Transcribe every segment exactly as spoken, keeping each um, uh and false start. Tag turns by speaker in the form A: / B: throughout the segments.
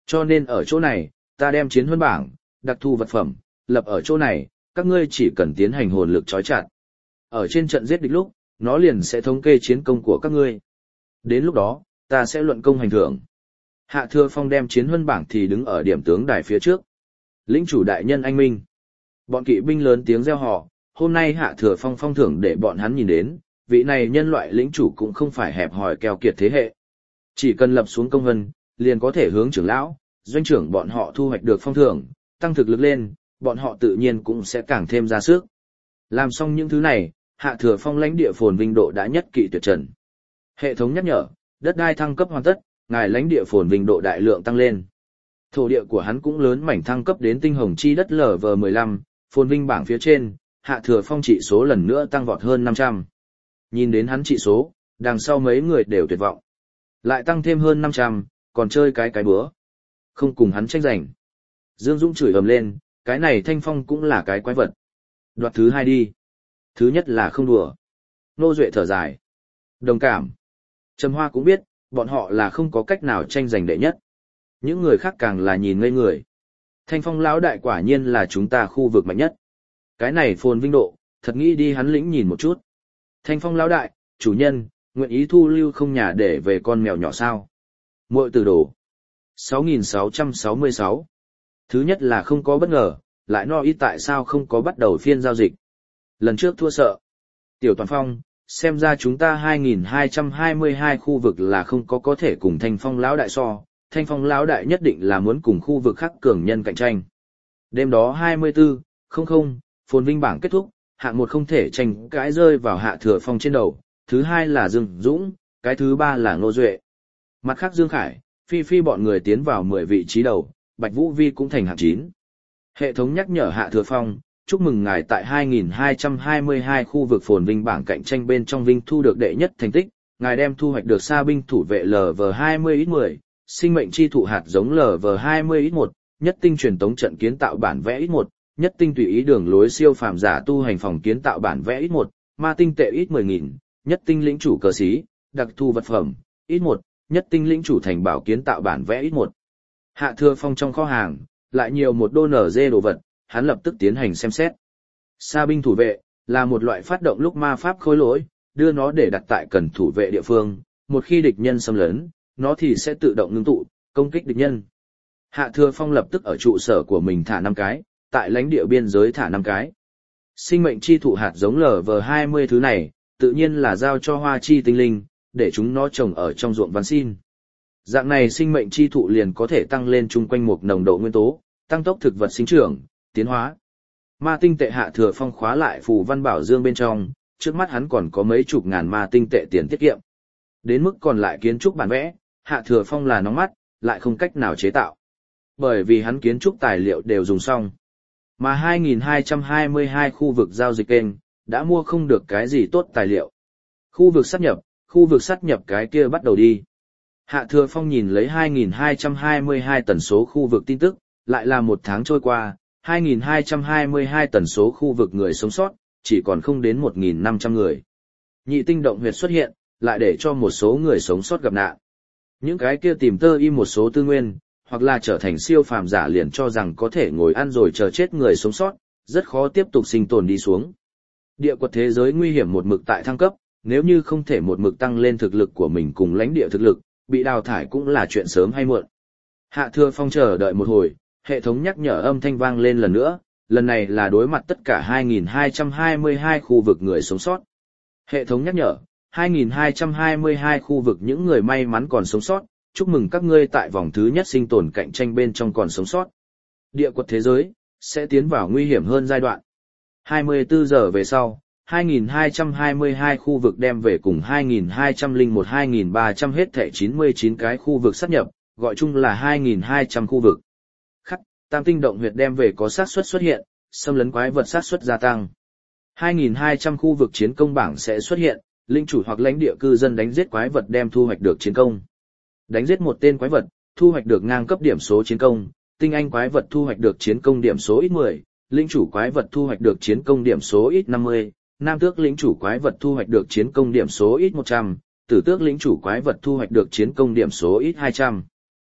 A: Cho nên ở chỗ này, ta đem chiến huân bảng, đặc thù vật phẩm, lập ở chỗ này, các ngươi chỉ cần tiến hành hồn lực trói chặt. Ở trên trận giết địch lúc, nó liền sẽ thống kê chiến công của các ngươi. Đến lúc đó, ta sẽ luận công hành thưởng. Hạ Thừa Phong đem chiến huân bảng thì đứng ở điểm tướng đài phía trước. Lĩnh chủ đại nhân anh minh. Bọn kỵ binh lớn tiếng reo hò, hôm nay Hạ Thừa Phong phong thưởng để bọn hắn nhìn đến, vị này nhân loại lĩnh chủ cũng không phải hẹp hòi keo kiệt thế hệ. Chỉ cần lập xuống công vân, liền có thể hướng trưởng lão, doanh trưởng bọn họ thu hoạch được phong thưởng, tăng thực lực lên, bọn họ tự nhiên cũng sẽ càng thêm ra sức. Làm xong những thứ này, Hạ Thừa Phong lãnh địa phồn vinh độ đã nhất kỵ tuyệt trần. Hệ thống nhắc nhở, đất đai thăng cấp hoàn tất, ngài lãnh địa phồn vinh độ đại lượng tăng lên. Thổ địa của hắn cũng lớn mảnh thăng cấp đến tinh hồng chi đất L V mười lăm, phồn vinh bảng phía trên, Hạ Thừa Phong trị số lần nữa tăng vọt hơn năm trăm. Nhìn đến hắn trị số, đằng sau mấy người đều tuyệt vọng. Lại tăng thêm hơn năm trăm, còn chơi cái cái bữa. Không cùng hắn tranh giành. Dương Dũng chửi ầm lên, cái này Thanh Phong cũng là cái quái vật. Đoạt thứ hai đi. Thứ nhất là không đùa. Nô Duệ thở dài. Đồng cảm. Trầm Hoa cũng biết, bọn họ là không có cách nào tranh giành đệ nhất. Những người khác càng là nhìn ngây người. Thanh Phong lão đại quả nhiên là chúng ta khu vực mạnh nhất. Cái này phồn vinh độ, thật nghĩ đi hắn lĩnh nhìn một chút. Thanh Phong lão đại, chủ nhân, nguyện ý thu lưu không nhà để về con mèo nhỏ sao. Muội tử đồ. sáu nghìn sáu trăm sáu mươi sáu. Thứ nhất là không có bất ngờ, lại no ít tại sao không có bắt đầu phiên giao dịch. Lần trước thua sợ. Tiểu Toàn Phong, xem ra chúng ta hai nghìn hai trăm hai mươi hai khu vực là không có có thể cùng Thanh Phong lão đại so, Thanh Phong lão đại nhất định là muốn cùng khu vực khác cường nhân cạnh tranh. Đêm đó hai mươi tư, không không, phồn vinh bảng kết thúc, hạng một không thể tranh cãi rơi vào Hạ Thừa Phong trên đầu, thứ hai là Dương Dũng, cái thứ ba là Ngô Duệ. Mặt khác Dương Khải, Phi Phi bọn người tiến vào mười vị trí đầu, Bạch Vũ Vi cũng thành hạng chín. Hệ thống nhắc nhở Hạ Thừa Phong, chúc mừng ngài tại hai nghìn hai trăm hai mươi hai khu vực phồn vinh bảng cạnh tranh bên trong vinh thu được đệ nhất thành tích, ngài đem thu hoạch được sa binh thủ vệ L V hai mươi ít mười, sinh mệnh chi thụ hạt giống L V hai mươi ít một, nhất tinh truyền tống trận kiến tạo bản vẽ ít một, nhất tinh tùy ý đường lối siêu phàm giả tu hành phòng kiến tạo bản vẽ ít một, ma tinh tệ ít mười nghìn, nhất tinh lĩnh chủ cờ xí, đặc thu vật phẩm, ít một, nhất tinh lĩnh chủ thành bảo kiến tạo bản vẽ ít một. Hạ Thừa Phong trong kho hàng, lại nhiều một đô nở dê đồ vật, hắn lập tức tiến hành xem xét. Sa binh thủ vệ, là một loại phát động lúc ma pháp khối lỗi, đưa nó để đặt tại cần thủ vệ địa phương, một khi địch nhân xâm lấn, nó thì sẽ tự động ngưng tụ, công kích địch nhân. Hạ Thừa Phong lập tức ở trụ sở của mình thả năm cái, tại lãnh địa biên giới thả năm cái. Sinh mệnh chi thụ hạt giống L V hai mươi thứ này, tự nhiên là giao cho hoa chi tinh linh, để chúng nó trồng ở trong ruộng văn xin. Dạng này sinh mệnh chi thụ liền có thể tăng lên chung quanh một nồng độ nguyên tố, tăng tốc thực vật sinh trưởng, tiến hóa. Ma tinh tệ Hạ Thừa Phong khóa lại phù văn bảo dương bên trong, trước mắt hắn còn có mấy chục ngàn ma tinh tệ tiền tiết kiệm. Đến mức còn lại kiến trúc bản vẽ, Hạ Thừa Phong là nóng mắt, lại không cách nào chế tạo. Bởi vì hắn kiến trúc tài liệu đều dùng xong. Mà hai nghìn hai trăm hai mươi hai khu vực giao dịch kênh, đã mua không được cái gì tốt tài liệu. Khu vực sát nhập, khu vực sát nhập cái kia bắt đầu đi. Hạ Thừa Phong nhìn lấy hai nghìn hai trăm hai mươi hai tần số khu vực tin tức, lại là một tháng trôi qua, hai nghìn hai trăm hai mươi hai tần số khu vực người sống sót, chỉ còn không đến một nghìn năm trăm người. Nhị tinh động huyệt xuất hiện, lại để cho một số người sống sót gặp nạn. Những cái kia tìm tơ im một số tư nguyên, hoặc là trở thành siêu phàm giả liền cho rằng có thể ngồi ăn rồi chờ chết người sống sót, rất khó tiếp tục sinh tồn đi xuống. Địa quật thế giới nguy hiểm một mực tại thăng cấp, nếu như không thể một mực tăng lên thực lực của mình cùng lãnh địa thực lực, bị đào thải cũng là chuyện sớm hay muộn. Hạ Thừa Phong chờ đợi một hồi, hệ thống nhắc nhở âm thanh vang lên lần nữa, lần này là đối mặt tất cả hai nghìn hai trăm hai mươi hai khu vực người sống sót. Hệ thống nhắc nhở, hai nghìn hai trăm hai mươi hai khu vực những người may mắn còn sống sót, chúc mừng các ngươi tại vòng thứ nhất sinh tồn cạnh tranh bên trong còn sống sót. Địa quật thế giới, sẽ tiến vào nguy hiểm hơn giai đoạn. hai mươi tư giờ về sau, hai nghìn hai trăm hai mươi hai khu vực đem về cùng hai nghìn hai trăm lẻ một hai nghìn ba trăm hết thảy chín mươi chín cái khu vực sát nhập, gọi chung là hai nghìn hai trăm khu vực. Khắc, tam tinh động huyệt đem về có xác suất xuất hiện, xâm lấn quái vật xác suất gia tăng. hai nghìn hai trăm khu vực chiến công bảng sẽ xuất hiện, linh chủ hoặc lãnh địa cư dân đánh giết quái vật đem thu hoạch được chiến công. Đánh giết một tên quái vật, thu hoạch được ngang cấp điểm số chiến công, tinh anh quái vật thu hoạch được chiến công điểm số ít mười, linh chủ quái vật thu hoạch được chiến công điểm số ít năm mươi, nam tước lĩnh chủ quái vật thu hoạch được chiến công điểm số ít một trăm, tử tước lĩnh chủ quái vật thu hoạch được chiến công điểm số ít hai trăm.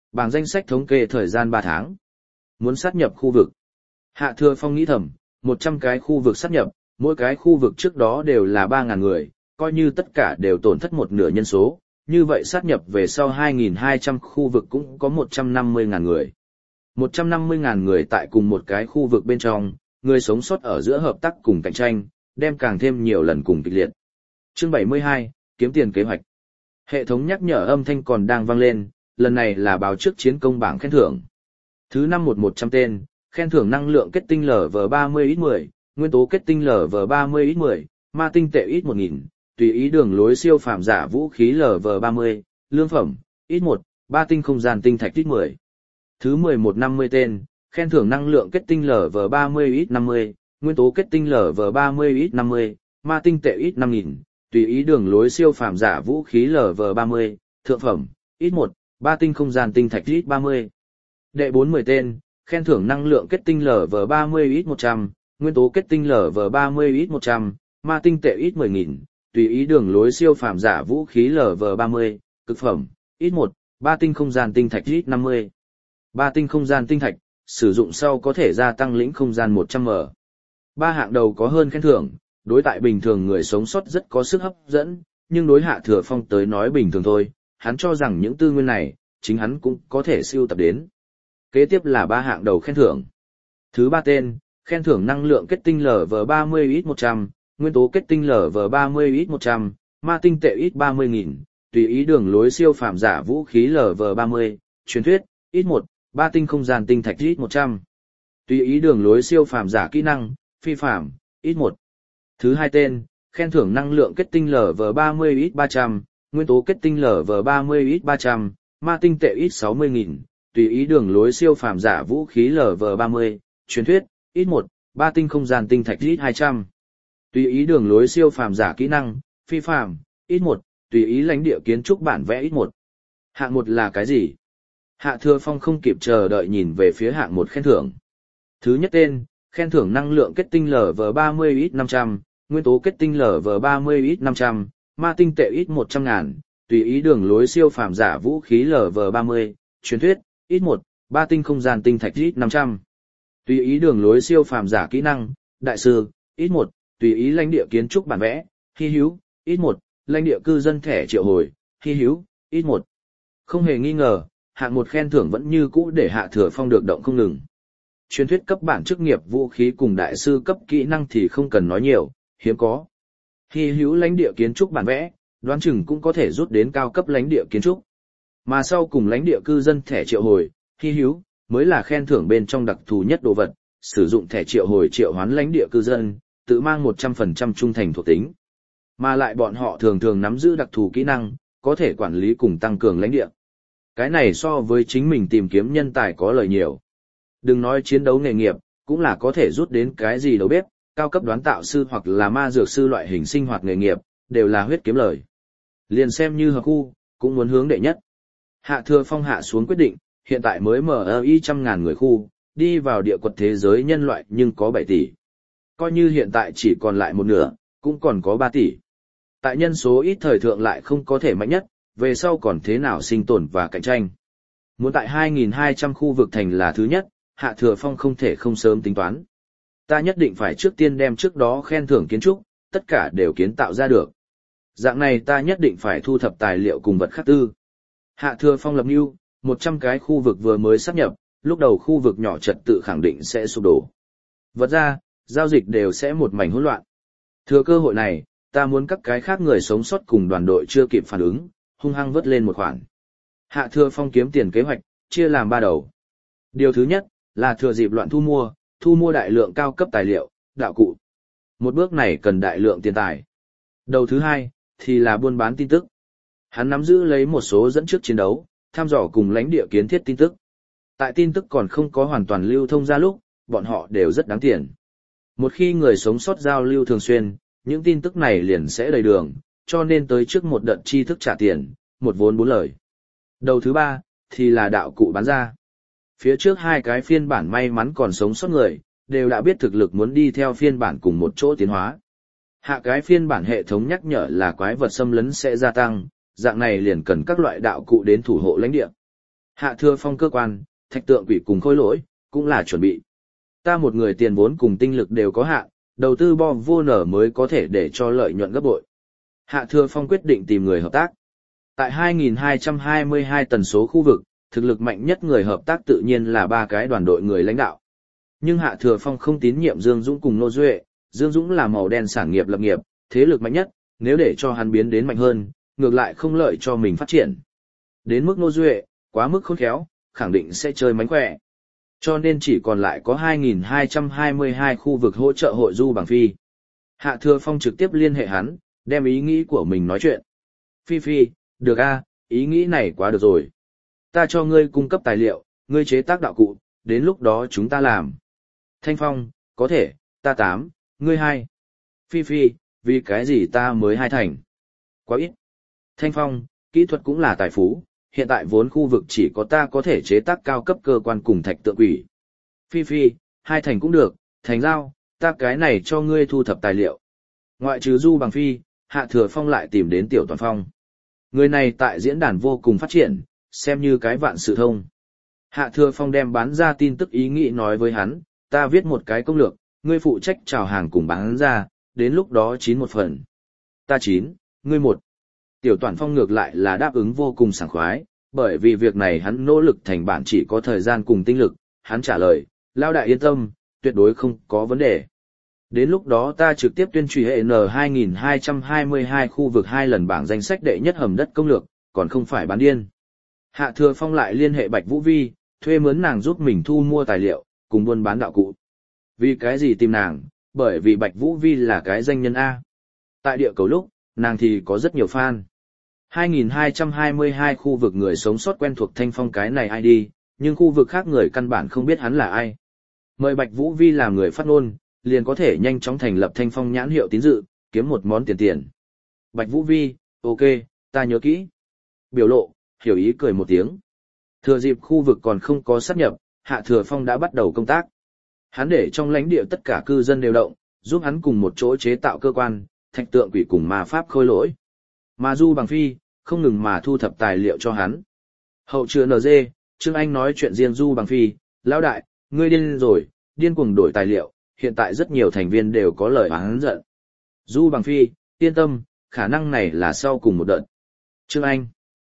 A: Bảng danh sách thống kê thời gian ba tháng. Muốn sát nhập khu vực. Hạ Thừa Phong nghĩ thầm, một trăm cái khu vực sát nhập, mỗi cái khu vực trước đó đều là ba nghìn người, coi như tất cả đều tổn thất một nửa nhân số, như vậy sát nhập về sau hai nghìn hai trăm khu vực cũng có một trăm năm mươi nghìn người. một trăm năm mươi nghìn người tại cùng một cái khu vực bên trong, người sống sót ở giữa hợp tác cùng cạnh tranh, đem càng thêm nhiều lần cùng kịch liệt. Chương bảy mươi hai, kiếm tiền kế hoạch. Hệ thống nhắc nhở âm thanh còn đang vang lên, lần này là báo trước chiến công bảng khen thưởng. Thứ năm một một trăm tên, khen thưởng năng lượng kết tinh L V ba mươi ít mười, nguyên tố kết tinh L V ba mươi ít mười, ma tinh tệ ít một nghìn, tùy ý đường lối siêu phàm giả vũ khí L V ba mươi, lương phẩm, ít một, ba tinh không gian tinh thạch ít mười. Thứ mười một năm mươi tên, khen thưởng năng lượng kết tinh L V ba mươi ít năm mươi, nguyên tố kết tinh L V ba mươi ít năm mươi, ma tinh tệ ít năm nghìn, tùy ý đường lối siêu phàm giả vũ khí L V ba mươi, thượng phẩm, ít một, ba tinh không gian tinh thạch ít ba mươi. Đệ bốn mươi tên, khen thưởng năng lượng kết tinh L V ba mươi ít một trăm, nguyên tố kết tinh L V ba mươi ít một trăm, ma tinh tệ ít mười nghìn, tùy ý đường lối siêu phàm giả vũ khí L V ba mươi, cực phẩm, ít một, ba tinh không gian tinh thạch ít năm mươi. ba tinh không gian tinh thạch, sử dụng sau có thể gia tăng lĩnh không gian một trăm m. Ba hạng đầu có hơn khen thưởng, đối tại bình thường người sống sót rất có sức hấp dẫn, nhưng đối Hạ Thừa Phong tới nói bình thường thôi, hắn cho rằng những tư nguyên này, chính hắn cũng có thể siêu tập đến. Kế tiếp là ba hạng đầu khen thưởng. Thứ ba tên, khen thưởng năng lượng kết tinh L V ba mươi ít một trăm, nguyên tố kết tinh L V ba mươi ít một trăm, ma tinh tệ ít ba mươi nghìn, tùy ý đường lối siêu phàm giả vũ khí L V ba mươi, truyền thuyết, ít một, ba tinh không gian tinh thạch ít một trăm. Tùy ý đường lối siêu phàm giả kỹ năng, phi phàm, ít một. Thứ hai tên, khen thưởng năng lượng kết tinh L V ba mươi ít ba trăm, nguyên tố kết tinh L V ba mươi ít ba trăm, ma tinh tệ ít sáu mươi nghìn, tùy ý đường lối siêu phàm giả vũ khí L V ba mươi, truyền thuyết, ít một, ba tinh không gian tinh thạch ít hai trăm. Tùy ý đường lối siêu phàm giả kỹ năng, phi phàm, ít một, tùy ý lãnh địa kiến trúc bản vẽ ít một. Hạng một là cái gì? Hạ Thừa Phong không kịp chờ đợi nhìn về phía hạng một khen thưởng. Thứ nhất tên, khen thưởng năng lượng kết tinh L V ba mươi ít năm trăm, nguyên tố kết tinh L V ba mươi ít năm trăm, ma tinh tệ ít một trăm ngàn, tùy ý đường lối siêu phàm giả vũ khí L V ba mươi, truyền thuyết, ít một, ba tinh không gian tinh thạch ít năm trăm. Tùy ý đường lối siêu phàm giả kỹ năng, đại sư, ít một, tùy ý lãnh địa kiến trúc bản vẽ, hy hữu, ít một, lãnh địa cư dân thẻ triệu hồi, hy hữu, ít một. Không hề nghi ngờ, hạng một khen thưởng vẫn như cũ để Hạ Thừa Phong được động không ngừng. Truyền thuyết cấp bản chức nghiệp vũ khí cùng đại sư cấp kỹ năng thì không cần nói nhiều, hiếm có. Hy hữu lãnh địa kiến trúc bản vẽ, đoán chừng cũng có thể rút đến cao cấp lãnh địa kiến trúc. Mà sau cùng lãnh địa cư dân thẻ triệu hồi, hy hữu, mới là khen thưởng bên trong đặc thù nhất đồ vật, sử dụng thẻ triệu hồi triệu hoán lãnh địa cư dân, tự mang một trăm phần trăm trung thành thuộc tính. Mà lại bọn họ thường thường nắm giữ đặc thù kỹ năng, có thể quản lý cùng tăng cường lãnh địa. Cái này so với chính mình tìm kiếm nhân tài có lợi nhiều. Đừng nói chiến đấu nghề nghiệp, cũng là có thể rút đến cái gì đầu bếp, cao cấp đoán tạo sư hoặc là ma dược sư loại hình sinh hoạt nghề nghiệp, đều là huyết kiếm lời. Liền xem như hợp khu, cũng muốn hướng đệ nhất. Hạ Thừa Phong hạ xuống quyết định, hiện tại mới mở y trăm ngàn người khu, đi vào địa quật thế giới nhân loại nhưng có bảy tỷ. Coi như hiện tại chỉ còn lại một nửa, cũng còn có ba tỷ. Tại nhân số ít thời thượng lại không có thể mạnh nhất, về sau còn thế nào sinh tồn và cạnh tranh. Muốn tại hai nghìn hai trăm khu vực thành là thứ nhất, Hạ Thừa Phong không thể không sớm tính toán. Ta nhất định phải trước tiên đem trước đó khen thưởng kiến trúc, tất cả đều kiến tạo ra được. Dạng này ta nhất định phải thu thập tài liệu cùng vật khắc tư. Hạ Thừa Phong lập mưu, một trăm cái khu vực vừa mới sáp nhập, lúc đầu khu vực nhỏ trật tự khẳng định sẽ sụp đổ. Vật ra, giao dịch đều sẽ một mảnh hỗn loạn. Thừa cơ hội này, ta muốn các cái khác người sống sót cùng đoàn đội chưa kịp phản ứng, hung hăng vớt lên một khoản. Hạ Thừa Phong kiếm tiền kế hoạch, chia làm ba đầu. Điều thứ nhất, là thừa dịp loạn thu mua, thu mua đại lượng cao cấp tài liệu, đạo cụ. Một bước này cần đại lượng tiền tài. Đầu thứ hai, thì là buôn bán tin tức. Hắn nắm giữ lấy một số dẫn trước chiến đấu, thăm dò cùng lãnh địa kiến thiết tin tức. Tại tin tức còn không có hoàn toàn lưu thông ra lúc, bọn họ đều rất đáng tiền. Một khi người sống sót giao lưu thường xuyên, những tin tức này liền sẽ đầy đường, cho nên tới trước một đợt tri thức trả tiền, một vốn bốn lời. Đầu thứ ba, thì là đạo cụ bán ra. Phía trước hai cái phiên bản may mắn còn sống sót người, đều đã biết thực lực muốn đi theo phiên bản cùng một chỗ tiến hóa. Hạ cái phiên bản hệ thống nhắc nhở là quái vật xâm lấn sẽ gia tăng, dạng này liền cần các loại đạo cụ đến thủ hộ lãnh địa. Hạ Thừa Phong cơ quan, thạch tượng quỷ cùng khôi lỗi, cũng là chuẩn bị. Ta một người tiền vốn cùng tinh lực đều có hạn, đầu tư bo vô nở mới có thể để cho lợi nhuận gấp bội. Hạ Thừa Phong quyết định tìm người hợp tác. Tại hai nghìn hai trăm hai mươi hai tần số khu vực, thực lực mạnh nhất người hợp tác tự nhiên là ba cái đoàn đội người lãnh đạo. Nhưng Hạ Thừa Phong không tín nhiệm Dương Dũng cùng Nô Duệ, Dương Dũng là màu đen sản nghiệp lập nghiệp, thế lực mạnh nhất, nếu để cho hắn biến đến mạnh hơn, ngược lại không lợi cho mình phát triển. Đến mức Nô Duệ, quá mức khôn khéo, khẳng định sẽ chơi mánh khỏe. Cho nên chỉ còn lại có hai nghìn hai trăm hai mươi hai khu vực hỗ trợ hội du bằng phi. Hạ Thừa Phong trực tiếp liên hệ hắn, đem ý nghĩ của mình nói chuyện. Phi Phi, được a, ý nghĩ này quá được rồi. Ta cho ngươi cung cấp tài liệu, ngươi chế tác đạo cụ, đến lúc đó chúng ta làm. Thanh Phong, có thể, ta tám, ngươi hai. Phi Phi, vì cái gì ta mới hai thành? Quá ít. Thanh Phong, kỹ thuật cũng là tài phú, hiện tại vốn khu vực chỉ có ta có thể chế tác cao cấp cơ quan cùng thạch tượng quỷ. Phi Phi, hai thành cũng được, thành giao, ta cái này cho ngươi thu thập tài liệu. Ngoại trừ Du Bằng Phi, Hạ Thừa Phong lại tìm đến Tiểu Toàn Phong. Người này tại diễn đàn vô cùng phát triển, xem như cái vạn sự thông. Hạ Thừa Phong đem bán ra tin tức ý nghĩ nói với hắn, ta viết một cái công lược, ngươi phụ trách chào hàng cùng bán ra, đến lúc đó chín một phần. Ta chín, ngươi một. Tiểu Toàn Phong ngược lại là đáp ứng vô cùng sảng khoái, bởi vì việc này hắn nỗ lực thành bản chỉ có thời gian cùng tinh lực, hắn trả lời, Lao đại yên tâm, tuyệt đối không có vấn đề. Đến lúc đó ta trực tiếp tuyên truyền hệ N hai nghìn hai trăm hai mươi hai khu vực hai lần bảng danh sách đệ nhất hầm đất công lược, còn không phải bán điên. Hạ Thừa Phong lại liên hệ Bạch Vũ Vi, thuê mướn nàng giúp mình thu mua tài liệu, cùng buôn bán đạo cụ. Vì cái gì tìm nàng? Bởi vì Bạch Vũ Vi là cái danh nhân A. Tại địa cầu lúc, nàng thì có rất nhiều fan. hai nghìn hai trăm hai mươi hai khu vực người sống sót quen thuộc Thanh Phong cái này ai đi, nhưng khu vực khác người căn bản không biết hắn là ai. Mời Bạch Vũ Vi làm người phát ngôn, liền có thể nhanh chóng thành lập Thanh Phong nhãn hiệu tín dự, kiếm một món tiền tiền. Bạch Vũ Vi, ok, ta nhớ kỹ. Biểu lộ, hiểu ý cười một tiếng. Thừa dịp khu vực còn không có sát nhập, Hạ Thừa Phong đã bắt đầu công tác. Hắn để trong lãnh địa tất cả cư dân đều động, giúp hắn cùng một chỗ chế tạo cơ quan, thạch tượng quỷ cùng ma pháp khôi lỗi. Mà Du Bằng Phi, không ngừng mà thu thập tài liệu cho hắn. Hậu chứa en giê, Trương Anh nói chuyện riêng Du Bằng Phi, lão đại, ngươi điên rồi, điên cuồng đổi tài liệu, hiện tại rất nhiều thành viên đều có lời oán giận. Du Bằng Phi, yên tâm, khả năng này là sau cùng một đợt. Trương Anh.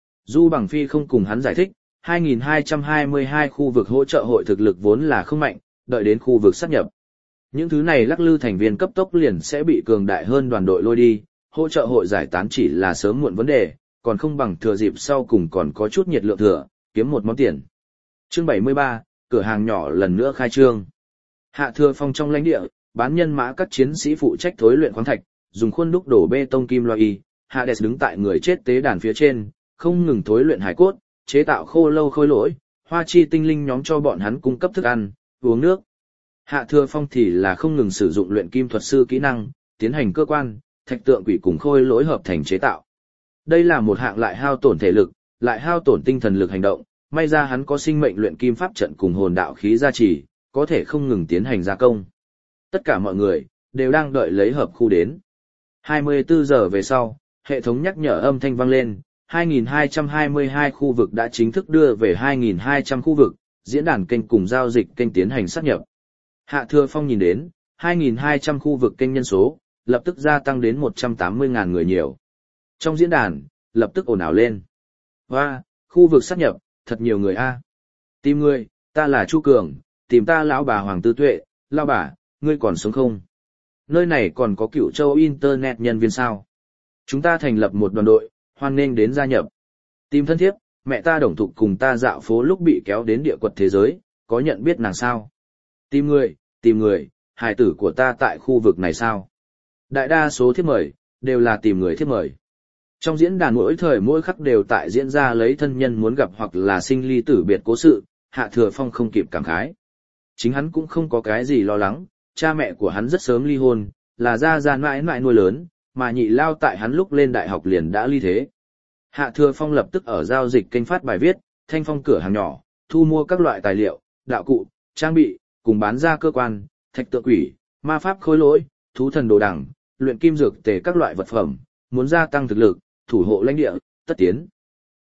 A: Du Bằng Phi không cùng hắn giải thích, hai nghìn hai trăm hai mươi hai khu vực hỗ trợ hội thực lực vốn là không mạnh, đợi đến khu vực sát nhập. Những thứ này lắc lư thành viên cấp tốc liền sẽ bị cường đại hơn đoàn đội lôi đi, hỗ trợ hội giải tán chỉ là sớm muộn vấn đề, còn không bằng thừa dịp sau cùng còn có chút nhiệt lượng thừa, kiếm một món tiền. Chương bảy mươi ba, cửa hàng nhỏ lần nữa khai trương. Hạ Thừa Phong trong lãnh địa, bán nhân mã các chiến sĩ phụ trách thối luyện khoáng thạch, dùng khuôn đúc đổ bê tông kim loại y, Hades đứng tại người chết tế đàn phía trên, không ngừng thối luyện hải cốt, chế tạo khô lâu khôi lỗi, hoa chi tinh linh nhóm cho bọn hắn cung cấp thức ăn, uống nước. Hạ Thừa Phong thì là không ngừng sử dụng luyện kim thuật sư kỹ năng, tiến hành cơ quan, thạch tượng quỷ cùng khôi lỗi hợp thành chế tạo. Đây là một hạng lại hao tổn thể lực, lại hao tổn tinh thần lực hành động, may ra hắn có sinh mệnh luyện kim pháp trận cùng hồn đạo khí gia trì, có thể không ngừng tiến hành gia công. Tất cả mọi người đều đang đợi lấy hợp khu đến. hai mươi bốn giờ về sau, hệ thống nhắc nhở âm thanh vang lên, hai nghìn hai trăm hai mươi hai khu vực đã chính thức đưa về hai nghìn hai trăm khu vực, diễn đàn kênh cùng giao dịch kênh tiến hành sát nhập. Hạ Thừa Phong nhìn đến, hai nghìn hai trăm khu vực kênh nhân số, lập tức gia tăng đến một trăm tám mươi nghìn người nhiều. Trong diễn đàn, lập tức ồn ào lên. Hoa, khu vực sát nhập, thật nhiều người a. Tìm ngươi, ta là Chu Cường, tìm ta lão bà Hoàng Tư Tuệ, lão bà, ngươi còn sống không? Nơi này còn có Cửu Châu Internet nhân viên sao? Chúng ta thành lập một đoàn đội, hoan nghênh đến gia nhập. Tìm thân thiếp, mẹ ta đồng thục cùng ta dạo phố lúc bị kéo đến địa quật thế giới, có nhận biết nàng sao? Tìm người, tìm người, hài tử của ta tại khu vực này sao? Đại đa số thiếp mời, đều là tìm người thiếp mời. Trong diễn đàn mỗi thời mỗi khắc đều tại diễn ra lấy thân nhân muốn gặp hoặc là sinh ly tử biệt cố sự, Hạ Thừa Phong không kịp cảm khái. Chính hắn cũng không có cái gì lo lắng, cha mẹ của hắn rất sớm ly hôn, là gia gia mãi mãi nuôi lớn, mà nhị lao tại hắn lúc lên đại học liền đã ly thế. Hạ Thừa Phong lập tức ở giao dịch kênh phát bài viết, Thanh Phong cửa hàng nhỏ, thu mua các loại tài liệu, đạo cụ, trang bị, cùng bán ra cơ quan, thạch tượng quỷ, ma pháp khôi lỗi, thú thần đồ đằng, luyện kim dược tề các loại vật phẩm, muốn gia tăng thực lực, thủ hộ lãnh địa, tất tiến.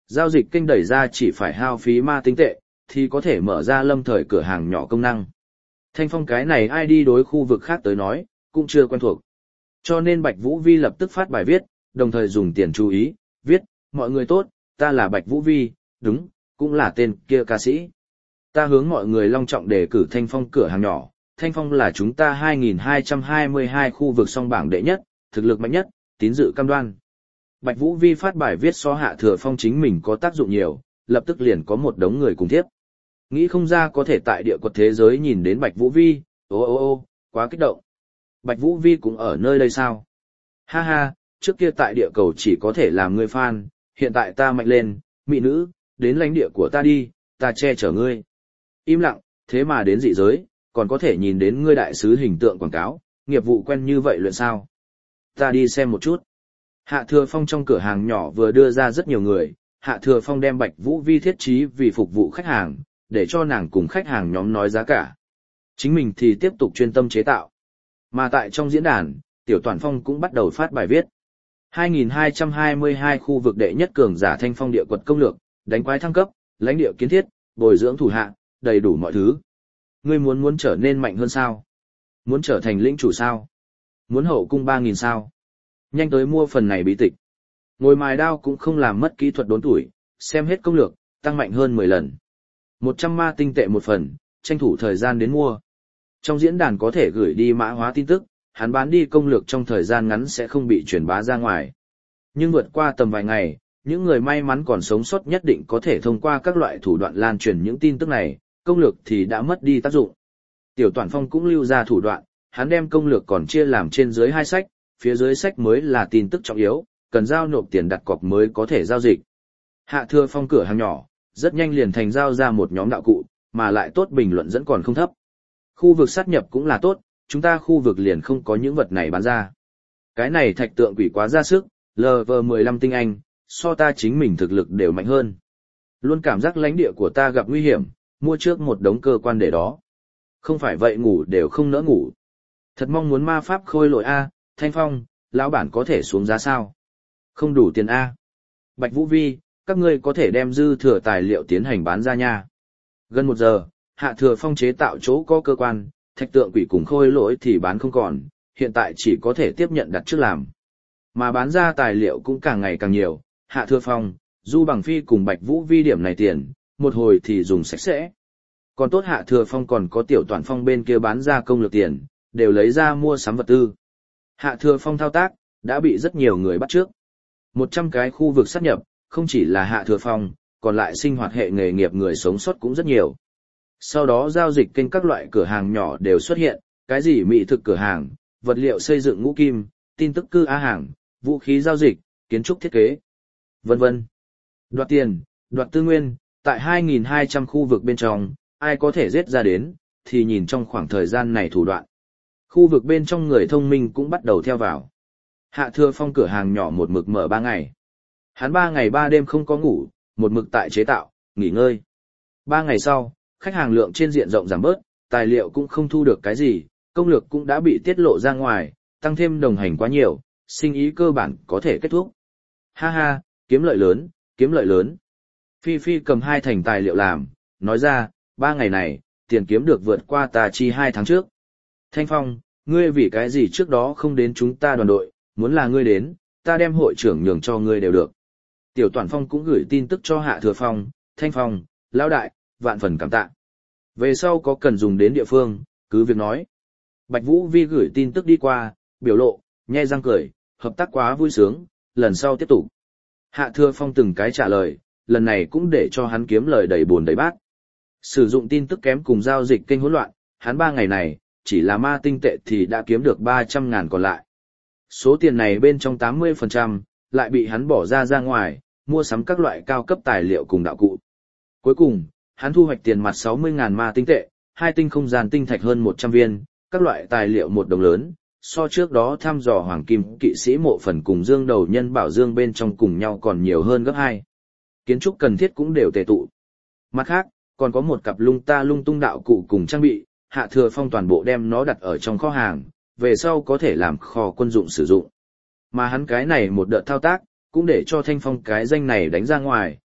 A: Giao dịch kênh đẩy ra chỉ phải hao phí ma tinh tệ, thì có thể mở ra lâm thời cửa hàng nhỏ công năng. Thanh Phong cái này ai đi đối khu vực khác tới nói, cũng chưa quen thuộc. Cho nên Bạch Vũ Vi lập tức phát bài viết, đồng thời dùng tiền chú ý, viết, mọi người tốt, ta là Bạch Vũ Vi, đúng, cũng là tên kia ca sĩ. Ta hướng mọi người long trọng đề cử Thanh Phong cửa hàng nhỏ, Thanh Phong là chúng ta hai nghìn hai trăm hai mươi hai khu vực song bảng đệ nhất, thực lực mạnh nhất, tín dự cam đoan. Bạch Vũ Vi phát bài viết so Hạ Thừa Phong chính mình có tác dụng nhiều, lập tức liền có một đống người cùng tiếp. Nghĩ không ra có thể tại địa quật thế giới nhìn đến Bạch Vũ Vi, ô ô ô, quá kích động. Bạch Vũ Vi cũng ở nơi đây sao? Ha ha, trước kia tại địa cầu chỉ có thể làm người fan, hiện tại ta mạnh lên, mỹ nữ, đến lãnh địa của ta đi, ta che chở ngươi. Im lặng, thế mà đến dị giới, còn có thể nhìn đến ngươi đại sứ hình tượng quảng cáo, nghiệp vụ quen như vậy luyện sao? Ta đi xem một chút. Hạ Thừa Phong trong cửa hàng nhỏ vừa đưa ra rất nhiều người, Hạ Thừa Phong đem Bạch Vũ Vi thiết trí vì phục vụ khách hàng, để cho nàng cùng khách hàng nhóm nói giá cả. Chính mình thì tiếp tục chuyên tâm chế tạo. Mà tại trong diễn đàn, Tiểu Toàn Phong cũng bắt đầu phát bài viết. hai nghìn hai trăm hai mươi hai khu vực đệ nhất cường giả Thanh Phong địa quật công lược, đánh quái thăng cấp, lãnh địa kiến thiết, bồi dưỡng thủ hạ, đầy đủ mọi thứ. Ngươi muốn muốn trở nên mạnh hơn sao? Muốn trở thành lĩnh chủ sao? Muốn hậu cung ba nghìn sao? Nhanh tới mua phần này bí tịch. Ngồi mài đao cũng không làm mất kỹ thuật đốn tuổi, xem hết công lược, tăng mạnh hơn mười lần. một trăm ma tinh tệ một phần, tranh thủ thời gian đến mua. Trong diễn đàn có thể gửi đi mã hóa tin tức, hắn bán đi công lược trong thời gian ngắn sẽ không bị truyền bá ra ngoài. Nhưng vượt qua tầm vài ngày, những người may mắn còn sống sót nhất định có thể thông qua các loại thủ đoạn lan truyền những tin tức này, công lược thì đã mất đi tác dụng. Tiểu Toàn Phong cũng lưu ra thủ đoạn, hắn đem công lược còn chia làm trên dưới hai sách, phía dưới sách mới là tin tức trọng yếu, cần giao nộp tiền đặt cọc mới có thể giao dịch. Hạ Thừa Phong cửa hàng nhỏ, rất nhanh liền thành giao ra một nhóm đạo cụ, mà lại tốt bình luận dẫn còn không thấp. Khu vực sát nhập cũng là tốt, chúng ta khu vực liền không có những vật này bán ra. Cái này thạch tượng quỷ quá ra sức, lờ vờ mười lăm tinh anh, so ta chính mình thực lực đều mạnh hơn. Luôn cảm giác lãnh địa của ta gặp nguy hiểm, mua trước một đống cơ quan để đó. Không phải vậy ngủ đều không nỡ ngủ. Thật mong muốn ma pháp khôi lỗi A, Thanh Phong, lão bản có thể xuống giá sao? Không đủ tiền A. Bạch Vũ Vi, các ngươi có thể đem dư thừa tài liệu tiến hành bán ra nha. Gần một giờ, Hạ Thừa Phong chế tạo chỗ có cơ quan, thạch tượng quỷ cùng khôi lỗi thì bán không còn, hiện tại chỉ có thể tiếp nhận đặt trước làm. Mà bán ra tài liệu cũng càng ngày càng nhiều, Hạ Thừa Phong, Du Bằng Phi cùng Bạch Vũ Vi điểm này tiền, một hồi thì dùng sạch sẽ. Còn tốt Hạ Thừa Phong còn có Tiểu Toàn Phong bên kia bán ra công lược tiền, đều lấy ra mua sắm vật tư. Hạ Thừa Phong thao tác, đã bị rất nhiều người bắt trước. một trăm cái khu vực sát nhập, không chỉ là Hạ Thừa Phong, còn lại sinh hoạt hệ nghề nghiệp người sống sót cũng rất nhiều. Sau đó giao dịch kênh các loại cửa hàng nhỏ đều xuất hiện, cái gì mỹ thực cửa hàng, vật liệu xây dựng ngũ kim, tin tức cư á hàng, vũ khí giao dịch, kiến trúc thiết kế, vân vân. Đoạt tiền, đoạt tư nguyên, tại hai nghìn hai trăm khu vực bên trong, ai có thể giết ra đến, thì nhìn trong khoảng thời gian này thủ đoạn. Khu vực bên trong người thông minh cũng bắt đầu theo vào. Hạ Thừa Phong cửa hàng nhỏ một mực mở ba ngày. Hắn ba ngày ba đêm không có ngủ, một mực tại chế tạo, nghỉ ngơi. Ba ngày sau, khách hàng lượng trên diện rộng giảm bớt, tài liệu cũng không thu được cái gì, công lược cũng đã bị tiết lộ ra ngoài, tăng thêm đồng hành quá nhiều, sinh ý cơ bản có thể kết thúc. Ha ha, kiếm lợi lớn, kiếm lợi lớn. Phi Phi cầm hai thành tài liệu làm, nói ra, ba ngày này, tiền kiếm được vượt qua ta chi hai tháng trước. Thanh Phong, ngươi vì cái gì trước đó không đến chúng ta đoàn đội, muốn là ngươi đến, ta đem hội trưởng nhường cho ngươi đều được. Tiểu Toàn Phong cũng gửi tin tức cho Hạ Thừa Phong, Thanh Phong, lão đại, vạn phần cảm tạ. Về sau có cần dùng đến địa phương, cứ việc nói. Bạch Vũ Vi gửi tin tức đi qua, biểu lộ, nhe răng cười, hợp tác quá vui sướng, lần sau tiếp tục. Hạ Thừa Phong từng cái trả lời, lần này cũng để cho hắn kiếm lời đầy buồn đầy bát. Sử dụng tin tức kém cùng giao dịch kênh hỗn loạn, hắn ba ngày này, chỉ là ma tinh tệ thì đã kiếm được ba trăm ngàn còn lại. Số tiền này bên trong tám mươi phần trăm, lại bị hắn bỏ ra ra ngoài, mua sắm các loại cao cấp tài liệu cùng đạo cụ. Cuối cùng, hắn thu hoạch tiền mặt sáu mươi ngàn ma tinh tệ, hai tinh không gian tinh thạch hơn một trăm viên, các loại tài liệu một đồng lớn, so trước đó thăm dò hoàng kim kỵ sĩ mộ phần cùng dương đầu nhân bảo dương bên trong cùng nhau còn nhiều hơn gấp hai. Kiến trúc cần thiết cũng đều tề tụ. Mặt khác, còn có một cặp lung ta lung tung đạo cụ cùng trang bị, Hạ Thừa Phong toàn bộ đem nó đặt ở trong kho hàng, về sau có thể làm kho quân dụng sử dụng. Mà hắn cái này một đợt thao tác, cũng để cho Thanh Phong cái danh này đánh ra ngoài,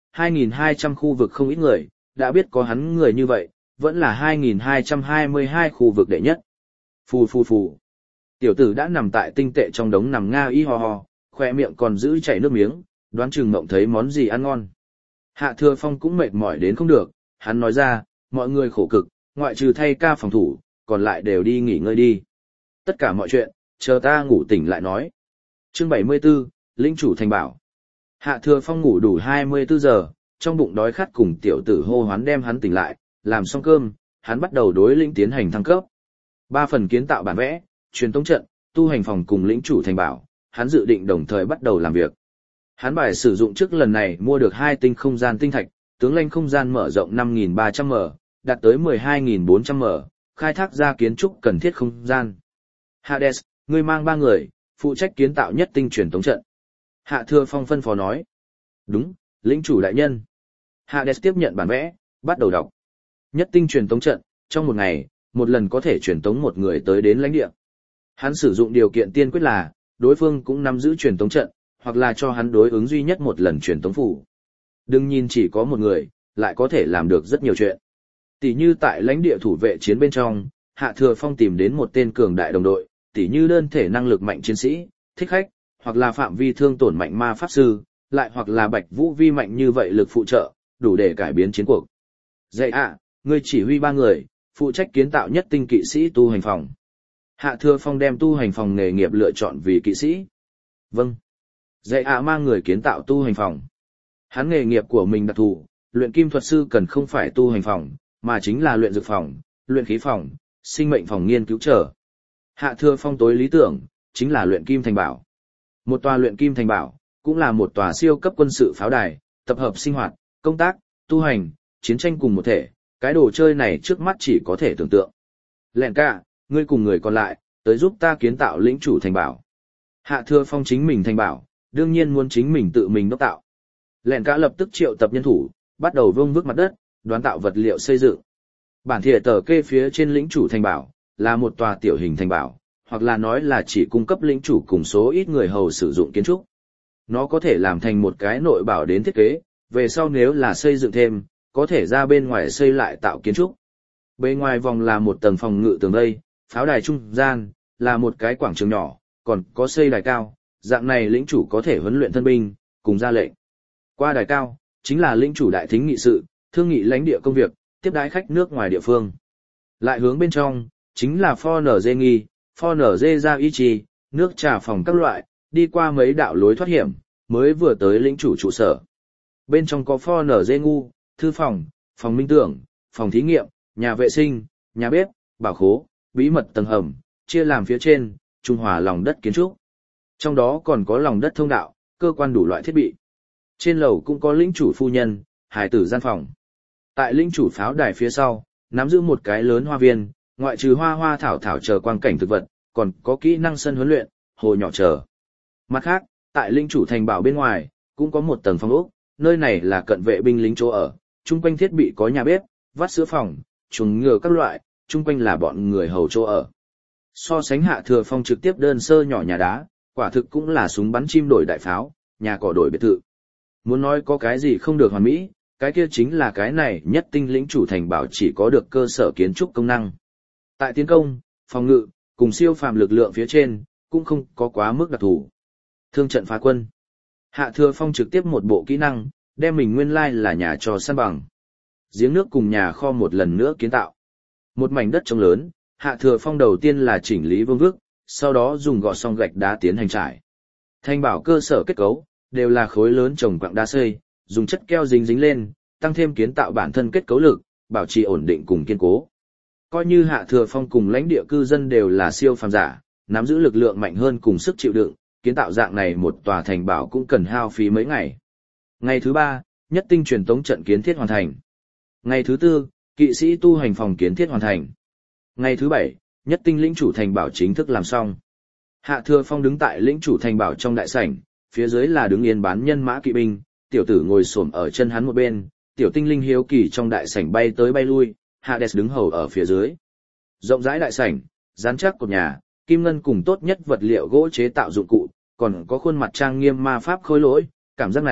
A: hai nghìn hai trăm khu vực không ít người, đã biết có hắn người như vậy, vẫn là hai nghìn hai trăm hai mươi hai khu vực đệ nhất. Phù phù phù. Tiểu tử đã nằm tại tinh tệ trong đống nằm nga y ho ho, khoe miệng còn giữ chảy nước miếng, đoán chừng mộng thấy món gì ăn ngon. Hạ Thừa Phong cũng mệt mỏi đến không được, hắn nói ra, mọi người khổ cực, ngoại trừ thay ca phòng thủ, còn lại đều đi nghỉ ngơi đi. Tất cả mọi chuyện, chờ ta ngủ tỉnh lại nói. Chương bảy mươi 74, Lĩnh chủ thành bảo. Hạ Thừa Phong ngủ đủ hai mươi tư giờ, trong bụng đói khát cùng tiểu tử hô hoán đem hắn tỉnh lại, làm xong cơm, hắn bắt đầu đối lĩnh tiến hành thăng cấp. Ba phần kiến tạo bản vẽ, truyền tống trận, tu hành phòng cùng lĩnh chủ thành bảo, hắn dự định đồng thời bắt đầu làm việc. Hắn bài sử dụng trước lần này mua được hai tinh không gian tinh thạch, tướng lãnh không gian mở rộng năm nghìn ba trăm mét, đạt tới mười hai nghìn bốn trăm mét, khai thác ra kiến trúc cần thiết không gian. Hades, ngươi mang ba người, phụ trách kiến tạo nhất tinh truyền tống trận. Hạ Thừa Phong phân phó nói. Đúng, lĩnh chủ đại nhân. Hades tiếp nhận bản vẽ, bắt đầu đọc. Nhất tinh truyền tống trận, trong một ngày, một lần có thể truyền tống một người tới đến lãnh địa. Hắn sử dụng điều kiện tiên quyết là, đối phương cũng nắm giữ truyền tống trận, hoặc là cho hắn đối ứng duy nhất một lần truyền tống phủ. Đừng nhìn chỉ có một người, lại có thể làm được rất nhiều chuyện. Tỷ như tại lãnh địa thủ vệ chiến bên trong, Hạ Thừa Phong tìm đến một tên cường đại đồng đội, tỷ như đơn thể năng lực mạnh chiến sĩ, thích khách, hoặc là phạm vi thương tổn mạnh ma pháp sư, lại hoặc là Bạch Vũ Vi mạnh như vậy lực phụ trợ, đủ để cải biến chiến cuộc. Dạy ạ, ngươi chỉ huy ba người, phụ trách kiến tạo nhất tinh kỵ sĩ tu hành phòng. Hạ Thừa Phong đem tu hành phòng nghề nghiệp lựa chọn vì kỵ sĩ. Vâng. Dạy ạ mang người kiến tạo tu hành phòng. Hắn nghề nghiệp của mình đặc thù, luyện kim thuật sư cần không phải tu hành phòng, mà chính là luyện dược phòng, luyện khí phòng, sinh mệnh phòng nghiên cứu trở. Hạ Thừa Phong tối lý tưởng, chính là luyện kim thành bảo. Một tòa luyện kim thành bảo, cũng là một tòa siêu cấp quân sự pháo đài, tập hợp sinh hoạt, công tác, tu hành, chiến tranh cùng một thể, cái đồ chơi này trước mắt chỉ có thể tưởng tượng. Lẹn ca, ngươi cùng người còn lại, tới giúp ta kiến tạo lĩnh chủ thành bảo. Hạ Thừa Phong chính mình thành bảo, đương nhiên muốn chính mình tự mình đốc tạo. Lẹn ca lập tức triệu tập nhân thủ, bắt đầu vông vức mặt đất, đoán tạo vật liệu xây dựng. Bản thìa tờ kê phía trên lĩnh chủ thành bảo, là một tòa tiểu hình thành bảo, hoặc là nói là chỉ cung cấp lĩnh chủ cùng số ít người hầu sử dụng kiến trúc. Nó có thể làm thành một cái nội bảo đến thiết kế, về sau nếu là xây dựng thêm, có thể ra bên ngoài xây lại tạo kiến trúc. Bên ngoài vòng là một tầng phòng ngự tường vây, pháo đài trung gian, là một cái quảng trường nhỏ, còn có xây đài cao, dạng này lĩnh chủ có thể huấn luyện thân binh, cùng ra lệnh. Qua đài cao, chính là lĩnh chủ đại thính nghị sự, thương nghị lãnh địa công việc, tiếp đái khách nước ngoài địa phương. Lại hướng bên trong, chính là pho nở dê nghi, pho nở dê ra y trì, nước trà phòng các loại, đi qua mấy đạo lối thoát hiểm, mới vừa tới lĩnh chủ trụ sở. Bên trong có pho nở dê ngu, thư phòng, phòng minh tưởng, phòng thí nghiệm, nhà vệ sinh, nhà bếp, bảo khố, bí mật tầng hầm, chia làm phía trên, trung hòa lòng đất kiến trúc. Trong đó còn có lòng đất thông đạo, cơ quan đủ loại thiết bị. Trên lầu cũng có lĩnh chủ phu nhân, hải tử gian phòng. Tại lĩnh chủ pháo đài phía sau, nắm giữ một cái lớn hoa viên, ngoại trừ hoa hoa thảo thảo chờ quang cảnh thực vật, còn có kỹ năng sân huấn luyện, hồ nhỏ chờ. Mặt khác, tại lĩnh chủ thành bảo bên ngoài, cũng có một tầng phòng ốc, nơi này là cận vệ binh lính chỗ ở, chung quanh thiết bị có nhà bếp, vắt sữa phòng, chuồng ngựa các loại, chung quanh là bọn người hầu chỗ ở. So sánh Hạ Thừa Phong trực tiếp đơn sơ nhỏ nhà đá, quả thực cũng là súng bắn chim đổi đại pháo, nhà cỏ đổi biệt thự. Muốn nói có cái gì không được hoàn mỹ, cái kia chính là cái này nhất tinh lĩnh chủ thành bảo chỉ có được cơ sở kiến trúc công năng. Tại tiến công, phòng ngự, cùng siêu phàm lực lượng phía trên, cũng không có quá mức đặc thù. Thương trận phá quân. Hạ Thừa Phong trực tiếp một bộ kỹ năng, đem mình nguyên lai là nhà cho săn bằng. Giếng nước cùng nhà kho một lần nữa kiến tạo. Một mảnh đất trống lớn, Hạ Thừa Phong đầu tiên là chỉnh lý vương vức, sau đó dùng gọt xong gạch đá tiến hành trải. Thành bảo cơ sở kết cấu, đều là khối lớn trồng quặng đá xây, dùng chất keo dính dính lên, tăng thêm kiến tạo bản thân kết cấu lực, bảo trì ổn định cùng kiên cố. Coi như Hạ Thừa Phong cùng lãnh địa cư dân đều là siêu phàm giả, nắm giữ lực lượng mạnh hơn cùng sức chịu đựng, kiến tạo dạng này một tòa thành bảo cũng cần hao phí mấy ngày. Ngày thứ ba, nhất tinh truyền tống trận kiến thiết hoàn thành. Ngày thứ tư, kỵ sĩ tu hành phòng kiến thiết hoàn thành. Ngày thứ bảy, nhất tinh lĩnh chủ thành bảo chính thức làm xong. Hạ Thừa Phong đứng tại lĩnh chủ thành bảo trong đại sảnh, phía dưới là đứng yên bán nhân mã kỵ binh, tiểu tử ngồi xổm ở chân hắn một bên, tiểu tinh linh hiếu kỳ trong đại sảnh bay tới bay lui, Hades đứng hầu ở phía dưới. Rộng rãi đại sảnh, rắn chắc cột nhà, kim ngân cùng tốt nhất vật liệu gỗ chế tạo dụng cụ, còn có khuôn mặt trang nghiêm ma pháp khôi lỗi, cảm giác này,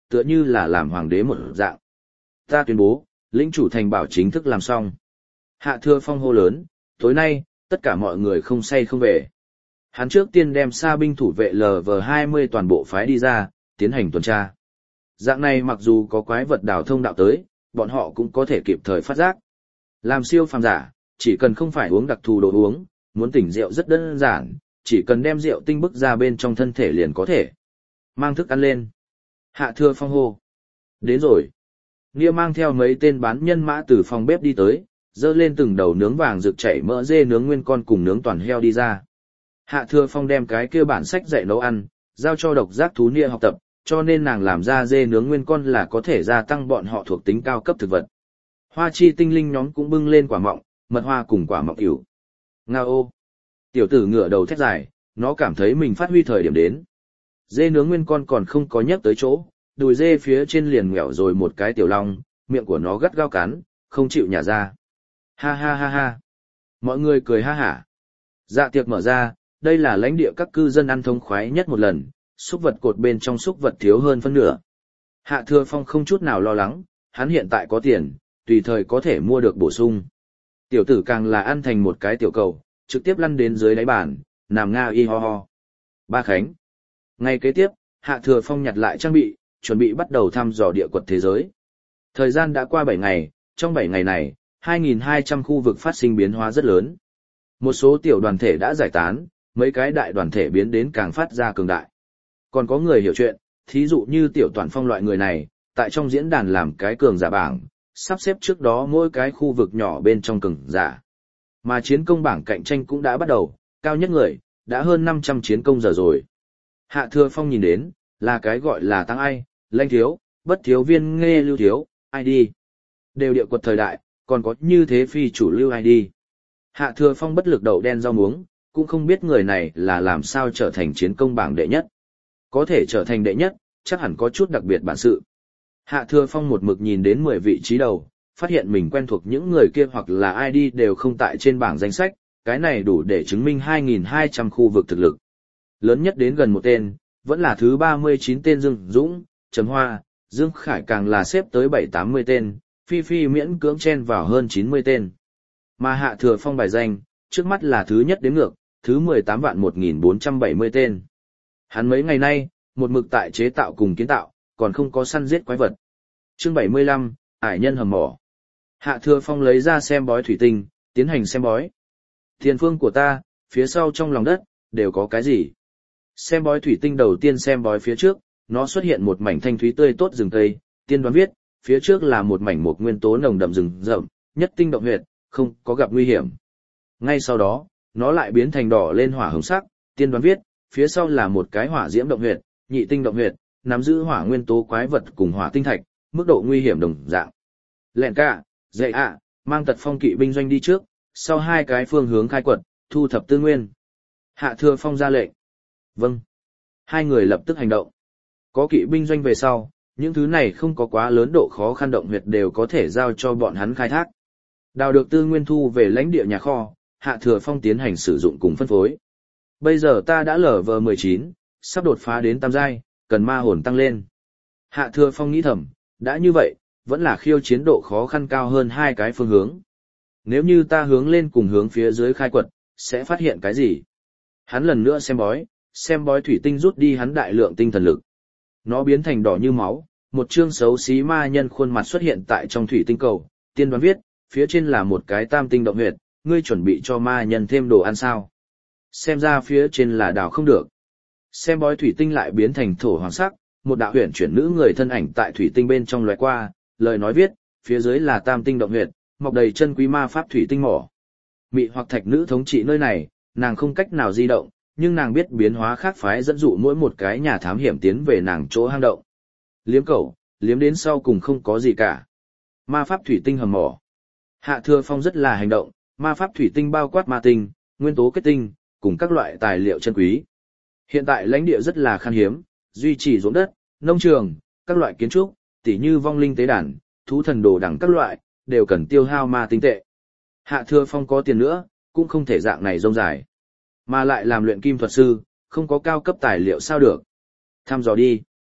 A: tựa như là làm hoàng đế một dạng. Ta tuyên bố, lĩnh chủ thành bảo chính thức làm xong. Hạ Thừa Phong hô lớn, tối nay, tất cả mọi người không say không về. Hắn trước tiên đem xa binh thủ vệ L V hai mươi toàn bộ phái đi ra, tiến hành tuần tra. Dạng này mặc dù có quái vật đào thông đạo tới, bọn họ cũng có thể kịp thời phát giác. Làm siêu phàm giả, chỉ cần không phải uống đặc thù đồ uống, muốn tỉnh rượu rất đơn giản, chỉ cần đem rượu tinh bức ra bên trong thân thể liền có thể. Mang thức ăn lên. Hạ Thừa Phong hô. Đến rồi. Nghĩa mang theo mấy tên bán nhân mã từ phòng bếp đi tới, dơ lên từng đầu nướng vàng rực chảy mỡ dê nướng nguyên con cùng nướng toàn heo đi ra. Hạ Thừa Phong đem cái kia bản sách dạy nấu ăn, giao cho độc giác thú Nia học tập, cho nên nàng làm ra dê nướng nguyên con là có thể gia tăng bọn họ thuộc tính cao cấp thực vật. Hoa chi tinh linh nhóm cũng bưng lên quả mọng, mật hoa cùng quả mọng ỉu. Nga ô! Tiểu tử ngửa đầu thét dài, nó cảm thấy mình phát huy thời điểm đến. Dê nướng nguyên con còn không có nhấc tới chỗ, đùi dê phía trên liền nghẹo rồi một cái tiểu long, miệng của nó gắt gao cắn, không chịu nhả ra. Ha ha ha ha! Mọi người cười ha hả. Dạ tiệc mở ra, đây là lãnh địa các cư dân ăn thống khoái nhất một lần, xúc vật cột bên trong xúc vật thiếu hơn phân nửa. Hạ Thừa Phong không chút nào lo lắng, hắn hiện tại có tiền, tùy thời có thể mua được bổ sung. Tiểu tử càng là ăn thành một cái tiểu cầu, trực tiếp lăn đến dưới đáy bàn, nằm nga y ho ho. Ba Khánh. Ngay kế tiếp, Hạ Thừa Phong nhặt lại trang bị, chuẩn bị bắt đầu thăm dò địa quật thế giới. Thời gian đã qua bảy ngày, trong bảy ngày này, hai nghìn hai trăm khu vực phát sinh biến hóa rất lớn. Một số tiểu đoàn thể đã giải tán, mấy cái đại đoàn thể biến đến càng phát ra cường đại. Còn có người hiểu chuyện, thí dụ như tiểu toàn phong loại người này, tại trong diễn đàn làm cái cường giả bảng, sắp xếp trước đó mỗi cái khu vực nhỏ bên trong cường giả. Mà chiến công bảng cạnh tranh cũng đã bắt đầu, cao nhất người, đã hơn năm trăm chiến công giờ rồi. Hạ Thừa Phong nhìn đến, là cái gọi là tăng ai, lanh thiếu, bất thiếu viên nghe lưu thiếu, ai đi. Đều địa quật thời đại, còn có như thế phi chủ lưu ai đi. Hạ Thừa Phong bất lực đậu đen rau muống, cũng không biết người này là làm sao trở thành chiến công bảng đệ nhất. Có thể trở thành đệ nhất, chắc hẳn có chút đặc biệt bản sự. Hạ Thừa Phong một mực nhìn đến mười vị trí đầu, phát hiện mình quen thuộc những người kia hoặc là ai đi đều không tại trên bảng danh sách, cái này đủ để chứng minh hai nghìn hai trăm khu vực thực lực. Lớn nhất đến gần một tên, vẫn là thứ ba mươi chín tên Dương Dũng, Trầm Hoa, Dương Khải càng là xếp tới bảy tám mươi tên, Phi Phi miễn cưỡng chen vào hơn chín mươi tên. Mà Hạ Thừa Phong bài danh, trước mắt là thứ nhất đến ngược, thứ mười tám vạn một nghìn bốn trăm bảy mươi tên. Hắn mấy ngày nay, một mực tại chế tạo cùng kiến tạo, còn không có săn giết quái vật. Chương bảy mươi lăm, Ải nhân hầm mỏ. Hạ Thừa Phong lấy ra xem bói thủy tinh, tiến hành xem bói. Tiền phương của ta, phía sau trong lòng đất, đều có cái gì? Xem bói thủy tinh đầu tiên xem bói phía trước, nó xuất hiện một mảnh thanh thúy tươi tốt rừng cây, tiên đoán viết, phía trước là một mảnh một nguyên tố nồng đậm rừng rậm, nhất tinh động huyệt, không có gặp nguy hiểm. Ngay sau đó, nó lại biến thành đỏ lên hỏa hồng sắc, tiên đoán viết, phía sau là một cái hỏa diễm động huyệt, nhị tinh động huyệt, nắm giữ hỏa nguyên tố quái vật cùng hỏa tinh thạch, mức độ nguy hiểm đồng dạng. Lẹn cả, dạy ạ, mang tật phong kỵ binh doanh đi trước, sau hai cái phương hướng khai quật, thu thập tư nguyên. Hạ Thừa Phong ra lệnh. Vâng. Hai người lập tức hành động. Có kỵ binh doanh về sau, những thứ này không có quá lớn độ khó khăn động huyệt đều có thể giao cho bọn hắn khai thác. Đào được tư nguyên thu về lãnh địa nhà kho, Hạ Thừa Phong tiến hành sử dụng cùng phân phối. Bây giờ ta đã lở vờ mười chín, sắp đột phá đến tam giai, cần ma hồn tăng lên. Hạ Thừa Phong nghĩ thầm, đã như vậy, vẫn là khiêu chiến độ khó khăn cao hơn hai cái phương hướng. Nếu như ta hướng lên cùng hướng phía dưới khai quật, sẽ phát hiện cái gì? Hắn lần nữa xem bói, xem bói thủy tinh rút đi hắn đại lượng tinh thần lực. Nó biến thành đỏ như máu, một chương xấu xí ma nhân khuôn mặt xuất hiện tại trong thủy tinh cầu, tiên đoán viết, phía trên là một cái tam tinh động huyệt, ngươi chuẩn bị cho ma nhân thêm đồ ăn sao? Xem ra phía trên là đào không được. Xem bói thủy tinh lại biến thành thổ hoàng sắc, một đạo huyền chuyển nữ người thân ảnh tại thủy tinh bên trong lóe qua, lời nói viết, phía dưới là tam tinh động huyệt, mọc đầy chân quý ma pháp thủy tinh mỏ. Mị hoặc thạch nữ thống trị nơi này, nàng không cách nào di động, nhưng nàng biết biến hóa khác phái dẫn dụ mỗi một cái nhà thám hiểm tiến về nàng chỗ hang động. Liếm cẩu, liếm đến sau cùng không có gì cả. Ma pháp thủy tinh hầm mỏ. Hạ Thừa Phong rất là hành động, ma pháp thủy tinh bao quát ma tinh, nguyên tố kết tinh, cùng các loại tài liệu chân quý. Hiện tại lãnh địa rất là khan hiếm, duy trì ruộng đất, nông trường, các loại kiến trúc, tỉ như vong linh tế đàn, thú thần đồ đẳng các loại, đều cần tiêu hao ma tinh tệ. Hạ Thừa Phong có tiền nữa, cũng không thể dạng này rông dài. Mà lại làm luyện kim thuật sư, không có cao cấp tài liệu sao được. Thăm dò đi.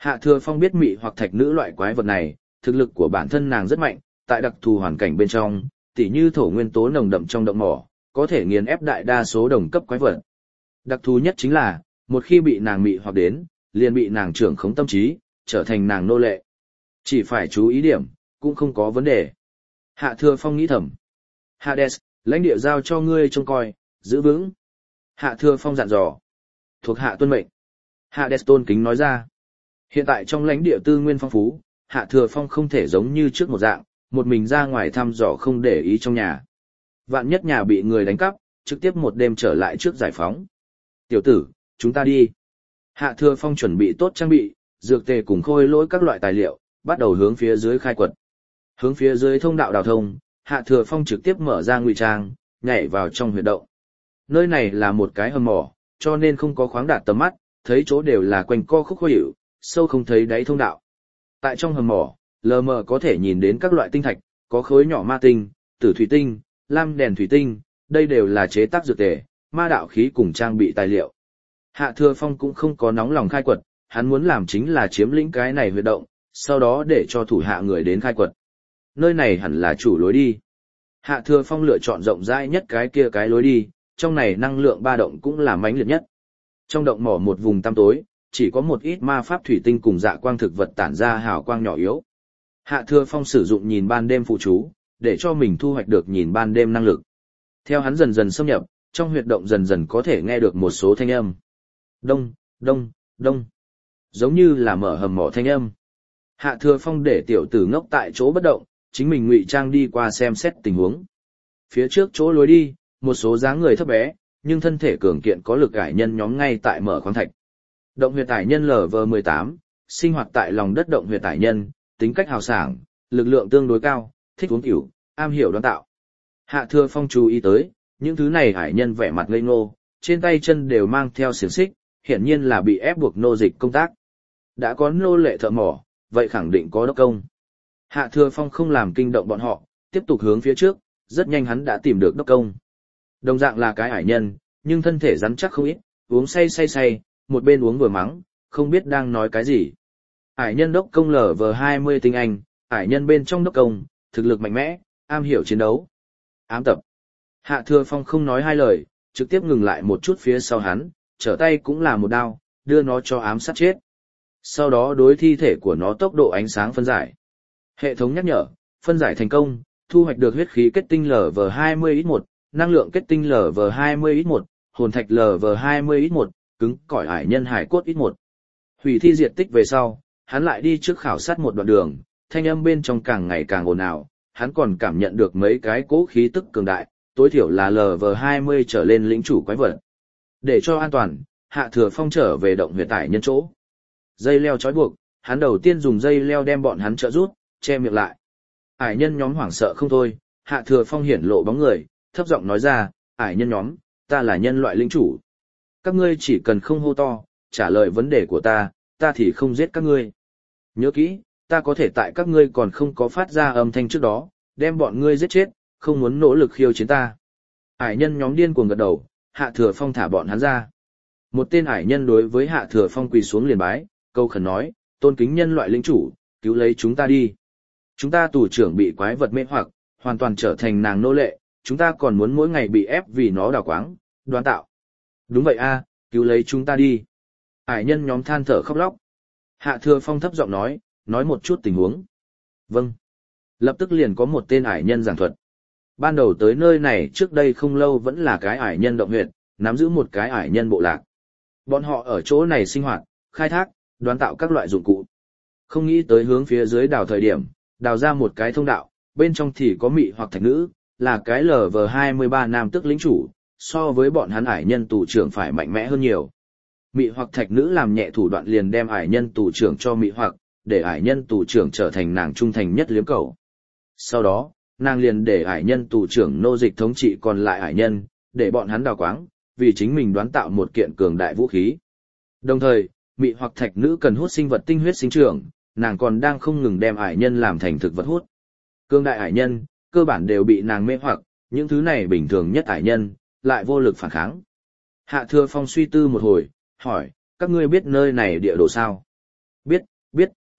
A: Hạ Thừa Phong biết mị hoặc thạch nữ loại quái vật này, thực lực của bản thân nàng rất mạnh, tại đặc thù hoàn cảnh bên trong, tỉ như thổ nguyên tố nồng đậm trong động mỏ, có thể nghiền ép đại đa số đồng cấp quái vật. Đặc thù nhất chính là, một khi bị nàng mị hoặc đến, liền bị nàng trưởng khống tâm trí, trở thành nàng nô lệ. Chỉ phải chú ý điểm, cũng không có vấn đề. Hạ Thừa Phong nghĩ thầm. Hades, lãnh địa giao cho ngươi trông coi, giữ vững. Hạ Thừa Phong dặn dò. Thuộc hạ tuân mệnh. Hades tôn kính nói ra. Hiện tại trong lãnh địa tư nguyên phong phú, Hạ Thừa Phong không thể giống như trước một dạng, một mình ra ngoài thăm dò không để ý trong nhà. Vạn nhất nhà bị người đánh cắp, trực tiếp một đêm trở lại trước giải phóng. Tiểu tử, chúng ta đi. Hạ Thừa Phong chuẩn bị tốt trang bị, dược tề cùng khôi lỗi các loại tài liệu, bắt đầu hướng phía dưới khai quật. Hướng phía dưới thông đạo đào thông, Hạ Thừa Phong trực tiếp mở ra ngụy trang, nhảy vào trong huyệt động. Nơi này là một cái hầm mỏ, cho nên không có khoáng đạt tầm mắt, thấy chỗ đều là quanh co khúc khuỷu, sâu không thấy đáy thông đạo. Tại trong hầm mỏ, lờ mờ có thể nhìn đến các loại tinh thạch, có khối nhỏ ma tinh, tử thủy tinh, lam đèn thủy tinh, đây đều là chế tác dược tề, ma đạo khí cùng trang bị tài liệu. Hạ Thừa Phong cũng không có nóng lòng khai quật, hắn muốn làm chính là chiếm lĩnh cái này huyệt động, sau đó để cho thủ hạ người đến khai quật. Nơi này hẳn là chủ lối đi. Hạ Thừa Phong lựa chọn rộng rãi nhất cái kia cái lối đi, trong này năng lượng ba động cũng là mãnh liệt nhất. Trong động mỏ một vùng tăm tối, chỉ có một ít ma pháp thủy tinh cùng dạ quang thực vật tản ra hào quang nhỏ yếu. Hạ Thừa Phong sử dụng nhìn ban đêm phụ chú, để cho mình thu hoạch được nhìn ban đêm năng lực. Theo hắn dần dần xâm nhập, trong huyệt động dần dần có thể nghe được một số thanh âm. Đông, đông, đông. Giống như là mở hầm mỏ thanh âm. Hạ Thừa Phong để tiểu tử ngốc tại chỗ bất động, chính mình ngụy trang đi qua xem xét tình huống. Phía trước chỗ lối đi, một số dáng người thấp bé, nhưng thân thể cường kiện có lực ải nhân nhóm ngay tại mở khoáng thạch. Động huyệt ải nhân L V mười tám, sinh hoạt tại lòng đất động huyệt ải nhân, tính cách hào sảng, lực lượng tương đối cao, thích uống rượu, am hiểu đoán tạo. Hạ Thừa Phong chú ý tới, những thứ này ải nhân vẻ mặt ngây ngô, trên tay chân đều mang theo xiềng xích, hiển nhiên là bị ép buộc nô dịch công tác. Đã có nô lệ thợ mỏ, vậy khẳng định có đốc công. Hạ Thừa Phong không làm kinh động bọn họ, tiếp tục hướng phía trước, rất nhanh hắn đã tìm được đốc công. Đồng dạng là cái ải nhân, nhưng thân thể rắn chắc không ít, uống say say say, một bên uống vừa mắng, không biết đang nói cái gì. Ải nhân đốc công L V hai mươi tinh anh, ải nhân bên trong đốc công, thực lực mạnh mẽ, am hiểu chiến đấu. Ám tập. Hạ Thừa Phong không nói hai lời, trực tiếp ngừng lại một chút phía sau hắn, trở tay cũng là một đao, đưa nó cho ám sát chết. Sau đó đối thi thể của nó tốc độ ánh sáng phân giải. Hệ thống nhắc nhở, phân giải thành công, thu hoạch được huyết khí kết tinh L V hai mươi x một, năng lượng kết tinh L V hai mươi x một, hồn thạch L V hai mươi x một, cứng cỏi ải nhân hải cốt x một. Hủy thi diệt tích về sau, hắn lại đi trước khảo sát một đoạn đường, thanh âm bên trong càng ngày càng ồn ào, hắn còn cảm nhận được mấy cái cố khí tức cường đại, tối thiểu là L V hai mươi trở lên lĩnh chủ quái vật. Để cho an toàn, Hạ Thừa Phong trở về động huyệt ải nhân chỗ. Dây leo trói buộc, hắn đầu tiên dùng dây leo đem bọn hắn trợ rút, che miệng lại. Ải nhân nhóm hoảng sợ không thôi, Hạ Thừa Phong hiển lộ bóng người, thấp giọng nói ra, ải nhân nhóm, ta là nhân loại lĩnh chủ. Các ngươi chỉ cần không hô to, trả lời vấn đề của ta, ta thì không giết các ngươi. Nhớ kỹ, ta có thể tại các ngươi còn không có phát ra âm thanh trước đó, đem bọn ngươi giết chết, không muốn nỗ lực khiêu chiến ta. Ải nhân nhóm điên cuồng gật đầu, Hạ Thừa Phong thả bọn hắn ra. Một tên ải nhân đối với Hạ Thừa Phong quỳ xuống liền bái, câu khẩn nói, tôn kính nhân loại lĩnh chủ, cứu lấy chúng ta đi. Chúng ta tù trưởng bị quái vật mê hoặc, hoàn toàn trở thành nàng nô lệ, chúng ta còn muốn mỗi ngày bị ép vì nó đào quáng, đoán tạo. Đúng vậy a, cứu lấy chúng ta đi. Ải nhân nhóm than thở khóc lóc. Hạ Thừa Phong thấp giọng nói, nói một chút tình huống. Vâng. Lập tức liền có một tên ải nhân giảng thuật. Ban đầu tới nơi này trước đây không lâu vẫn là cái ải nhân động huyệt, nắm giữ một cái ải nhân bộ lạc. Bọn họ ở chỗ này sinh hoạt, khai thác, đoán tạo các loại dụng cụ. Không nghĩ tới hướng phía dưới đào thời điểm, đào ra một cái thông đạo, bên trong thì có mị hoặc thạch nữ, là cái L V hai mươi ba nam tức lĩnh chủ, so với bọn hắn ải nhân tù trưởng phải mạnh mẽ hơn nhiều. Mị hoặc thạch nữ làm nhẹ thủ đoạn liền đem ải nhân tù trưởng cho mị hoặc, để ải nhân tù trưởng trở thành nàng trung thành nhất liếm cầu. Sau đó, nàng liền để ải nhân tù trưởng nô dịch thống trị còn lại ải nhân, để bọn hắn đào quáng, vì chính mình đoán tạo một kiện cường đại vũ khí. Đồng thời, mị hoặc thạch nữ cần hút sinh vật tinh huyết sinh trưởng, nàng còn đang không ngừng đem ải nhân làm thành thực vật hút. Cường đại ải nhân, cơ bản đều bị nàng mê hoặc, những thứ này bình thường nhất ải nhân, lại vô lực phản kháng. Hạ Thừa Phong suy tư một hồi, hỏi, các ngươi biết nơi này địa đồ sao? Biết,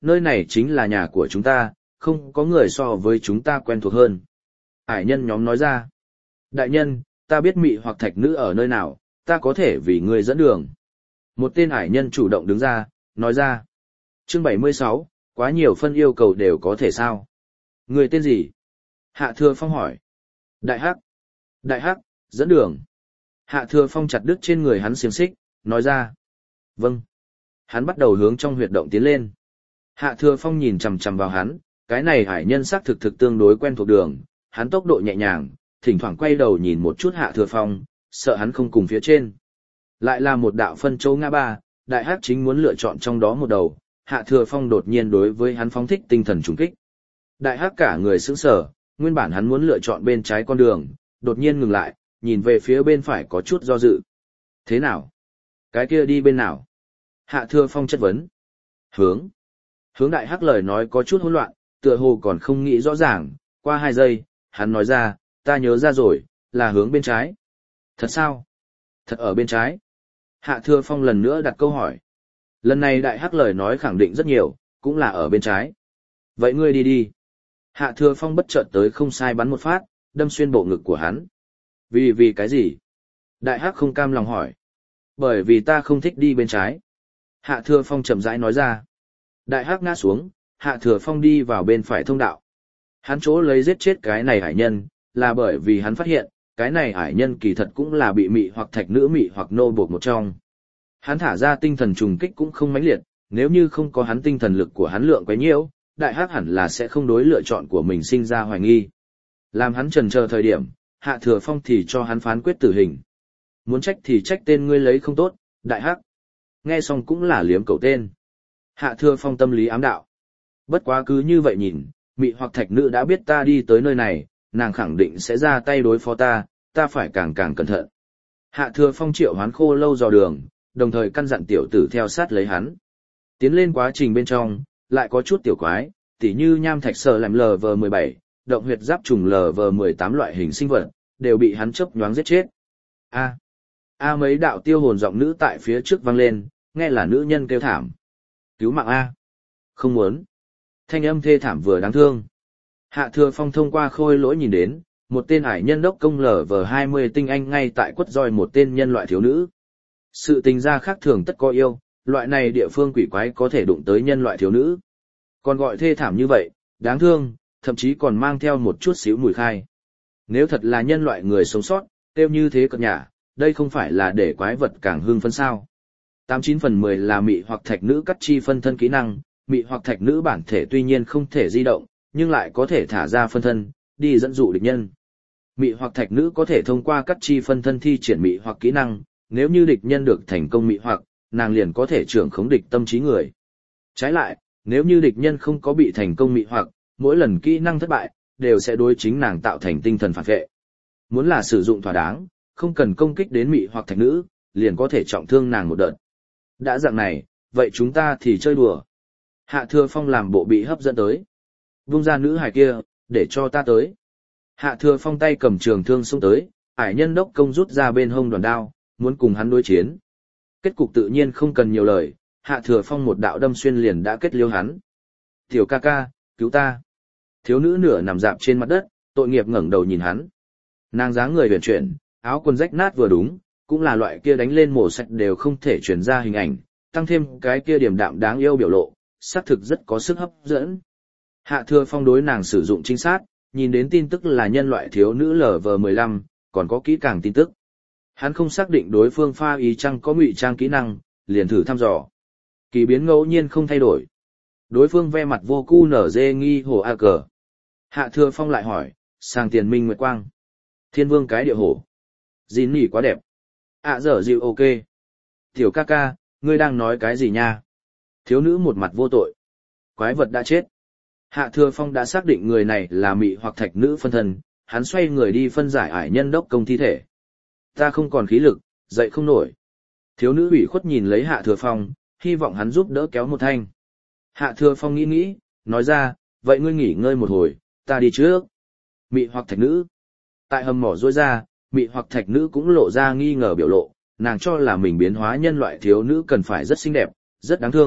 A: nơi này chính là nhà của chúng ta, không có người so với chúng ta quen thuộc hơn. Ải nhân nhóm nói ra. Đại nhân, ta biết mị hoặc thạch nữ ở nơi nào, ta có thể vì ngươi dẫn đường. Một tên ải nhân chủ động đứng ra, nói ra. Chương bảy mươi sáu, quá nhiều phân yêu cầu đều có thể sao? Người tên gì? Hạ Thừa Phong hỏi. Đại Hắc. Đại Hắc, dẫn đường. Hạ Thừa Phong chặt đứt trên người hắn xiềng xích, nói ra. Vâng. Hắn bắt đầu hướng trong huyệt động tiến lên. Hạ Thừa Phong nhìn chằm chằm vào hắn, cái này hải nhân xác thực thực tương đối quen thuộc đường, hắn tốc độ nhẹ nhàng, thỉnh thoảng quay đầu nhìn một chút Hạ Thừa Phong, sợ hắn không cùng phía trên. Lại là một đạo phân châu ngã ba, Đại Hắc chính muốn lựa chọn trong đó một đầu, Hạ Thừa Phong đột nhiên đối với hắn phóng thích tinh thần trùng kích. Đại Hắc cả người sững sờ, nguyên bản hắn muốn lựa chọn bên trái con đường, đột nhiên ngừng lại, nhìn về phía bên phải có chút do dự. Thế nào? Cái kia đi bên nào? Hạ Thừa Phong chất vấn. Hướng. Hướng Đại Hắc lời nói có chút hỗn loạn, tựa hồ còn không nghĩ rõ ràng, qua hai giây, hắn nói ra, ta nhớ ra rồi, là hướng bên trái. Thật sao? Thật ở bên trái. Hạ Thừa Phong lần nữa đặt câu hỏi. Lần này Đại Hắc lời nói khẳng định rất nhiều, cũng là ở bên trái. Vậy ngươi đi đi. Hạ Thừa Phong bất chợt tới không sai bắn một phát, đâm xuyên bộ ngực của hắn. Vì vì cái gì? Đại Hắc không cam lòng hỏi. Bởi vì ta không thích đi bên trái. Hạ Thừa Phong chậm rãi nói ra. Đại Hắc ngã xuống, Hạ Thừa Phong đi vào bên phải thông đạo. Hắn chỗ lấy giết chết cái này hải nhân, là bởi vì hắn phát hiện, cái này hải nhân kỳ thật cũng là bị mị hoặc thạch nữ mị hoặc nô buộc một trong. Hắn thả ra tinh thần trùng kích cũng không mãnh liệt, nếu như không có hắn tinh thần lực của hắn lượng quá nhiều, Đại Hắc hẳn là sẽ không đối lựa chọn của mình sinh ra hoài nghi. Làm hắn chần chờ thời điểm, Hạ Thừa Phong thì cho hắn phán quyết tử hình. Muốn trách thì trách tên ngươi lấy không tốt, Đại Hắc. Nghe xong cũng là liếm cậu tên. Hạ Thừa Phong tâm lý ám đạo. Bất quá cứ như vậy nhìn, mị hoặc thạch nữ đã biết ta đi tới nơi này, nàng khẳng định sẽ ra tay đối phó ta, ta phải càng càng cẩn thận. Hạ Thừa Phong triệu hoán khô lâu dò đường, đồng thời căn dặn tiểu tử theo sát lấy hắn. Tiến lên quá trình bên trong, lại có chút tiểu quái, tỉ như nham thạch sở làm lờ vờ mười bảy, động huyệt giáp trùng lờ vờ mười tám loại hình sinh vật, đều bị hắn chớp nhoáng giết chết. A. A mấy đạo tiêu hồn giọng nữ tại phía trước vang lên, nghe là nữ nhân kêu thảm. Cứu mạng A. Không muốn. Thanh âm thê thảm vừa đáng thương. Hạ Thừa Phong thông qua khôi lỗi nhìn đến, một tên ải nhân đốc công lờ vờ hai mươi tinh anh ngay tại quất roi một tên nhân loại thiếu nữ. Sự tình gia khác thường tất có yêu, loại này địa phương quỷ quái có thể đụng tới nhân loại thiếu nữ. Còn gọi thê thảm như vậy, đáng thương, thậm chí còn mang theo một chút xíu mùi khai. Nếu thật là nhân loại người sống sót, tiêu như thế cợt nhả, đây không phải là để quái vật càng hưng phấn sao. tám chín phần mười là mị hoặc thạch nữ cắt chi phân thân kỹ năng, mị hoặc thạch nữ bản thể tuy nhiên không thể di động, nhưng lại có thể thả ra phân thân, đi dẫn dụ địch nhân. Mị hoặc thạch nữ có thể thông qua cắt chi phân thân thi triển mị hoặc kỹ năng, nếu như địch nhân được thành công mị hoặc, nàng liền có thể trưởng khống địch tâm trí người. Trái lại, nếu như địch nhân không có bị thành công mị hoặc, mỗi lần kỹ năng thất bại, đều sẽ đối chính nàng tạo thành tinh thần phản vệ. Muốn là sử dụng thỏa đáng, không cần công kích đến mị hoặc thạch nữ, liền có thể trọng thương nàng một đợt. Đã dạng này, vậy chúng ta thì chơi đùa. Hạ Thừa Phong làm bộ bị hấp dẫn tới. Vung ra nữ hài kia, để cho ta tới. Hạ Thừa Phong tay cầm trường thương xông tới, ải nhân đốc công rút ra bên hông đoàn đao, muốn cùng hắn đối chiến. Kết cục tự nhiên không cần nhiều lời, Hạ Thừa Phong một đạo đâm xuyên liền đã kết liễu hắn. Tiểu ca ca, cứu ta. Thiếu nữ nửa nằm dạp trên mặt đất, tội nghiệp ngẩng đầu nhìn hắn. Nàng dáng người huyền chuyển, áo quần rách nát vừa đúng, cũng là loại kia đánh lên mổ sạch đều không thể truyền ra hình ảnh, tăng thêm cái kia điềm đạm đáng yêu biểu lộ, xác thực rất có sức hấp dẫn. Hạ Thừa Phong đối nàng sử dụng trinh sát, nhìn đến tin tức là nhân loại thiếu nữ lờ vờ mười lăm, còn có kỹ càng tin tức. Hắn không xác định đối phương pha ý chăng có ngụy trang kỹ năng, liền thử thăm dò. Kỳ biến ngẫu nhiên không thay đổi. Đối phương ve mặt vô cu nở dê nghi hồ a cờ. Hạ Thừa Phong lại hỏi, sang tiền minh nguyệt quang. Thiên vương cái địa hổ. Dìn nỉ quá đẹp. À dở dịu ok. Tiểu ca ca, ngươi đang nói cái gì nha? Thiếu nữ một mặt vô tội. Quái vật đã chết. Hạ Thừa Phong đã xác định người này là mị hoặc thạch nữ phân thân, hắn xoay người đi phân giải ải nhân đốc công thi thể. Ta không còn khí lực, dậy không nổi. Thiếu nữ ủy khuất nhìn lấy Hạ Thừa Phong, hy vọng hắn giúp đỡ kéo một thanh. Hạ Thừa Phong nghĩ nghĩ, nói ra, vậy ngươi nghỉ ngơi một hồi, ta đi trước. Mị hoặc thạch nữ. Tại hầm mỏ rối ra, mị hoặc thạch nữ cũng lộ ra nghi ngờ biểu lộ, nàng cho là mình biến hóa nhân loại thiếu nữ cần phải rất xinh đẹp, rất đáng thương,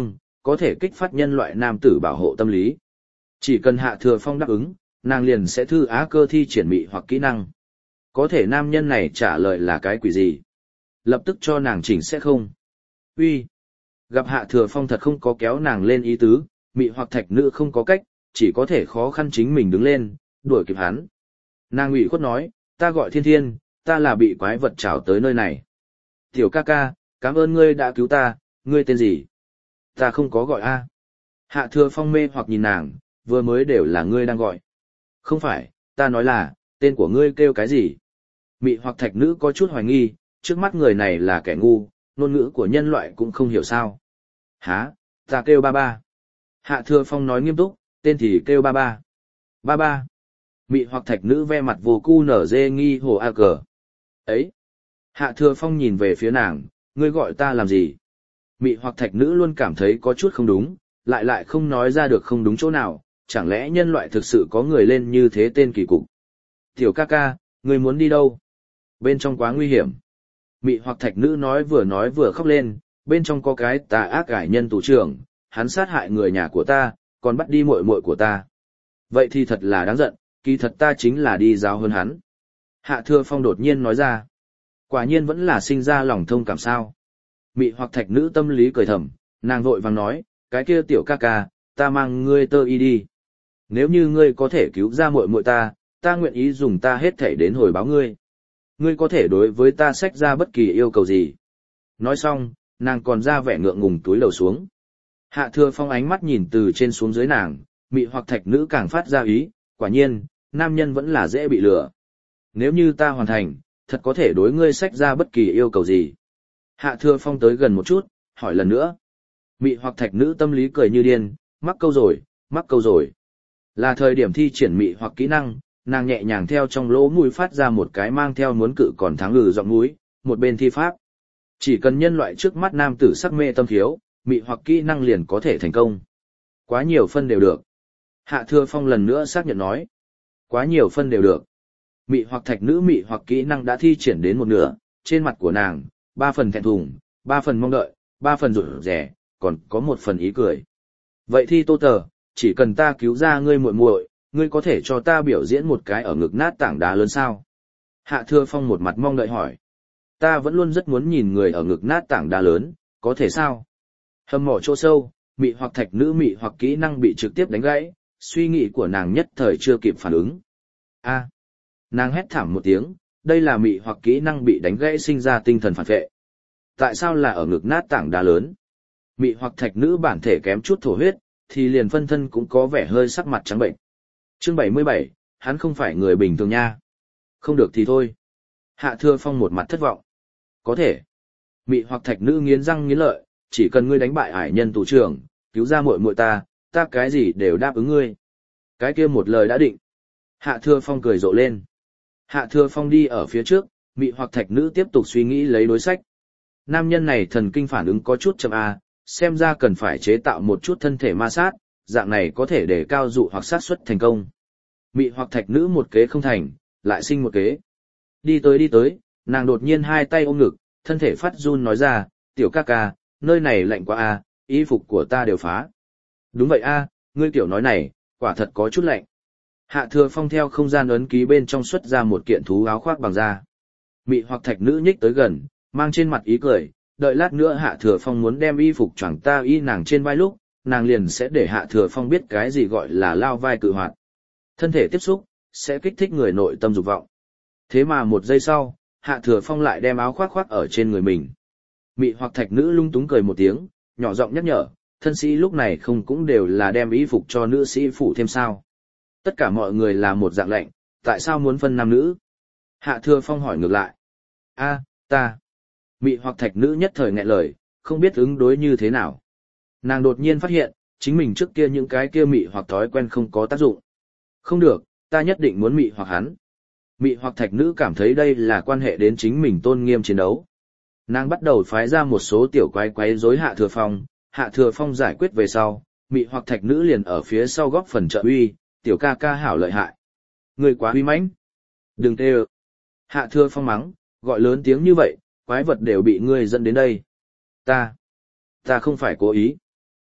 A: có thể kích phát nhân loại nam tử bảo hộ tâm lý. Chỉ cần Hạ Thừa Phong đáp ứng, nàng liền sẽ thư á cơ thi triển mị hoặc kỹ năng. Có thể nam nhân này trả lời là cái quỷ gì? Lập tức cho nàng chỉnh sẽ không. Uy, gặp Hạ Thừa Phong thật không có kéo nàng lên ý tứ, mị hoặc thạch nữ không có cách, chỉ có thể khó khăn chính mình đứng lên, đuổi kịp hắn. Nàng ủy khuất nói, ta gọi Thiên Thiên, ta là bị quái vật trảo tới nơi này. Tiểu ca ca, cảm ơn ngươi đã cứu ta, ngươi tên gì? Ta không có gọi A. Hạ Thừa Phong mê hoặc nhìn nàng, vừa mới đều là ngươi đang gọi. Không phải, ta nói là, tên của ngươi kêu cái gì? Mị hoặc thạch nữ có chút hoài nghi, trước mắt người này là kẻ ngu, ngôn ngữ của nhân loại cũng không hiểu sao. Hả, ta kêu ba ba. Hạ Thừa Phong nói nghiêm túc, tên thì kêu ba ba. Ba ba. Mị hoặc thạch nữ ve mặt vô cu nở dê nghi hồ a cờ. Ấy. Hạ Thừa Phong nhìn về phía nàng, ngươi gọi ta làm gì? Mị hoặc thạch nữ luôn cảm thấy có chút không đúng, lại lại không nói ra được không đúng chỗ nào, chẳng lẽ nhân loại thực sự có người lên như thế tên kỳ cục. Tiểu ca ca, ngươi muốn đi đâu? Bên trong quá nguy hiểm. Mị hoặc thạch nữ nói vừa nói vừa khóc lên, bên trong có cái tà ác ải nhân tù trưởng, hắn sát hại người nhà của ta, còn bắt đi muội muội của ta. Vậy thì thật là đáng giận, kỳ thật ta chính là đi giáo hơn hắn. Hạ Thừa Phong đột nhiên nói ra. Quả nhiên vẫn là sinh ra lòng thông cảm sao. Mị hoặc thạch nữ tâm lý cười thầm, nàng vội vàng nói, cái kia tiểu ca ca, ta mang ngươi tơ y đi. Nếu như ngươi có thể cứu ra muội muội ta, ta nguyện ý dùng ta hết thảy đến hồi báo ngươi. Ngươi có thể đối với ta xách ra bất kỳ yêu cầu gì. Nói xong, nàng còn ra vẻ ngượng ngùng túi lầu xuống. Hạ Thừa Phong ánh mắt nhìn từ trên xuống dưới nàng, mị hoặc thạch nữ càng phát ra ý, quả nhiên, nam nhân vẫn là dễ bị lừa. Nếu như ta hoàn thành, thật có thể đối ngươi xách ra bất kỳ yêu cầu gì. Hạ Thừa Phong tới gần một chút, hỏi lần nữa. Mị hoặc thạch nữ tâm lý cười như điên, mắc câu rồi, mắc câu rồi. Là thời điểm thi triển mị hoặc kỹ năng, nàng nhẹ nhàng theo trong lỗ mũi phát ra một cái mang theo muốn cự còn thắng ngừ giọng mũi, một bên thi pháp. Chỉ cần nhân loại trước mắt nam tử sắc mê tâm thiếu, mị hoặc kỹ năng liền có thể thành công. Quá nhiều phân đều được. Hạ Thừa Phong lần nữa xác nhận nói. Quá nhiều phân đều được. Mị hoặc thạch nữ mị hoặc kỹ năng đã thi triển đến một nửa, trên mặt của nàng, ba phần thẹn thùng, ba phần mong đợi, ba phần rụt rẻ, còn có một phần ý cười. Vậy thì Tô Tờ, chỉ cần ta cứu ra ngươi muội muội, ngươi có thể cho ta biểu diễn một cái ở ngực nát tảng đá lớn sao? Hạ Thừa Phong một mặt mong đợi hỏi. Ta vẫn luôn rất muốn nhìn người ở ngực nát tảng đá lớn, có thể sao? Hầm mỏ chỗ sâu, mị hoặc thạch nữ mị hoặc kỹ năng bị trực tiếp đánh gãy, suy nghĩ của nàng nhất thời chưa kịp phản ứng. A. Nàng hét thảm một tiếng, đây là mị hoặc kỹ năng bị đánh gãy sinh ra tinh thần phản vệ. Tại sao là ở ngực nát tảng đá lớn? Mị hoặc thạch nữ bản thể kém chút thổ huyết, thì liền phân thân cũng có vẻ hơi sắc mặt trắng bệnh. Chương bảy mươi bảy, hắn không phải người bình thường nha. Không được thì thôi. Hạ Thừa Phong một mặt thất vọng. Có thể. Mị hoặc thạch nữ nghiến răng nghiến lợi, chỉ cần ngươi đánh bại ải nhân tù trưởng, cứu ra muội muội ta, ta cái gì đều đáp ứng ngươi. Cái kia một lời đã định. Hạ Thừa Phong cười rộ lên. Hạ Thừa Phong đi ở phía trước, mị hoặc thạch nữ tiếp tục suy nghĩ lấy đối sách. Nam nhân này thần kinh phản ứng có chút chậm a, xem ra cần phải chế tạo một chút thân thể ma sát, dạng này có thể để cao dụ hoặc sát suất thành công. Mị hoặc thạch nữ một kế không thành, lại sinh một kế. Đi tới đi tới, nàng đột nhiên hai tay ôm ngực, thân thể phát run nói ra, tiểu ca ca, nơi này lạnh quá a, y phục của ta đều phá. Đúng vậy a, ngươi tiểu nói này, quả thật có chút lạnh. Hạ Thừa Phong theo không gian ấn ký bên trong xuất ra một kiện thú áo khoác bằng da. Mị hoặc thạch nữ nhích tới gần, mang trên mặt ý cười, đợi lát nữa Hạ Thừa Phong muốn đem y phục choàng ta y nàng trên vai lúc, nàng liền sẽ để Hạ Thừa Phong biết cái gì gọi là lao vai cự hoạt. Thân thể tiếp xúc, sẽ kích thích người nội tâm dục vọng. Thế mà một giây sau, Hạ Thừa Phong lại đem áo khoác khoác ở trên người mình. Mị hoặc thạch nữ lung túng cười một tiếng, nhỏ giọng nhắc nhở, thân sĩ lúc này không cũng đều là đem y phục cho nữ sĩ phủ thêm sao. Tất cả mọi người là một dạng lệnh, tại sao muốn phân nam nữ? Hạ Thừa Phong hỏi ngược lại. A, ta. Mị hoặc thạch nữ nhất thời nghẹn lời, không biết ứng đối như thế nào. Nàng đột nhiên phát hiện, chính mình trước kia những cái kia mị hoặc thói quen không có tác dụng. Không được, ta nhất định muốn mị hoặc hắn. Mị hoặc thạch nữ cảm thấy đây là quan hệ đến chính mình tôn nghiêm chiến đấu. Nàng bắt đầu phái ra một số tiểu quái quái rối Hạ Thừa Phong, Hạ Thừa Phong giải quyết về sau, mị hoặc thạch nữ liền ở phía sau góp phần trợ uy, tiểu ca ca hảo lợi hại. Người quá uy mãnh. Đừng tê ơ. Hạ Thừa Phong mắng, gọi lớn tiếng như vậy, quái vật đều bị ngươi dẫn đến đây. Ta, ta không phải cố ý.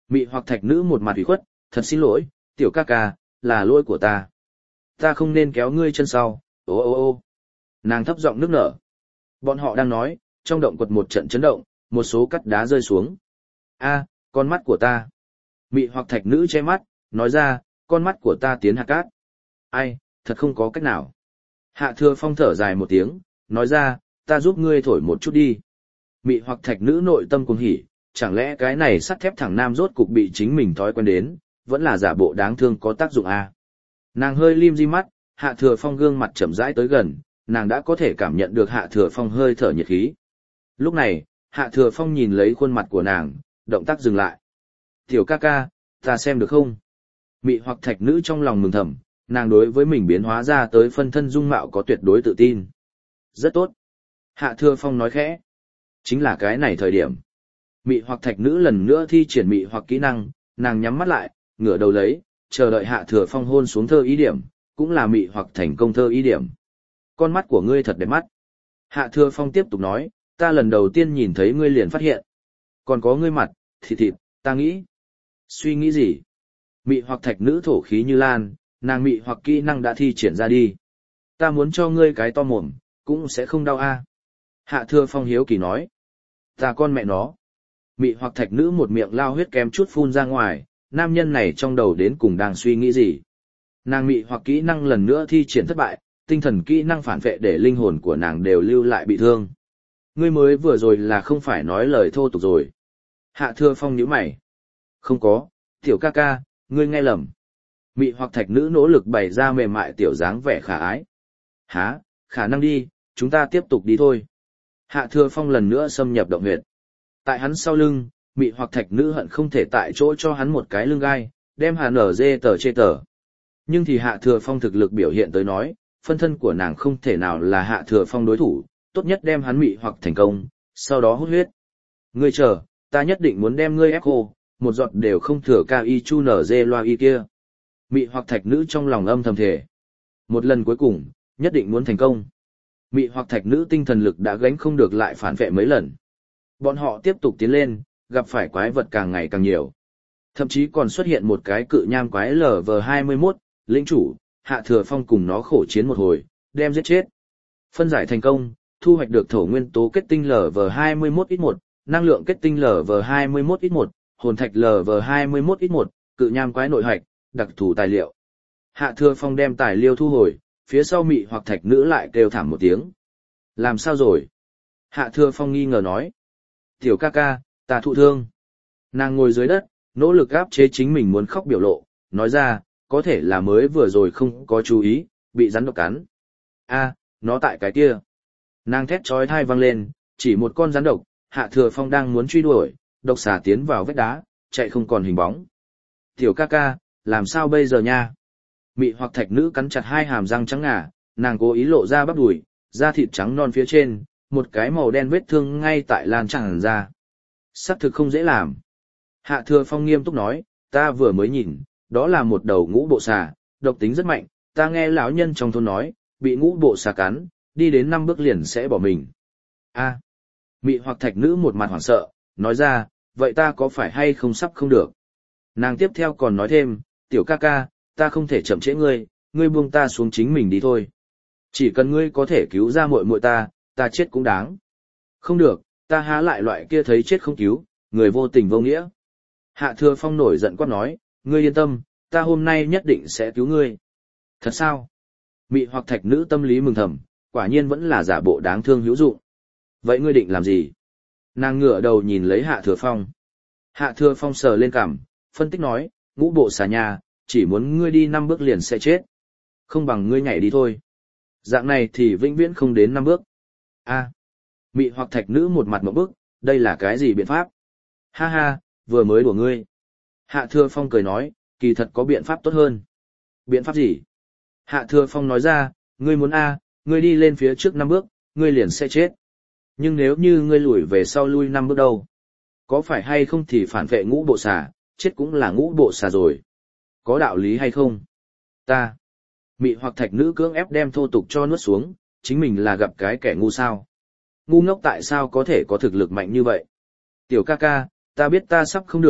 A: Mị hoặc thạch nữ một mặt ủy khuất, thật xin lỗi, tiểu ca ca, là lỗi của ta. Ta không nên kéo ngươi chân sau, ô ô ô. Nàng thấp giọng nước nở. Bọn họ đang nói, trong động quật một trận chấn động, một số cắt đá rơi xuống. A, con mắt của ta. Mị hoặc thạch nữ che mắt, nói ra, con mắt của ta tiến hạt cát. Ai, thật không có cách nào. Hạ Thừa Phong thở dài một tiếng, nói ra, ta giúp ngươi thổi một chút đi. Mị hoặc thạch nữ nội tâm cuồng hỉ, chẳng lẽ cái này sắt thép thẳng nam rốt cục bị chính mình thói quen đến, vẫn là giả bộ đáng thương có tác dụng à. Nàng hơi lim di mắt, Hạ Thừa Phong gương mặt chậm rãi tới gần, nàng đã có thể cảm nhận được Hạ Thừa Phong hơi thở nhiệt khí. Lúc này, Hạ Thừa Phong nhìn lấy khuôn mặt của nàng, động tác dừng lại. Tiểu ca ca, ta xem được không? Mị hoặc thạch nữ trong lòng mừng thầm, nàng đối với mình biến hóa ra tới phân thân dung mạo có tuyệt đối tự tin. Rất tốt. Hạ Thừa Phong nói khẽ. Chính là cái này thời điểm. Mị hoặc thạch nữ lần nữa thi triển mị hoặc kỹ năng, nàng nhắm mắt lại, ngửa đầu lấy, chờ đợi Hạ Thừa Phong hôn xuống thơ ý điểm, cũng là mị hoặc thành công thơ ý điểm. Con mắt của ngươi thật đẹp mắt. Hạ Thừa Phong tiếp tục nói, ta lần đầu tiên nhìn thấy ngươi liền phát hiện. Còn có ngươi mặt, thịt thịt, ta nghĩ. Suy nghĩ gì? Mị hoặc thạch nữ thổ khí như lan, nàng mị hoặc kỹ năng đã thi triển ra đi. Ta muốn cho ngươi cái to mồm, cũng sẽ không đau a. Hạ Thừa Phong hiếu kỳ nói. Ta con mẹ nó. Mị hoặc thạch nữ một miệng lao huyết kém chút phun ra ngoài, nam nhân này trong đầu đến cùng đang suy nghĩ gì. Nàng mị hoặc kỹ năng lần nữa thi triển thất bại, tinh thần kỹ năng phản vệ để linh hồn của nàng đều lưu lại bị thương. Ngươi mới vừa rồi là không phải nói lời thô tục rồi. Hạ Thừa Phong nhíu mày. Không có, tiểu ca ca, ngươi nghe lầm. Mị hoặc thạch nữ nỗ lực bày ra mềm mại tiểu dáng vẻ khả ái. Hả, khả năng đi, chúng ta tiếp tục đi thôi. Hạ Thừa Phong lần nữa xâm nhập động huyệt. Tại hắn sau lưng, mị hoặc thạch nữ hận không thể tại chỗ cho hắn một cái lưng gai, đem hắn ở dê tờ chê tờ. Nhưng thì Hạ Thừa Phong thực lực biểu hiện tới nói, phân thân của nàng không thể nào là Hạ Thừa Phong đối thủ, tốt nhất đem hắn mị hoặc thành công, sau đó hút huyết. Ngươi chờ, ta nhất định muốn đem ngươi ép khô, một giọt đều không thừa ca y chu nở dê loa y kia. Mị hoặc thạch nữ trong lòng âm thầm thể. Một lần cuối cùng, nhất định muốn thành công. Mị hoặc thạch nữ tinh thần lực đã gánh không được lại phản vệ mấy lần. Bọn họ tiếp tục tiến lên, gặp phải quái vật càng ngày càng nhiều. Thậm chí còn xuất hiện một cái cự nham quái lờ vờ hai mươi mốt, lĩnh chủ, Hạ Thừa Phong cùng nó khổ chiến một hồi, đem giết chết. Phân giải thành công, thu hoạch được thổ nguyên tố kết tinh lờ vờ hai mươi mốt ít một, năng lượng kết tinh lờ vờ hai mươi mốt ít một, hồn thạch lờ vờ hai mươi mốt ít một, cự nham quái nội hạch, đặc thù tài liệu. Hạ Thừa Phong đem tài liệu thu hồi, phía sau mị hoặc thạch nữ lại kêu thảm một tiếng. Làm sao rồi? Hạ Thừa Phong nghi ngờ nói. Tiểu ca ca, ta thụ thương. Nàng ngồi dưới đất, nỗ lực áp chế chính mình muốn khóc biểu lộ, nói ra, có thể là mới vừa rồi không có chú ý, bị rắn độc cắn. A, nó tại cái kia. Nàng thét chói tai vang lên, chỉ một con rắn độc, Hạ Thừa Phong đang muốn truy đuổi, độc xà tiến vào vách đá, chạy không còn hình bóng. Tiểu ca ca, làm sao bây giờ nha? Mị hoặc thạch nữ cắn chặt hai hàm răng trắng ngà, nàng cố ý lộ ra bắp đùi, da thịt trắng non phía trên, một cái màu đen vết thương ngay tại lan tràn ra. Sắc thực không dễ làm. Hạ Thừa Phong nghiêm túc nói, ta vừa mới nhìn, đó là một đầu ngũ bộ xà, độc tính rất mạnh, ta nghe lão nhân trong thôn nói, bị ngũ bộ xà cắn, đi đến năm bước liền sẽ bỏ mình. A. Mị hoặc thạch nữ một mặt hoảng sợ, nói ra, vậy ta có phải hay không sắp không được? Nàng tiếp theo còn nói thêm, tiểu ca ca, ta không thể chậm trễ ngươi, ngươi buông ta xuống chính mình đi thôi. Chỉ cần ngươi có thể cứu ra muội muội ta, ta chết cũng đáng. Không được, ta há lại loại kia thấy chết không cứu, người vô tình vô nghĩa. Hạ Thừa Phong nổi giận quát nói, ngươi yên tâm, ta hôm nay nhất định sẽ cứu ngươi. Thật sao? Mị hoặc thạch nữ tâm lý mừng thầm, quả nhiên vẫn là giả bộ đáng thương hữu dụng. Vậy ngươi định làm gì? Nàng ngửa đầu nhìn lấy Hạ Thừa Phong. Hạ Thừa Phong sờ lên cằm, phân tích nói, ngũ bộ xà nhà, chỉ muốn ngươi đi năm bước liền sẽ chết. Không bằng ngươi nhảy đi thôi. Dạng này thì vĩnh viễn không đến năm bước. A. Mị hoặc thạch nữ một mặt một bức, đây là cái gì biện pháp? Ha ha, vừa mới đùa ngươi. Hạ Thừa Phong cười nói, kỳ thật có biện pháp tốt hơn. Biện pháp gì? Hạ Thừa Phong nói ra, ngươi muốn A, ngươi đi lên phía trước năm bước, ngươi liền sẽ chết. Nhưng nếu như ngươi lùi về sau lui năm bước đâu? Có phải hay không thì phản vệ ngũ bộ xà, chết cũng là ngũ bộ xà rồi. Có đạo lý hay không? Ta. Mị hoặc thạch nữ cưỡng ép đem thô tục cho nuốt xuống, chính mình là gặp cái kẻ ngu sao. Ngu ngốc tại sao có thể có thực lực mạnh như vậy? Tiểu ca ca, ta biết ta sắp không được,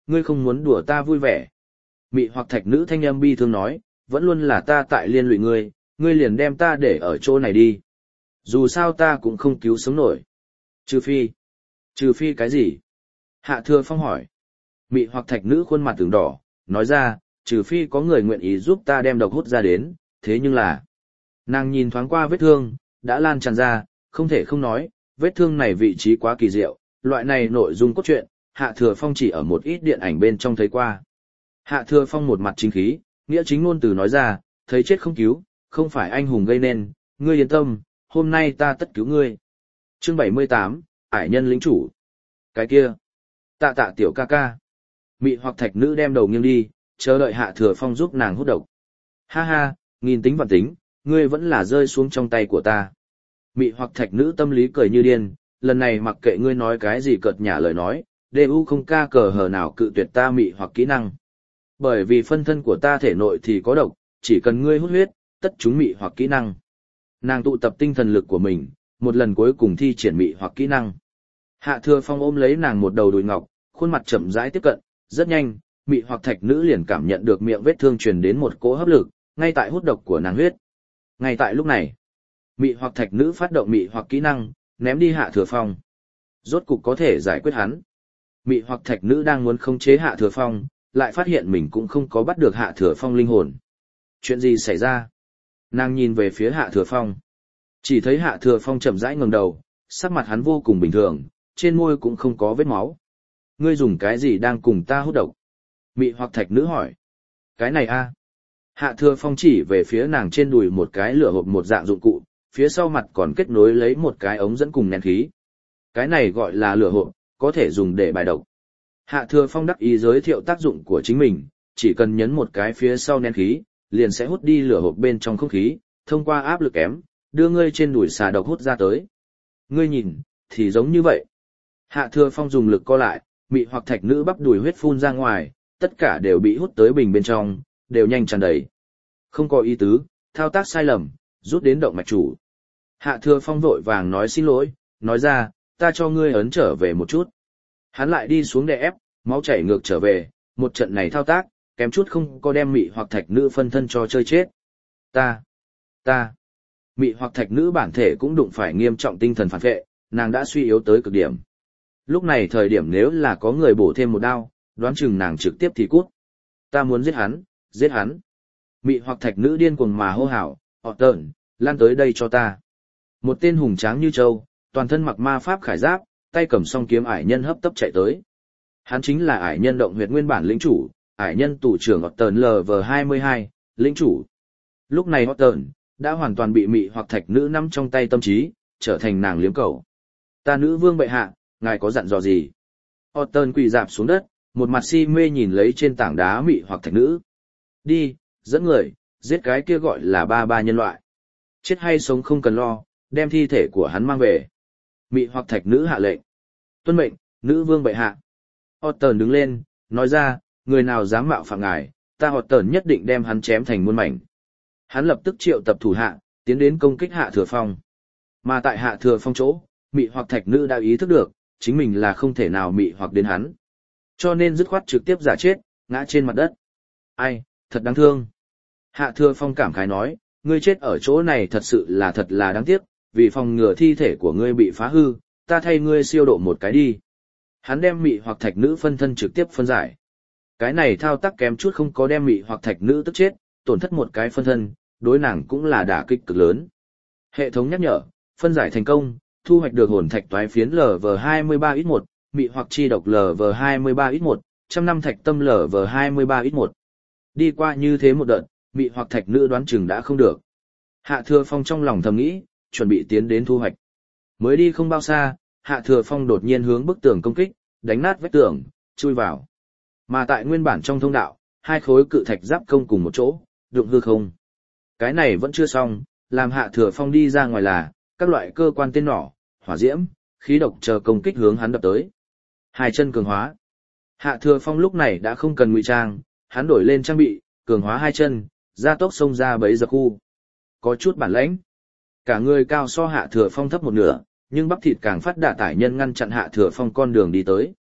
A: ngươi không muốn đùa ta vui vẻ. Mị hoặc thạch nữ thanh âm bi thương nói, vẫn luôn là ta tại liên lụy ngươi, ngươi liền đem ta để ở chỗ này đi. Dù sao ta cũng không cứu sống nổi. Trừ phi. Trừ phi cái gì? Hạ Thừa Phong hỏi. Mị hoặc thạch nữ khuôn mặt tưởng đỏ, nói ra, trừ phi có người nguyện ý giúp ta đem độc hút ra đến, thế nhưng là... Nàng nhìn thoáng qua vết thương, đã lan tràn ra, không thể không nói, vết thương này vị trí quá kỳ diệu, loại này nội dung cốt truyện, Hạ Thừa Phong chỉ ở một ít điện ảnh bên trong thấy qua. Hạ Thừa Phong một mặt chính khí, nghĩa chính ngôn từ nói ra, thấy chết không cứu, không phải anh hùng gây nên, ngươi yên tâm, hôm nay ta tất cứu ngươi. Chương bảy mươi tám, Ải nhân lĩnh chủ. Cái kia, tạ tạ tiểu ca ca. Mị hoặc thạch nữ đem đầu nghiêng đi, chờ đợi Hạ Thừa Phong giúp nàng hút độc. Ha ha, nghìn tính vạn tính, ngươi vẫn là rơi xuống trong tay của ta. Mị hoặc thạch nữ tâm lý cười như điên, lần này mặc kệ ngươi nói cái gì cợt nhả lời nói, đê u không ca cờ hờ nào cự tuyệt ta mị hoặc kỹ năng. Bởi vì phân thân của ta thể nội thì có độc, chỉ cần ngươi hút huyết, tất chúng mị hoặc kỹ năng. Nàng tụ tập tinh thần lực của mình, một lần cuối cùng thi triển mị hoặc kỹ năng. Hạ Thừa Phong ôm lấy nàng một đầu đùi ngọc, khuôn mặt chậm rãi tiếp cận, rất nhanh, mị hoặc thạch nữ liền cảm nhận được miệng vết thương truyền đến một cỗ hấp lực, ngay tại hút độc của nàng huyết. Ngay tại lúc này, mị hoặc thạch nữ phát động mị hoặc kỹ năng, ném đi Hạ Thừa Phong. Rốt cục có thể giải quyết hắn. Mị hoặc thạch nữ đang muốn khống chế Hạ Thừa Phong, lại phát hiện mình cũng không có bắt được Hạ Thừa Phong linh hồn. Chuyện gì xảy ra? Nàng nhìn về phía Hạ Thừa Phong. Chỉ thấy Hạ Thừa Phong chậm rãi ngẩng đầu, sắc mặt hắn vô cùng bình thường, trên môi cũng không có vết máu. Ngươi dùng cái gì đang cùng ta hút độc? Mị hoặc thạch nữ hỏi. Cái này a? Hạ Thừa Phong chỉ về phía nàng trên đùi một cái lửa hộp một dạng dụng cụ, phía sau mặt còn kết nối lấy một cái ống dẫn cùng nén khí. Cái này gọi là lửa hộp, có thể dùng để bài độc. Hạ Thừa Phong đắc ý giới thiệu tác dụng của chính mình, chỉ cần nhấn một cái phía sau nén khí, liền sẽ hút đi lửa hộp bên trong không khí, thông qua áp lực kém, đưa ngươi trên đùi xà độc hút ra tới. Ngươi nhìn, thì giống như vậy. Hạ Thừa Phong dùng lực co lại, mị hoặc thạch nữ bắp đùi huyết phun ra ngoài, tất cả đều bị hút tới bình bên trong, đều nhanh tràn đầy. Không có ý tứ, thao tác sai lầm, rút đến động mạch chủ. Hạ Thừa Phong vội vàng nói xin lỗi, nói ra, ta cho ngươi ấn trở về một chút. Hắn lại đi xuống đè ép, máu chảy ngược trở về, một trận này thao tác, kém chút không có đem mị hoặc thạch nữ phân thân cho chơi chết. Ta, ta, mị hoặc thạch nữ bản thể cũng đụng phải nghiêm trọng tinh thần phản vệ, nàng đã suy yếu tới cực điểm. Lúc này thời điểm nếu là có người bổ thêm một đao, đoán chừng nàng trực tiếp thì cút. Ta muốn giết hắn, giết hắn. Mị hoặc thạch nữ điên cuồng mà hô hào, họ tợn, lan tới đây cho ta. Một tên hùng tráng như trâu, toàn thân mặc ma pháp khải giáp, tay cầm song kiếm ải nhân hấp tấp chạy tới. Hắn chính là ải nhân động huyệt nguyên bản lĩnh chủ, ải nhân tù trưởng họ tợn lờ vờ hai mươi hai, lĩnh chủ. Lúc này họ tợn đã hoàn toàn bị mị hoặc thạch nữ nắm trong tay tâm trí, trở thành nàng liếm cầu. Ta nữ vương bệ hạ, ngài có dặn dò gì? Họ tợn quỳ dạp xuống đất, một mặt si mê nhìn lấy trên tảng đá mị hoặc thạch nữ. Đi, dẫn người, giết cái kia gọi là ba ba nhân loại. Chết hay sống không cần lo, đem thi thể của hắn mang về. Mị hoặc thạch nữ hạ lệnh. Tuân mệnh, nữ vương bệ hạ. Otten đứng lên, nói ra, người nào dám mạo phạm ngài, ta Otten nhất định đem hắn chém thành muôn mảnh. Hắn lập tức triệu tập thủ hạ, tiến đến công kích Hạ Thừa Phong. Mà tại Hạ Thừa Phong chỗ, mị hoặc thạch nữ đã ý thức được, chính mình là không thể nào mị hoặc đến hắn. Cho nên dứt khoát trực tiếp giả chết, ngã trên mặt đất. Ai, thật đáng thương. Hạ Thừa Phong cảm khái nói, ngươi chết ở chỗ này thật sự là thật là đáng tiếc, vì phòng ngừa thi thể của ngươi bị phá hư, ta thay ngươi siêu độ một cái đi. Hắn đem mị hoặc thạch nữ phân thân trực tiếp phân giải. Cái này thao tác kém chút không có đem mị hoặc thạch nữ tức chết, tổn thất một cái phân thân, đối nàng cũng là đả kích cực lớn. Hệ thống nhắc nhở, phân giải thành công, thu hoạch được hồn thạch toái phiến lờ vờ hai mươi ba ít một, mị hoặc chi độc lờ vờ hai mươi ba ít một, trăm năm thạch tâm lờ vờ hai mươi ba ít một. Đi qua như thế một đợt, mị hoặc thạch nữ đoán chừng đã không được. Hạ Thừa Phong trong lòng thầm nghĩ, chuẩn bị tiến đến thu hoạch. Mới đi không bao xa, Hạ Thừa Phong đột nhiên hướng bức tường công kích, đánh nát vách tường, chui vào. Mà tại nguyên bản trong thông đạo, hai khối cự thạch giáp công cùng một chỗ, đụng hư không. Cái này vẫn chưa xong, làm Hạ Thừa Phong đi ra ngoài là, các loại cơ quan tên nỏ, hỏa diễm, khí độc chờ công kích hướng hắn đập tới. Hai chân cường hóa. Hạ Thừa Phong lúc này đã không cần ngụy trang, hắn đổi lên trang bị, cường hóa hai chân, ra tốc xông ra bấy giờ khu. Có chút bản lãnh. Cả người cao so Hạ Thừa Phong thấp một nửa, nhưng bắp thịt càng phát đà tải nhân ngăn chặn Hạ Thừa Phong con đường đi tới.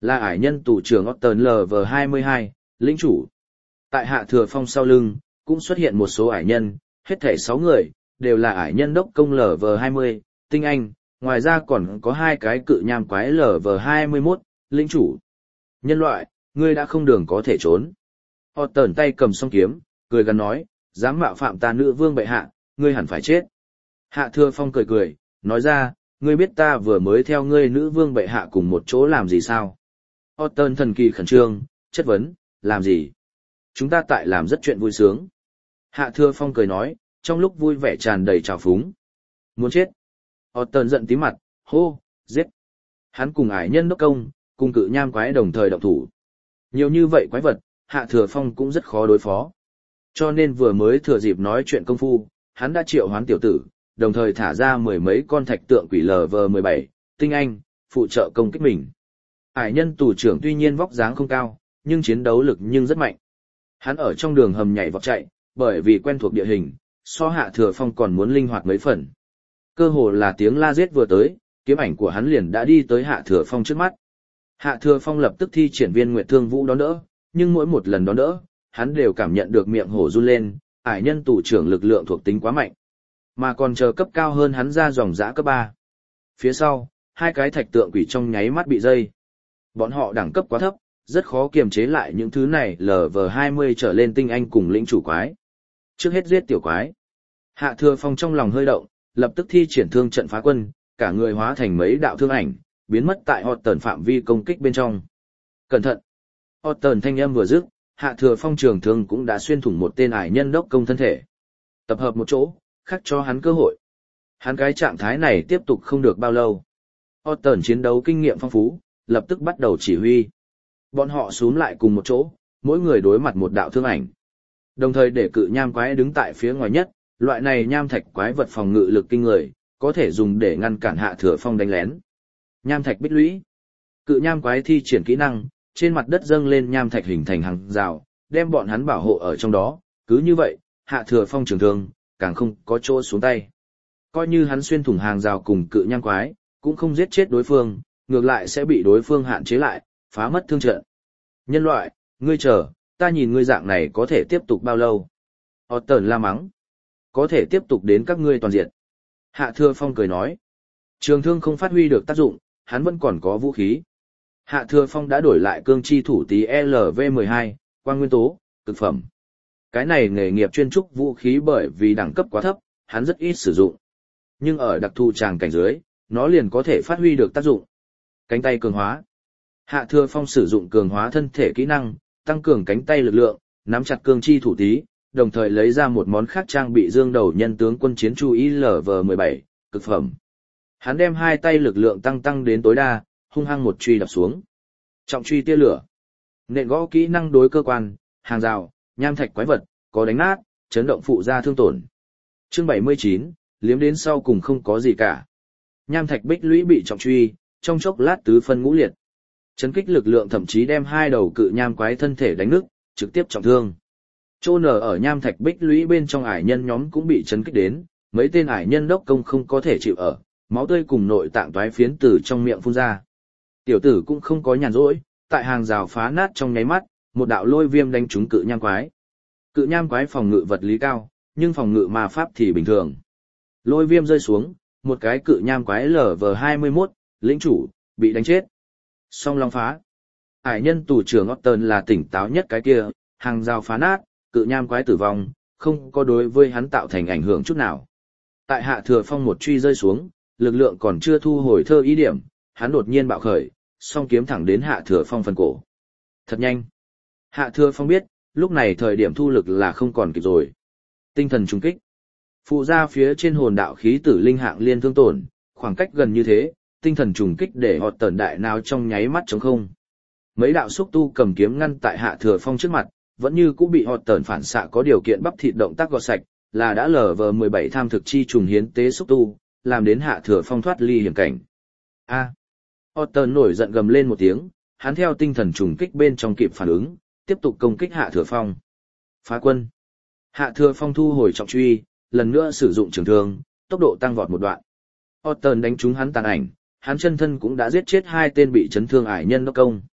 A: Là ải nhân tù trưởng Otten lờ vê hai mươi hai, lĩnh chủ. Tại Hạ Thừa Phong sau lưng, cũng xuất hiện một số ải nhân, hết thảy sáu người, đều là ải nhân đốc công lờ vê hai mươi, tinh anh, ngoài ra còn có hai cái cự nham quái lờ vê hai mươi mốt, lĩnh chủ. Nhân loại, ngươi đã không đường có thể trốn. Otten tay cầm song kiếm, cười gằn nói, dám mạo phạm ta nữ vương bệ hạ, ngươi hẳn phải chết. Hạ Thừa Phong cười cười, nói ra, ngươi biết ta vừa mới theo ngươi nữ vương bệ hạ cùng một chỗ làm gì sao? Otten thần kỳ khẩn trương, chất vấn, làm gì? Chúng ta tại làm rất chuyện vui sướng. Hạ Thừa Phong cười nói, trong lúc vui vẻ tràn đầy trào phúng. Muốn chết. Otten giận tí mặt, hô, giết. Hắn cùng ải nhân đốc công, cùng cự nham quái đồng thời động thủ. Nhiều như vậy quái vật, Hạ Thừa Phong cũng rất khó đối phó. Cho nên vừa mới thừa dịp nói chuyện công phu, hắn đã triệu hoán tiểu tử, đồng thời thả ra mười mấy con thạch tượng quỷ lờ vê mười bảy, tinh anh, phụ trợ công kích mình. Ải nhân tù trưởng tuy nhiên vóc dáng không cao, nhưng chiến đấu lực nhưng rất mạnh. Hắn ở trong đường hầm nhảy vọt chạy, bởi vì quen thuộc địa hình, so Hạ Thừa Phong còn muốn linh hoạt mấy phần. Cơ hồ là tiếng la giết vừa tới, kiếm ảnh của hắn liền đã đi tới Hạ Thừa Phong trước mắt. Hạ Thừa Phong lập tức thi triển viên nguyệt thương vũ đón đỡ, nhưng mỗi một lần đón đỡ, hắn đều cảm nhận được miệng hổ run lên, ải nhân tù trưởng lực lượng thuộc tính quá mạnh. Mà còn chờ cấp cao hơn hắn ra dòng dã cấp ba. Phía sau, hai cái thạch tượng quỷ trong nháy mắt bị dây. Bọn họ đẳng cấp quá thấp, rất khó kiềm chế lại những thứ này lờ vê hai mươi trở lên tinh anh cùng lĩnh chủ quái. Trước hết giết tiểu quái. Hạ Thừa Phong trong lòng hơi động, lập tức thi triển thương trận phá quân, cả người hóa thành mấy đạo thương ảnh, biến mất tại Otten phạm vi công kích bên trong. Cẩn thận! Otten thanh âm vừa dứt, Hạ Thừa Phong trường thương cũng đã xuyên thủng một tên ải nhân đốc công thân thể. Tập hợp một chỗ, khắc cho hắn cơ hội. Hắn cái trạng thái này tiếp tục không được bao lâu. Otten chiến đấu kinh nghiệm phong phú, lập tức bắt đầu chỉ huy. Bọn họ xúm lại cùng một chỗ, mỗi người đối mặt một đạo thương ảnh. Đồng thời để cự nham quái đứng tại phía ngoài nhất, loại này nham thạch quái vật phòng ngự lực kinh người, có thể dùng để ngăn cản Hạ Thừa Phong đánh lén. Nham thạch bích lũy. Cự nham quái thi triển kỹ năng, trên mặt đất dâng lên nham thạch hình thành hàng rào, đem bọn hắn bảo hộ ở trong đó, cứ như vậy, Hạ Thừa Phong trường thương, càng không có chỗ xuống tay. Coi như hắn xuyên thủng hàng rào cùng cự nham quái, cũng không giết chết đối phương, ngược lại sẽ bị đối phương hạn chế lại, phá mất thương trận. Nhân loại, ngươi chờ, ta nhìn ngươi dạng này có thể tiếp tục bao lâu? Otten la mắng. Có thể tiếp tục đến các ngươi toàn diện. Hạ Thừa Phong cười nói. Trường thương không phát huy được tác dụng, hắn vẫn còn có vũ khí. Hạ Thừa Phong đã đổi lại cương chi thủ tí lờ vê mười hai, quang nguyên tố, cực phẩm. Cái này nghề nghiệp chuyên trúc vũ khí bởi vì đẳng cấp quá thấp, hắn rất ít sử dụng. Nhưng ở đặc thù tràng cảnh dưới, nó liền có thể phát huy được tác dụng. Cánh tay cường hóa. Hạ Thừa Phong sử dụng cường hóa thân thể kỹ năng, tăng cường cánh tay lực lượng, nắm chặt cương chi thủ tí, đồng thời lấy ra một món khác trang bị dương đầu nhân tướng quân chiến chu i lờ vê mười bảy, cực phẩm. Hắn đem hai tay lực lượng tăng tăng đến tối đa, hung hăng một truy đập xuống. Trọng truy tia lửa. Nện gõ kỹ năng đối cơ quan, hàng rào, nham thạch quái vật, có đánh nát, chấn động phụ ra thương tổn. Chương bảy mươi chín, liếm đến sau cùng không có gì cả. Nham thạch bích lũy bị trọng truy, trong chốc lát tứ phân ngũ liệt. Chấn kích lực lượng thậm chí đem hai đầu cự nham quái thân thể đánh nứt, trực tiếp trọng thương. Chôn ở ở nham thạch bích lũy bên trong ải nhân nhóm cũng bị chấn kích đến, mấy tên ải nhân đốc công không có thể chịu ở, máu tươi cùng nội tạng toái phiến từ trong miệng phun ra. Tiểu tử cũng không có nhàn rỗi, tại hàng rào phá nát trong nháy mắt, một đạo lôi viêm đánh trúng cự nham quái. Cự nham quái phòng ngự vật lý cao, nhưng phòng ngự ma pháp thì bình thường. Lôi viêm rơi xuống, một cái cự nham quái lờ vê hai mươi mốt, lĩnh chủ, bị đánh chết. Song long phá. Ải nhân tù trưởng Otten là tỉnh táo nhất cái kia, hàng rào phá nát, cự nham quái tử vong, không có đối với hắn tạo thành ảnh hưởng chút nào. Tại Hạ Thừa Phong một truy rơi xuống, lực lượng còn chưa thu hồi thơ ý điểm, hắn đột nhiên bạo khởi, song kiếm thẳng đến Hạ Thừa Phong phần cổ. Thật nhanh. Hạ Thừa Phong biết, lúc này thời điểm thu lực là không còn kịp rồi. Tinh thần trùng kích. Phụ ra phía trên hồn đạo khí tử linh hạng liên thương tổn, khoảng cách gần như thế, tinh thần trùng kích để họ tẩn đại nào trong nháy mắt trống không. Mấy đạo xúc tu cầm kiếm ngăn tại Hạ Thừa Phong trước mặt, vẫn như cũng bị họ tẩn phản xạ có điều kiện bắp thịt động tác gọt sạch, là đã lờ vờ mười bảy tham thực chi trùng hiến tế xúc tu, làm đến Hạ Thừa Phong thoát ly hiểm cảnh. A. Otten nổi giận gầm lên một tiếng, hắn theo tinh thần trùng kích bên trong kịp phản ứng, tiếp tục công kích Hạ Thừa Phong. Phá quân. Hạ Thừa Phong thu hồi trọng truy, lần nữa sử dụng trường thương, tốc độ tăng vọt một đoạn. Otten đánh trúng hắn tàn ảnh, hắn chân thân cũng đã giết chết hai tên bị chấn thương ải nhân đốc công.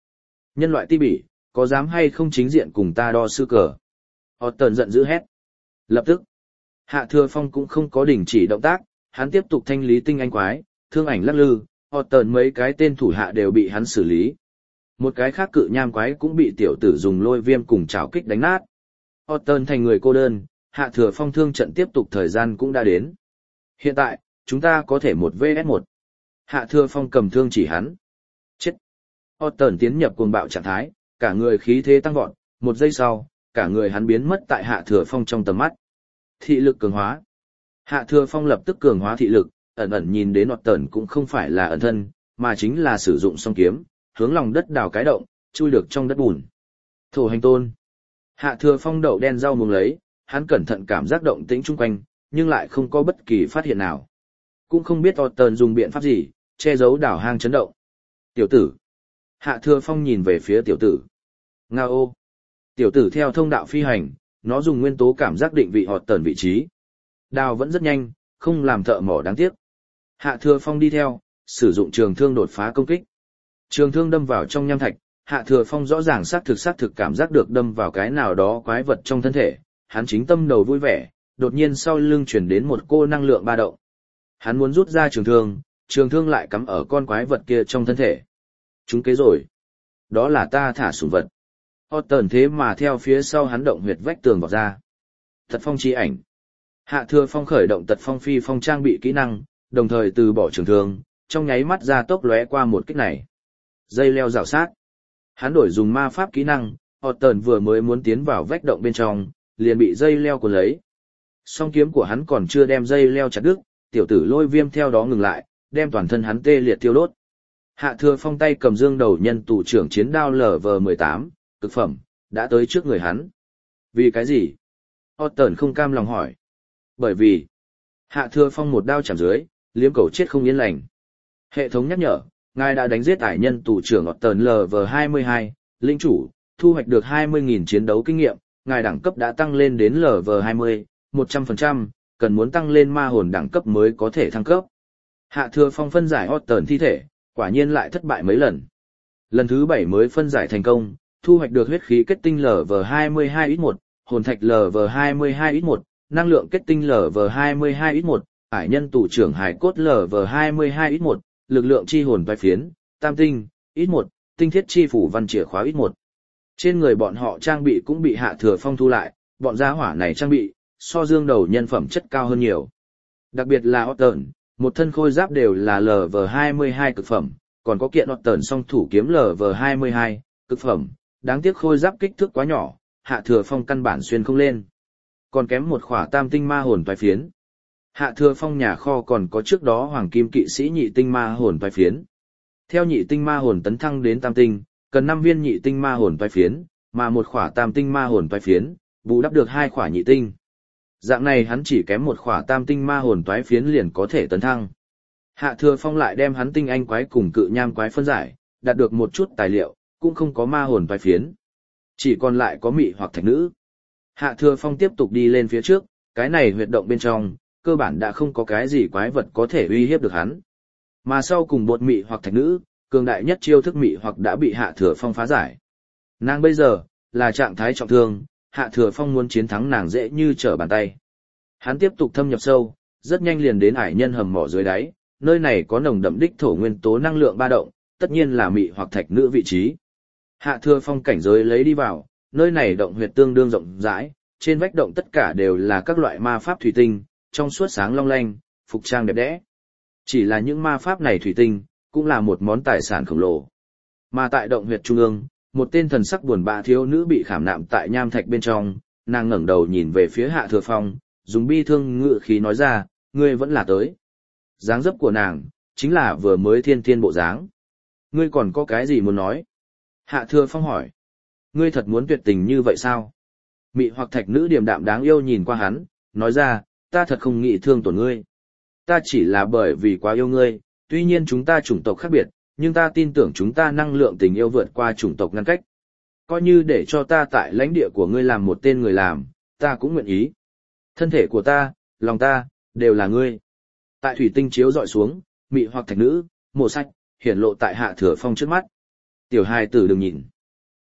A: Nhân loại ti bỉ, có dám hay không chính diện cùng ta đo sư cờ? Otton giận dữ hét. Lập tức, Hạ Thừa Phong cũng không có đình chỉ động tác, hắn tiếp tục thanh lý tinh anh quái, thương ảnh lắc lư, Otton mấy cái tên thủ hạ đều bị hắn xử lý. Một cái khác cự nham quái cũng bị tiểu tử dùng lôi viêm cùng chảo kích đánh nát. Otton thành người cô đơn, Hạ Thừa Phong thương trận tiếp tục thời gian cũng đã đến. Hiện tại, chúng ta có thể một vs một. Hạ Thừa Phong cầm thương chỉ hắn. Chết. Otton tiến nhập cuồng bạo trạng thái, cả người khí thế tăng vọt, một giây sau, cả người hắn biến mất tại Hạ Thừa Phong trong tầm mắt. Thị lực cường hóa. Hạ Thừa Phong lập tức cường hóa thị lực, ẩn ẩn nhìn đến Otton cũng không phải là ẩn thân, mà chính là sử dụng song kiếm, hướng lòng đất đào cái động, chui được trong đất bùn. Thổ hành tôn. Hạ Thừa Phong đậu đen rau muống lấy, hắn cẩn thận cảm giác động tĩnh chung quanh, nhưng lại không có bất kỳ phát hiện nào. Cũng không biết Otton dùng biện pháp gì, che giấu đảo hang chấn động. Tiểu tử. Hạ Thừa Phong nhìn về phía tiểu tử. Nga ô. Tiểu tử theo thông đạo phi hành, nó dùng nguyên tố cảm giác định vị Otton vị trí. Đào vẫn rất nhanh, không làm thợ mỏ đáng tiếc. Hạ Thừa Phong đi theo, sử dụng trường thương đột phá công kích. Trường thương đâm vào trong nham thạch, Hạ Thừa Phong rõ ràng xác thực xác thực cảm giác được đâm vào cái nào đó quái vật trong thân thể, hắn chính tâm đầu vui vẻ, đột nhiên sau lưng chuyển đến một cô năng lượng ba động. Hắn muốn rút ra trường thương, trường thương lại cắm ở con quái vật kia trong thân thể. Chúng kế rồi. Đó là ta thả sủng vật. Otton thế mà theo phía sau hắn động huyệt vách tường vọt ra. Tật phong chi ảnh. Hạ Thừa Phong khởi động tật phong phi phong trang bị kỹ năng, đồng thời từ bỏ trường thương, trong nháy mắt ra tốc lóe qua một kích này. Dây leo rào sát. Hắn đổi dùng ma pháp kỹ năng, Otton vừa mới muốn tiến vào vách động bên trong, liền bị dây leo cuốn lấy. Song kiếm của hắn còn chưa đem dây leo chặt đứt, tiểu tử lôi viêm theo đó ngừng lại, đem toàn thân hắn tê liệt tiêu đốt. Hạ Thừa Phong tay cầm dương đầu nhân tù trưởng chiến đao L V mười tám, cực phẩm, đã tới trước người hắn. Vì cái gì? Otton không cam lòng hỏi. Bởi vì, Hạ Thừa Phong một đao chạm dưới, liếm cầu chết không yên lành. Hệ thống nhắc nhở, ngài đã đánh giết ải nhân tù trưởng Otton L V hai mươi hai, linh chủ, thu hoạch được hai mươi nghìn chiến đấu kinh nghiệm, ngài đẳng cấp đã tăng lên đến L V hai mươi, một trăm phần trăm, cần muốn tăng lên ma hồn đẳng cấp mới có thể thăng cấp. Hạ Thừa Phong phân giải Otton thi thể, quả nhiên lại thất bại mấy lần. Lần thứ bảy mới phân giải thành công, thu hoạch được huyết khí kết tinh L V hai mươi hai x một, hồn thạch L V hai mươi hai x một, năng lượng kết tinh L V hai mươi hai x một, ải nhân tù trưởng hải cốt L V hai mươi hai x một, lực lượng chi hồn vai phiến, tam tinh, x một, tinh thiết chi phủ văn chìa khóa x một. Trên người bọn họ trang bị cũng bị Hạ Thừa Phong thu lại, bọn gia hỏa này trang bị, so dương đầu nhân phẩm chất cao hơn nhiều. Đặc biệt là Otton, một thân khôi giáp đều là L V hai mươi hai cực phẩm, còn có kiện Otton song thủ kiếm L V hai mươi hai, cực phẩm, đáng tiếc khôi giáp kích thước quá nhỏ, Hạ Thừa Phong căn bản xuyên không lên. Còn kém một khỏa tam tinh ma hồn toái phiến. Hạ Thừa Phong nhà kho còn có trước đó hoàng kim kỵ sĩ nhị tinh ma hồn toái phiến. Theo nhị tinh ma hồn tấn thăng đến tam tinh, cần năm viên nhị tinh ma hồn toái phiến, mà một khỏa tam tinh ma hồn toái phiến, bù đắp được hai khỏa nhị tinh. Dạng này hắn chỉ kém một khỏa tam tinh ma hồn toái phiến liền có thể tấn thăng. Hạ Thừa Phong lại đem hắn tinh anh quái cùng cự nham quái phân giải, đạt được một chút tài liệu, cũng không có ma hồn toái phiến. Chỉ còn lại có mị hoặc thạch nữ. Hạ Thừa Phong tiếp tục đi lên phía trước, cái này huyệt động bên trong, cơ bản đã không có cái gì quái vật có thể uy hiếp được hắn. Mà sau cùng bột mị hoặc thạch nữ, cường đại nhất chiêu thức mị hoặc đã bị Hạ Thừa Phong phá giải. Nàng bây giờ, là trạng thái trọng thương, Hạ Thừa Phong muốn chiến thắng nàng dễ như trở bàn tay. Hắn tiếp tục thâm nhập sâu, rất nhanh liền đến ải nhân hầm mỏ dưới đáy, nơi này có nồng đậm đích thổ nguyên tố năng lượng ba động, tất nhiên là mị hoặc thạch nữ vị trí. Hạ Thừa Phong cảnh giới lấy đi vào, nơi này động huyệt tương đương rộng rãi, trên vách động tất cả đều là các loại ma pháp thủy tinh, trong suốt sáng long lanh, phục trang đẹp đẽ. Chỉ là những ma pháp này thủy tinh, cũng là một món tài sản khổng lồ. Mà tại động huyệt trung ương, một tên thần sắc buồn bã thiếu nữ bị khảm nạm tại nham thạch bên trong, nàng ngẩng đầu nhìn về phía Hạ Thừa Phong, dùng bi thương ngữ khí nói ra, ngươi vẫn là tới. Dáng dấp của nàng, chính là vừa mới thiên thiên bộ dáng. Ngươi còn có cái gì muốn nói? Hạ Thừa Phong hỏi. Ngươi thật muốn tuyệt tình như vậy sao? Mị hoặc thạch nữ điềm đạm đáng yêu nhìn qua hắn, nói ra, ta thật không nghĩ thương tổn ngươi. Ta chỉ là bởi vì quá yêu ngươi, tuy nhiên chúng ta chủng tộc khác biệt, nhưng ta tin tưởng chúng ta năng lượng tình yêu vượt qua chủng tộc ngăn cách. Coi như để cho ta tại lãnh địa của ngươi làm một tên người làm, ta cũng nguyện ý. Thân thể của ta, lòng ta, đều là ngươi. Tại thủy tinh chiếu dọi xuống, mị hoặc thạch nữ, mộ sách, hiển lộ tại Hạ Thừa Phong trước mắt. Tiểu hài tử đừng nhìn,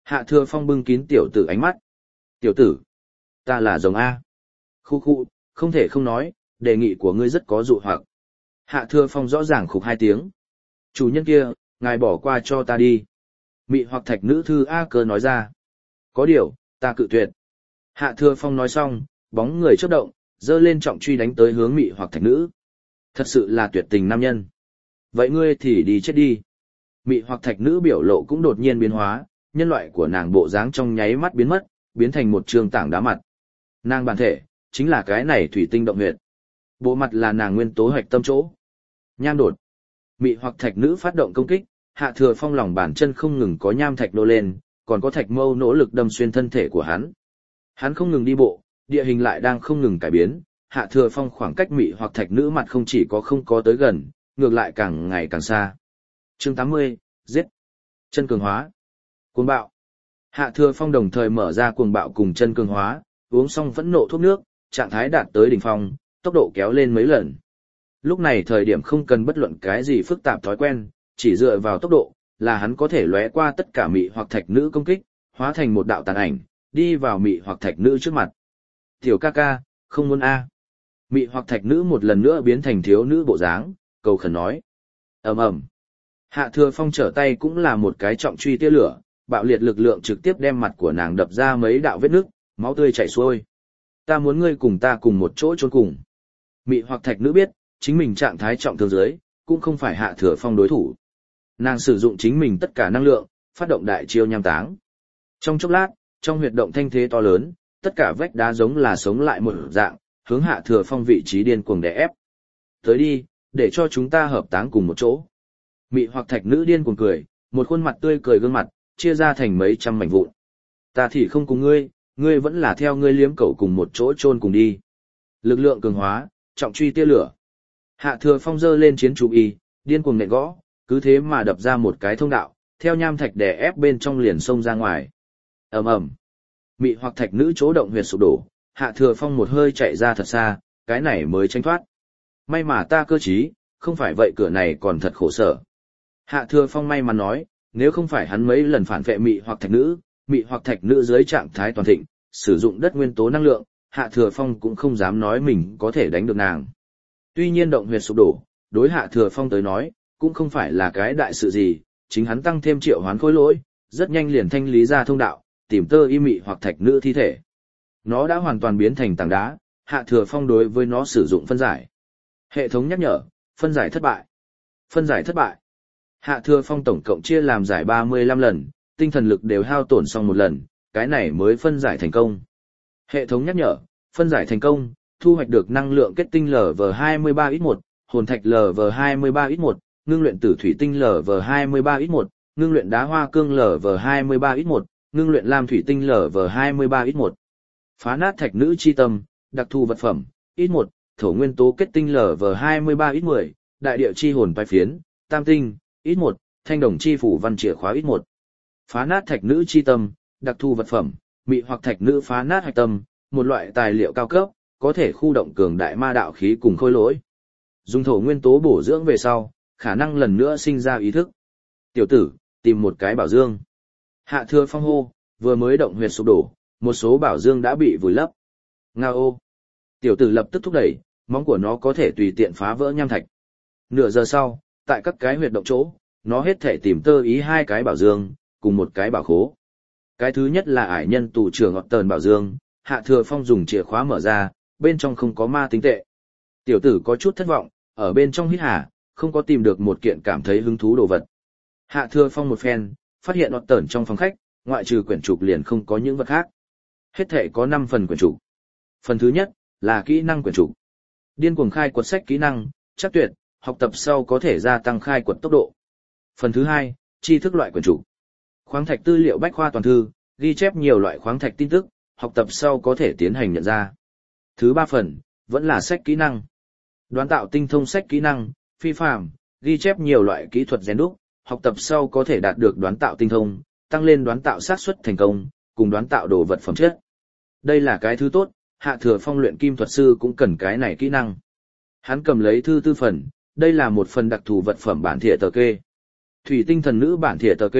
A: Hạ Thừa Phong bưng kín tiểu tử ánh mắt. Tiểu tử, ta là rồng A. Khu khu, không thể không nói, đề nghị của ngươi rất có dụ hoặc. Hạ Thừa Phong rõ ràng khục hai tiếng. Chủ nhân kia, ngài bỏ qua cho ta đi. Mị hoặc thạch nữ thư A Cơ nói ra. Có điều, ta cự tuyệt. Hạ Thừa Phong nói xong, bóng người chớp động, giơ lên trọng truy đánh tới hướng mị hoặc thạch nữ. Thật sự là tuyệt tình nam nhân. Vậy ngươi thì đi chết đi. Mị hoặc thạch nữ biểu lộ cũng đột nhiên biến hóa, nhân loại của nàng bộ dáng trong nháy mắt biến mất, biến thành một trường tảng đá mặt. Nàng bản thể, chính là cái này thủy tinh động huyệt. Bộ mặt là nàng nguyên tố hoạch tâm chỗ. Nham đột. Mị hoặc thạch nữ phát động công kích, Hạ Thừa Phong lòng bàn chân không ngừng có nham thạch nô lên, còn có thạch mâu nỗ lực đâm xuyên thân thể của hắn. Hắn không ngừng đi bộ, địa hình lại đang không ngừng cải biến, Hạ Thừa Phong khoảng cách mị hoặc thạch nữ mặt không chỉ có không có tới gần, ngược lại càng ngày càng xa. Chương tám mươi, giết. Chân cường hóa. Cuồng bạo. Hạ Thừa Phong đồng thời mở ra cuồng bạo cùng chân cường hóa, uống xong phẫn nộ thuốc nước, trạng thái đạt tới đỉnh phong, tốc độ kéo lên mấy lần. Lúc này thời điểm không cần bất luận cái gì phức tạp thói quen, chỉ dựa vào tốc độ, là hắn có thể lóe qua tất cả mị hoặc thạch nữ công kích, hóa thành một đạo tàn ảnh, đi vào mị hoặc thạch nữ trước mặt. Tiểu ca ca, không muốn a. Mị hoặc thạch nữ một lần nữa biến thành thiếu nữ bộ dáng, cầu khẩn nói. Ầm ầm. Hạ Thừa Phong trở tay cũng là một cái trọng truy tia lửa, bạo liệt lực lượng trực tiếp đem mặt của nàng đập ra mấy đạo vết nứt, máu tươi chảy xuôi. Ta muốn ngươi cùng ta cùng một chỗ chôn cùng. Mị hoặc thạch nữ biết, chính mình trạng thái trọng thương dưới, cũng không phải Hạ Thừa Phong đối thủ. Nàng sử dụng chính mình tất cả năng lượng, phát động đại chiêu nham táng. Trong chốc lát, trong huyệt động thanh thế to lớn, tất cả vách đá giống là sống lại một dạng, hướng Hạ Thừa Phong vị trí điên cuồng đè ép. Tới đi, để cho chúng ta hợp táng cùng một chỗ. Mị hoặc thạch nữ điên cuồng cười, một khuôn mặt tươi cười gương mặt, chia ra thành mấy trăm mảnh vụn. Ta thì không cùng ngươi, ngươi vẫn là theo ngươi liếm cẩu cùng một chỗ chôn cùng đi. Lực lượng cường hóa, trọng truy tia lửa. Hạ Thừa Phong giơ lên chiến chủ y, điên cuồng nện gõ, cứ thế mà đập ra một cái thông đạo, theo nham thạch đè ép bên trong liền xông ra ngoài. Ầm ầm. Mị hoặc thạch nữ chỗ động huyệt sụp đổ, Hạ Thừa Phong một hơi chạy ra thật xa, cái này mới tránh thoát. May mà ta cơ trí, không phải vậy cửa này còn thật khổ sở. Hạ Thừa Phong may mắn nói, nếu không phải hắn mấy lần phản vệ mị hoặc thạch nữ, mị hoặc thạch nữ dưới trạng thái toàn thịnh, sử dụng đất nguyên tố năng lượng, Hạ Thừa Phong cũng không dám nói mình có thể đánh được nàng. Tuy nhiên động huyệt sụp đổ, đối Hạ Thừa Phong tới nói, cũng không phải là cái đại sự gì, chính hắn tăng thêm triệu hoán khối lỗi, rất nhanh liền thanh lý ra thông đạo, tìm tơ y mị hoặc thạch nữ thi thể. Nó đã hoàn toàn biến thành tảng đá, Hạ Thừa Phong đối với nó sử dụng phân giải. Hệ thống nhắc nhở, phân giải thất bại. Phân giải thất bại. Hạ Thừa Phong tổng cộng chia làm giải ba mươi lăm lần, tinh thần lực đều hao tổn xong một lần, cái này mới phân giải thành công. Hệ thống nhắc nhở, phân giải thành công, thu hoạch được năng lượng kết tinh L V hai mươi ba ít một, hồn thạch L V hai mươi ba ít một, ngưng luyện tử thủy tinh L V hai mươi ba ít một, ngưng luyện đá hoa cương L V hai mươi ba ít một, ngưng luyện lam thủy tinh L V hai mươi ba ít một. Phá nát thạch nữ chi tâm, đặc thù vật phẩm, ít một, thổ nguyên tố kết tinh L V hai mươi ba ít mười, đại địa chi hồn vai phiến, tam tinh, ít một, thanh đồng chi phủ văn chìa khóa ít một. Phá nát thạch nữ chi tâm, đặc thù vật phẩm, mị hoặc thạch nữ phá nát hạch tâm, một loại tài liệu cao cấp, có thể khu động cường đại ma đạo khí cùng khôi lỗi. Dùng thổ nguyên tố bổ dưỡng về sau, khả năng lần nữa sinh ra ý thức. Tiểu tử, tìm một cái bảo dương. Hạ Thừa Phong hô, vừa mới động huyệt sụp đổ, một số bảo dương đã bị vùi lấp. Ngao ô. Tiểu tử lập tức thúc đẩy, móng của nó có thể tùy tiện phá vỡ nham thạch. Nửa giờ sau, tại các cái huyệt động chỗ, nó hết thể tìm tơ ý hai cái bảo dương, cùng một cái bảo khố. Cái thứ nhất là ải nhân tù trưởng ngọt tờn bảo dương, Hạ Thừa Phong dùng chìa khóa mở ra, bên trong không có ma tinh tệ. Tiểu tử có chút thất vọng, ở bên trong hít hà, không có tìm được một kiện cảm thấy hứng thú đồ vật. Hạ Thừa Phong một phen, phát hiện ngọt tờn trong phòng khách, ngoại trừ quyển trục liền không có những vật khác. Hết thể có năm phần quyển trục. Phần thứ nhất là kỹ năng quyển trục. Điên cuồng khai quật sách kỹ năng, chắc tuyệt, học tập sau có thể gia tăng khai quật tốc độ. Phần thứ hai, tri thức loại quyển trục. Khoáng thạch tư liệu bách khoa toàn thư, ghi chép nhiều loại khoáng thạch tin tức, học tập sau có thể tiến hành nhận ra. Thứ ba phần, vẫn là sách kỹ năng. Đoán tạo tinh thông sách kỹ năng, phi phàm, ghi chép nhiều loại kỹ thuật rèn đúc, học tập sau có thể đạt được đoán tạo tinh thông, tăng lên đoán tạo xác suất thành công, cùng đoán tạo đồ vật phẩm chất. Đây là cái thứ tốt, Hạ Thừa Phong luyện kim thuật sư cũng cần cái này kỹ năng. Hắn cầm lấy thư tư phần, đây là một phần đặc thù vật phẩm bản thìa tờ kê. Thủy tinh thần nữ bản thìa tờ kê,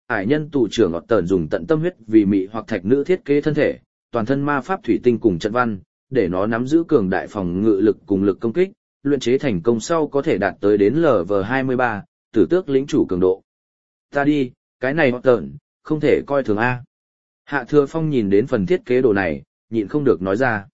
A: ải nhân tù trưởng ngọt tờn dùng tận tâm huyết vì mị hoặc thạch nữ thiết kế thân thể, toàn thân ma pháp thủy tinh cùng trận văn, để nó nắm giữ cường đại phòng ngự lực cùng lực công kích, luyện chế thành công sau có thể đạt tới đến lv hai mươi ba, tử tước lĩnh chủ cường độ. Ta đi, cái này ngọt tờn, không thể coi thường A. Hạ Thừa Phong nhìn đến phần thiết kế đồ này, nhịn không được nói ra.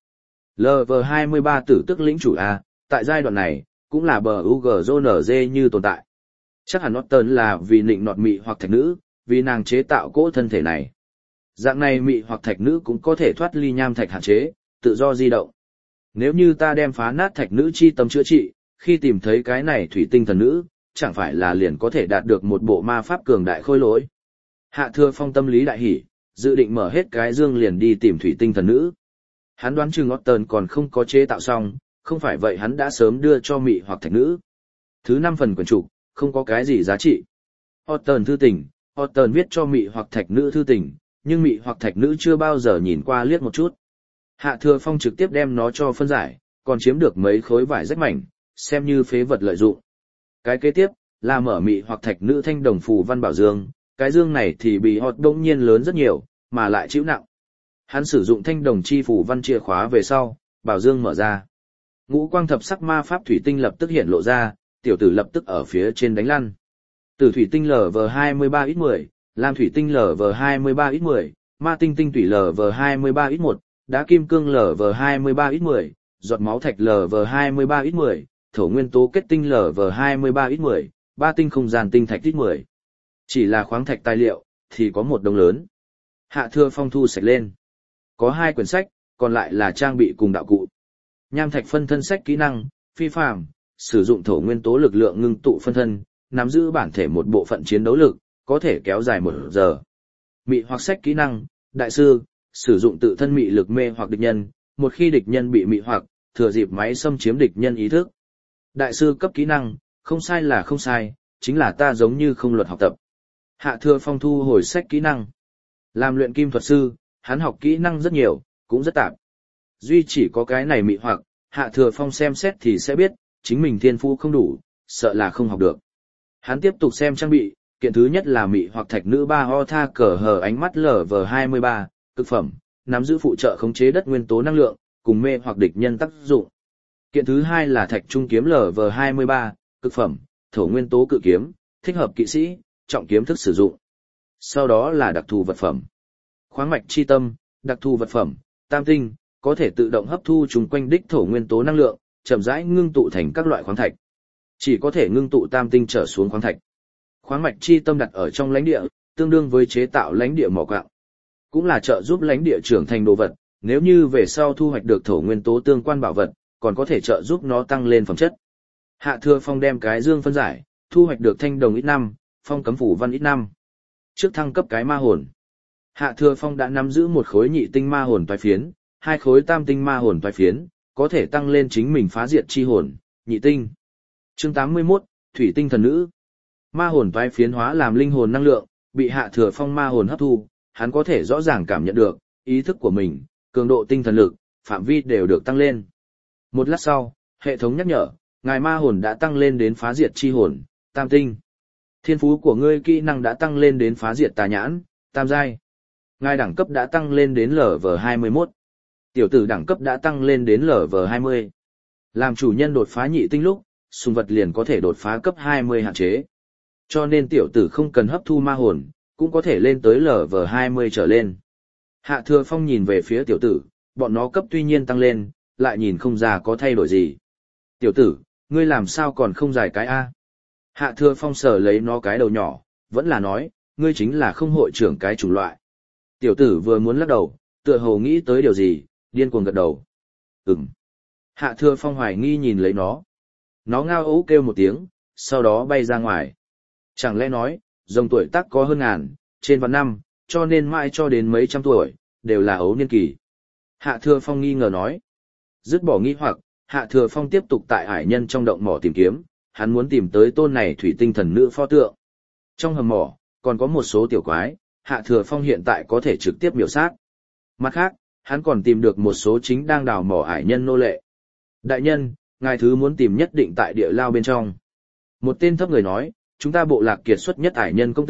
A: lv hai mươi ba tử tước lĩnh chủ A, tại giai đoạn này, cũng là bờ u giê en giê như tồn tại. Chắc hẳn Norton là vì nịnh nọt mị hoặc thạch nữ, vì nàng chế tạo cỗ thân thể này. Dạng này mị hoặc thạch nữ cũng có thể thoát ly nham thạch hạn chế, tự do di động. Nếu như ta đem phá nát thạch nữ chi tâm chữa trị, khi tìm thấy cái này thủy tinh thần nữ, chẳng phải là liền có thể đạt được một bộ ma pháp cường đại khôi lỗi. Hạ Thừa Phong tâm lý đại hỉ, dự định mở hết cái dương liền đi tìm thủy tinh thần nữ. Hắn đoán chừng Norton còn không có chế tạo xong, không phải vậy hắn đã sớm đưa cho mị hoặc thạch nữ. Thứ năm phần quyển trục, không có cái gì giá trị. Norton thư tình, Norton viết cho mị hoặc thạch nữ thư tình, nhưng mị hoặc thạch nữ chưa bao giờ nhìn qua liếc một chút. Hạ Thừa Phong trực tiếp đem nó cho phân giải, còn chiếm được mấy khối vải rách mảnh, xem như phế vật lợi dụng. Cái kế tiếp, là mở mị hoặc thạch nữ thanh đồng phù văn bảo dương, cái dương này thì bị họt đông nhiên lớn rất nhiều, mà lại chịu nặng. Hắn sử dụng thanh đồng chi phù văn chìa khóa về sau, bảo dương mở ra. Ngũ quang thập sắc ma pháp thủy tinh lập tức hiện lộ ra, tiểu tử lập tức ở phía trên đánh lăn. Tử thủy tinh lv hai mươi ba ít mười, lam thủy tinh lv hai mươi ba ít mười, ma tinh tinh thủy lv hai mươi ba ít một, đá kim cương lv hai mươi ba ít mười, giọt máu thạch lv hai mươi ba ít mười, thổ nguyên tố kết tinh lv hai mươi ba ít mười, ba tinh không gian tinh thạch ít mười. Chỉ là khoáng thạch tài liệu, thì có một đồng lớn. Hạ Thừa Phong thu sạch lên. Có hai quyển sách, còn lại là trang bị cùng đạo cụ. Nham thạch phân thân sách kỹ năng, phi phàm, sử dụng thổ nguyên tố lực lượng ngưng tụ phân thân, nắm giữ bản thể một bộ phận chiến đấu lực, có thể kéo dài một giờ. Mị hoặc sách kỹ năng, đại sư, sử dụng tự thân mị lực mê hoặc địch nhân, một khi địch nhân bị mị hoặc, thừa dịp máy xâm chiếm địch nhân ý thức. Đại sư cấp kỹ năng, không sai là không sai, chính là ta giống như không luật học tập. Hạ Thừa Phong thu hồi sách kỹ năng. Làm luyện kim thuật sư, hắn học kỹ năng rất nhiều, cũng rất tạp. Duy chỉ có cái này mị hoặc, Hạ Thừa Phong xem xét thì sẽ biết, chính mình thiên phú không đủ, sợ là không học được. Hắn tiếp tục xem trang bị, kiện thứ nhất là mị hoặc thạch nữ ba ho tha cờ hờ ánh mắt lv hai mươi ba, cực phẩm, nắm giữ phụ trợ khống chế đất nguyên tố năng lượng, cùng mê hoặc địch nhân tác dụng. Kiện thứ hai là thạch trung kiếm lv hai mươi ba, cực phẩm, thổ nguyên tố cự kiếm, thích hợp kỵ sĩ, trọng kiếm thức sử dụng. Sau đó là đặc thù vật phẩm. Khoáng mạch chi tâm, đặc thù vật phẩm, tam tinh, có thể tự động hấp thu chung quanh đích thổ nguyên tố năng lượng, chậm rãi ngưng tụ thành các loại khoáng thạch. Chỉ có thể ngưng tụ tam tinh trở xuống khoáng thạch. Khoáng mạch chi tâm đặt ở trong lãnh địa, tương đương với chế tạo lãnh địa mỏ quặng. Cũng là trợ giúp lãnh địa trưởng thành đồ vật, nếu như về sau thu hoạch được thổ nguyên tố tương quan bảo vật, còn có thể trợ giúp nó tăng lên phẩm chất. Hạ Thừa Phong đem cái dương phân giải, thu hoạch được thanh đồng ít năm, phong cấm phủ văn ít năm. Trước thăng cấp cái ma hồn. Hạ Thừa Phong đã nắm giữ một khối nhị tinh ma hồn toái phiến, hai khối tam tinh ma hồn toái phiến, có thể tăng lên chính mình phá diệt chi hồn, nhị tinh. Chương tám mươi mốt, Thủy tinh thần nữ. Ma hồn toái phiến hóa làm linh hồn năng lượng, bị Hạ Thừa Phong ma hồn hấp thu, hắn có thể rõ ràng cảm nhận được, ý thức của mình, cường độ tinh thần lực, phạm vi đều được tăng lên. Một lát sau, hệ thống nhắc nhở, ngài ma hồn đã tăng lên đến phá diệt chi hồn, tam tinh. Thiên phú của ngươi kỹ năng đã tăng lên đến phá diệt tà nhãn, tam giai. Ngài đẳng cấp đã tăng lên đến lv hai mươi mốt. Tiểu tử đẳng cấp đã tăng lên đến lv hai mươi. Làm chủ nhân đột phá nhị tinh lúc, sùng vật liền có thể đột phá cấp hai mươi hạn chế. Cho nên tiểu tử không cần hấp thu ma hồn, cũng có thể lên tới lv hai mươi trở lên. Hạ Thừa Phong nhìn về phía tiểu tử, bọn nó cấp tuy nhiên tăng lên, lại nhìn không ra có thay đổi gì. Tiểu tử, ngươi làm sao còn không dài cái A? Hạ Thừa Phong sờ lấy nó cái đầu nhỏ, vẫn là nói, ngươi chính là không hội trưởng cái chủng loại. Tiểu tử vừa muốn lắc đầu, tựa hồ nghĩ tới điều gì, điên cuồng gật đầu. Ừm. Hạ Thừa Phong hoài nghi nhìn lấy nó. Nó ngao ấu kêu một tiếng, sau đó bay ra ngoài. Chẳng lẽ nói, rồng tuổi tác có hơn ngàn, trên vạn năm, cho nên mãi cho đến mấy trăm tuổi, đều là ấu niên kỳ. Hạ Thừa Phong nghi ngờ nói. Dứt bỏ nghi hoặc, Hạ Thừa Phong tiếp tục tại ải nhân trong động mỏ tìm kiếm, hắn muốn tìm tới tôn này thủy tinh thần nữ pho tượng. Trong hầm mỏ, còn có một số tiểu quái, Hạ Thừa Phong hiện tại có thể trực tiếp miểu sát. Mặt khác, hắn còn tìm được một số chính đang đào mỏ ải nhân nô lệ. Đại nhân, ngài thứ muốn tìm nhất định tại địa lao bên trong. Một tên thấp người nói, chúng ta bộ lạc kiệt xuất nhất ải nhân công tượng,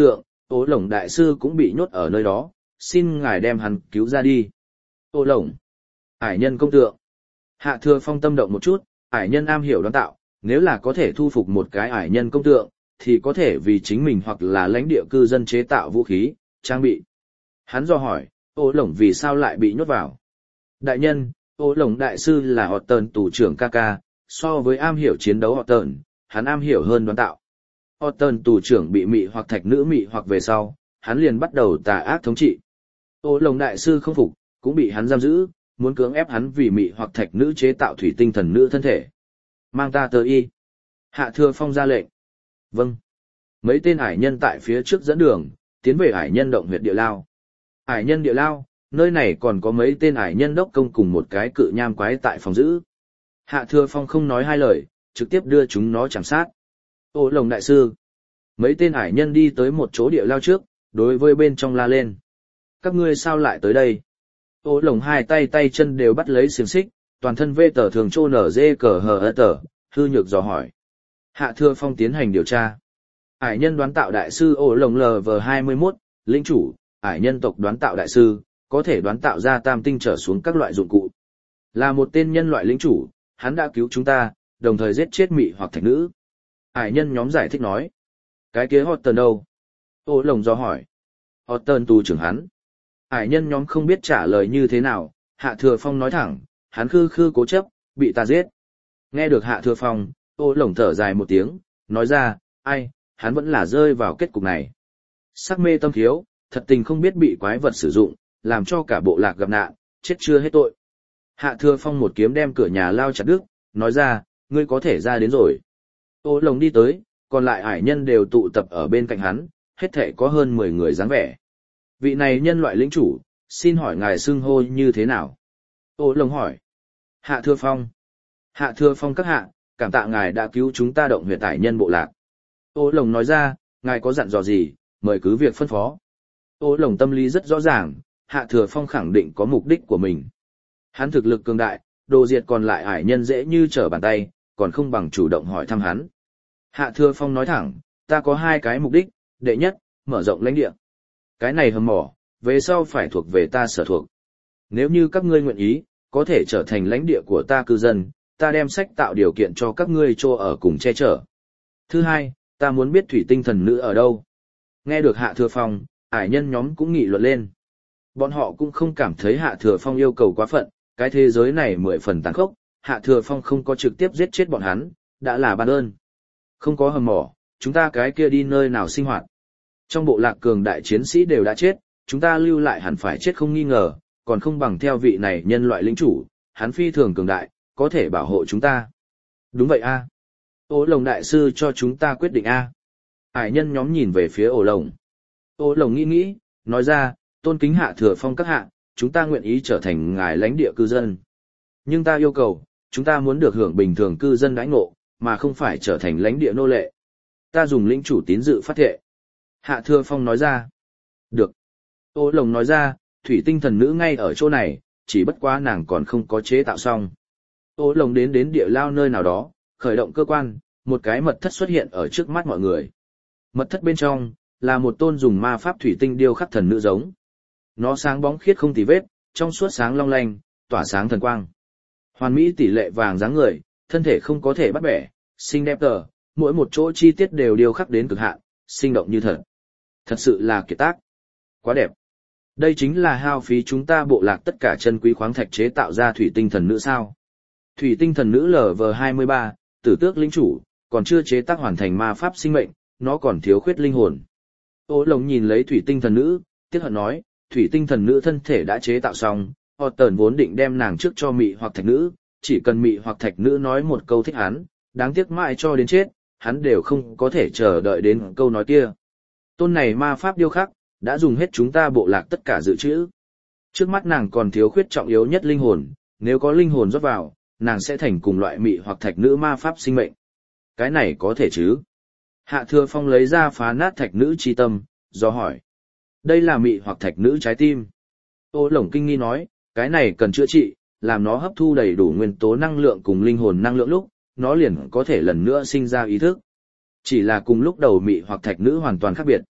A: Ô lổng đại sư cũng bị nhốt ở nơi đó, xin ngài đem hắn cứu ra đi. Ô lổng, ải nhân công tượng. Hạ Thừa Phong tâm động một chút, ải nhân am hiểu đoán tạo, nếu là có thể thu phục một cái ải nhân công tượng, thì có thể vì chính mình hoặc là lãnh địa cư dân chế tạo vũ khí, trang bị. Hắn do hỏi, ô lổng vì sao lại bị nhốt vào? Đại nhân, ô lổng đại sư là họ tờn tù trưởng ca ca, so với am hiểu chiến đấu họ tờn, hắn am hiểu hơn đoán tạo. Họ tờn tù trưởng bị mị hoặc thạch nữ mị hoặc về sau, hắn liền bắt đầu tà ác thống trị. Ô lổng đại sư không phục, cũng bị hắn giam giữ, muốn cưỡng ép hắn vì mị hoặc thạch nữ chế tạo thủy tinh thần nữ thân thể. Mang ta tới y. Hạ Thừa Phong ra lệnh. Vâng. Mấy tên ải nhân tại phía trước dẫn đường, tiến về ải nhân động huyệt địa lao. Ải nhân địa lao, nơi này còn có mấy tên ải nhân đốc công cùng một cái cự nham quái tại phòng giữ. Hạ Thừa Phong không nói hai lời, trực tiếp đưa chúng nó chạm sát. Ô lồng đại sư. Mấy tên ải nhân đi tới một chỗ địa lao trước, đối với bên trong la lên. Các ngươi sao lại tới đây? Ô lồng hai tay tay chân đều bắt lấy xiềng xích, toàn thân vê tờ thường trô nở dê cờ hờ ơ tờ, hư nhược dò hỏi. Hạ Thừa Phong tiến hành điều tra. Ải nhân đoán tạo đại sư ô lồng lờ vờ hai mươi mốt, lĩnh chủ, ải nhân tộc đoán tạo đại sư, có thể đoán tạo ra tam tinh trở xuống các loại dụng cụ. Là một tên nhân loại lĩnh chủ, hắn đã cứu chúng ta, đồng thời giết chết mị hoặc thạch nữ. Ải nhân nhóm giải thích nói. Cái kia hot tần đâu? Ô lồng do hỏi. Hot tần tù trưởng hắn. Ải nhân nhóm không biết trả lời như thế nào, Hạ Thừa Phong nói thẳng, hắn khư khư cố chấp, bị ta giết. Nghe được Hạ Thừa Phong, ô lồng thở dài một tiếng, nói ra, ai, hắn vẫn là rơi vào kết cục này. Sắc mê tâm thiếu, thật tình không biết bị quái vật sử dụng, làm cho cả bộ lạc gặp nạn, chết chưa hết tội. Hạ Thừa Phong một kiếm đem cửa nhà lao chặt đứt, nói ra, ngươi có thể ra đến rồi. Ô lồng đi tới, còn lại ải nhân đều tụ tập ở bên cạnh hắn, hết thể có hơn mười người dáng vẻ. Vị này nhân loại lĩnh chủ, xin hỏi ngài xưng hô như thế nào? Ô lồng hỏi. Hạ Thừa Phong. Hạ Thừa Phong các hạ, cảm tạ ngài đã cứu chúng ta động huyệt ải nhân bộ lạc. Ô lồng nói ra, ngài có dặn dò gì, mời cứ việc phân phó. Ô lồng tâm lý rất rõ ràng, Hạ Thừa Phong khẳng định có mục đích của mình. Hắn thực lực cường đại, đồ diệt còn lại ải nhân dễ như trở bàn tay, còn không bằng chủ động hỏi thăm hắn. Hạ Thừa Phong nói thẳng, ta có hai cái mục đích, đệ nhất, mở rộng lãnh địa. Cái này hầm mỏ, về sau phải thuộc về ta sở thuộc. Nếu như các ngươi nguyện ý, có thể trở thành lãnh địa của ta cư dân, ta đem sách tạo điều kiện cho các ngươi cho ở cùng che chở. Thứ hai, ta muốn biết thủy tinh thần nữ ở đâu. Nghe được Hạ Thừa Phong, ải nhân nhóm cũng nghị luận lên. Bọn họ cũng không cảm thấy Hạ Thừa Phong yêu cầu quá phận, cái thế giới này mười phần tàn khốc, Hạ Thừa Phong không có trực tiếp giết chết bọn hắn, đã là ban ơn. Không có hầm mỏ, chúng ta cái kia đi nơi nào sinh hoạt. Trong bộ lạc cường đại chiến sĩ đều đã chết, chúng ta lưu lại hẳn phải chết không nghi ngờ, còn không bằng theo vị này nhân loại lĩnh chủ, hắn phi thường cường đại, có thể bảo hộ chúng ta. Đúng vậy a. Ô lồng đại sư cho chúng ta quyết định a. Ải nhân nhóm nhìn về phía ổ lồng. Ô lồng nghĩ nghĩ, nói ra, tôn kính Hạ Thừa Phong các hạ, chúng ta nguyện ý trở thành ngài lãnh địa cư dân. Nhưng ta yêu cầu, chúng ta muốn được hưởng bình thường cư dân đãi ngộ, mà không phải trở thành lãnh địa nô lệ. Ta dùng lĩnh chủ tín dự phát thệ. Hạ Thừa Phong nói ra. Được. Ô lồng nói ra, thủy tinh thần nữ ngay ở chỗ này, chỉ bất quá nàng còn không có chế tạo xong. Ô lồng đến đến địa lao nơi nào đó, khởi động cơ quan, một cái mật thất xuất hiện ở trước mắt mọi người. Mật thất bên trong, là một tôn dùng ma pháp thủy tinh điêu khắc thần nữ giống. Nó sáng bóng khiết không tì vết, trong suốt sáng long lanh, tỏa sáng thần quang. Hoàn mỹ tỷ lệ vàng dáng người, thân thể không có thể bắt bẻ, xinh đẹp tờ, mỗi một chỗ chi tiết đều điêu khắc đến cực hạn, sinh động như thật. Thật sự là kiệt tác. Quá đẹp. Đây chính là hao phí chúng ta bộ lạc tất cả chân quý khoáng thạch chế tạo ra thủy tinh thần nữ sao. Thủy tinh thần nữ lờ vờ hai mươi ba, tử tước lĩnh chủ, còn chưa chế tác hoàn thành ma pháp sinh mệnh, nó còn thiếu khuyết linh hồn. Ô lồng nhìn lấy thủy tinh thần nữ, tiếc hận nói, thủy tinh thần nữ thân thể đã chế tạo xong, họ tờn vốn định đem nàng trước cho mị hoặc thạch nữ, chỉ cần mị hoặc thạch nữ nói một câu thích hắn, đáng tiếc mãi cho đến chết, hắn đều không có thể chờ đợi đến câu nói kia. Tôn này ma pháp điêu khắc, đã dùng hết chúng ta bộ lạc tất cả dự trữ. Trước mắt nàng còn thiếu khuyết trọng yếu nhất linh hồn, nếu có linh hồn rót vào, nàng sẽ thành cùng loại mị hoặc thạch nữ ma pháp sinh mệnh. Cái này có thể chứ? Hạ Thừa Phong lấy ra phá nát thạch nữ chi tâm, do hỏi. Đây là mị hoặc thạch nữ trái tim. Ô lồng kinh nghi nói, cái này cần chữa trị, làm nó hấp thu đầy đủ nguyên tố năng lượng cùng linh hồn năng lượng lúc, nó liền có thể lần nữa sinh ra ý thức. Chỉ là cùng lúc đầu mị hoặc thạch nữ hoàn toàn khác biệt.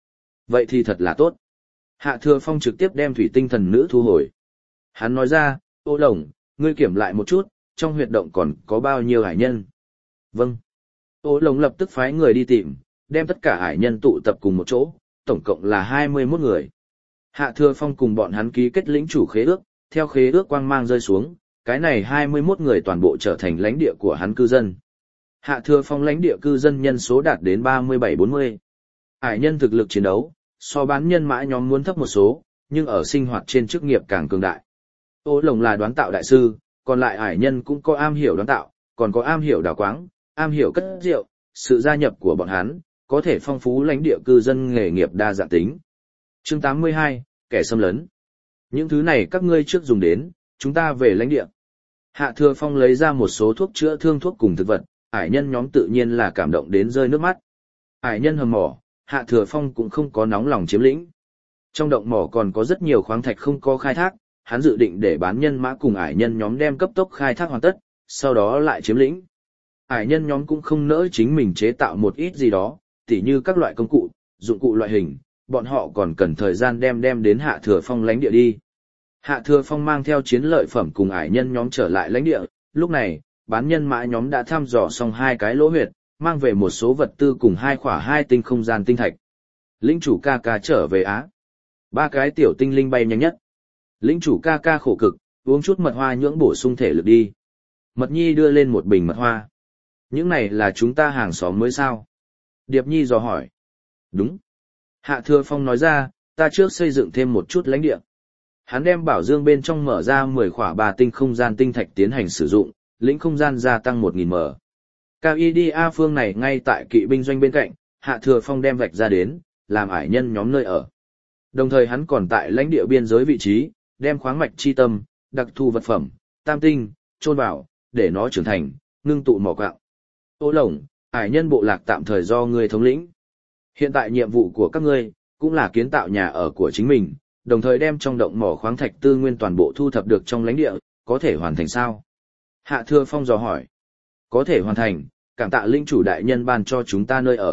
A: Vậy thì thật là tốt. Hạ Thừa Phong trực tiếp đem thủy tinh thần nữ thu hồi. Hắn nói ra, Ô Lồng, ngươi kiểm lại một chút, trong huyệt động còn có bao nhiêu hải nhân. Vâng. Ô Lồng lập tức phái người đi tìm, đem tất cả hải nhân tụ tập cùng một chỗ, tổng cộng là hai mươi mốt người. Hạ Thừa Phong cùng bọn hắn ký kết lĩnh chủ khế ước, theo khế ước quang mang rơi xuống, cái này hai mươi mốt người toàn bộ trở thành lãnh địa của hắn cư dân. Hạ Thừa Phong lãnh địa cư dân nhân số đạt đến ba mươi bảy bốn mươi. Hải nhân thực lực chiến đấu, so bán nhân mã nhóm muốn thấp một số, nhưng ở sinh hoạt trên chức nghiệp càng cường đại. Ô Lồng là đoán tạo đại sư, còn lại hải nhân cũng có am hiểu đoán tạo, còn có am hiểu đào quáng, am hiểu cất rượu, sự gia nhập của bọn hắn, có thể phong phú lãnh địa cư dân nghề nghiệp đa dạng tính. Chương tám mươi hai, kẻ xâm lấn. Những thứ này các ngươi trước dùng đến, chúng ta về lãnh địa. Hạ Thừa Phong lấy ra một số thuốc chữa thương thuốc cùng thực vật, hải nhân nhóm tự nhiên là cảm động đến rơi nước mắt. Hải nhân hầm mỏ, Hạ Thừa Phong cũng không có nóng lòng chiếm lĩnh. Trong động mỏ còn có rất nhiều khoáng thạch không có khai thác, hắn dự định để bán nhân mã cùng hải nhân nhóm đem cấp tốc khai thác hoàn tất, sau đó lại chiếm lĩnh. Hải nhân nhóm cũng không nỡ chính mình chế tạo một ít gì đó, tỉ như các loại công cụ, dụng cụ loại hình, bọn họ còn cần thời gian đem đem đến Hạ Thừa Phong lãnh địa đi. Hạ Thừa Phong mang theo chiến lợi phẩm cùng hải nhân nhóm trở lại lãnh địa, lúc này, bán nhân mã nhóm đã thăm dò xong hai cái lỗ huyệt, mang về một số vật tư cùng hai khỏa hai tinh không gian tinh thạch. Lĩnh chủ ca ca trở về Á. Ba cái tiểu tinh linh bay nhanh nhất. Lĩnh chủ ca ca khổ cực, uống chút mật hoa nhưỡng bổ sung thể lực đi. Mật Nhi đưa lên một bình mật hoa. Những này là chúng ta hàng xóm mới sao? Điệp Nhi dò hỏi. Đúng. Hạ Thừa Phong nói ra, ta trước xây dựng thêm một chút lãnh địa. Hắn đem bảo dương bên trong mở ra mười khỏa ba tinh không gian tinh thạch tiến hành sử dụng, lĩnh không gian gia tăng một nghìn m. Cao y đi A phương này ngay tại kỵ binh doanh bên cạnh, Hạ Thừa Phong đem vạch ra đến, làm ải nhân nhóm nơi ở. Đồng thời hắn còn tại lãnh địa biên giới vị trí, đem khoáng mạch chi tâm, đặc thù vật phẩm, tam tinh, chôn vào, để nó trưởng thành, ngưng tụ mỏ quạng. Ô Lồng, ải nhân bộ lạc tạm thời do ngươi thống lĩnh. Hiện tại nhiệm vụ của các ngươi, cũng là kiến tạo nhà ở của chính mình, đồng thời đem trong động mỏ khoáng thạch tư nguyên toàn bộ thu thập được trong lãnh địa, có thể hoàn thành sao? Hạ Thừa Phong dò hỏi. Có thể hoàn thành, cảm tạ linh chủ đại nhân ban cho chúng ta nơi ở.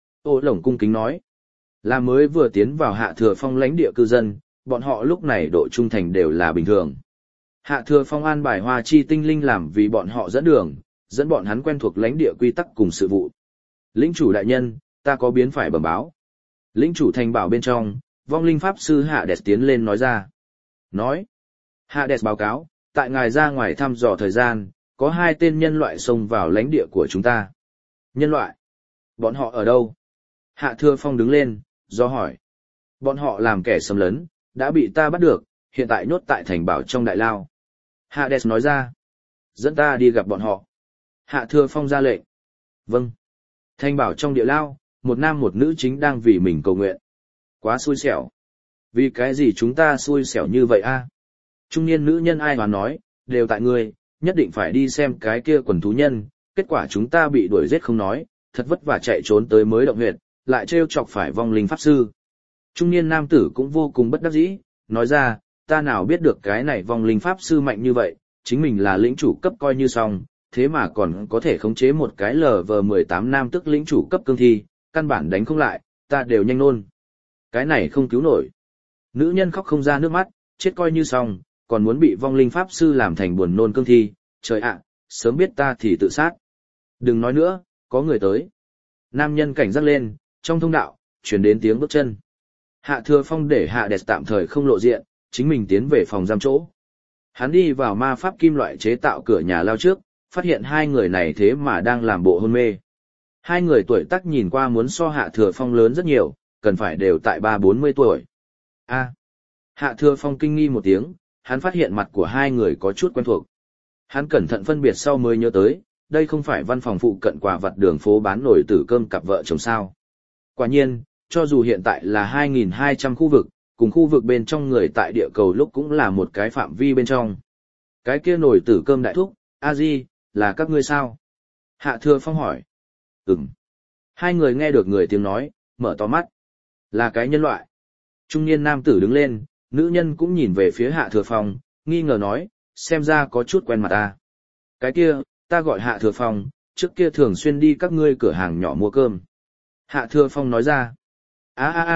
A: Ô Lồng cung kính nói. Là mới vừa tiến vào Hạ Thừa Phong lãnh địa cư dân, bọn họ lúc này độ trung thành đều là bình thường. Hạ Thừa Phong an bài Hoa Chi tinh linh làm vì bọn họ dẫn đường, dẫn bọn hắn quen thuộc lãnh địa quy tắc cùng sự vụ. Lĩnh chủ đại nhân, ta có biến phải bẩm báo. Lĩnh chủ thành bảo bên trong, vong linh pháp sư Hạ Đẹp tiến lên nói ra. Nói. Hạ Đẹp báo cáo, tại ngài ra ngoài thăm dò thời gian, có hai tên nhân loại xông vào lãnh địa của chúng ta. Nhân loại? Bọn họ ở đâu? Hạ Thừa Phong đứng lên, do hỏi. Bọn họ làm kẻ xâm lấn, đã bị ta bắt được, hiện tại nhốt tại thành bảo trong đại lao. Hades nói ra. Dẫn ta đi gặp bọn họ. Hạ Thừa Phong ra lệnh. Vâng. Thành bảo trong địa lao, một nam một nữ chính đang vì mình cầu nguyện. Quá xui xẻo. Vì cái gì chúng ta xui xẻo như vậy a? Trung niên nữ nhân ai hoàn nói, đều tại ngươi, nhất định phải đi xem cái kia quần thú nhân, kết quả chúng ta bị đuổi giết không nói, thật vất vả chạy trốn tới mới động huyệt, lại trêu chọc phải vong linh pháp sư. Trung niên nam tử cũng vô cùng bất đắc dĩ, nói ra, ta nào biết được cái này vong linh pháp sư mạnh như vậy, chính mình là lĩnh chủ cấp coi như xong, thế mà còn có thể khống chế một cái lờ vờ mười tám nam tức lĩnh chủ cấp cương thi, căn bản đánh không lại, ta đều nhanh nôn. Cái này không cứu nổi. Nữ nhân khóc không ra nước mắt, chết coi như xong, còn muốn bị vong linh pháp sư làm thành buồn nôn cương thi, trời ạ, sớm biết ta thì tự sát. Đừng nói nữa, có người tới. Nam nhân cảnh giác lên, trong thông đạo, truyền đến tiếng bước chân. Hạ Thừa Phong để Hạ Đẹp tạm thời không lộ diện, chính mình tiến về phòng giam chỗ. Hắn đi vào ma pháp kim loại chế tạo cửa nhà lao trước, phát hiện hai người này thế mà đang làm bộ hôn mê. Hai người tuổi tác nhìn qua muốn so Hạ Thừa Phong lớn rất nhiều, cần phải đều tại ba bốn mươi tuổi. A. Hạ Thừa Phong kinh nghi một tiếng, hắn phát hiện mặt của hai người có chút quen thuộc. Hắn cẩn thận phân biệt sau mới nhớ tới, đây không phải văn phòng phụ cận quả vặt đường phố bán nổi tử cơm cặp vợ chồng sao. Quả nhiên, cho dù hiện tại là hai nghìn hai trăm khu vực, cùng khu vực bên trong người tại địa cầu lúc cũng là một cái phạm vi bên trong. Cái kia nổi tử cơm đại thúc, a di, là các ngươi sao? Hạ Thừa Phong hỏi. Ừm. Hai người nghe được người tiếng nói, mở to mắt. Là cái nhân loại. Trung niên nam tử đứng lên, nữ nhân cũng nhìn về phía Hạ Thừa Phong, nghi ngờ nói, xem ra có chút quen mặt ta. Cái kia, ta gọi Hạ Thừa Phong, trước kia thường xuyên đi các ngươi cửa hàng nhỏ mua cơm. Hạ Thừa Phong nói ra, a a a,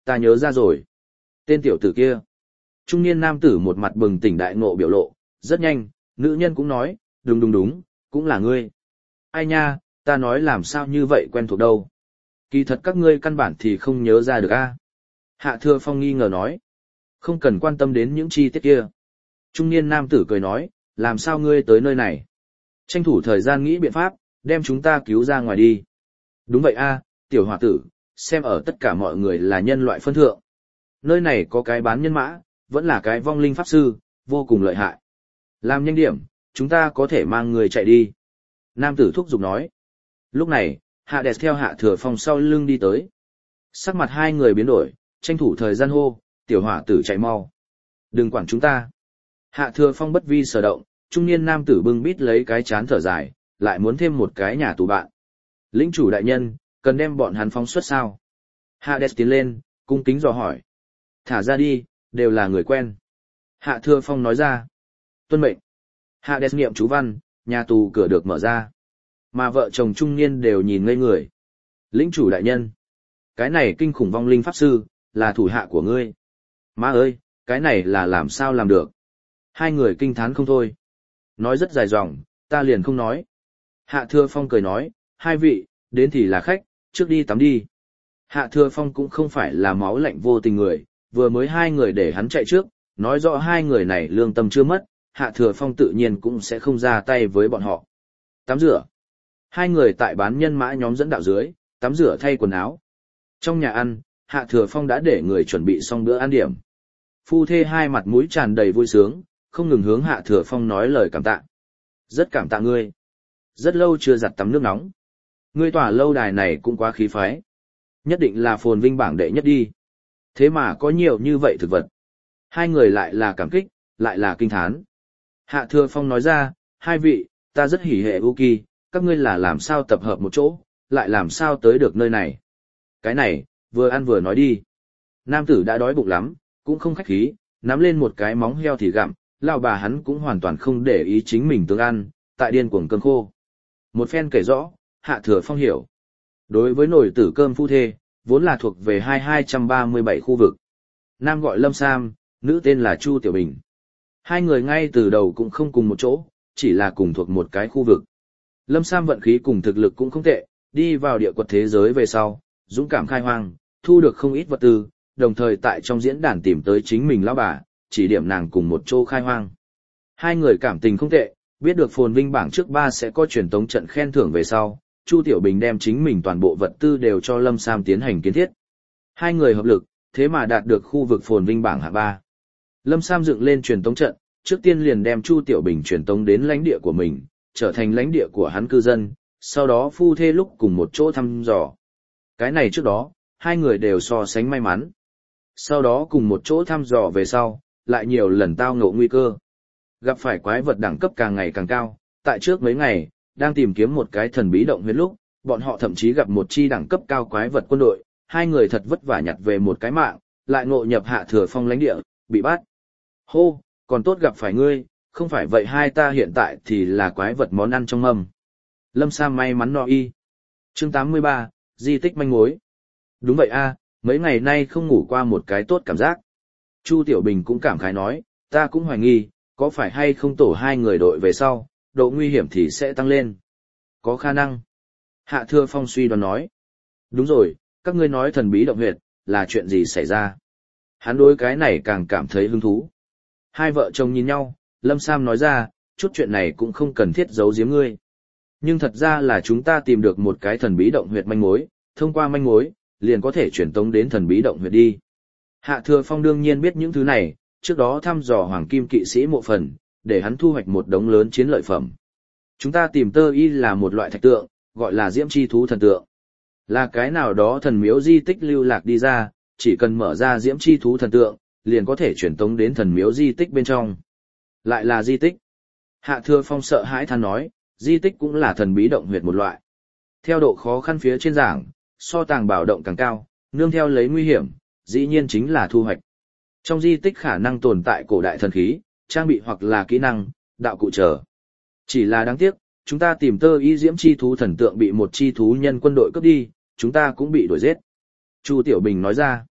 A: ta nhớ ra rồi. Tên tiểu tử kia. Trung niên nam tử một mặt bừng tỉnh đại ngộ biểu lộ, rất nhanh, nữ nhân cũng nói, đúng đúng đúng, cũng là ngươi. Ai nha, ta nói làm sao như vậy quen thuộc đâu. Kỳ thật các ngươi căn bản thì không nhớ ra được a. Hạ Thừa Phong nghi ngờ nói, không cần quan tâm đến những chi tiết kia. Trung niên nam tử cười nói, làm sao ngươi tới nơi này? Tranh thủ thời gian nghĩ biện pháp, đem chúng ta cứu ra ngoài đi. Đúng vậy a, tiểu hòa tử, xem ở tất cả mọi người là nhân loại phân thượng. Nơi này có cái bán nhân mã, vẫn là cái vong linh pháp sư, vô cùng lợi hại. Làm nhanh điểm, chúng ta có thể mang người chạy đi. Nam tử thúc giục nói. Lúc này, Hades theo Hạ Thừa Phong sau lưng đi tới. Sắc mặt hai người biến đổi, tranh thủ thời gian hô, tiểu hỏa tử chạy mau. Đừng quản chúng ta. Hạ Thừa Phong bất vi sở động, trung niên nam tử bưng bít lấy cái chán thở dài, lại muốn thêm một cái nhà tù bạn. Lĩnh chủ đại nhân, cần đem bọn hắn phóng xuất sao? Hades tiến lên, cung kính dò hỏi. Thả ra đi, đều là người quen. Hạ Thừa Phong nói ra. Tuân mệnh. Hades niệm chú văn, nhà tù cửa được mở ra. Mà vợ chồng trung niên đều nhìn ngây người. Lĩnh chủ đại nhân. Cái này kinh khủng vong linh pháp sư, là thủ hạ của ngươi. Má ơi, cái này là làm sao làm được? Hai người kinh thán không thôi. Nói rất dài dòng, ta liền không nói. Hạ Thừa Phong cười nói, hai vị, đến thì là khách, trước đi tắm đi. Hạ Thừa Phong cũng không phải là máu lạnh vô tình người, vừa mới hai người để hắn chạy trước, nói rõ hai người này lương tâm chưa mất, Hạ Thừa Phong tự nhiên cũng sẽ không ra tay với bọn họ. Tắm rửa. Hai người tại bán nhân mã nhóm dẫn đạo dưới, tắm rửa thay quần áo. Trong nhà ăn, Hạ Thừa Phong đã để người chuẩn bị xong bữa ăn điểm. Phu thê hai mặt mũi tràn đầy vui sướng, không ngừng hướng Hạ Thừa Phong nói lời cảm tạ. Rất cảm tạ ngươi. Rất lâu chưa giặt tắm nước nóng. Ngươi tỏa lâu đài này cũng quá khí phái. Nhất định là phồn vinh bảng đệ nhất đi. Thế mà có nhiều như vậy thực vật. Hai người lại là cảm kích, lại là kinh thán. Hạ Thừa Phong nói ra, hai vị, ta rất hỉ hệ Uki, các ngươi là làm sao tập hợp một chỗ, lại làm sao tới được nơi này. Cái này, vừa ăn vừa nói đi. Nam tử đã đói bụng lắm, cũng không khách khí, nắm lên một cái móng heo thì gặm, lão bà hắn cũng hoàn toàn không để ý chính mình tương ăn, tại điên cuồng cơm khô. Một phen kể rõ, Hạ Thừa Phong hiểu. Đối với nồi tử cơm phu thê, vốn là thuộc về hai hai trăm ba mươi bảy khu vực. Nam gọi Lâm Sam, nữ tên là Chu Tiểu Bình. Hai người ngay từ đầu cũng không cùng một chỗ, chỉ là cùng thuộc một cái khu vực. Lâm Sam vận khí cùng thực lực cũng không tệ, đi vào địa quật thế giới về sau, dũng cảm khai hoang, thu được không ít vật tư, đồng thời tại trong diễn đàn tìm tới chính mình lão bà, chỉ điểm nàng cùng một chỗ khai hoang. Hai người cảm tình không tệ, biết được phồn vinh bảng trước ba sẽ có truyền tống trận khen thưởng về sau, Chu Tiểu Bình đem chính mình toàn bộ vật tư đều cho Lâm Sam tiến hành kiến thiết. Hai người hợp lực, thế mà đạt được khu vực phồn vinh bảng hạng ba. Lâm Sam dựng lên truyền tống trận, trước tiên liền đem Chu Tiểu Bình truyền tống đến lãnh địa của mình, trở thành lãnh địa của hắn cư dân, sau đó phu thê lúc cùng một chỗ thăm dò. Cái này trước đó, hai người đều so sánh may mắn. Sau đó cùng một chỗ thăm dò về sau, lại nhiều lần tao ngộ nguy cơ. Gặp phải quái vật đẳng cấp càng ngày càng cao, tại trước mấy ngày, đang tìm kiếm một cái thần bí động huyết lúc, bọn họ thậm chí gặp một chi đẳng cấp cao quái vật quân đội, hai người thật vất vả nhặt về một cái mạng, lại ngộ nhập Hạ Thừa Phong lãnh địa, bị bắt. Hô, còn tốt gặp phải ngươi, không phải vậy hai ta hiện tại thì là quái vật món ăn trong mâm. Lâm Sam may mắn no y. Chương tám mươi ba, di tích manh mối. Đúng vậy a, mấy ngày nay không ngủ qua một cái tốt cảm giác. Chu Tiểu Bình cũng cảm khái nói, ta cũng hoài nghi, có phải hay không tổ hai người đội về sau, độ nguy hiểm thì sẽ tăng lên. Có khả năng. Hạ Thừa Phong suy đoán nói. Đúng rồi, các ngươi nói thần bí động huyệt, là chuyện gì xảy ra? Hắn đối cái này càng cảm thấy hứng thú. Hai vợ chồng nhìn nhau, Lâm Sam nói ra, chút chuyện này cũng không cần thiết giấu giếm ngươi. Nhưng thật ra là chúng ta tìm được một cái thần bí động huyệt manh mối, thông qua manh mối, liền có thể chuyển tống đến thần bí động huyệt đi. Hạ Thừa Phong đương nhiên biết những thứ này, trước đó thăm dò Hoàng Kim Kỵ Sĩ mộ phần, để hắn thu hoạch một đống lớn chiến lợi phẩm. Chúng ta tìm tơ y là một loại thạch tượng, gọi là diễm chi thú thần tượng. Là cái nào đó thần miếu di tích lưu lạc đi ra, chỉ cần mở ra diễm chi thú thần tượng, liền có thể chuyển tống đến thần miếu di tích bên trong. Lại là di tích. Hạ Thừa Phong sợ hãi than nói, di tích cũng là thần bí động huyệt một loại. Theo độ khó khăn phía trên giảng, so tàng bảo động càng cao, nương theo lấy nguy hiểm, dĩ nhiên chính là thu hoạch. Trong di tích khả năng tồn tại cổ đại thần khí, trang bị hoặc là kỹ năng, đạo cụ trở. Chỉ là đáng tiếc, chúng ta tìm tơ y diễm chi thú thần tượng bị một chi thú nhân quân đội cướp đi, chúng ta cũng bị đuổi giết. Chu Tiểu Bình nói ra.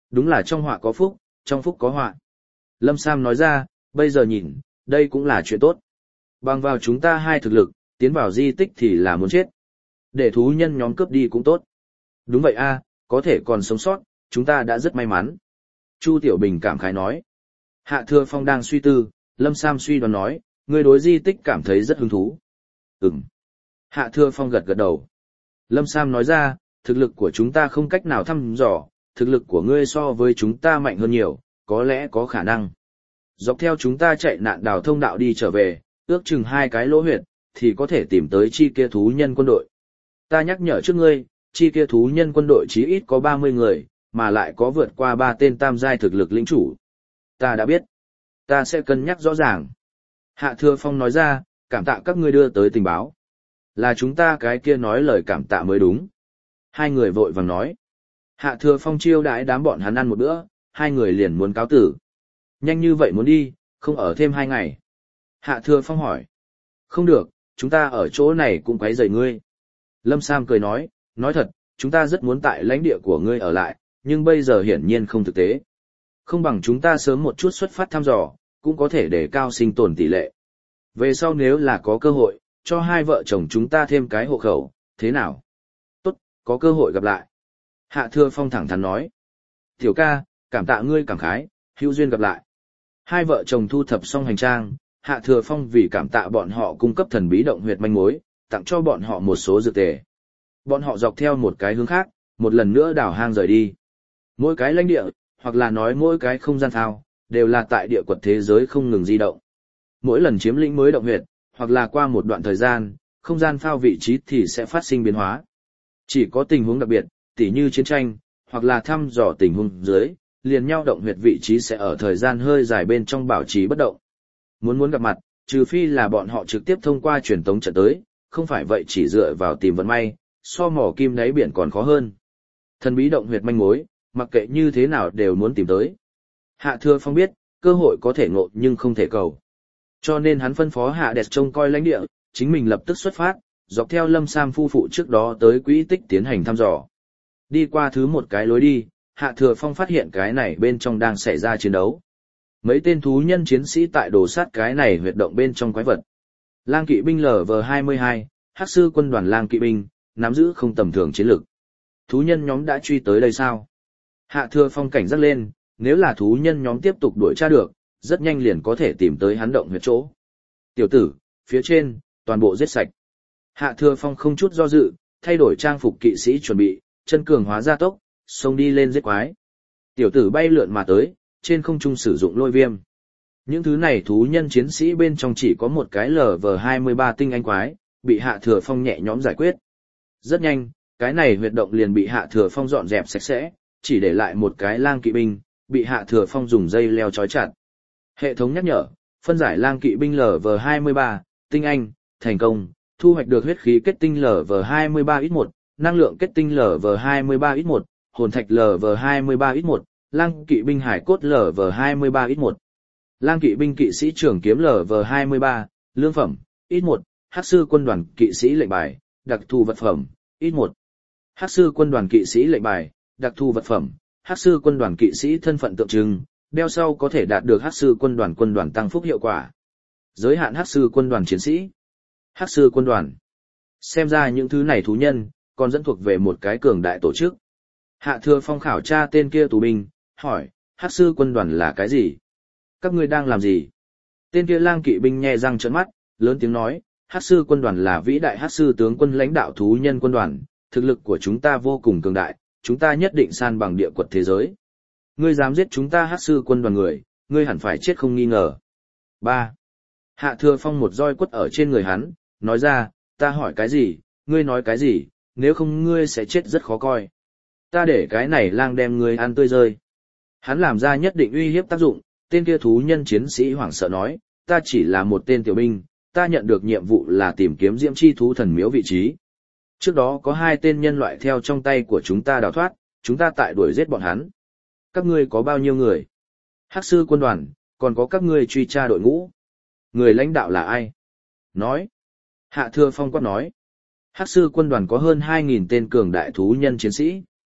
A: Đúng là trong họa có phúc, trong phúc có họa. Lâm Sam nói ra, bây giờ nhìn, đây cũng là chuyện tốt. Bằng vào chúng ta hai thực lực, tiến vào di tích thì là muốn chết. Để thú nhân nhóm cướp đi cũng tốt. Đúng vậy a, có thể còn sống sót, chúng ta đã rất may mắn. Chu Tiểu Bình cảm khái nói. Hạ Thừa Phong đang suy tư, Lâm Sam suy đoán nói, ngươi đối di tích cảm thấy rất hứng thú. Ừm. Hạ Thừa Phong gật gật đầu. Lâm Sam nói ra, thực lực của chúng ta không cách nào thăm dò, thực lực của ngươi so với chúng ta mạnh hơn nhiều, có lẽ có khả năng. Dọc theo chúng ta chạy nạn đào thông đạo đi trở về, ước chừng hai cái lỗ huyệt, thì có thể tìm tới chi kia thú nhân quân đội. Ta nhắc nhở trước ngươi, chi kia thú nhân quân đội chí ít có ba mươi người, mà lại có vượt qua ba tên tam giai thực lực lĩnh chủ. Ta đã biết. Ta sẽ cân nhắc rõ ràng. Hạ Thừa Phong nói ra, cảm tạ các ngươi đưa tới tình báo. Là chúng ta cái kia nói lời cảm tạ mới đúng. Hai người vội vàng nói. Hạ Thừa Phong chiêu đãi đám bọn hắn ăn một bữa, hai người liền muốn cáo tử. Nhanh như vậy muốn đi, không ở thêm hai ngày. Hạ Thừa Phong hỏi. Không được, chúng ta ở chỗ này cũng quấy rầy ngươi. Lâm Sam cười nói, nói thật, chúng ta rất muốn tại lãnh địa của ngươi ở lại, nhưng bây giờ hiển nhiên không thực tế. Không bằng chúng ta sớm một chút xuất phát thăm dò, cũng có thể để cao sinh tồn tỷ lệ. Về sau nếu là có cơ hội, cho hai vợ chồng chúng ta thêm cái hộ khẩu, thế nào? Tốt, có cơ hội gặp lại. Hạ Thừa Phong thẳng thắn nói. Tiểu ca, cảm tạ ngươi cảm khái, hữu duyên gặp lại. Hai vợ chồng thu thập xong hành trang, Hạ Thừa Phong vì cảm tạ bọn họ cung cấp thần bí động huyệt manh mối, tặng cho bọn họ một số dược tề. Bọn họ dọc theo một cái hướng khác, một lần nữa đào hang rời đi. Mỗi cái lãnh địa, hoặc là nói mỗi cái không gian thao, đều là tại địa quật thế giới không ngừng di động. Mỗi lần chiếm lĩnh mới động huyệt, hoặc là qua một đoạn thời gian, không gian phao vị trí thì sẽ phát sinh biến hóa. Chỉ có tình huống đặc biệt, tỉ như chiến tranh, hoặc là thăm dò tình huống dưới, liền nhau động huyệt vị trí sẽ ở thời gian hơi dài bên trong bảo trì bất động. Muốn muốn gặp mặt, trừ phi là bọn họ trực tiếp thông qua truyền tống trận tới, không phải vậy chỉ dựa vào tìm vận may, so mỏ kim đáy biển còn khó hơn. Thần bí động huyệt manh mối, mặc kệ như thế nào đều muốn tìm tới. Hạ Thừa Phong biết, cơ hội có thể ngộ nhưng không thể cầu. Cho nên hắn phân phó Hạ Đẹp trông coi lãnh địa, chính mình lập tức xuất phát, dọc theo Lâm Sam phu phụ trước đó tới quỹ tích tiến hành thăm dò. Đi qua thứ một cái lối đi, Hạ Thừa Phong phát hiện cái này bên trong đang xảy ra chiến đấu. Mấy tên thú nhân chiến sĩ tại đồ sát cái này huyệt động bên trong quái vật. Lang kỵ binh L V hai mươi hai, Hắc sư quân đoàn Lang kỵ binh, nắm giữ không tầm thường chiến lực. Thú nhân nhóm đã truy tới đây sao? Hạ Thừa Phong cảnh giác lên, nếu là thú nhân nhóm tiếp tục đuổi tra được, rất nhanh liền có thể tìm tới hắn động huyệt chỗ. Tiểu tử, phía trên, toàn bộ giết sạch. Hạ Thừa Phong không chút do dự, thay đổi trang phục kỵ sĩ chuẩn bị, chân cường hóa gia tốc, xông đi lên giết quái. Tiểu tử bay lượn mà tới, trên không trung sử dụng lôi viêm. Những thứ này thú nhân chiến sĩ bên trong chỉ có một cái L V hai mươi ba tinh anh quái, bị Hạ Thừa Phong nhẹ nhõm giải quyết. Rất nhanh, cái này huyệt động liền bị Hạ Thừa Phong dọn dẹp sạch sẽ, chỉ để lại một cái lang kỵ binh, bị Hạ Thừa Phong dùng dây leo trói chặt. Hệ thống nhắc nhở, phân giải lang kỵ binh L V hai mươi ba, tinh anh, thành công, thu hoạch được huyết khí kết tinh L V hai mươi ba ít một, năng lượng kết tinh L V hai mươi ba ít một, hồn thạch L V hai mươi ba ít một, lang kỵ binh hải cốt L V hai mươi ba ít một. Lang kỵ binh kỵ sĩ trưởng kiếm L V hai mươi ba, lương phẩm, ít một, Hắc sư quân đoàn kỵ sĩ lệnh bài, đặc thù vật phẩm, ít một. Hắc sư quân đoàn kỵ sĩ lệnh bài, đặc thù vật phẩm, Hắc sư quân đoàn kỵ sĩ thân phận tượng trưng, đeo sau có thể đạt được Hắc sư quân đoàn quân đoàn tăng phúc hiệu quả. Giới hạn Hắc sư quân đoàn chiến sĩ. Hắc sư quân đoàn. Xem ra những thứ này thú nhân, còn dẫn thuộc về một cái cường đại tổ chức. Hạ Thừa Phong khảo tra tên kia tù binh, hỏi, Hắc sư quân đoàn là cái gì? Các ngươi đang làm gì? Tên kia lang kỵ binh nhe răng trợn mắt, lớn tiếng nói, Hắc sư quân đoàn là vĩ đại Hắc sư tướng quân lãnh đạo thú nhân quân đoàn, thực lực của chúng ta vô cùng cường đại, chúng ta nhất định san bằng địa quật thế giới. Ngươi dám giết chúng ta Hắc sư quân đoàn người, ngươi hẳn phải chết không nghi ngờ. ba. Hạ Thừa Phong một roi quất ở trên người hắn, nói ra, ta hỏi cái gì, ngươi nói cái gì, nếu không ngươi sẽ chết rất khó coi. Ta để cái này lang đem ngươi ăn tươi rơi. Hắn làm ra nhất định uy hiếp tác dụng, tên kia thú nhân chiến sĩ hoảng sợ nói, ta chỉ là một tên tiểu binh, ta nhận được nhiệm vụ là tìm kiếm diễm chi thú thần miếu vị trí. Trước đó có hai tên nhân loại theo trong tay của chúng ta đào thoát, chúng ta tại đuổi giết bọn hắn. Các ngươi có bao nhiêu người? Hắc sư quân đoàn, còn có các ngươi truy tra đội ngũ. Người lãnh đạo là ai? Nói. Hạ Thừa Phong quát nói. Hắc sư quân đoàn có hơn hai nghìn tên cường đại thú nhân chiến sĩ.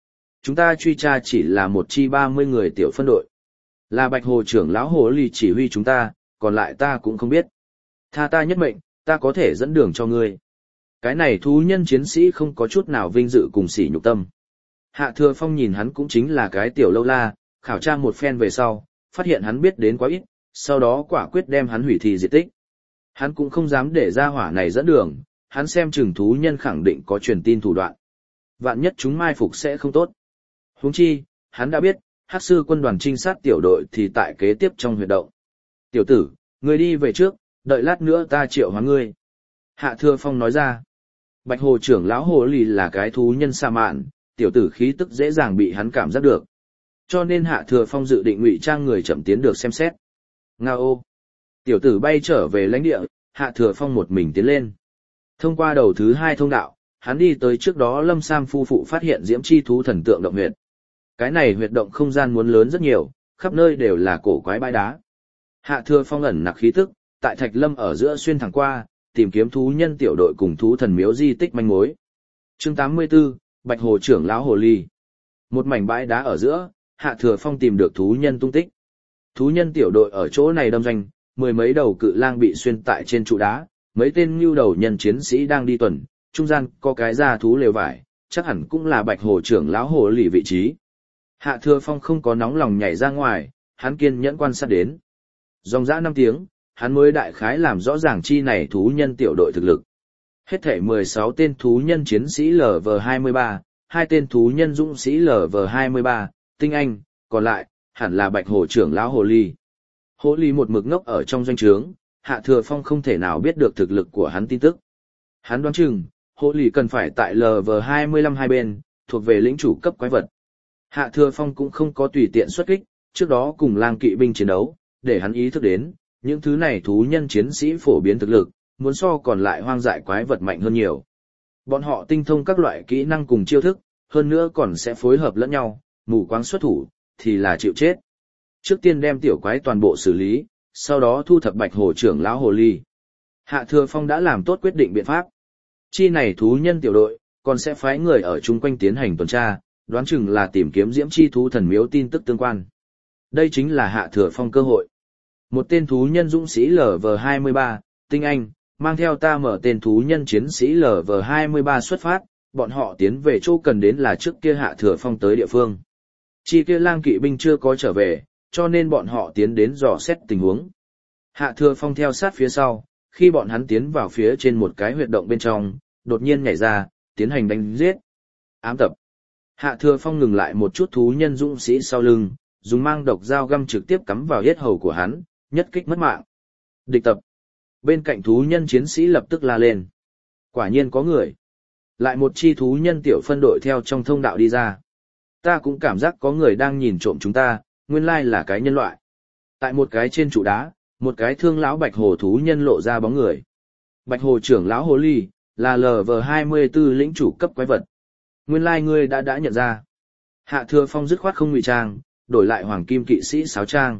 A: Chúng ta truy tra chỉ là một chi ba mươi người tiểu phân đội. Là Bạch Hồ trưởng lão Hồ Ly chỉ huy chúng ta, còn lại ta cũng không biết. Tha ta nhất mệnh, ta có thể dẫn đường cho ngươi. Cái này thú nhân chiến sĩ không có chút nào vinh dự cùng sỉ nhục tâm. Hạ Thừa Phong nhìn hắn cũng chính là cái tiểu lâu la, khảo tra một phen về sau, phát hiện hắn biết đến quá ít, sau đó quả quyết đem hắn hủy thi diệt tích. Hắn cũng không dám để ra hỏa này dẫn đường, hắn xem chừng thú nhân khẳng định có truyền tin thủ đoạn. Vạn nhất chúng mai phục sẽ không tốt. Huống chi, hắn đã biết, Hắc sư quân đoàn trinh sát tiểu đội thì tại kế tiếp trong huyệt động. Tiểu tử, ngươi đi về trước, đợi lát nữa ta triệu hoán ngươi. Hạ Thừa Phong nói ra. Bạch Hồ trưởng lão Hồ Lì là cái thú nhân sa mạn, tiểu tử khí tức dễ dàng bị hắn cảm giác được. Cho nên Hạ Thừa Phong dự định ngụy trang người chậm tiến được xem xét. Ngao. Tiểu tử bay trở về lãnh địa, Hạ Thừa Phong một mình tiến lên. Thông qua đầu thứ hai thông đạo, hắn đi tới trước đó Lâm Sam phu phụ phát hiện diễm chi thú thần tượng động huyệt. Cái này huyệt động không gian muốn lớn rất nhiều, khắp nơi đều là cổ quái bãi đá. Hạ Thừa Phong ẩn nặc khí tức, tại Thạch Lâm ở giữa xuyên thẳng qua, tìm kiếm thú nhân tiểu đội cùng thú thần miếu di tích manh mối. Chương tám mươi 84, Bạch Hồ trưởng lão Hồ Ly. Một mảnh bãi đá ở giữa, Hạ Thừa Phong tìm được thú nhân tung tích. Thú nhân tiểu đội ở chỗ này đâm doanh, mười mấy đầu cự lang bị xuyên tại trên trụ đá, mấy tên nhu đầu nhân chiến sĩ đang đi tuần, trung gian có cái da thú lều vải, chắc hẳn cũng là Bạch Hồ trưởng lão Hồ Ly vị trí. Hạ Thừa Phong không có nóng lòng nhảy ra ngoài, hắn kiên nhẫn quan sát đến. Dòng dã năm tiếng, hắn mới đại khái làm rõ ràng chi này thú nhân tiểu đội thực lực. Hết thể mười sáu tên thú nhân chiến sĩ lờ vờ hai mươi ba, hai tên thú nhân dũng sĩ lờ vờ hai mươi ba, tinh anh, còn lại, hẳn là Bạch Hồ trưởng lão Hồ Ly. Hồ Ly một mực ngốc ở trong doanh trướng, Hạ Thừa Phong không thể nào biết được thực lực của hắn tin tức. Hắn đoán chừng, Hồ Ly cần phải tại lờ vờ hai mươi lăm hai bên, thuộc về lĩnh chủ cấp quái vật. Hạ Thừa Phong cũng không có tùy tiện xuất kích, trước đó cùng lang kỵ binh chiến đấu, để hắn ý thức đến, những thứ này thú nhân chiến sĩ phổ biến thực lực, muốn so còn lại hoang dại quái vật mạnh hơn nhiều. Bọn họ tinh thông các loại kỹ năng cùng chiêu thức, hơn nữa còn sẽ phối hợp lẫn nhau, mù quáng xuất thủ, thì là chịu chết. Trước tiên đem tiểu quái toàn bộ xử lý, sau đó thu thập Bạch Hồ trưởng lão Hồ Ly. Hạ Thừa Phong đã làm tốt quyết định biện pháp. Chi này thú nhân tiểu đội, còn sẽ phái người ở chung quanh tiến hành tuần tra, đoán chừng là tìm kiếm diễm chi thú thần miếu tin tức tương quan. Đây chính là Hạ Thừa Phong cơ hội. Một tên thú nhân dũng sĩ lờ vờ hai mươi ba, tinh anh, mang theo ta mở tên thú nhân chiến sĩ lờ vờ hai mươi ba xuất phát, bọn họ tiến về chỗ cần đến là trước kia Hạ Thừa Phong tới địa phương. Chi kia lang kỵ binh chưa có trở về, cho nên bọn họ tiến đến dò xét tình huống. Hạ Thừa Phong theo sát phía sau, khi bọn hắn tiến vào phía trên một cái huyệt động bên trong, đột nhiên nhảy ra, tiến hành đánh giết. Ám tập. Hạ Thừa Phong ngừng lại một chút thú nhân dũng sĩ sau lưng, dùng mang độc dao găm trực tiếp cắm vào yết hầu của hắn, nhất kích mất mạng. Địch tập. Bên cạnh thú nhân chiến sĩ lập tức la lên. Quả nhiên có người. Lại một chi thú nhân tiểu phân đội theo trong thông đạo đi ra. Ta cũng cảm giác có người đang nhìn trộm chúng ta, nguyên lai là cái nhân loại. Tại một cái trên trụ đá, một cái thương lão Bạch Hồ thú nhân lộ ra bóng người. Bạch Hồ trưởng lão Hồ Ly, là lờ vờ hai mươi tư lĩnh chủ cấp quái vật. Nguyên lai ngươi đã đã nhận ra. Hạ Thừa Phong dứt khoát không ngụy trang, đổi lại hoàng kim kỵ sĩ sáo trang.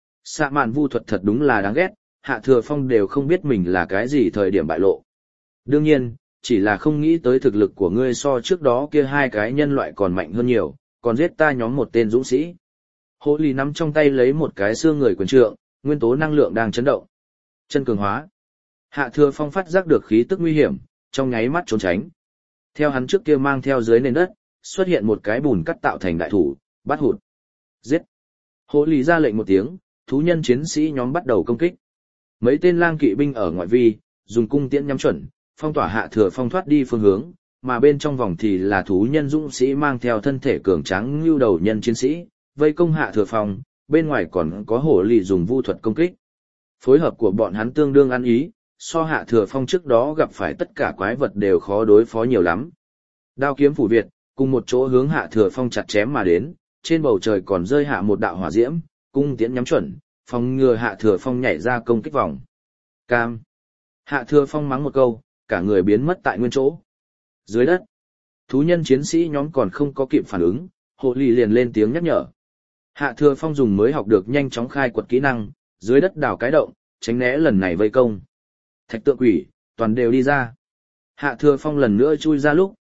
A: Xạ mạn vu thuật thật đúng là đáng ghét, Hạ Thừa Phong đều không biết mình là cái gì thời điểm bại lộ. Đương nhiên, chỉ là không nghĩ tới thực lực của ngươi so trước đó kia hai cái nhân loại còn mạnh hơn nhiều, còn giết ta nhóm một tên dũng sĩ. Hồ Ly nắm trong tay lấy một cái xương người quyền trượng, nguyên tố năng lượng đang chấn động. Chân cường hóa. Hạ Thừa Phong phát giác được khí tức nguy hiểm, trong nháy mắt trốn tránh. Theo hắn trước kia mang theo dưới nền đất, xuất hiện một cái bùn cắt tạo thành đại thủ, bắt hụt. Giết. Hồ Ly ra lệnh một tiếng, thú nhân chiến sĩ nhóm bắt đầu công kích. Mấy tên lang kỵ binh ở ngoại vi, dùng cung tiễn nhắm chuẩn, phong tỏa Hạ Thừa Phong thoát đi phương hướng, mà bên trong vòng thì là thú nhân dũng sĩ mang theo thân thể cường tráng lưu đầu nhân chiến sĩ, vây công Hạ Thừa Phong, bên ngoài còn có Hồ Ly dùng vu thuật công kích. Phối hợp của bọn hắn tương đương ăn ý, so Hạ Thừa Phong trước đó gặp phải tất cả quái vật đều khó đối phó nhiều lắm. Đao kiếm phủ Việt, cùng một chỗ hướng Hạ Thừa Phong chặt chém mà đến, trên bầu trời còn rơi hạ một đạo hỏa diễm, cung tiễn nhắm chuẩn, phòng ngừa Hạ Thừa Phong nhảy ra công kích vòng. Cam. Hạ Thừa Phong mắng một câu, cả người biến mất tại nguyên chỗ. Dưới đất, thú nhân chiến sĩ nhóm còn không có kịp phản ứng, Hồ Ly liền lên tiếng nhắc nhở. Hạ Thừa Phong dùng mới học được nhanh chóng khai quật kỹ năng, dưới đất đào cái động, tránh né lần này vây công. Thạch tượng quỷ, toàn đều đi ra. Hạ Thừa Phong lần nữa chui ra lúc,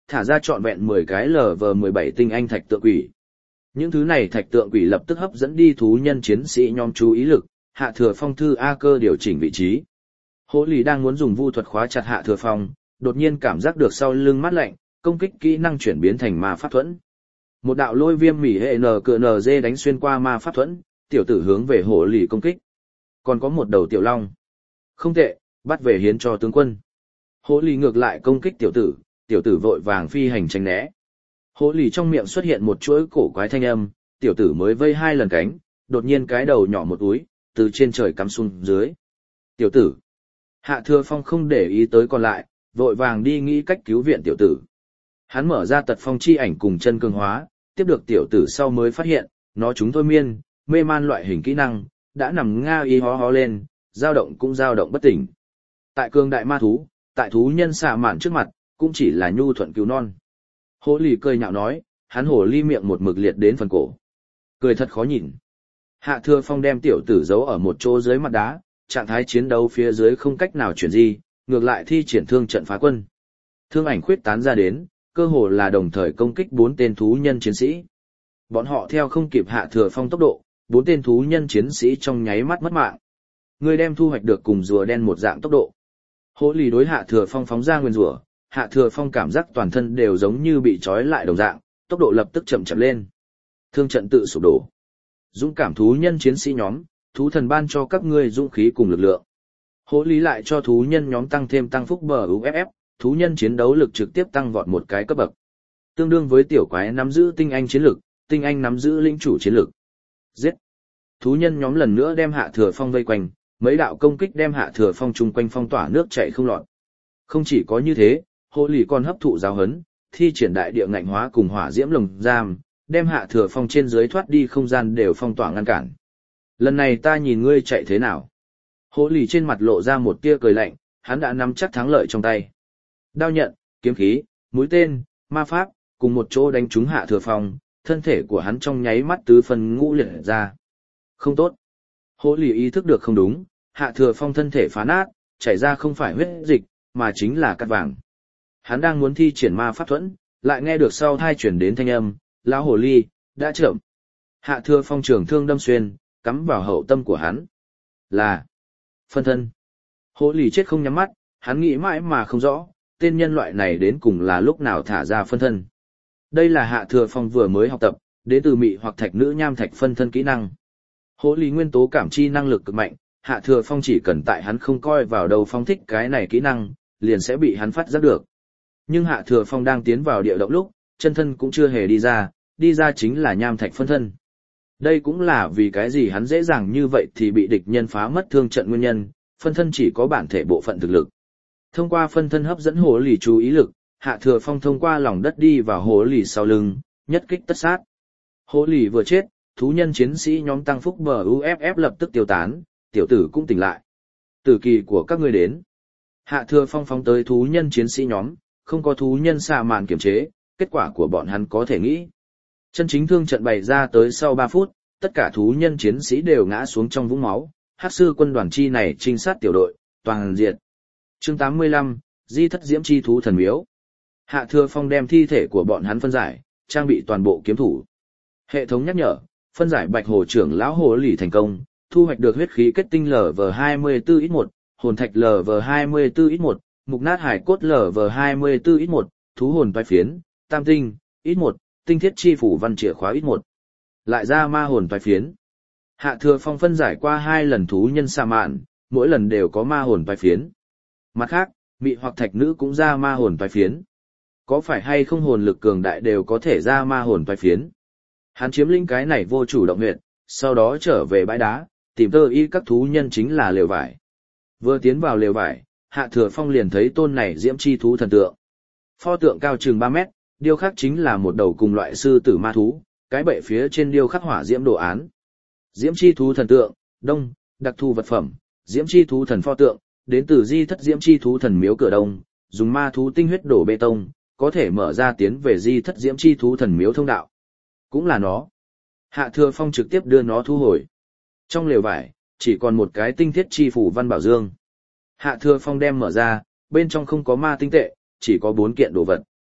A: thả ra trọn vẹn mười cái lv mười bảy tinh anh thạch tượng quỷ. Những thứ này thạch tượng quỷ lập tức hấp dẫn đi thú nhân chiến sĩ nhóm chú ý lực, Hạ Thừa Phong thư A Cơ điều chỉnh vị trí. Hổ lì đang muốn dùng vu thuật khóa chặt Hạ Thừa Phong, đột nhiên cảm giác được sau lưng mát lạnh, công kích kỹ năng chuyển biến thành ma pháp thuẫn. Một đạo lôi viêm mỉ hệ nờ cựa nờ dê đánh xuyên qua ma pháp thuẫn, tiểu tử hướng về hổ lì công kích. Còn có một đầu tiểu long. Không tệ, bắt về hiến cho tướng quân. Hổ lì ngược lại công kích tiểu tử, tiểu tử vội vàng phi hành tránh né. Hổ lì trong miệng xuất hiện một chuỗi cổ quái thanh âm, tiểu tử mới vây hai lần cánh, đột nhiên cái đầu nhỏ một túi, từ trên trời cắm xuống dưới. Tiểu tử. Hạ Thừa Phong không để ý tới còn lại, vội vàng đi nghĩ cách cứu viện tiểu tử. Hắn mở ra tật phong chi ảnh cùng chân cường hóa, tiếp được tiểu tử sau mới phát hiện, nó chúng thôi miên, mê man loại hình kỹ năng, đã nằm nga y hó hó lên, dao động cũng dao động bất tỉnh. Tại cường đại ma thú, tại thú nhân xạ mạn trước mặt, cũng chỉ là nhu thuận cứu non. Hổ lì cười nhạo nói, hắn hổ ly miệng một mực liệt đến phần cổ. Cười thật khó nhìn. Hạ Thừa Phong đem tiểu tử giấu ở một chỗ dưới mặt đá, trạng thái chiến đấu phía dưới không cách nào chuyển di, ngược lại thi triển thương trận phá quân. Thương ảnh khuyết tán ra đến, cơ hồ là đồng thời công kích bốn tên thú nhân chiến sĩ. Bọn họ theo không kịp Hạ Thừa Phong tốc độ, bốn tên thú nhân chiến sĩ trong nháy mắt mất mạng. Người đem thu hoạch được cùng rùa đen một dạng tốc độ. Hổ lì đối Hạ Thừa Phong phóng ra nguyên rùa, Hạ Thừa Phong cảm giác toàn thân đều giống như bị trói lại đồng dạng, tốc độ lập tức chậm chậm lên. Thương trận tự sụp đổ. Dũng cảm thú nhân chiến sĩ nhóm, thú thần ban cho các ngươi dũng khí cùng lực lượng. Hổ lý lại cho thú nhân nhóm tăng thêm tăng phúc bờ u ép ép, thú nhân chiến đấu lực trực tiếp tăng vọt một cái cấp bậc. Tương đương với tiểu quái nắm giữ tinh anh chiến lực, tinh anh nắm giữ lĩnh chủ chiến lực. Giết. Thú nhân nhóm lần nữa đem Hạ Thừa Phong vây quanh, mấy đạo công kích đem Hạ Thừa Phong chung quanh phong tỏa nước chảy không lọt. Không chỉ có như thế, Hổ lý còn hấp thụ giáo hấn, thi triển đại địa ngạnh hóa cùng hỏa diễm lồng giam, đem Hạ Thừa Phong trên dưới thoát đi không gian đều phong tỏa ngăn cản. Lần này ta nhìn ngươi chạy thế nào? Hổ lì trên mặt lộ ra một tia cười lạnh, hắn đã nắm chắc thắng lợi trong tay. Đao nhận, kiếm khí, mũi tên, ma pháp, cùng một chỗ đánh trúng Hạ Thừa Phong, thân thể của hắn trong nháy mắt tứ phần ngũ liệt ra. Không tốt. Hổ lì ý thức được không đúng, Hạ Thừa Phong thân thể phá nát, chảy ra không phải huyết dịch, mà chính là cát vàng. Hắn đang muốn thi triển ma pháp thuẫn, lại nghe được sau thai chuyển đến thanh âm, lão hồ ly, đã chậm. Hạ Thừa Phong trường thương đâm xuyên, cắm vào hậu tâm của hắn. Là phân thân. Hổ lì chết không nhắm mắt, hắn nghĩ mãi mà không rõ, tên nhân loại này đến cùng là lúc nào thả ra phân thân. Đây là Hạ Thừa Phong vừa mới học tập, đến từ mị hoặc thạch nữ nham thạch phân thân kỹ năng. Hổ lì nguyên tố cảm chi năng lực cực mạnh, Hạ Thừa Phong chỉ cần tại hắn không coi vào đầu phong thích cái này kỹ năng, liền sẽ bị hắn phát giác được. Nhưng Hạ Thừa Phong đang tiến vào địa động lúc, chân thân cũng chưa hề đi ra, đi ra chính là nham thạch phân thân. Đây cũng là vì cái gì hắn dễ dàng như vậy thì bị địch nhân phá mất thương trận nguyên nhân, phân thân chỉ có bản thể bộ phận thực lực. Thông qua phân thân hấp dẫn hổ lì chú ý lực, Hạ Thừa Phong thông qua lòng đất đi vào hổ lì sau lưng, nhất kích tất sát. Hổ lì vừa chết, thú nhân chiến sĩ nhóm tăng phúc bờ u ép ép lập tức tiêu tán, tiểu tử cũng tỉnh lại. Tử kỳ của các ngươi đến. Hạ Thừa Phong phóng tới thú nhân chiến sĩ nhóm, không có thú nhân xạ mạn kiểm chế, kết quả của bọn hắn có thể nghĩ. Chân chính thương trận bày ra tới sau ba phút, tất cả thú nhân chiến sĩ đều ngã xuống trong vũng máu, hắc sư quân đoàn chi này trinh sát tiểu đội, toàn diệt. Chương tám mươi lăm, Di thất diễm chi thú thần miếu. Hạ Thừa Phong đem thi thể của bọn hắn phân giải, trang bị toàn bộ kiếm thủ. Hệ thống nhắc nhở, phân giải bạch hồ trưởng lão hồ lì thành công, thu hoạch được huyết khí kết tinh L V hai mươi tư x một, hồn thạch L V hai mươi tư x một, mục nát hải cốt L V hai mươi tư x một, thú hồn toái phiến, tam tinh, x một, tinh thiết chi phủ văn chìa khóa x một. Lại ra ma hồn toái phiến. Hạ Thừa Phong phân giải qua hai lần thú nhân xạ mạn, mỗi lần đều có ma hồn toái phiến. Mặt khác, mị hoặc thạch nữ cũng ra ma hồn toái phiến. Có phải hay không hồn lực cường đại đều có thể ra ma hồn toái phiến. Hắn chiếm lĩnh cái này vô chủ động huyệt, sau đó trở về bãi đá, tìm tơ y các thú nhân chính là lều vải. Vừa tiến vào lều vải, Hạ Thừa Phong liền thấy tôn này diễm chi thú thần tượng. Pho tượng cao chừng ba mét, điêu khắc chính là một đầu cùng loại sư tử ma thú, cái bệ phía trên điêu khắc hỏa diễm đồ án. Diễm chi thú thần tượng, đông, đặc thù vật phẩm, diễm chi thú thần pho tượng, đến từ di thất diễm chi thú thần miếu cửa đông, dùng ma thú tinh huyết đổ bê tông, có thể mở ra tiến về di thất diễm chi thú thần miếu thông đạo. Cũng là nó. Hạ Thừa Phong trực tiếp đưa nó thu hồi. Trong lều vải, chỉ còn một cái tinh thiết chi phủ văn bảo dương. Hạ Thừa Phong đem mở ra, bên trong không có ma tinh tệ, chỉ có bốn kiện đồ vật.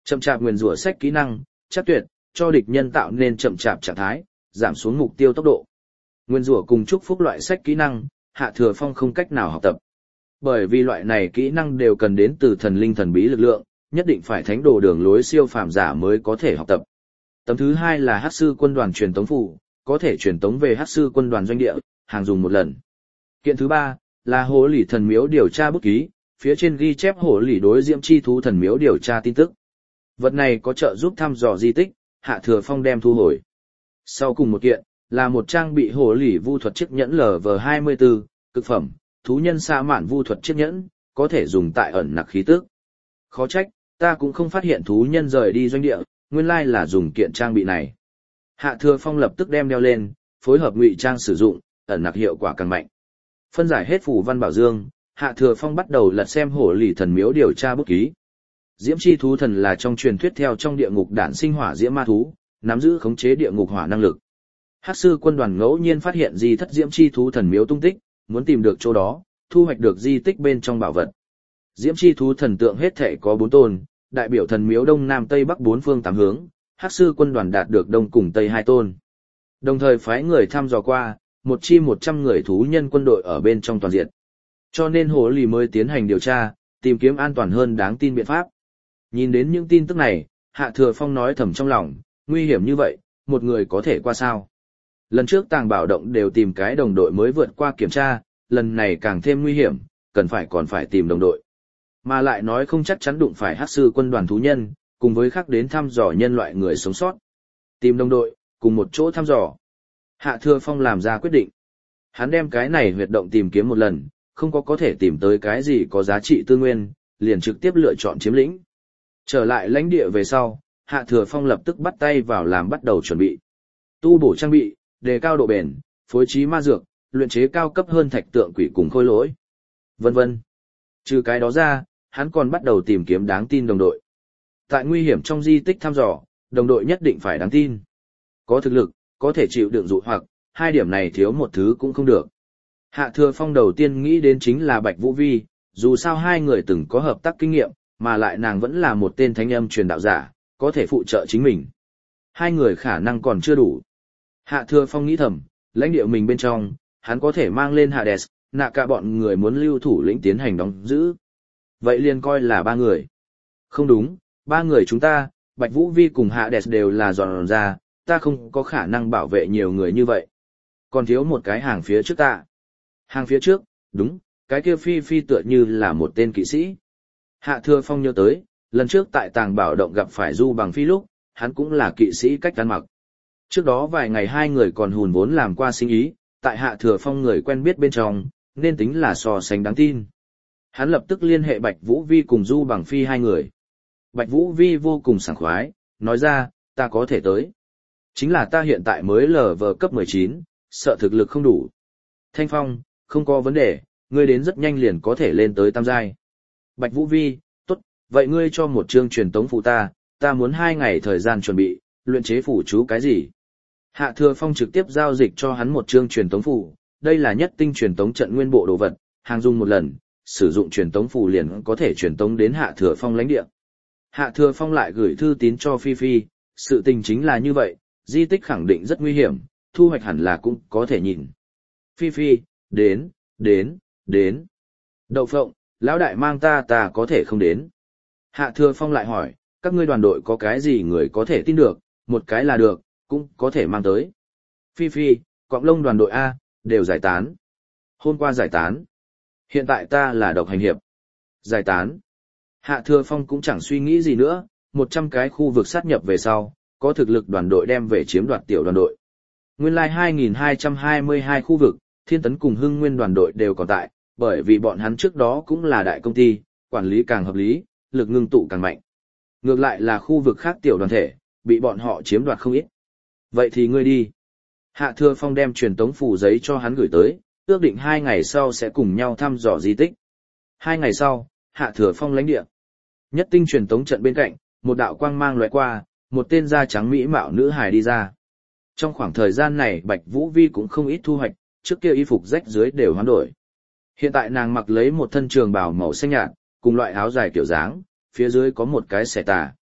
A: Chậm chạp nguyền rủa sách kỹ năng, chắc tuyệt, cho địch nhân tạo nên chậm chạp trạng thái, giảm xuống mục tiêu tốc độ. Nguyên rủa cùng chúc phúc loại sách kỹ năng, Hạ Thừa Phong không cách nào học tập. Bởi vì loại này kỹ năng đều cần đến từ thần linh thần bí lực lượng, nhất định phải thánh đồ đường lối siêu phàm giả mới có thể học tập. Tấm thứ hai là Hắc sư quân đoàn truyền tống phù, có thể truyền tống về Hắc sư quân đoàn doanh địa, hàng dùng một lần. Kiện thứ ba là Hổ Lỷ thần miếu điều tra bút ký, phía trên ghi chép Hổ Lỷ đối Diễm Chi thú thần miếu điều tra tin tức. Vật này có trợ giúp thăm dò di tích, Hạ Thừa Phong đem thu hồi. Sau cùng một kiện là một trang bị Hổ Lỷ vu thuật chiếc nhẫn L V hai mươi tư, cực phẩm, thú nhân sa mạn vu thuật chiếc nhẫn, có thể dùng tại ẩn nặc khí tức. Khó trách, ta cũng không phát hiện thú nhân rời đi doanh địa, nguyên lai là dùng kiện trang bị này. Hạ Thừa Phong lập tức đem đeo lên, phối hợp ngụy trang sử dụng, ẩn nặc hiệu quả càng mạnh. Phân giải hết phù văn bảo dương, Hạ Thừa Phong bắt đầu lật xem Hổ Lỷ thần miếu điều tra bút ký. Diễm Chi thú thần là trong truyền thuyết theo trong địa ngục đản sinh hỏa diễm ma thú, nắm giữ khống chế địa ngục hỏa năng lực. Hắc sư quân đoàn ngẫu nhiên phát hiện di thất Diễm Chi thú thần miếu tung tích, muốn tìm được chỗ đó, thu hoạch được di tích bên trong bảo vật. Diễm Chi thú thần tượng hết thể có bốn tôn, đại biểu thần miếu đông nam tây bắc bốn phương tám hướng, Hắc sư quân đoàn đạt được đông cùng tây hai tôn. Đồng thời phái người thăm dò qua, một chi một trăm người thú nhân quân đội ở bên trong toàn diện. Cho nên Hổ Lỷ mới tiến hành điều tra, tìm kiếm an toàn hơn đáng tin biện pháp. Nhìn đến những tin tức này, Hạ Thừa Phong nói thầm trong lòng, nguy hiểm như vậy, một người có thể qua sao? Lần trước Tàng Bảo Động đều tìm cái đồng đội mới vượt qua kiểm tra, lần này càng thêm nguy hiểm, cần phải còn phải tìm đồng đội. Mà lại nói không chắc chắn đụng phải Hắc sư quân đoàn thú nhân, cùng với khác đến thăm dò nhân loại người sống sót. Tìm đồng đội, cùng một chỗ thăm dò. Hạ Thừa Phong làm ra quyết định. Hắn đem cái này huyệt động tìm kiếm một lần, không có có thể tìm tới cái gì có giá trị tư nguyên, liền trực tiếp lựa chọn chiếm lĩnh. Trở lại lãnh địa về sau, Hạ Thừa Phong lập tức bắt tay vào làm bắt đầu chuẩn bị. Tu bổ trang bị, đề cao độ bền, phối trí ma dược, luyện chế cao cấp hơn thạch tượng quỷ cùng khôi lỗi, vân vân. Trừ cái đó ra, hắn còn bắt đầu tìm kiếm đáng tin đồng đội. Tại nguy hiểm trong di tích thăm dò, đồng đội nhất định phải đáng tin. Có thực lực, có thể chịu đựng dụ hoặc, hai điểm này thiếu một thứ cũng không được. Hạ Thừa Phong đầu tiên nghĩ đến chính là Bạch Vũ Vi, dù sao hai người từng có hợp tác kinh nghiệm, mà lại nàng vẫn là một tên thánh âm truyền đạo giả, có thể phụ trợ chính mình. Hai người khả năng còn chưa đủ. Hạ Thừa Phong nghĩ thầm, lãnh địa mình bên trong, hắn có thể mang lên Hades, nạ cả bọn người muốn lưu thủ lĩnh tiến hành đóng giữ. Vậy liền coi là ba người. Không đúng, ba người chúng ta, Bạch Vũ Vi cùng Hades đều là giòn ra, ta không có khả năng bảo vệ nhiều người như vậy. Còn thiếu một cái hàng phía trước ta. Hàng phía trước, đúng, cái kia Phi Phi tựa như là một tên kỵ sĩ. Hạ Thừa Phong nhớ tới, lần trước tại Tàng Bảo Động gặp phải Du Bằng Phi lúc, hắn cũng là kỵ sĩ cách ăn mặc. Trước đó vài ngày hai người còn hùn vốn làm qua sinh ý, tại Hạ Thừa Phong người quen biết bên trong, nên tính là so sánh đáng tin. Hắn lập tức liên hệ Bạch Vũ Vi cùng Du Bằng Phi hai người. Bạch Vũ Vi vô cùng sảng khoái, nói ra, ta có thể tới. Chính là ta hiện tại mới lờ vờ cấp mười chín, sợ thực lực không đủ. Thanh Phong, không có vấn đề, ngươi đến rất nhanh liền có thể lên tới tam giai. Bạch Vũ Vi, tốt, vậy ngươi cho một chương truyền tống phụ ta, ta muốn hai ngày thời gian chuẩn bị, luyện chế phủ chú cái gì. Hạ Thừa Phong trực tiếp giao dịch cho hắn một chương truyền tống phụ, đây là nhất tinh truyền tống trận nguyên bộ đồ vật, hàng dùng một lần, sử dụng truyền tống phụ liền có thể truyền tống đến Hạ Thừa Phong lãnh địa. Hạ Thừa Phong lại gửi thư tín cho Phi Phi, sự tình chính là như vậy, di tích khẳng định rất nguy hiểm, thu hoạch hẳn là cũng có thể nhìn. Phi Phi, đến, đến, đến. Đậu Phộng, lão đại mang ta ta có thể không đến. Hạ Thừa Phong lại hỏi, các ngươi đoàn đội có cái gì người có thể tin được, một cái là được, cũng có thể mang tới. Phi Phi, cọng lông đoàn đội A, đều giải tán. Hôm qua giải tán. Hiện tại ta là độc hành hiệp. Giải tán. Hạ Thừa Phong cũng chẳng suy nghĩ gì nữa, một trăm cái khu vực sát nhập về sau, có thực lực đoàn đội đem về chiếm đoạt tiểu đoàn đội. Nguyên lai like hai nghìn hai trăm hai mươi hai khu vực, Thiên Tấn cùng Hưng Nguyên đoàn đội đều còn tại, bởi vì bọn hắn trước đó cũng là đại công ty, quản lý càng hợp lý, lực ngưng tụ càng mạnh. Ngược lại là khu vực khác tiểu đoàn thể, bị bọn họ chiếm đoạt không ít. Vậy thì ngươi đi. Hạ Thừa Phong đem truyền tống phủ giấy cho hắn gửi tới, ước định hai ngày sau sẽ cùng nhau thăm dò di tích. Hai ngày sau, Hạ Thừa Phong lãnh địa. Nhất tinh truyền tống trận bên cạnh, một đạo quang mang lóe qua, một tên da trắng mỹ mạo nữ hài đi ra. Trong khoảng thời gian này Bạch Vũ Vi cũng không ít thu hoạch, trước kia y phục rách dưới đều hoán đổi. Hiện tại nàng mặc lấy một thân trường bào màu xanh nhạt, cùng loại áo dài kiểu dáng, phía dưới có một cái xẻ tà.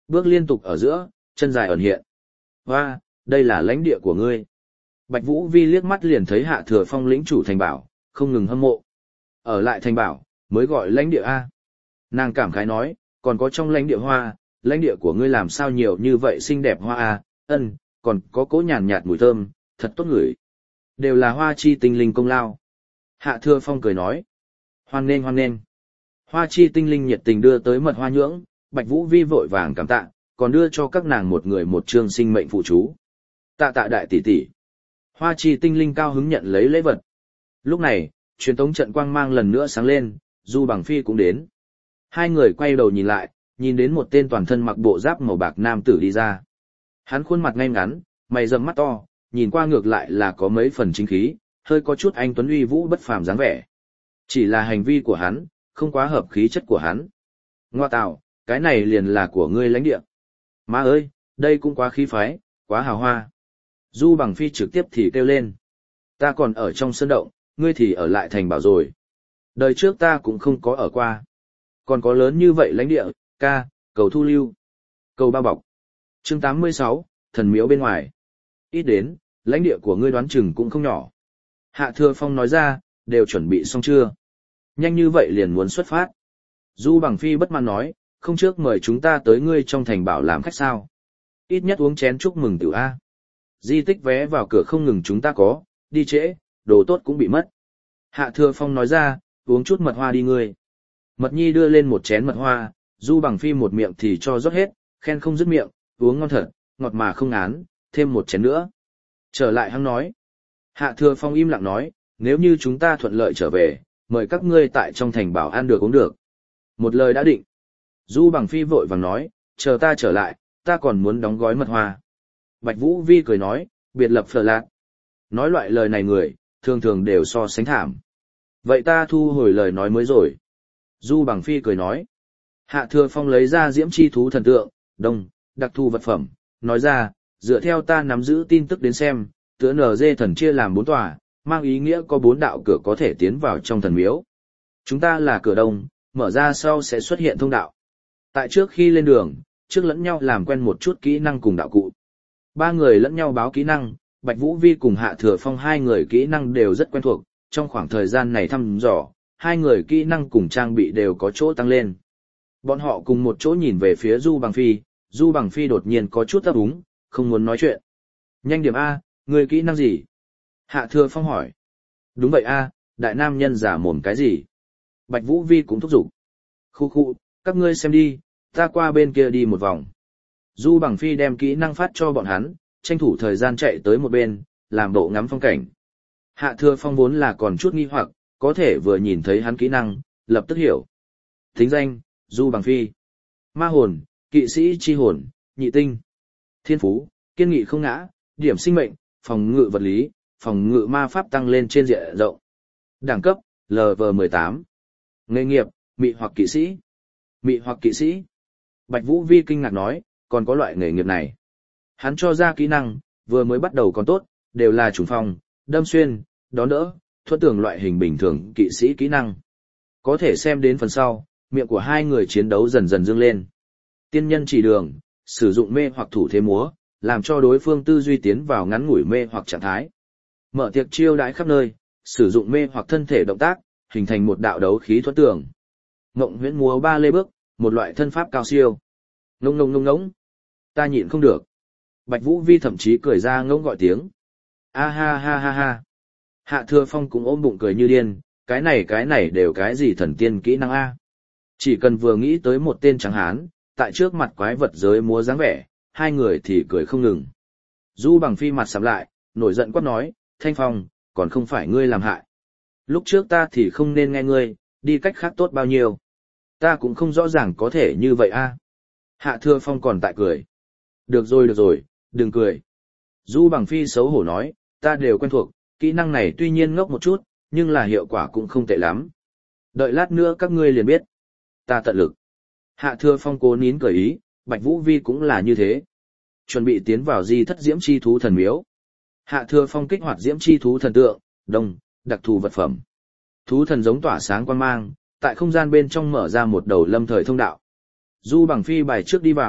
A: Bước liên tục ở giữa, chân dài ẩn hiện. Hoa, đây là lãnh địa của ngươi. Bạch Vũ Vi liếc mắt liền thấy Hạ Thừa Phong lĩnh chủ thành bảo, không ngừng hâm mộ. Ở lại thành bảo, mới gọi lãnh địa A. Nàng cảm khái nói, còn có trong lãnh địa hoa, lãnh địa của ngươi làm sao nhiều như vậy xinh đẹp hoa A, ân, còn có cỗ nhàn nhạt mùi thơm, thật tốt ngửi. Đều là hoa chi tinh linh công lao. Hạ Thừa Phong cười nói, hoan nghênh hoan nghênh. Hoa chi tinh linh nhiệt tình đưa tới mật hoa nhưỡng, Bạch Vũ Vi vội vàng cảm tạ, còn đưa cho các nàng một người một chương sinh mệnh phụ chú. Tạ tạ đại tỷ tỷ. Hoa chi tinh linh cao hứng nhận lấy lễ vật. Lúc này, truyền tống trận quang mang lần nữa sáng lên, Du Bằng Phi cũng đến. Hai người quay đầu nhìn lại, nhìn đến một tên toàn thân mặc bộ giáp màu bạc nam tử đi ra. Hắn khuôn mặt ngay ngắn, mày rậm mắt to, nhìn qua ngược lại là có mấy phần chính khí, hơi có chút anh tuấn uy vũ bất phàm dáng vẻ. Chỉ là hành vi của hắn, không quá hợp khí chất của hắn. Ngoa tạo, cái này liền là của ngươi lãnh địa. Má ơi, đây cũng quá khí phái, quá hào hoa. Du Bằng Phi trực tiếp thì kêu lên. Ta còn ở trong sân động, ngươi thì ở lại thành bảo rồi. Đời trước ta cũng không có ở qua. Còn có lớn như vậy lãnh địa, ca, cầu thu lưu. Cầu bao bọc. Chương tám mươi sáu, thần miếu bên ngoài. Ít đến, lãnh địa của ngươi đoán chừng cũng không nhỏ. Hạ Thừa Phong nói ra, đều chuẩn bị xong chưa? Nhanh như vậy liền muốn xuất phát. Du Bằng Phi bất mãn nói, không trước mời chúng ta tới ngươi trong thành bảo làm khách sao. Ít nhất uống chén chúc mừng tiểu A. Di tích vé vào cửa không ngừng chúng ta có, đi trễ, đồ tốt cũng bị mất. Hạ Thừa Phong nói ra, uống chút mật hoa đi ngươi. Mật Nhi đưa lên một chén mật hoa, Du Bằng Phi một miệng thì cho rót hết, khen không dứt miệng, uống ngon thật, ngọt mà không ngán, thêm một chén nữa. Trở lại hắn nói. Hạ Thừa Phong im lặng nói, nếu như chúng ta thuận lợi trở về, mời các ngươi tại trong thành bảo ăn được uống được. Một lời đã định. Du Bằng Phi vội vàng nói, chờ ta trở lại, ta còn muốn đóng gói mật hoa. Bạch Vũ Vi cười nói, biệt lập phở lạc. Nói loại lời này người, thường thường đều so sánh thảm. Vậy ta thu hồi lời nói mới rồi. Du Bằng Phi cười nói. Hạ Thừa Phong lấy ra diễm chi thú thần tượng, đông, đặc thù vật phẩm, nói ra, dựa theo ta nắm giữ tin tức đến xem, tựa en giê thần chia làm bốn tòa, mang ý nghĩa có bốn đạo cửa có thể tiến vào trong thần miếu. Chúng ta là cửa đông, mở ra sau sẽ xuất hiện thông đạo. Tại trước khi lên đường, trước lẫn nhau làm quen một chút kỹ năng cùng đạo cụ. Ba người lẫn nhau báo kỹ năng, Bạch Vũ Vi cùng Hạ Thừa Phong hai người kỹ năng đều rất quen thuộc, trong khoảng thời gian này thăm dò, hai người kỹ năng cùng trang bị đều có chỗ tăng lên. Bọn họ cùng một chỗ nhìn về phía Du Bằng Phi, Du Bằng Phi đột nhiên có chút ấp úng, không muốn nói chuyện. Nhanh điểm A, người kỹ năng gì? Hạ Thừa Phong hỏi. Đúng vậy A, đại nam nhân giả mồm cái gì? Bạch Vũ Vi cũng thúc giục. Khu khu, các ngươi xem đi, ta qua bên kia đi một vòng. Du Bằng Phi đem kỹ năng phát cho bọn hắn, tranh thủ thời gian chạy tới một bên, làm bộ ngắm phong cảnh. Hạ Thừa Phong vốn là còn chút nghi hoặc, có thể vừa nhìn thấy hắn kỹ năng, lập tức hiểu. Thính danh, Du Bằng Phi. Ma hồn, kỵ sĩ chi hồn, nhị tinh. Thiên phú, kiên nghị không ngã, điểm sinh mệnh, phòng ngự vật lý, phòng ngự ma pháp tăng lên trên diện rộng. Đẳng cấp, lv mười tám. Nghề nghiệp, mị hoặc kỵ sĩ. Mị hoặc kỵ sĩ. Bạch Vũ Vi kinh ngạc nói, còn có loại nghề nghiệp này. Hắn cho ra kỹ năng, vừa mới bắt đầu còn tốt, đều là trùng phong, đâm xuyên, đón đỡ, thuận tưởng loại hình bình thường kỵ sĩ kỹ năng. Có thể xem đến phần sau, miệng của hai người chiến đấu dần dần dương lên. Tiên nhân chỉ đường, sử dụng mê hoặc thủ thế múa, làm cho đối phương tư duy tiến vào ngắn ngủi mê hoặc trạng thái. Mở tiệc chiêu đãi khắp nơi, sử dụng mê hoặc thân thể động tác, hình thành một đạo đấu khí thuẫn tường. Ngộng huyễn múa ba lê bước, một loại thân pháp cao siêu. Ngông ngông ngông ngỗng. Ta nhịn không được. Bạch Vũ Vi thậm chí cười ra ngỗng gọi tiếng. A ha ha ha ha. Hạ Thừa Phong cũng ôm bụng cười như điên, cái này cái này đều cái gì thần tiên kỹ năng A. Chỉ cần vừa nghĩ tới một tên trắng hán, tại trước mặt quái vật giới múa dáng vẻ, hai người thì cười không ngừng. Du Bằng Phi mặt sầm lại, nổi giận quát nói, Thanh Phong, còn không phải ngươi làm hại. Lúc trước ta thì không nên nghe ngươi, đi cách khác tốt bao nhiêu. Ta cũng không rõ ràng có thể như vậy a. Hạ Thừa Phong còn tại cười. Được rồi được rồi, đừng cười. Du Bằng Phi xấu hổ nói, ta đều quen thuộc, kỹ năng này tuy nhiên ngốc một chút, nhưng là hiệu quả cũng không tệ lắm. Đợi lát nữa các ngươi liền biết. Ta tận lực. Hạ Thừa Phong cố nín cười ý, Bạch Vũ Vi cũng là như thế. Chuẩn bị tiến vào di thất diễm chi thú thần miếu. Hạ Thừa Phong kích hoạt diễm chi thú thần tượng, đông, đặc thù vật phẩm. Thú thần giống tỏa sáng quang mang, tại không gian bên trong mở ra một đầu lâm thời thông đạo. Du Bằng Phi bài trước đi vào,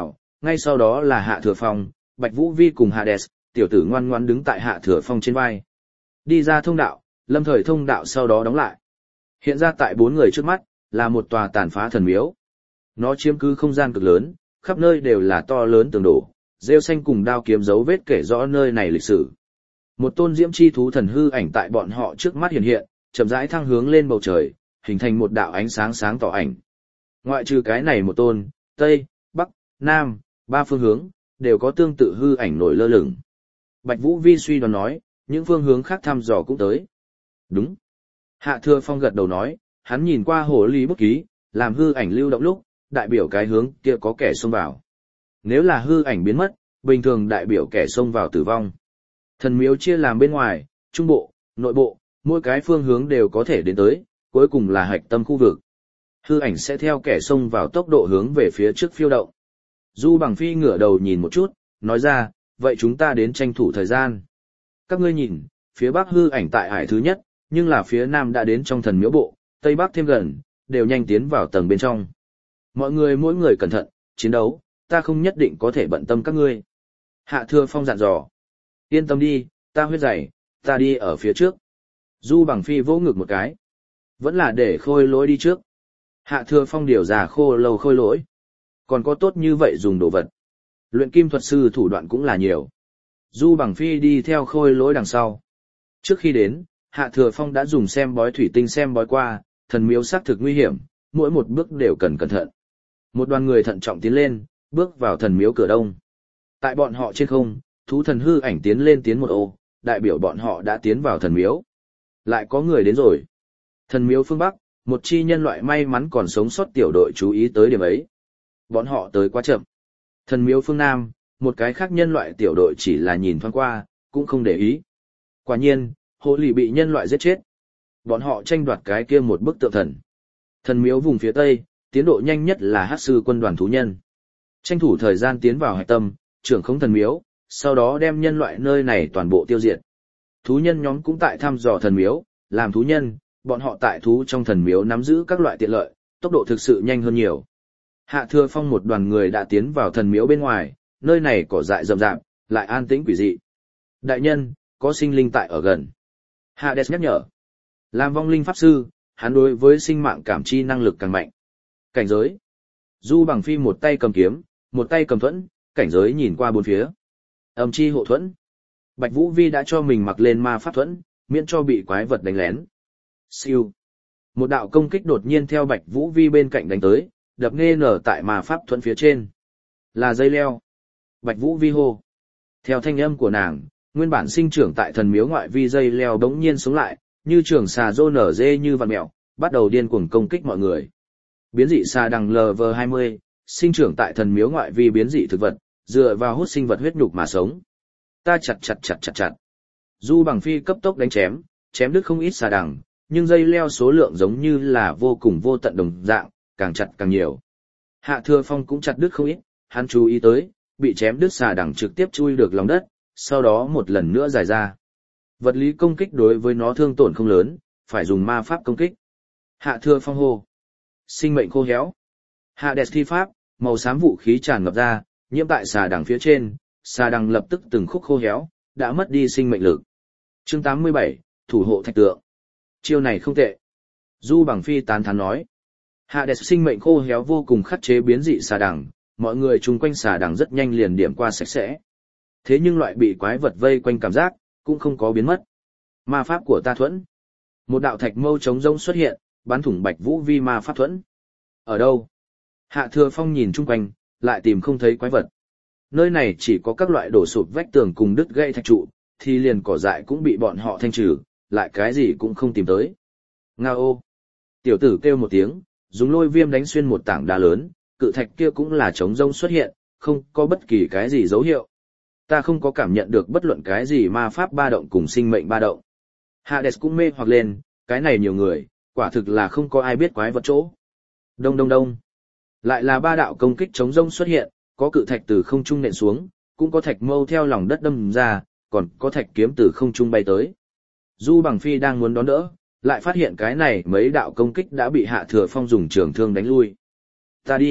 A: Ngay sau đó là Hạ Thừa Phong, Bạch Vũ Vi cùng Hades, tiểu tử ngoan ngoãn đứng tại Hạ Thừa Phong trên vai. Đi ra thông đạo, lâm thời thông đạo sau đó đóng lại. Hiện ra tại bốn người trước mắt, là một tòa tàn phá thần miếu. Nó chiếm cứ không gian cực lớn, khắp nơi đều là to lớn tường đổ, rêu xanh cùng đao kiếm dấu vết kể rõ nơi này lịch sử. Một tôn diễm chi thú thần hư ảnh tại bọn họ trước mắt hiện hiện, chậm rãi thăng hướng lên bầu trời, hình thành một đạo ánh sáng sáng tỏ ảnh. Ngoại trừ cái này một tôn, Tây, Bắc, Nam, ba phương hướng, đều có tương tự hư ảnh nổi lơ lửng. Bạch Vũ Vi suy đoán nói, những phương hướng khác thăm dò cũng tới. Đúng. Hạ Thừa Phong gật đầu nói, hắn nhìn qua hồ ly bút ký, làm hư ảnh lưu động lúc, đại biểu cái hướng kia có kẻ xông vào. Nếu là hư ảnh biến mất, bình thường đại biểu kẻ xông vào tử vong. Thần miếu chia làm bên ngoài, trung bộ, nội bộ, mỗi cái phương hướng đều có thể đến tới, cuối cùng là hạch tâm khu vực. Hư ảnh sẽ theo kẻ xông vào tốc độ hướng về phía trước phiêu động. Du Bằng Phi ngửa đầu nhìn một chút, nói ra, vậy chúng ta đến tranh thủ thời gian. Các ngươi nhìn, phía bắc hư ảnh tại ải thứ nhất, nhưng là phía nam đã đến trong thần miếu bộ, tây bắc thêm gần, đều nhanh tiến vào tầng bên trong. Mọi người mỗi người cẩn thận, chiến đấu, ta không nhất định có thể bận tâm các ngươi. Hạ Thừa Phong dặn dò. Yên tâm đi, ta huyết dày, ta đi ở phía trước. Du Bằng Phi vỗ ngực một cái. Vẫn là để khôi lỗi đi trước. Hạ Thừa Phong điều già khô lâu khôi lỗi. Còn có tốt như vậy dùng đồ vật. Luyện kim thuật sư thủ đoạn cũng là nhiều. Du Bằng Phi đi theo khôi lỗi đằng sau. Trước khi đến, Hạ Thừa Phong đã dùng xem bói thủy tinh xem bói qua, thần miếu xác thực nguy hiểm, mỗi một bước đều cần cẩn thận. Một đoàn người thận trọng tiến lên, bước vào thần miếu cửa đông. Tại bọn họ trên không, thú thần hư ảnh tiến lên tiến một ô, đại biểu bọn họ đã tiến vào thần miếu. Lại có người đến rồi. Thần miếu phương Bắc, một chi nhân loại may mắn còn sống sót tiểu đội chú ý tới điểm ấy. Bọn họ tới quá chậm. Thần miếu phương Nam, một cái khác nhân loại tiểu đội chỉ là nhìn thoáng qua, cũng không để ý. Quả nhiên, hồ lì bị nhân loại giết chết. Bọn họ tranh đoạt cái kia một bức tượng thần. Thần miếu vùng phía Tây, tiến độ nhanh nhất là hắc sư quân đoàn thú nhân. Tranh thủ thời gian tiến vào hạch tâm, trưởng không thần miếu, sau đó đem nhân loại nơi này toàn bộ tiêu diệt. Thú nhân nhóm cũng tại thăm dò thần miếu, làm thú nhân, bọn họ tại thú trong thần miếu nắm giữ các loại tiện lợi, tốc độ thực sự nhanh hơn nhiều. Hạ Thừa Phong một đoàn người đã tiến vào thần miếu bên ngoài, nơi này cỏ dại rậm rạp, lại an tĩnh quỷ dị. Đại nhân, có sinh linh tại ở gần. Hades nhắc nhở. Làm vong linh pháp sư, hắn đối với sinh mạng cảm chi năng lực càng mạnh. Cảnh giới. Du Bằng Phi một tay cầm kiếm, một tay cầm thuẫn, cảnh giới nhìn qua bốn phía. Âm chi hộ thuẫn. Bạch Vũ Vi đã cho mình mặc lên ma pháp thuẫn, miễn cho bị quái vật đánh lén. Siêu. Một đạo công kích đột nhiên theo Bạch Vũ Vi bên cạnh đánh tới, đập nghe nở tại ma pháp thuẫn phía trên. Là dây leo. Bạch Vũ Vi hô. Theo thanh âm của nàng, nguyên bản sinh trưởng tại thần miếu ngoại vi dây leo đống nhiên sống lại, như trường xà rô nở dê như vằn mèo, bắt đầu điên cuồng công kích mọi người. Biến dị xà đằng L V hai mươi, sinh trưởng tại thần miếu ngoại vi biến dị thực vật, dựa vào hút sinh vật huyết nhục mà sống. Ta chặt chặt chặt chặt chặt. Du Bằng Phi cấp tốc đánh chém, chém đứt không ít xà đằng, nhưng dây leo số lượng giống như là vô cùng vô tận đồng dạng, càng chặt càng nhiều. Hạ Thừa Phong cũng chặt đứt không ít, hắn chú ý tới, bị chém đứt xà đằng trực tiếp chui được lòng đất, sau đó một lần nữa dài ra. Vật lý công kích đối với nó thương tổn không lớn, phải dùng ma pháp công kích. Hạ Thừa Phong hô. Sinh mệnh khô héo. Hades thi pháp, màu xám vũ khí tràn ngập ra, nhiễm tại xà đằng phía trên, xà đằng lập tức từng khúc khô héo, đã mất đi sinh mệnh lực. Chương tám mươi bảy, thủ hộ thạch tượng. Chiêu này không tệ. Du Bằng Phi tán thán nói. Hades sinh mệnh khô héo vô cùng khắc chế biến dị xà đằng, mọi người chung quanh xà đằng rất nhanh liền điểm qua sạch sẽ. Thế nhưng loại bị quái vật vây quanh cảm giác, cũng không có biến mất. Ma pháp của ta thuẫn. Một đạo thạch mâu trống rỗng xuất hiện, bắn thủng Bạch Vũ Vi ma pháp thuẫn. Ở đâu? Hạ Thừa Phong nhìn chung quanh, lại tìm không thấy quái vật. Nơi này chỉ có các loại đổ sụp vách tường cùng đứt gãy thạch trụ, thì liền cỏ dại cũng bị bọn họ thanh trừ, lại cái gì cũng không tìm tới. Nga ô! Tiểu tử kêu một tiếng, dùng lôi viêm đánh xuyên một tảng đá lớn, cự thạch kia cũng là trống rỗng xuất hiện, không có bất kỳ cái gì dấu hiệu. Ta không có cảm nhận được bất luận cái gì ma pháp ba động cùng sinh mệnh ba động. Hades cũng mê hoặc lên, cái này nhiều người, quả thực là không có ai biết quái vật chỗ. Đông đông đông. Lại là ba đạo công kích chống rông xuất hiện, có cự thạch từ không trung nện xuống, cũng có thạch mâu theo lòng đất đâm ra, còn có thạch kiếm từ không trung bay tới. Du Bằng Phi đang muốn đón đỡ, lại phát hiện cái này mấy đạo công kích đã bị Hạ Thừa Phong dùng trường thương đánh lui. Ta đi,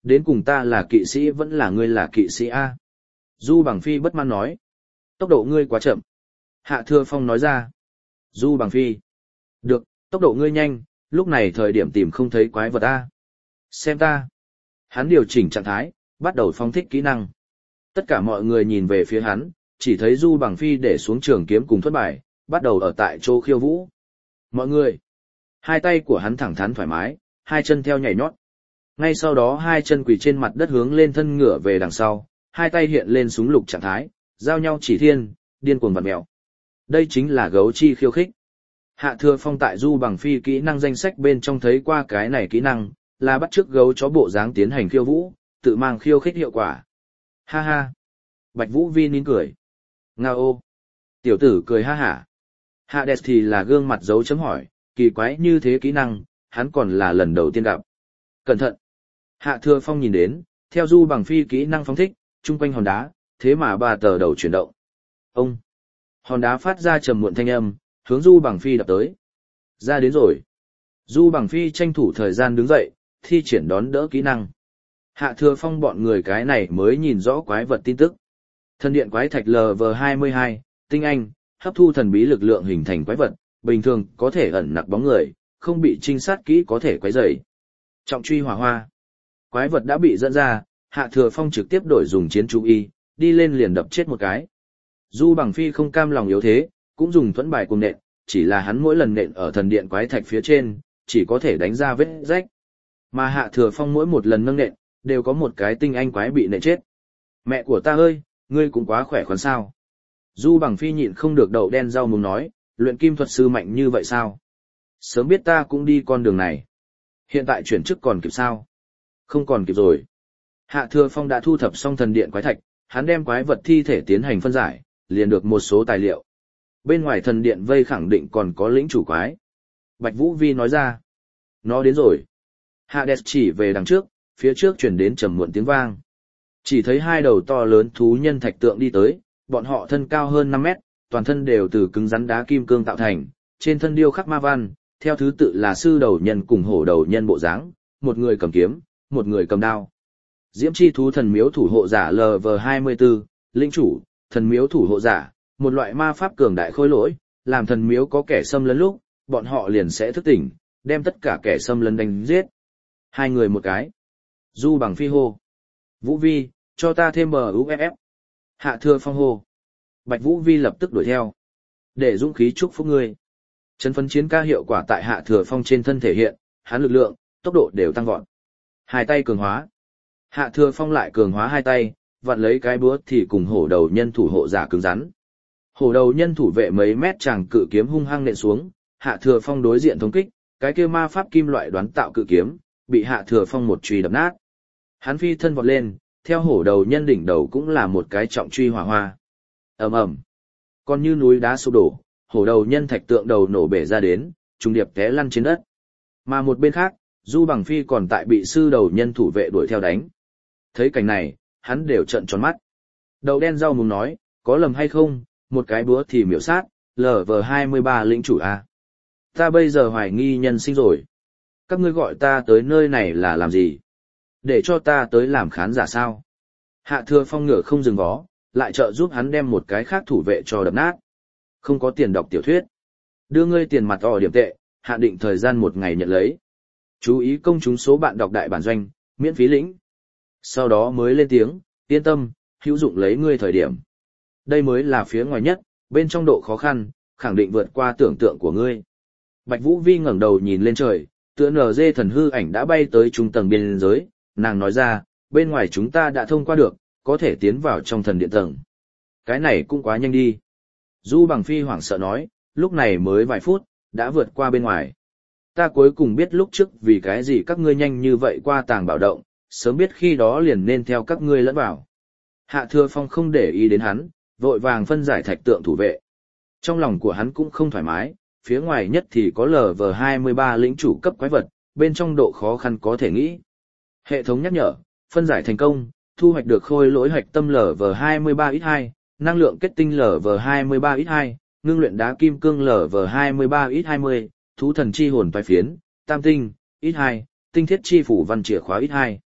A: Đến cùng ta là kỵ sĩ vẫn là ngươi là kỵ sĩ A. Du Bằng Phi bất mãn nói. Tốc độ ngươi quá chậm. Hạ Thừa Phong nói ra. Du Bằng Phi. Được, tốc độ ngươi nhanh, lúc này thời điểm tìm không thấy quái vật A. Xem ta. Hắn điều chỉnh trạng thái, bắt đầu phong thích kỹ năng. Tất cả mọi người nhìn về phía hắn, chỉ thấy Du Bằng Phi để xuống trường kiếm cùng thuẫn bài, bắt đầu ở tại chỗ khiêu vũ. Mọi người. Hai tay của hắn thẳng thắn thoải mái, hai chân theo nhảy nhót. Ngay sau đó hai chân quỳ trên mặt đất hướng lên thân ngửa về đằng sau, hai tay hiện lên súng lục trạng thái, giao nhau chỉ thiên, điên cuồng vặn mèo. Đây chính là gấu chi khiêu khích. Hạ Thừa Phong tại Du Bằng Phi kỹ năng danh sách bên trong thấy qua cái này kỹ năng, là bắt chước gấu chó bộ dáng tiến hành khiêu vũ, tự mang khiêu khích hiệu quả. Ha ha. Bạch Vũ Vi nín cười. Nga ô. Tiểu tử cười ha hả. Hades thì là gương mặt dấu chấm hỏi, kỳ quái như thế kỹ năng, hắn còn là lần đầu tiên gặp. Cẩn thận. Hạ Thừa Phong nhìn đến, theo Du Bằng Phi kỹ năng phóng thích, chung quanh hòn đá, thế mà ba tờ đầu chuyển động. Ông. Hòn đá phát ra trầm muộn thanh âm, hướng Du Bằng Phi đập tới. Ra đến rồi. Du Bằng Phi tranh thủ thời gian đứng dậy, thi triển đón đỡ kỹ năng. Hạ Thừa Phong bọn người cái này mới nhìn rõ quái vật tin tức. Thần điện quái thạch L V hai mươi hai, tinh anh, hấp thu thần bí lực lượng hình thành quái vật, bình thường có thể ẩn nặc bóng người, không bị trinh sát kỹ có thể quấy rầy. Trọng truy hỏa hoa. Quái vật đã bị dẫn ra, Hạ Thừa Phong trực tiếp đổi dùng chiến chú y, đi lên liền đập chết một cái. Du Bằng Phi không cam lòng yếu thế, cũng dùng thuẫn bài cùng nện, chỉ là hắn mỗi lần nện ở thần điện quái thạch phía trên, chỉ có thể đánh ra vết rách. Mà Hạ Thừa Phong mỗi một lần nâng nện, đều có một cái tinh anh quái bị nện chết. Mẹ của ta ơi, ngươi cũng quá khỏe khoắn sao. Du Bằng Phi nhịn không được đậu đen rau muống nói, luyện kim thuật sư mạnh như vậy sao? Sớm biết ta cũng đi con đường này. Hiện tại chuyển chức còn kịp sao? Không còn kịp rồi. Hạ Thừa Phong đã thu thập xong thần điện quái thạch, hắn đem quái vật thi thể tiến hành phân giải, liền được một số tài liệu. Bên ngoài thần điện vây khẳng định còn có lĩnh chủ quái. Bạch Vũ Vi nói ra. Nó đến rồi. Hades chỉ về đằng trước, phía trước chuyển đến trầm muộn tiếng vang. Chỉ thấy hai đầu to lớn thú nhân thạch tượng đi tới, bọn họ thân cao hơn năm mét, toàn thân đều từ cứng rắn đá kim cương tạo thành, trên thân điêu khắc ma văn, theo thứ tự là sư đầu nhân cùng hổ đầu nhân bộ dáng, một người cầm kiếm, một người cầm đao. Diễm chi thú thần miếu thủ hộ giả L V hai mươi tư, linh chủ, thần miếu thủ hộ giả, một loại ma pháp cường đại khôi lỗi, làm thần miếu có kẻ xâm lấn lúc, bọn họ liền sẽ thức tỉnh, đem tất cả kẻ xâm lấn đánh giết. Hai người một cái. Du Bằng Phi hô. Vũ Vi, cho ta thêm bờ u ép ép. Hạ Thừa Phong hô. Bạch Vũ Vi lập tức đuổi theo. Để dũng khí chúc phúc ngươi. Chấn phấn chiến ca hiệu quả tại Hạ Thừa Phong trên thân thể hiện, hắn lực lượng, tốc độ đều tăng vọt. Hai tay cường hóa. Hạ Thừa Phong lại cường hóa hai tay, vặn lấy cái búa thì cùng hổ đầu nhân thủ hộ giả cứng rắn. Hổ đầu nhân thủ vệ mấy mét chàng cự kiếm hung hăng nện xuống, Hạ Thừa Phong đối diện thống kích, cái kia ma pháp kim loại đoán tạo cự kiếm, bị Hạ Thừa Phong một chùy đập nát. Hắn phi thân vọt lên, theo hổ đầu nhân đỉnh đầu cũng là một cái trọng truy hỏa hoa. Ầm ầm. Còn như núi đá sụp đổ, hổ đầu nhân thạch tượng đầu nổ bể ra đến, trùng điệp té lăn trên đất. Mà một bên khác, Du Bằng Phi còn tại bị sư đầu nhân thủ vệ đuổi theo đánh. Thấy cảnh này, hắn đều trợn tròn mắt. Đầu đen rau muống nói, có lầm hay không, một cái búa thì miểu sát, L V hai mươi ba lĩnh chủ A. Ta bây giờ hoài nghi nhân sinh rồi. Các ngươi gọi ta tới nơi này là làm gì? Để cho ta tới làm khán giả sao? Hạ Thừa Phong ngựa không dừng vó, lại trợ giúp hắn đem một cái khác thủ vệ cho đập nát. Không có tiền đọc tiểu thuyết. Đưa ngươi tiền mặt ỏ điểm tệ, hạ định thời gian một ngày nhận lấy. Chú ý công chúng số bạn đọc đại bản doanh, miễn phí lĩnh. Sau đó mới lên tiếng, yên tâm, hữu dụng lấy ngươi thời điểm. Đây mới là phía ngoài nhất, bên trong độ khó khăn, khẳng định vượt qua tưởng tượng của ngươi. Bạch Vũ Vi ngẩng đầu nhìn lên trời, tựa nở dê thần hư ảnh đã bay tới trung tầng biên giới, nàng nói ra, bên ngoài chúng ta đã thông qua được, có thể tiến vào trong thần điện tầng. Cái này cũng quá nhanh đi. Du Bằng Phi hoảng sợ nói, lúc này mới vài phút, đã vượt qua bên ngoài. Ta cuối cùng biết lúc trước vì cái gì các ngươi nhanh như vậy qua tàng bảo động, sớm biết khi đó liền nên theo các ngươi lẫn vào. Hạ Thừa Phong không để ý đến hắn, vội vàng phân giải thạch tượng thủ vệ. Trong lòng của hắn cũng không thoải mái, phía ngoài nhất thì có L V hai mươi ba lĩnh chủ cấp quái vật, bên trong độ khó khăn có thể nghĩ. Hệ thống nhắc nhở, phân giải thành công, thu hoạch được khôi lỗi hạch tâm L V hai mươi ba x hai, năng lượng kết tinh L V hai mươi ba x hai, ngưng luyện đá kim cương L V hai mươi ba x hai mươi, thú thần chi hồn toái phiến, tam tinh, x hai, tinh thiết chi phủ văn chìa khóa x hai.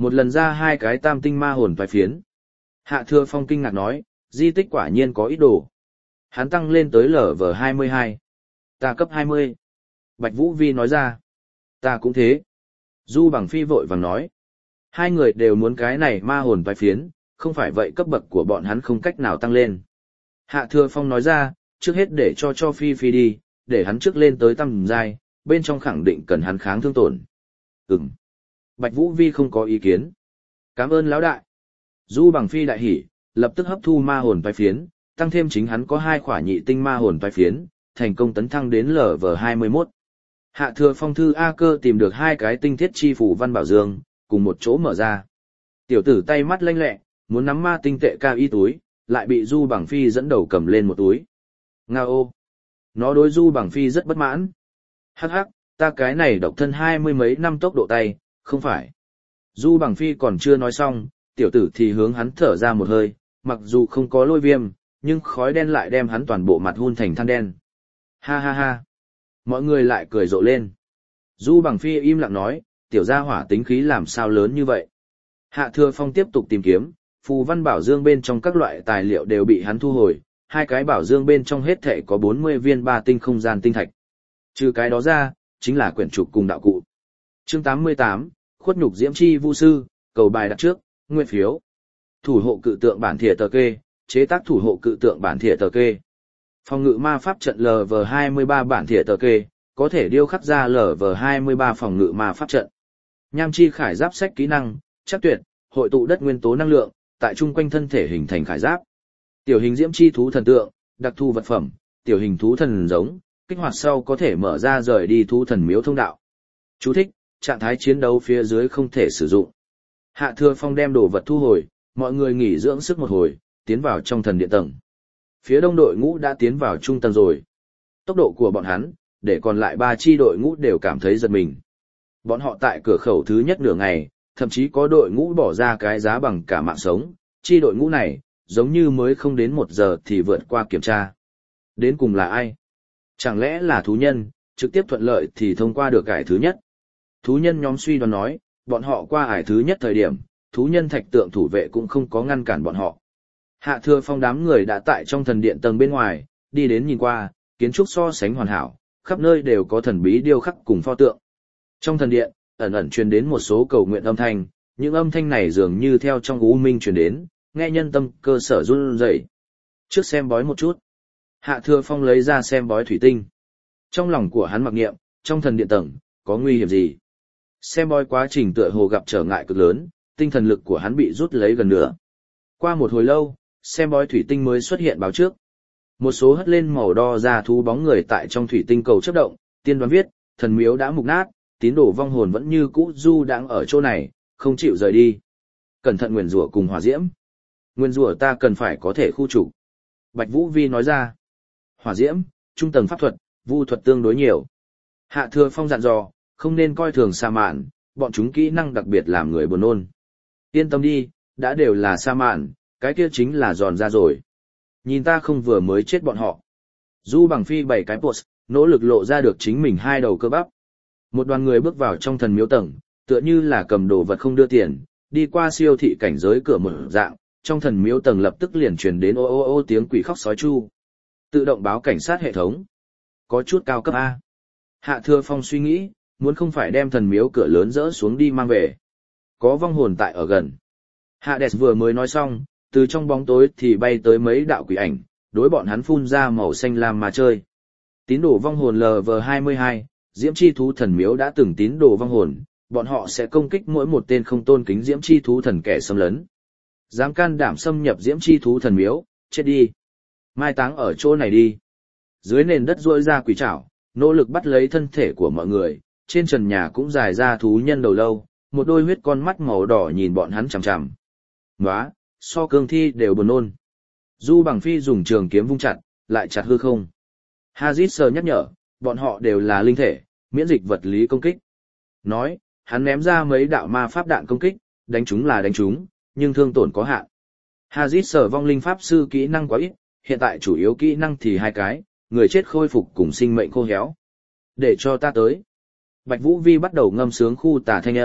A: Một lần ra hai cái tam tinh ma hồn toái phiến. Hạ Thừa Phong kinh ngạc nói, di tích quả nhiên có ít đồ. Hắn tăng lên tới lở vờ hai mươi hai. Ta cấp hai mươi. Bạch Vũ Vi nói ra. Ta cũng thế. Du Bằng Phi vội vàng nói. Hai người đều muốn cái này ma hồn toái phiến, không phải vậy cấp bậc của bọn hắn không cách nào tăng lên. Hạ Thừa Phong nói ra, trước hết để cho cho Phi Phi đi, để hắn trước lên tới tầm giai, bên trong khẳng định cần hắn kháng thương tổn. Ừm. Bạch Vũ Vi không có ý kiến. Cảm ơn lão đại. Du Bằng Phi đại hỉ, lập tức hấp thu ma hồn toái phiến, tăng thêm chính hắn có hai khỏa nhị tinh ma hồn toái phiến, thành công tấn thăng đến lở vờ hai mươi mốt. Hạ Thừa Phong thư A Cơ tìm được hai cái tinh thiết chi phủ văn bảo dương, cùng một chỗ mở ra. Tiểu tử tay mắt lanh lẹ, muốn nắm ma tinh tệ cao y túi, lại bị Du Bằng Phi dẫn đầu cầm lên một túi. Ngao ô! Nó đối Du Bằng Phi rất bất mãn. Hắc hắc, ta cái này độc thân hai mươi mấy năm tốc độ tay, không phải. Du Bằng Phi còn chưa nói xong, tiểu tử thì hướng hắn thở ra một hơi, mặc dù không có lôi viêm, nhưng khói đen lại đem hắn toàn bộ mặt hun thành than đen. Ha ha ha! Mọi người lại cười rộ lên. Du Bằng Phi im lặng nói, tiểu gia hỏa tính khí làm sao lớn như vậy. Hạ Thừa Phong tiếp tục tìm kiếm, phù văn bảo dương bên trong các loại tài liệu đều bị hắn thu hồi, hai cái bảo dương bên trong hết thể có bốn mươi viên ba tinh không gian tinh thạch. Trừ cái đó ra, chính là quyển trục cùng đạo cụ. Chương tám mươi tám, khuất nhục diễm chi vu sư, cầu bài đặt trước, nguyên phiếu. Thủ hộ cự tượng bản thìa tờ kê, chế tác thủ hộ cự tượng bản thìa tờ kê. Phòng ngự ma pháp trận lờ vờ hai mươi ba bản thìa tờ kê, có thể điêu khắc ra lờ vờ hai mươi ba phòng ngự ma pháp trận. Nham chi khải giáp sách kỹ năng, chắc tuyệt, hội tụ đất nguyên tố năng lượng, tại chung quanh thân thể hình thành khải giáp. Tiểu hình diễm chi thú thần tượng, đặc thù vật phẩm, tiểu hình thú thần giống, kích hoạt sau có thể mở ra rời đi thú thần miếu thông đạo. Chú thích, trạng thái chiến đấu phía dưới không thể sử dụng. Hạ Thừa Phong đem đồ vật thu hồi, mọi người nghỉ dưỡng sức một hồi, tiến vào trong thần điện tầng. Phía đông đội ngũ đã tiến vào trung tầng rồi. Tốc độ của bọn hắn, để còn lại ba chi đội ngũ đều cảm thấy giật mình. Bọn họ tại cửa khẩu thứ nhất nửa ngày, thậm chí có đội ngũ bỏ ra cái giá bằng cả mạng sống, chi đội ngũ này, giống như mới không đến một giờ thì vượt qua kiểm tra. Đến cùng là ai? Chẳng lẽ là thú nhân, trực tiếp thuận lợi thì thông qua được ải thứ nhất? Thú nhân nhóm suy đoán nói, bọn họ qua ải thứ nhất thời điểm, thú nhân thạch tượng thủ vệ cũng không có ngăn cản bọn họ. Hạ Thừa Phong đám người đã tại trong thần điện tầng bên ngoài, đi đến nhìn qua, kiến trúc so sánh hoàn hảo, khắp nơi đều có thần bí điêu khắc cùng pho tượng. Trong thần điện, ẩn ẩn truyền đến một số cầu nguyện âm thanh, những âm thanh này dường như theo trong u minh truyền đến, nghe nhân tâm cơ sở run rẩy. Trước xem bói một chút. Hạ Thừa Phong lấy ra xem bói thủy tinh. Trong lòng của hắn mặc niệm, trong thần điện tầng, có nguy hiểm gì? Xem bói quá trình tựa hồ gặp trở ngại cực lớn, tinh thần lực của hắn bị rút lấy gần nửa. Qua một hồi lâu, xem bói thủy tinh mới xuất hiện báo trước. Một số hất lên màu đo ra thú bóng người tại trong thủy tinh cầu chớp động, tiên đoán viết, thần miếu đã mục nát, tín đồ vong hồn vẫn như cũ du đang ở chỗ này, không chịu rời đi. Cẩn thận nguyền rủa cùng hỏa diễm. Nguyên rủa ta cần phải có thể khu trục. Bạch Vũ Vi nói ra. Hỏa diễm, trung tầng pháp thuật, vu thuật tương đối nhiều. Hạ Thừa Phong dặn dò, không nên coi thường sa mạn, bọn chúng kỹ năng đặc biệt làm người buồn nôn. Yên tâm đi, đã đều là sa mạn, cái kia chính là giòn ra rồi. Nhìn ta không vừa mới chết bọn họ. Du Bằng Phi bảy cái post, nỗ lực lộ ra được chính mình hai đầu cơ bắp. Một đoàn người bước vào trong thần miếu tầng, tựa như là cầm đồ vật không đưa tiền, đi qua siêu thị cảnh giới cửa mở dạng, trong thần miếu tầng lập tức liền truyền đến ô ô ô tiếng quỷ khóc sói chu. Tự động báo cảnh sát hệ thống. Có chút cao cấp A. Hạ Thừa Phong suy nghĩ, muốn không phải đem thần miếu cửa lớn dỡ xuống đi mang về. Có vong hồn tại ở gần. Hades vừa mới nói xong, từ trong bóng tối thì bay tới mấy đạo quỷ ảnh, đối bọn hắn phun ra màu xanh lam mà chơi. Tín đồ vong hồn lờ vờ hai mươi hai, Diễm Chi Thú Thần Miếu đã từng tín đồ vong hồn, bọn họ sẽ công kích mỗi một tên không tôn kính Diễm Chi Thú Thần kẻ xâm lấn. Dám can đảm xâm nhập Diễm Chi Thú Thần Miếu, chết đi. Mai táng ở chỗ này đi. Dưới nền đất rỗi ra quỷ trảo, nỗ lực bắt lấy thân thể của mọi người, trên trần nhà cũng dài ra thú nhân đầu lâu, một đôi huyết con mắt màu đỏ nhìn bọn hắn chằm chằm. Nóa, so cương thi đều buồn nôn. Du Bằng Phi dùng trường kiếm vung chặt, lại chặt hư không. Hazit sờ nhắc nhở, bọn họ đều là linh thể, miễn dịch vật lý công kích. Nói, hắn ném ra mấy đạo ma pháp đạn công kích, đánh chúng là đánh chúng, nhưng thương tổn có hạn. Hazit sờ vong linh pháp sư kỹ năng quá ít, hiện tại chủ yếu kỹ năng thì hai cái, người chết khôi phục cùng sinh mệnh khô héo. Để cho ta tới. Bạch Vũ Vi bắt đầu ngâm sướng khu tà thanh âm,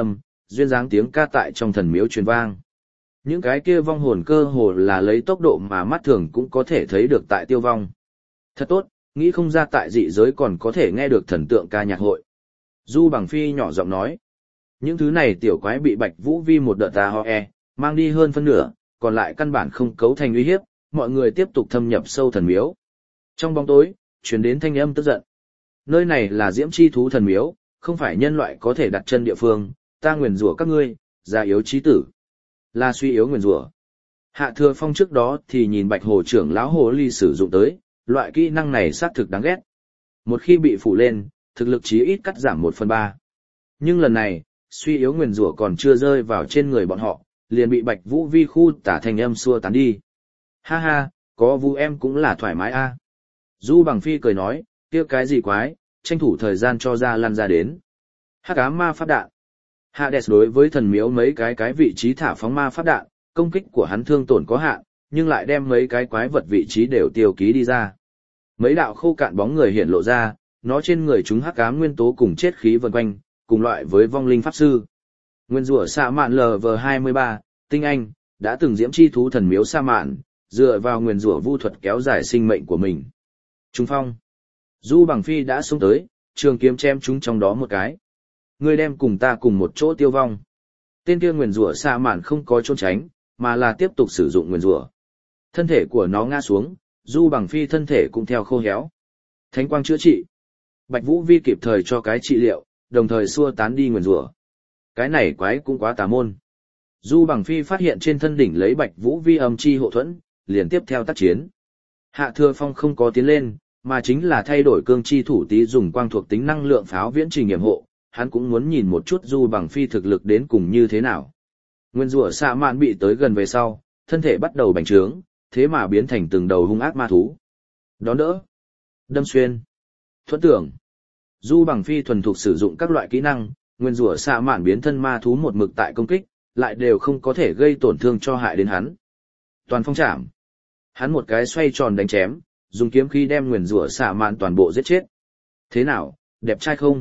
A: duyên dáng tiếng ca tại trong thần miếu truyền vang. Những cái kia vong hồn cơ hồ là lấy tốc độ mà mắt thường cũng có thể thấy được tại tiêu vong. Thật tốt, nghĩ không ra tại dị giới còn có thể nghe được thần tượng ca nhạc hội. Du Bằng Phi nhỏ giọng nói. Những thứ này tiểu quái bị Bạch Vũ Vi một đợt ta ho e, mang đi hơn phân nửa, còn lại căn bản không cấu thành uy hiếp, mọi người tiếp tục thâm nhập sâu thần miếu. Trong bóng tối, truyền đến thanh âm tức giận. Nơi này là diễm chi thú thần miếu, không phải nhân loại có thể đặt chân địa phương, ta nguyền rủa các ngươi, già yếu chí tử. Là suy yếu nguyền rủa. Hạ Thừa Phong trước đó thì nhìn Bạch Hồ trưởng lão Hồ Ly sử dụng tới, loại kỹ năng này xác thực đáng ghét. Một khi bị phủ lên, thực lực chí ít cắt giảm một phần ba. Nhưng lần này, suy yếu nguyền rủa còn chưa rơi vào trên người bọn họ, liền bị Bạch Vũ Vi khu tả thành âm xua tán đi. Ha ha, có Vu em cũng là thoải mái a. Du Bằng Phi cười nói, kia cái gì quái, tranh thủ thời gian cho ra lăn ra đến. Hắc ám ma pháp đạn. Hades đối với thần miếu mấy cái cái vị trí thả phóng ma pháp đạn, công kích của hắn thương tổn có hạn, nhưng lại đem mấy cái quái vật vị trí đều tiêu ký đi ra. Mấy đạo khô cạn bóng người hiện lộ ra, nó trên người chúng hắc ám nguyên tố cùng chết khí vần quanh, cùng loại với vong linh pháp sư. Nguyên rủa Sa Mạn L V hai mươi ba, tinh anh, đã từng diễm chi thú thần miếu Sa Mạn, dựa vào nguyên rủa vu thuật kéo dài sinh mệnh của mình. Trung phong. Du Bằng Phi đã xuống tới, trường kiếm chém chúng trong đó một cái. Ngươi đem cùng ta cùng một chỗ tiêu vong. Tên kia nguyên rủa Sa Mạn không có trốn tránh, mà là tiếp tục sử dụng nguyên rủa. Thân thể của nó ngã xuống, Du Bằng Phi thân thể cũng theo khô héo. Thánh quang chữa trị. Bạch Vũ Vi kịp thời cho cái trị liệu, đồng thời xua tán đi nguyên rủa. Cái này quái cũng quá tà môn. Du Bằng Phi phát hiện trên thân đỉnh lấy Bạch Vũ Vi âm chi hộ thuẫn, liền tiếp theo tác chiến. Hạ Thừa Phong không có tiến lên, mà chính là thay đổi cương chi thủ tí dùng quang thuộc tính năng lượng pháo viễn trình nghiệm hộ, hắn cũng muốn nhìn một chút Du Bằng Phi thực lực đến cùng như thế nào. Nguyên rủa Sa Mạn bị tới gần về sau, thân thể bắt đầu bành trướng, thế mà biến thành từng đầu hung ác ma thú. Đón đỡ, đâm xuyên, thuẫn tưởng. Du Bằng Phi thuần thục sử dụng các loại kỹ năng, nguyên rủa Sa Mạn biến thân ma thú một mực tại công kích, lại đều không có thể gây tổn thương cho hại đến hắn. Toàn phong chạm. Hắn một cái xoay tròn đánh chém, dùng kiếm khí đem nguyên rủa Sa Mạn toàn bộ giết chết. Thế nào, đẹp trai không?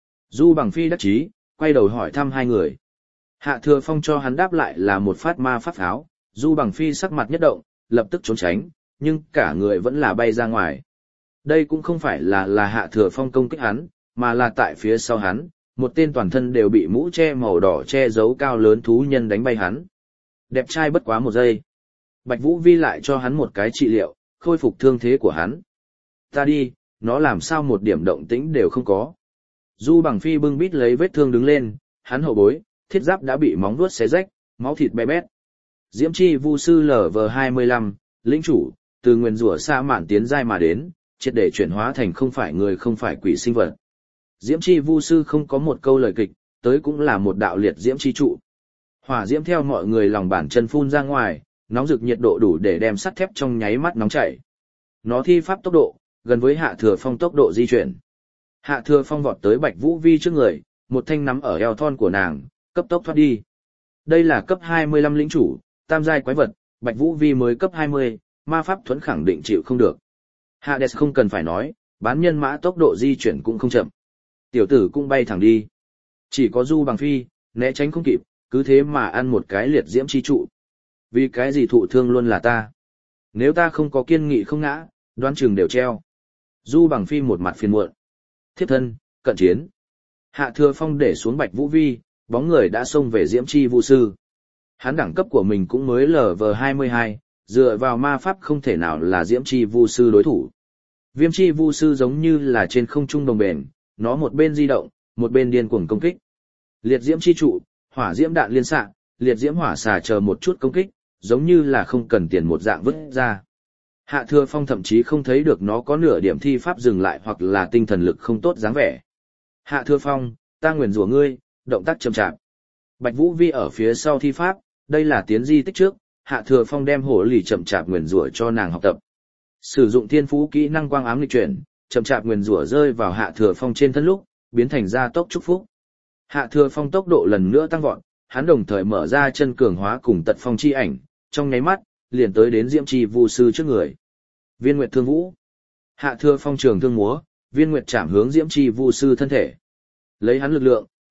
A: Du Bằng Phi đắc chí, quay đầu hỏi thăm hai người. Hạ Thừa Phong cho hắn đáp lại là một phát ma pháp pháo, Du Bằng Phi sắc mặt nhất động, lập tức trốn tránh, nhưng cả người vẫn là bay ra ngoài. Đây cũng không phải là là Hạ Thừa Phong công kích hắn, mà là tại phía sau hắn, một tên toàn thân đều bị mũ che màu đỏ che giấu cao lớn thú nhân đánh bay hắn. Đẹp trai bất quá một giây. Bạch Vũ Vi lại cho hắn một cái trị liệu, khôi phục thương thế của hắn. Ta đi, nó làm sao một điểm động tĩnh đều không có. Du Bằng Phi bưng bít lấy vết thương đứng lên, hắn hậu bối, thiết giáp đã bị móng vuốt xé rách, máu thịt bé bét. Diễm Chi Vu sư L V hai mươi lăm, lĩnh chủ, từ nguyên rủa Sa Mạn tiến giai mà đến, triệt để chuyển hóa thành không phải người không phải quỷ sinh vật. Diễm Chi Vu sư không có một câu lời kịch, tới cũng là một đạo liệt diễm chi trụ. Hỏa diễm theo mọi người lòng bàn chân phun ra ngoài, nóng rực nhiệt độ đủ để đem sắt thép trong nháy mắt nóng chảy. Nó thi pháp tốc độ, gần với Hạ Thừa Phong tốc độ di chuyển. Hạ Thừa Phong vọt tới Bạch Vũ Vi trước người, một thanh nắm ở eo thon của nàng, cấp tốc thoát đi. Đây là cấp hai mươi lăm lĩnh chủ, tam giai quái vật, Bạch Vũ Vi mới cấp hai mươi, ma pháp thuẫn khẳng định chịu không được. Hades không cần phải nói, bán nhân mã tốc độ di chuyển cũng không chậm. Tiểu tử cũng bay thẳng đi. Chỉ có Du Bằng Phi, né tránh không kịp, cứ thế mà ăn một cái liệt diễm chi trụ. Vì cái gì thụ thương luôn là ta. Nếu ta không có kiên nghị không ngã, đoán chừng đều treo. Du Bằng Phi một mặt phiền muộn. Thiếp thân, cận chiến. Hạ Thừa Phong để xuống Bạch Vũ Vi, bóng người đã xông về Diễm Chi Vu sư. Hắn đẳng cấp của mình cũng mới L V hai mươi hai, dựa vào ma pháp không thể nào là Diễm Chi Vu sư đối thủ. Viêm Chi Vu sư giống như là trên không trung đồng bền, nó một bên di động, một bên điên cuồng công kích. Liệt diễm chi trụ, hỏa diễm đạn liên xạ, liệt diễm hỏa xà chờ một chút công kích, giống như là không cần tiền một dạng vứt ra. Hạ Thừa Phong thậm chí không thấy được nó có nửa điểm thi pháp dừng lại hoặc là tinh thần lực không tốt dáng vẻ. Hạ Thừa Phong, ta nguyền rủa ngươi, động tác chậm chạp. Bạch Vũ Vi ở phía sau thi pháp, đây là tiến di tích trước, Hạ Thừa Phong đem hổ lì chậm chạp nguyền rủa cho nàng học tập. Sử dụng thiên phú kỹ năng quang ám lịch chuyển, chậm chạp nguyền rủa rơi vào Hạ Thừa Phong trên thân lúc, biến thành gia tốc chúc phúc. Hạ Thừa Phong tốc độ lần nữa tăng vọt, hắn đồng thời mở ra chân cường hóa cùng tật phong chi ảnh, trong nháy mắt, liền tới đến Diễm Chi Vu sư trước người. Viên Nguyệt Thương Vũ. Hạ Thừa Phong trường thương múa, Viên Nguyệt chạm hướng Diễm Chi Vu sư thân thể. Lấy hắn lực lượng,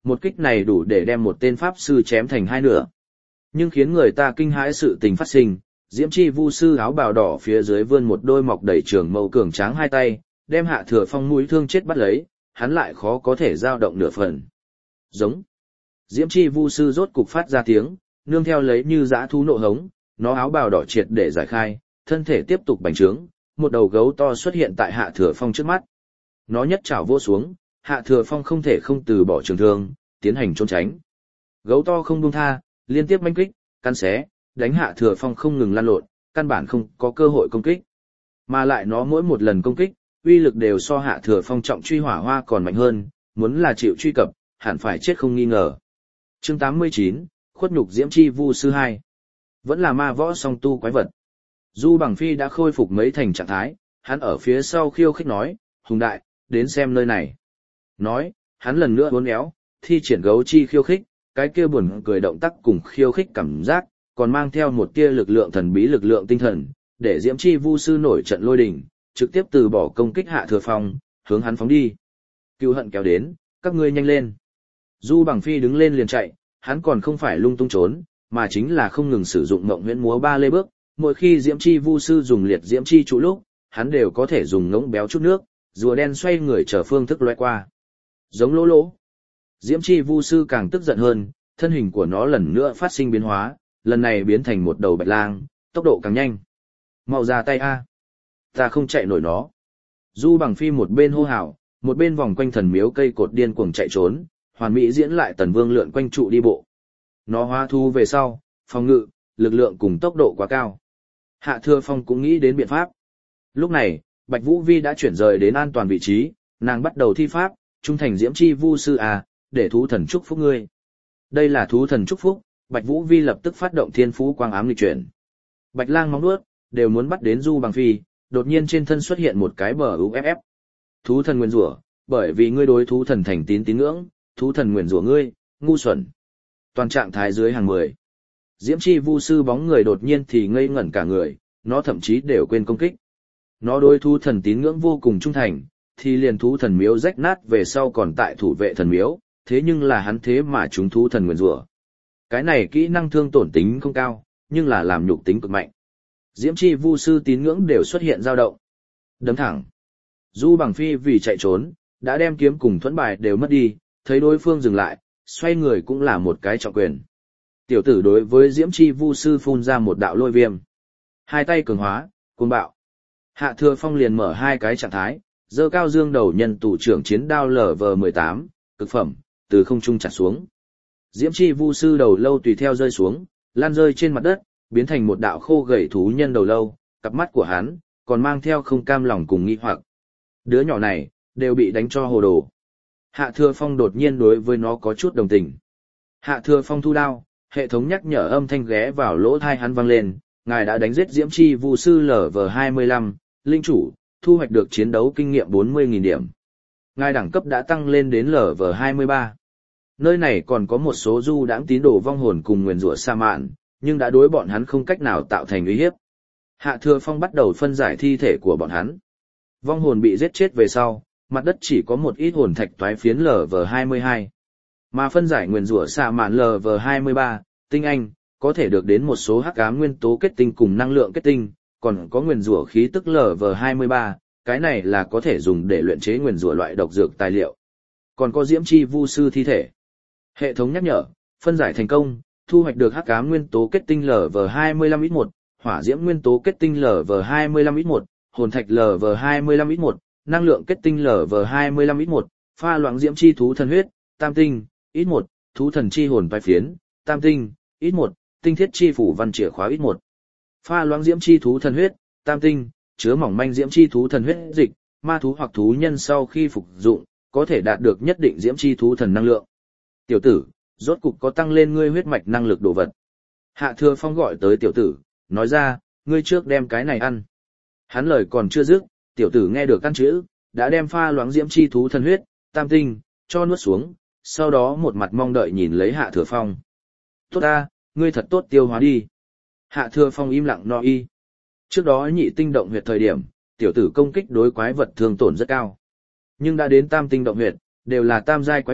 A: Một kích này đủ để đem một tên pháp sư chém thành hai nửa. Nhưng khiến người ta kinh hãi sự tình phát sinh, Diễm Chi Vu sư áo bào đỏ phía dưới vươn một đôi mọc đầy trường mâu cường tráng hai tay, đem Hạ Thừa Phong mũi thương chết bắt lấy, hắn lại khó có thể dao động nửa phần. Giống. Diễm Chi Vu sư rốt cục phát ra tiếng, nương theo lấy như dã thú nộ hống, nó áo bào đỏ triệt để giải khai, thân thể tiếp tục bành trướng, một đầu gấu to xuất hiện tại Hạ Thừa Phong trước mắt. Nó nhất chảo vô xuống, Hạ Thừa Phong không thể không từ bỏ trường thương, tiến hành trốn tránh. Gấu to không buông tha, liên tiếp manh kích, cắn xé, đánh Hạ Thừa Phong không ngừng lăn lộn, căn bản không có cơ hội công kích. Mà lại nó mỗi một lần công kích, uy lực đều so Hạ Thừa Phong trọng truy hỏa hoa còn mạnh hơn, muốn là chịu truy cập, hẳn phải chết không nghi ngờ. Chương tám mươi chín, khuất nhục Diễm Chi Vu sư hai. Vẫn là ma võ song tu quái vật. Du Bằng Phi đã khôi phục mấy thành trạng thái, hắn ở phía sau khiêu khích nói, Hùng đại, đến xem nơi này. Nói, hắn lần nữa uốn éo, thi triển gấu chi khiêu khích, cái kia buồn cười động tác cùng khiêu khích cảm giác, còn mang theo một tia lực lượng thần bí lực lượng tinh thần, để Diễm Chi Vu sư nổi trận lôi đình, trực tiếp từ bỏ công kích Hạ Thừa Phong, hướng hắn phóng đi. Cừu hận kéo đến, các ngươi nhanh lên. Du Bằng Phi đứng lên liền chạy, hắn còn không phải lung tung trốn, mà chính là không ngừng sử dụng ngộng huyễn múa ba lê bước, mỗi khi Diễm Chi Vu sư dùng liệt Diễm Chi trụ lúc, hắn đều có thể dùng ngỗng béo chút nước, rùa đen xoay người chờ phương thức lóe qua. Giống lỗ lỗ. Diễm Chi Vu sư càng tức giận hơn, thân hình của nó lần nữa phát sinh biến hóa, lần này biến thành một đầu bạch lang, tốc độ càng nhanh. Mau ra tay a, ta không chạy nổi nó. Du Bằng Phi một bên hô hào, một bên vòng quanh thần miếu cây cột điên cuồng chạy trốn, hoàn mỹ diễn lại Tần Vương lượn quanh trụ đi bộ. Nó hóa thu về sau, phòng ngự, lực lượng cùng tốc độ quá cao. Hạ Thừa Phong cũng nghĩ đến biện pháp. Lúc này, Bạch Vũ Vi đã chuyển rời đến an toàn vị trí, nàng bắt đầu thi pháp, trung thành Diễm Chi Vu sư à, để thú thần chúc phúc ngươi. Đây là thú thần chúc phúc, Bạch Vũ Vi lập tức phát động thiên phú quang ám nghịch chuyển. Bạch Lang móng nuốt đều muốn bắt đến Du Bằng Phi, đột nhiên trên thân xuất hiện một cái bờ u ép ép. Thú thần nguyên rủa, bởi vì ngươi đối thú thần thành tín tín ngưỡng, thú thần nguyên rủa ngươi, ngu xuẩn. Toàn trạng thái dưới hàng mười. Diễm Chi Vu sư bóng người đột nhiên thì ngây ngẩn cả người, nó thậm chí đều quên công kích. Nó đối thú thần tín ngưỡng vô cùng trung thành, thì liền thú thần miếu rách nát về sau còn tại thủ vệ thần miếu, thế nhưng là hắn thế mà chúng thú thần nguyên rủa. Cái này kỹ năng thương tổn tính không cao, nhưng là làm nhục tính cực mạnh. Diễm Chi Vu sư tín ngưỡng đều xuất hiện dao động. Đấm thẳng. Du Bằng Phi vì chạy trốn, đã đem kiếm cùng thuẫn bài đều mất đi, thấy đối phương dừng lại, xoay người cũng là một cái trọng quyền. Tiểu tử đối với Diễm Chi Vu sư phun ra một đạo lôi viêm. Hai tay cường hóa, cuồng bạo. Hạ Thừa Phong liền mở hai cái trạng thái, giơ cao dương đầu nhân tù trưởng chiến đao L V mười tám, cực phẩm, từ không trung chặt xuống. Diễm Chi Vu sư đầu lâu tùy theo rơi xuống, lan rơi trên mặt đất, biến thành một đạo khô gầy thú nhân đầu lâu, cặp mắt của hắn còn mang theo không cam lòng cùng nghi hoặc. Đứa nhỏ này đều bị đánh cho hồ đồ. Hạ Thừa Phong đột nhiên đối với nó có chút đồng tình. Hạ Thừa Phong thu đao, hệ thống nhắc nhở âm thanh ghé vào lỗ tai hắn vang lên, ngài đã đánh giết Diễm Chi Vu sư L V hai mươi lăm, linh chủ, thu hoạch được chiến đấu kinh nghiệm bốn mươi nghìn điểm. Ngài đẳng cấp đã tăng lên đến L V hai mươi ba. Nơi này còn có một số du đãng tín đồ vong hồn cùng nguyền rủa sa mạn, nhưng đã đối bọn hắn không cách nào tạo thành uy hiếp. Hạ Thừa Phong bắt đầu phân giải thi thể của bọn hắn. Vong hồn bị giết chết về sau, mặt đất chỉ có một ít hồn thạch toái phiến L V hai mươi hai. Mà phân giải nguyền rủa sa mạn L V hai mươi ba, tinh anh, có thể được đến một số hắc ám nguyên tố kết tinh cùng năng lượng kết tinh, còn có nguyền rủa khí tức L V hai mươi ba, cái này là có thể dùng để luyện chế nguyền rủa loại độc dược tài liệu. Còn có Diễm Chi Vu sư thi thể. Hệ thống nhắc nhở, phân giải thành công, thu hoạch được hắc ám nguyên tố kết tinh L V hai mươi lăm ít một, hỏa diễm nguyên tố kết tinh L V hai mươi lăm ít một, hồn thạch L V hai mươi lăm ít một, năng lượng kết tinh L V hai mươi lăm ít một, pha loãng diễm chi thú thần huyết, tam tinh, ít một, thú thần chi hồn vai phiến, tam tinh, ít một, tinh thiết chi phủ văn chìa khóa ít một. Pha loãng diễm chi thú thần huyết, tam tinh, chứa mỏng manh diễm chi thú thần huyết dịch, ma thú hoặc thú nhân sau khi phục dụng, có thể đạt được nhất định diễm chi thú thần năng lượng. Tiểu tử, rốt cục có tăng lên ngươi huyết mạch năng lực đồ vật. Hạ Thừa Phong gọi tới tiểu tử, nói ra, ngươi trước đem cái này ăn. Hắn lời còn chưa dứt, tiểu tử nghe được căn chữ, đã đem pha loãng diễm chi thú thần huyết, tam tinh, cho nuốt xuống, sau đó một mặt mong đợi nhìn lấy Hạ Thừa Phong. Tốt ta, ngươi thật tốt tiêu hóa đi. Hạ Thừa Phong im lặng no y. Trước đó nhị tinh động huyệt thời điểm, tiểu tử công kích đối quái vật thương tổn rất cao. Nhưng đã đến tam tinh động huyệt, đều là tam giai quái vật,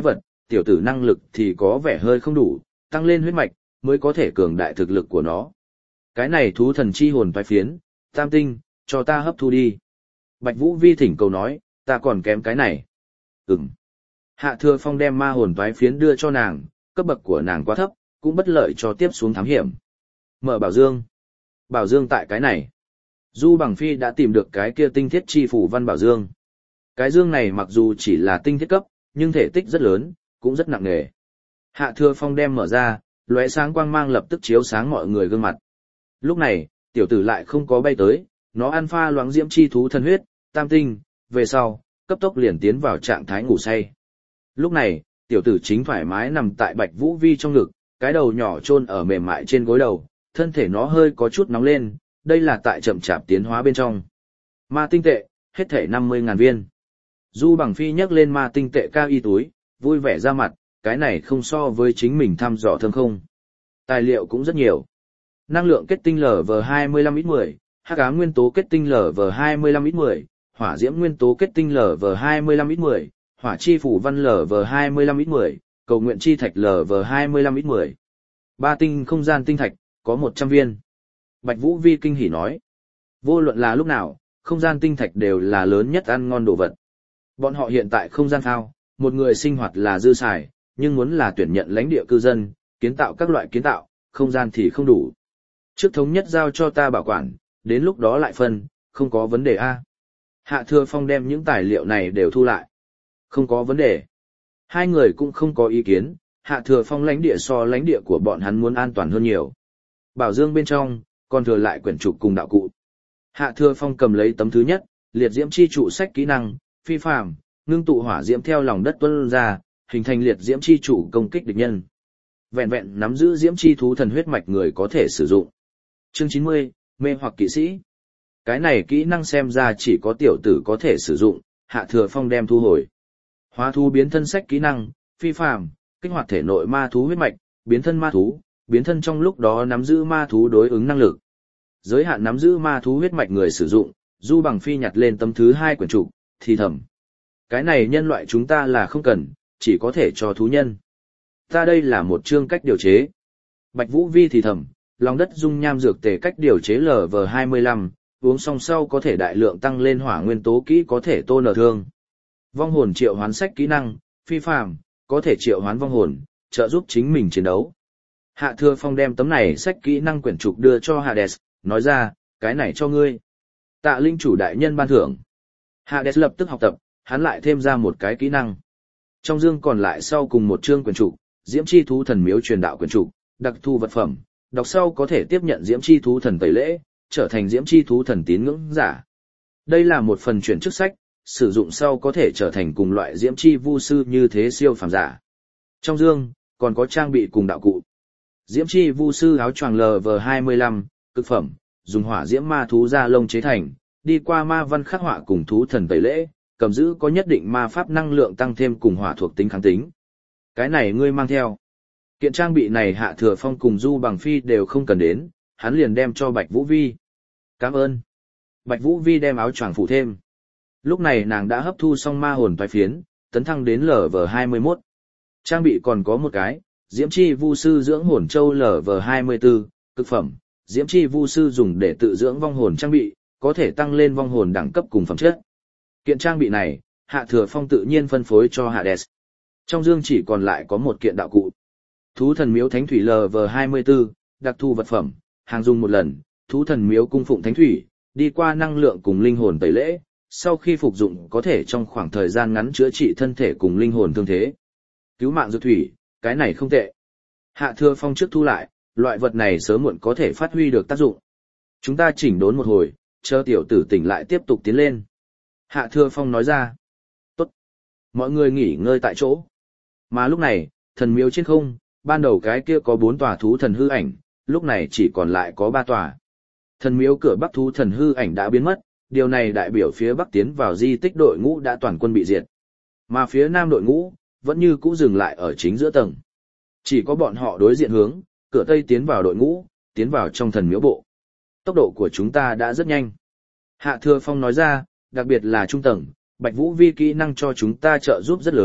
A: tiểu tử năng lực thì có vẻ hơi không đủ, tăng lên huyết mạch, mới có thể cường đại thực lực của nó. Cái này thú thần chi hồn toái phiến, tam tinh, cho ta hấp thu đi. Bạch Vũ Vi thỉnh cầu nói, ta còn kém cái này. Ừm. Hạ Thừa Phong đem ma hồn toái phiến đưa cho nàng, cấp bậc của nàng quá thấp, cũng bất lợi cho tiếp xuống thám hiểm. Mở bảo dương. Bảo dương tại cái này. Du Bằng Phi đã tìm được cái kia tinh thiết chi phủ văn bảo dương. Cái dương này mặc dù chỉ là tinh thiết cấp, nhưng thể tích rất lớn, cũng rất nặng nề. Hạ Thừa Phong đem mở ra, lóe sáng quang mang lập tức chiếu sáng mọi người gương mặt. Lúc này, tiểu tử lại không có bay tới, nó ăn pha loãng diễm chi thú thần huyết, tam tinh, về sau, cấp tốc liền tiến vào trạng thái ngủ say. Lúc này, tiểu tử chính thoải mái nằm tại Bạch Vũ Vi trong ngực, cái đầu nhỏ chôn ở mềm mại trên gối đầu, thân thể nó hơi có chút nóng lên, đây là tại chậm chạp tiến hóa bên trong. Ma tinh tệ, hết thể năm mươi ngàn viên. Du Bằng Phi nhấc lên ma tinh tệ cao y túi, vui vẻ ra mặt, cái này không so với chính mình thăm dò thơm không. Tài liệu cũng rất nhiều. Năng lượng kết tinh L V hai mươi lăm ít mười, hắc ám nguyên tố kết tinh L V hai mươi lăm ít mười, hỏa diễm nguyên tố kết tinh L V hai mươi lăm ít mười, hỏa chi phủ văn L V hai mươi lăm ít mười, cầu nguyện chi thạch L V hai mươi lăm ít mười. Ba tinh không gian tinh thạch, có một trăm viên. Bạch Vũ Vi kinh hỉ nói. Vô luận là lúc nào, không gian tinh thạch đều là lớn nhất ăn ngon đồ vật. Bọn họ hiện tại không gian phao, một người sinh hoạt là dư xài, nhưng muốn là tuyển nhận lãnh địa cư dân, kiến tạo các loại kiến tạo, không gian thì không đủ. Trước thống nhất giao cho ta bảo quản, đến lúc đó lại phân, không có vấn đề a. Hạ Thừa Phong đem những tài liệu này đều thu lại. Không có vấn đề. Hai người cũng không có ý kiến, Hạ Thừa Phong lãnh địa so lãnh địa của bọn hắn muốn an toàn hơn nhiều. Bảo dương bên trong, còn thừa lại quyển trục cùng đạo cụ. Hạ Thừa Phong cầm lấy tấm thứ nhất, liệt diễm chi trụ sách kỹ năng, phi phàm, ngưng tụ hỏa diễm theo lòng đất tuôn ra, hình thành liệt diễm chi trụ công kích địch nhân. Vẹn vẹn nắm giữ diễm chi thú thần huyết mạch người có thể sử dụng. Chương chín mươi, mê hoặc kỵ sĩ. Cái này kỹ năng xem ra chỉ có tiểu tử có thể sử dụng, Hạ Thừa Phong đem thu hồi. Hóa thú biến thân sách kỹ năng, phi phàm, kích hoạt thể nội ma thú huyết mạch, biến thân ma thú, biến thân trong lúc đó nắm giữ ma thú đối ứng năng lực. Giới hạn nắm giữ ma thú huyết mạch người sử dụng, Du Bằng Phi nhặt lên tấm thứ hai quyển trục, thì thầm. Cái này nhân loại chúng ta là không cần, chỉ có thể cho thú nhân. Ta đây là một chương cách điều chế. Bạch Vũ Vi thì thầm, lòng đất dung nham dược tề cách điều chế L V hai mươi lăm, uống xong sau có thể đại lượng tăng lên hỏa nguyên tố kỹ có thể tô nở thương. Vong hồn triệu hoán sách kỹ năng, phi phàm, có thể triệu hoán vong hồn, trợ giúp chính mình chiến đấu. Hạ Thừa Phong đem tấm này sách kỹ năng quyển trục đưa cho Hades, nói ra, cái này cho ngươi. Tạ linh chủ đại nhân ban thưởng. Hades lập tức học tập, hắn lại thêm ra một cái kỹ năng. Trong dương còn lại sau cùng một chương quyển trục, Diễm chi thú thần miếu truyền đạo quyển trục, đặc thu vật phẩm, đọc sau có thể tiếp nhận Diễm chi thú thần tẩy lễ, trở thành Diễm chi thú thần tín ngưỡng giả. Đây là một phần chuyển chức sách, sử dụng sau có thể trở thành cùng loại Diễm chi vu sư như thế siêu phàm giả. Trong dương còn có trang bị cùng đạo cụ. Diễm chi vu sư áo choàng L V hai mươi lăm, cực phẩm, dùng hỏa diễm ma thú da lông chế thành, đi qua ma văn khắc họa cùng thú thần tẩy lễ, cầm giữ có nhất định ma pháp năng lượng tăng thêm cùng hỏa thuộc tính kháng tính. Cái này ngươi mang theo. Kiện trang bị này Hạ Thừa Phong cùng Du Bằng Phi đều không cần đến, hắn liền đem cho Bạch Vũ Vi. Cảm ơn. Bạch Vũ Vi đem áo choàng phủ thêm. Lúc này nàng đã hấp thu xong ma hồn toái phiến, tấn thăng đến L V hai mươi mốt. Trang bị còn có một cái, Diễm chi vu sư dưỡng hồn châu L V hai mươi tư, cực phẩm, Diễm chi vu sư dùng để tự dưỡng vong hồn trang bị, có thể tăng lên vong hồn đẳng cấp cùng phẩm chất. Kiện trang bị này, Hạ Thừa Phong tự nhiên phân phối cho Hades. Trong dương chỉ còn lại có một kiện đạo cụ. Thú thần miếu thánh thủy L V hai mươi tư, đặc thu vật phẩm, hàng dùng một lần, thú thần miếu cung phụng thánh thủy, đi qua năng lượng cùng linh hồn tẩy lễ, sau khi phục dụng có thể trong khoảng thời gian ngắn chữa trị thân thể cùng linh hồn thương thế. Cứu mạng dược thủy, cái này không tệ. Hạ Thừa Phong trước thu lại, loại vật này sớm muộn có thể phát huy được tác dụng. Chúng ta chỉnh đốn một hồi, chờ tiểu tử tỉnh lại tiếp tục tiến lên. Hạ Thừa Phong nói ra. Tốt. Mọi người nghỉ ngơi tại chỗ. Mà lúc này, thần miếu trên không, ban đầu cái kia có bốn tòa thú thần hư ảnh, lúc này chỉ còn lại có ba tòa. Thần miếu cửa bắc thú thần hư ảnh đã biến mất, điều này đại biểu phía bắc tiến vào di tích đội ngũ đã toàn quân bị diệt. Mà phía nam đội ngũ, vẫn như cũ dừng lại ở chính giữa tầng. Chỉ có bọn họ đối diện hướng, cửa tây tiến vào đội ngũ, tiến vào trong thần miếu bộ. Tốc độ của chúng ta đã rất nhanh. Hạ Thừa Phong nói ra, đặc biệt là trung tầng, Bạch Vũ Vi kỹ năng cho chúng ta trợ giúp rất lớn,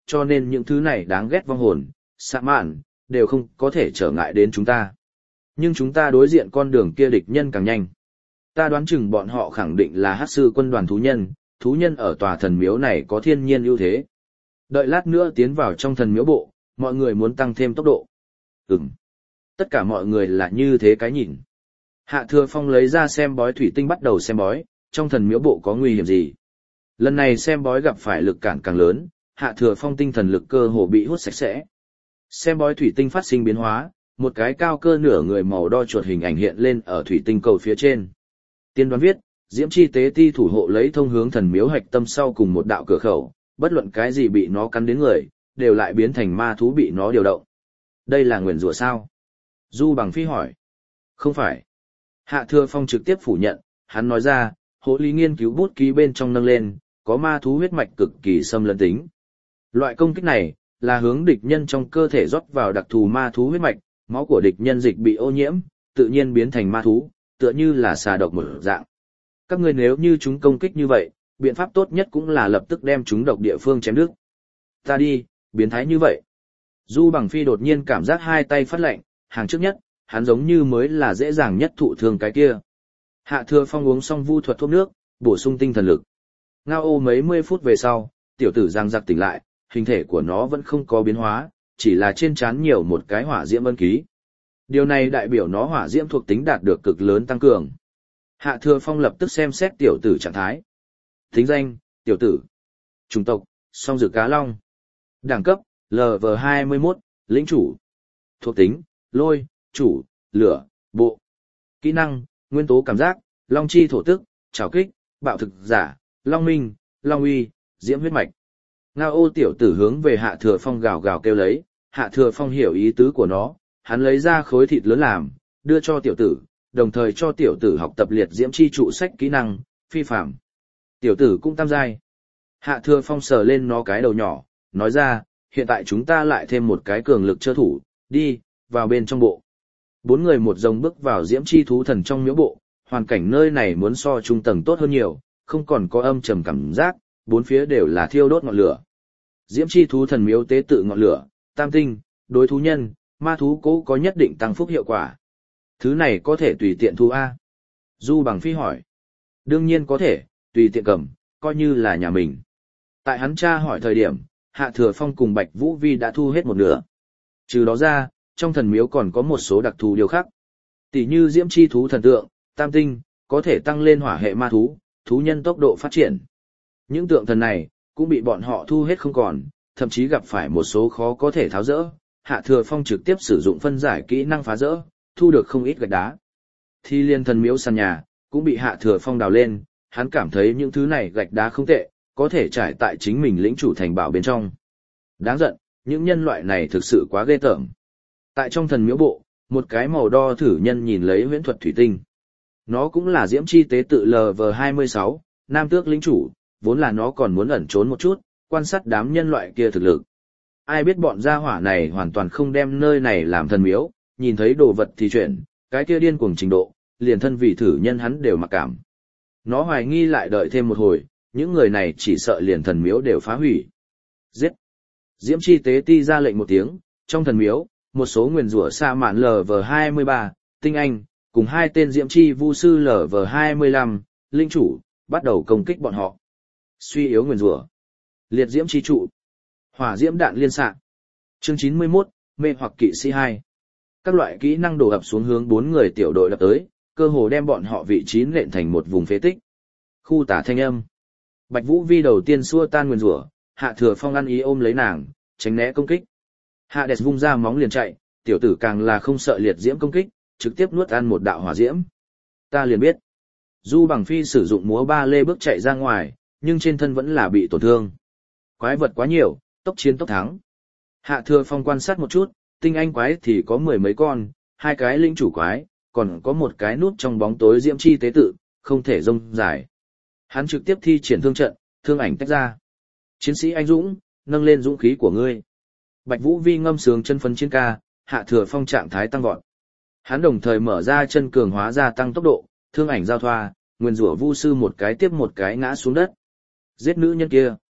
A: cho nên những thứ này đáng ghét vong hồn, xạ mạn, đều không có thể trở ngại đến chúng ta. Nhưng chúng ta đối diện con đường kia địch nhân càng nhanh. Ta đoán chừng bọn họ khẳng định là hắc sư quân đoàn thú nhân, thú nhân ở tòa thần miếu này có thiên nhiên ưu thế. Đợi lát nữa tiến vào trong thần miếu bộ, mọi người muốn tăng thêm tốc độ. Ừm. Tất cả mọi người là như thế cái nhìn. Hạ Thừa Phong lấy ra xem bói thủy tinh bắt đầu xem bói, trong thần miếu bộ có nguy hiểm gì. Lần này xem bói gặp phải lực cản càng lớn, Hạ Thừa Phong tinh thần lực cơ hồ bị hút sạch sẽ. Xem bói thủy tinh phát sinh biến hóa, một cái cao cơ nửa người màu đo chuột hình ảnh hiện lên ở thủy tinh cầu phía trên. Tiên đoán viết, Diễm Chi Tế Ti thủ hộ lấy thông hướng thần miếu hạch tâm sau cùng một đạo cửa khẩu, bất luận cái gì bị nó cắn đến người, đều lại biến thành ma thú bị nó điều động. Đây là nguyền rủa sao? Du Bằng Phi hỏi. Không phải. Hạ Thừa Phong trực tiếp phủ nhận, hắn nói ra, hộ lý nghiên cứu bút ký bên trong nâng lên, có ma thú huyết mạch cực kỳ xâm lấn tính. Loại công kích này, là hướng địch nhân trong cơ thể rót vào đặc thù ma thú huyết mạch, máu của địch nhân dịch bị ô nhiễm, tự nhiên biến thành ma thú, tựa như là xà độc một dạng. Các ngươi nếu như chúng công kích như vậy, biện pháp tốt nhất cũng là lập tức đem chúng độc địa phương chém đứt. Ta đi, biến thái như vậy. Du Bằng Phi đột nhiên cảm giác hai tay phát lạnh, hàng trước nhất, hắn giống như mới là dễ dàng nhất thụ thương cái kia. Hạ Thừa Phong uống xong vu thuật thuốc nước, bổ sung tinh thần lực. Ngao ô mấy mươi phút về sau, tiểu tử giang giặc tỉnh lại, hình thể của nó vẫn không có biến hóa, chỉ là trên trán nhiều một cái hỏa diễm ân ký. Điều này đại biểu nó hỏa diễm thuộc tính đạt được cực lớn tăng cường. Hạ Thừa Phong lập tức xem xét tiểu tử trạng thái. Thính danh, tiểu tử. Chủng tộc, song dược cá long. Đẳng cấp, lờ vê hai mươi mốt, lĩnh chủ. Thuộc tính, lôi, chủ, lửa, bộ. Kỹ năng, nguyên tố cảm giác, long chi thổ tức, trảo kích, bạo thực giả, long minh, long uy, diễm huyết mạch. Ngao ô tiểu tử hướng về Hạ Thừa Phong gào gào kêu lấy, Hạ Thừa Phong hiểu ý tứ của nó, hắn lấy ra khối thịt lớn làm, đưa cho tiểu tử, đồng thời cho tiểu tử học tập liệt diễm chi trụ sách kỹ năng, phi phạm. Tiểu tử cũng tam giai. Hạ Thừa Phong sờ lên nó cái đầu nhỏ, nói ra, hiện tại chúng ta lại thêm một cái cường lực chơ thủ, đi, vào bên trong bộ. Bốn người một dòng bước vào diễm chi thú thần trong miếu bộ, hoàn cảnh nơi này muốn so trung tầng tốt hơn nhiều, không còn có âm trầm cảm giác, bốn phía đều là thiêu đốt ngọn lửa. Diễm chi thú thần miếu tế tự ngọn lửa, tam tinh, đối thú nhân, ma thú cố có nhất định tăng phúc hiệu quả. Thứ này có thể tùy tiện thu A. Du Bằng Phi hỏi. Đương nhiên có thể, tùy tiện cầm, coi như là nhà mình. Tại hắn tra hỏi thời điểm, Hạ Thừa Phong cùng Bạch Vũ Vi đã thu hết một nửa. Trừ đó ra, trong thần miếu còn có một số đặc thù điều khác. Tỷ như diễm chi thú thần tượng, tam tinh, có thể tăng lên hỏa hệ ma thú, thú nhân tốc độ phát triển. Những tượng thần này, cũng bị bọn họ thu hết không còn, thậm chí gặp phải một số khó có thể tháo rỡ. Hạ Thừa Phong trực tiếp sử dụng phân giải kỹ năng phá rỡ, thu được không ít gạch đá. Thi liên thần miếu sàn nhà, cũng bị Hạ Thừa Phong đào lên, hắn cảm thấy những thứ này gạch đá không tệ, có thể trải tại chính mình lĩnh chủ thành bảo bên trong. Đáng giận, những nhân loại này thực sự quá ghê tởm. Tại trong thần miếu bộ, một cái màu đo thử nhân nhìn lấy huyễn thuật thủy tinh. Nó cũng là diễm chi tế tự lờ vê hai mươi sáu, nam tước lĩnh chủ, vốn là nó còn muốn ẩn trốn một chút, quan sát đám nhân loại kia thực lực. Ai biết bọn gia hỏa này hoàn toàn không đem nơi này làm thần miếu, nhìn thấy đồ vật thì chuyển, cái kia điên cuồng trình độ, liền thân vị thử nhân hắn đều mặc cảm. Nó hoài nghi lại đợi thêm một hồi, những người này chỉ sợ liền thần miếu đều phá hủy. Giết! Diễm chi tế ti ra lệnh một tiếng, trong thần miếu, một số nguyền rủa sa mạn lờ vê hai mươi ba, tinh anh, cùng hai tên diễm chi vu sư lờ vê hai mươi lăm, linh chủ, bắt đầu công kích bọn họ. Suy yếu nguyền rủa. Liệt diễm chi trụ. Hỏa diễm đạn liên xạ. Chương chín mươi mốt, mê hoặc kỵ sĩ hai. Các loại kỹ năng đổ ập xuống hướng bốn người tiểu đội đập tới, cơ hồ đem bọn họ vị trí nện thành một vùng phế tích. Khu tả thanh âm. Bạch Vũ Vi đầu tiên xua tan nguyền rủa, Hạ Thừa Phong ăn ý ôm lấy nàng, tránh né công kích. Hạ Đẹp vung ra móng liền chạy, tiểu tử càng là không sợ liệt diễm công kích, trực tiếp nuốt ăn một đạo hỏa diễm. Ta liền biết. Du Bằng Phi sử dụng múa ba lê bước chạy ra ngoài, nhưng trên thân vẫn là bị tổn thương. Quái vật quá nhiều, tốc chiến tốc thắng. Hạ Thừa Phong quan sát một chút, tinh anh quái thì có mười mấy con, hai cái linh chủ quái, còn có một cái nút trong bóng tối diễm chi tế tự, không thể rông dài. Hắn trực tiếp thi triển thương trận, thương ảnh tách ra. Chiến sĩ anh dũng, nâng lên dũng khí của ngươi. Bạch Vũ Vi ngâm sướng chân phấn chiến ca, Hạ Thừa Phong trạng thái tăng vọt. Hắn đồng thời mở ra chân cường hóa gia tăng tốc độ, thương ảnh giao thoa, nguyên rủa vu sư một cái tiếp một cái ngã xuống đất. Giết nữ nhân kia.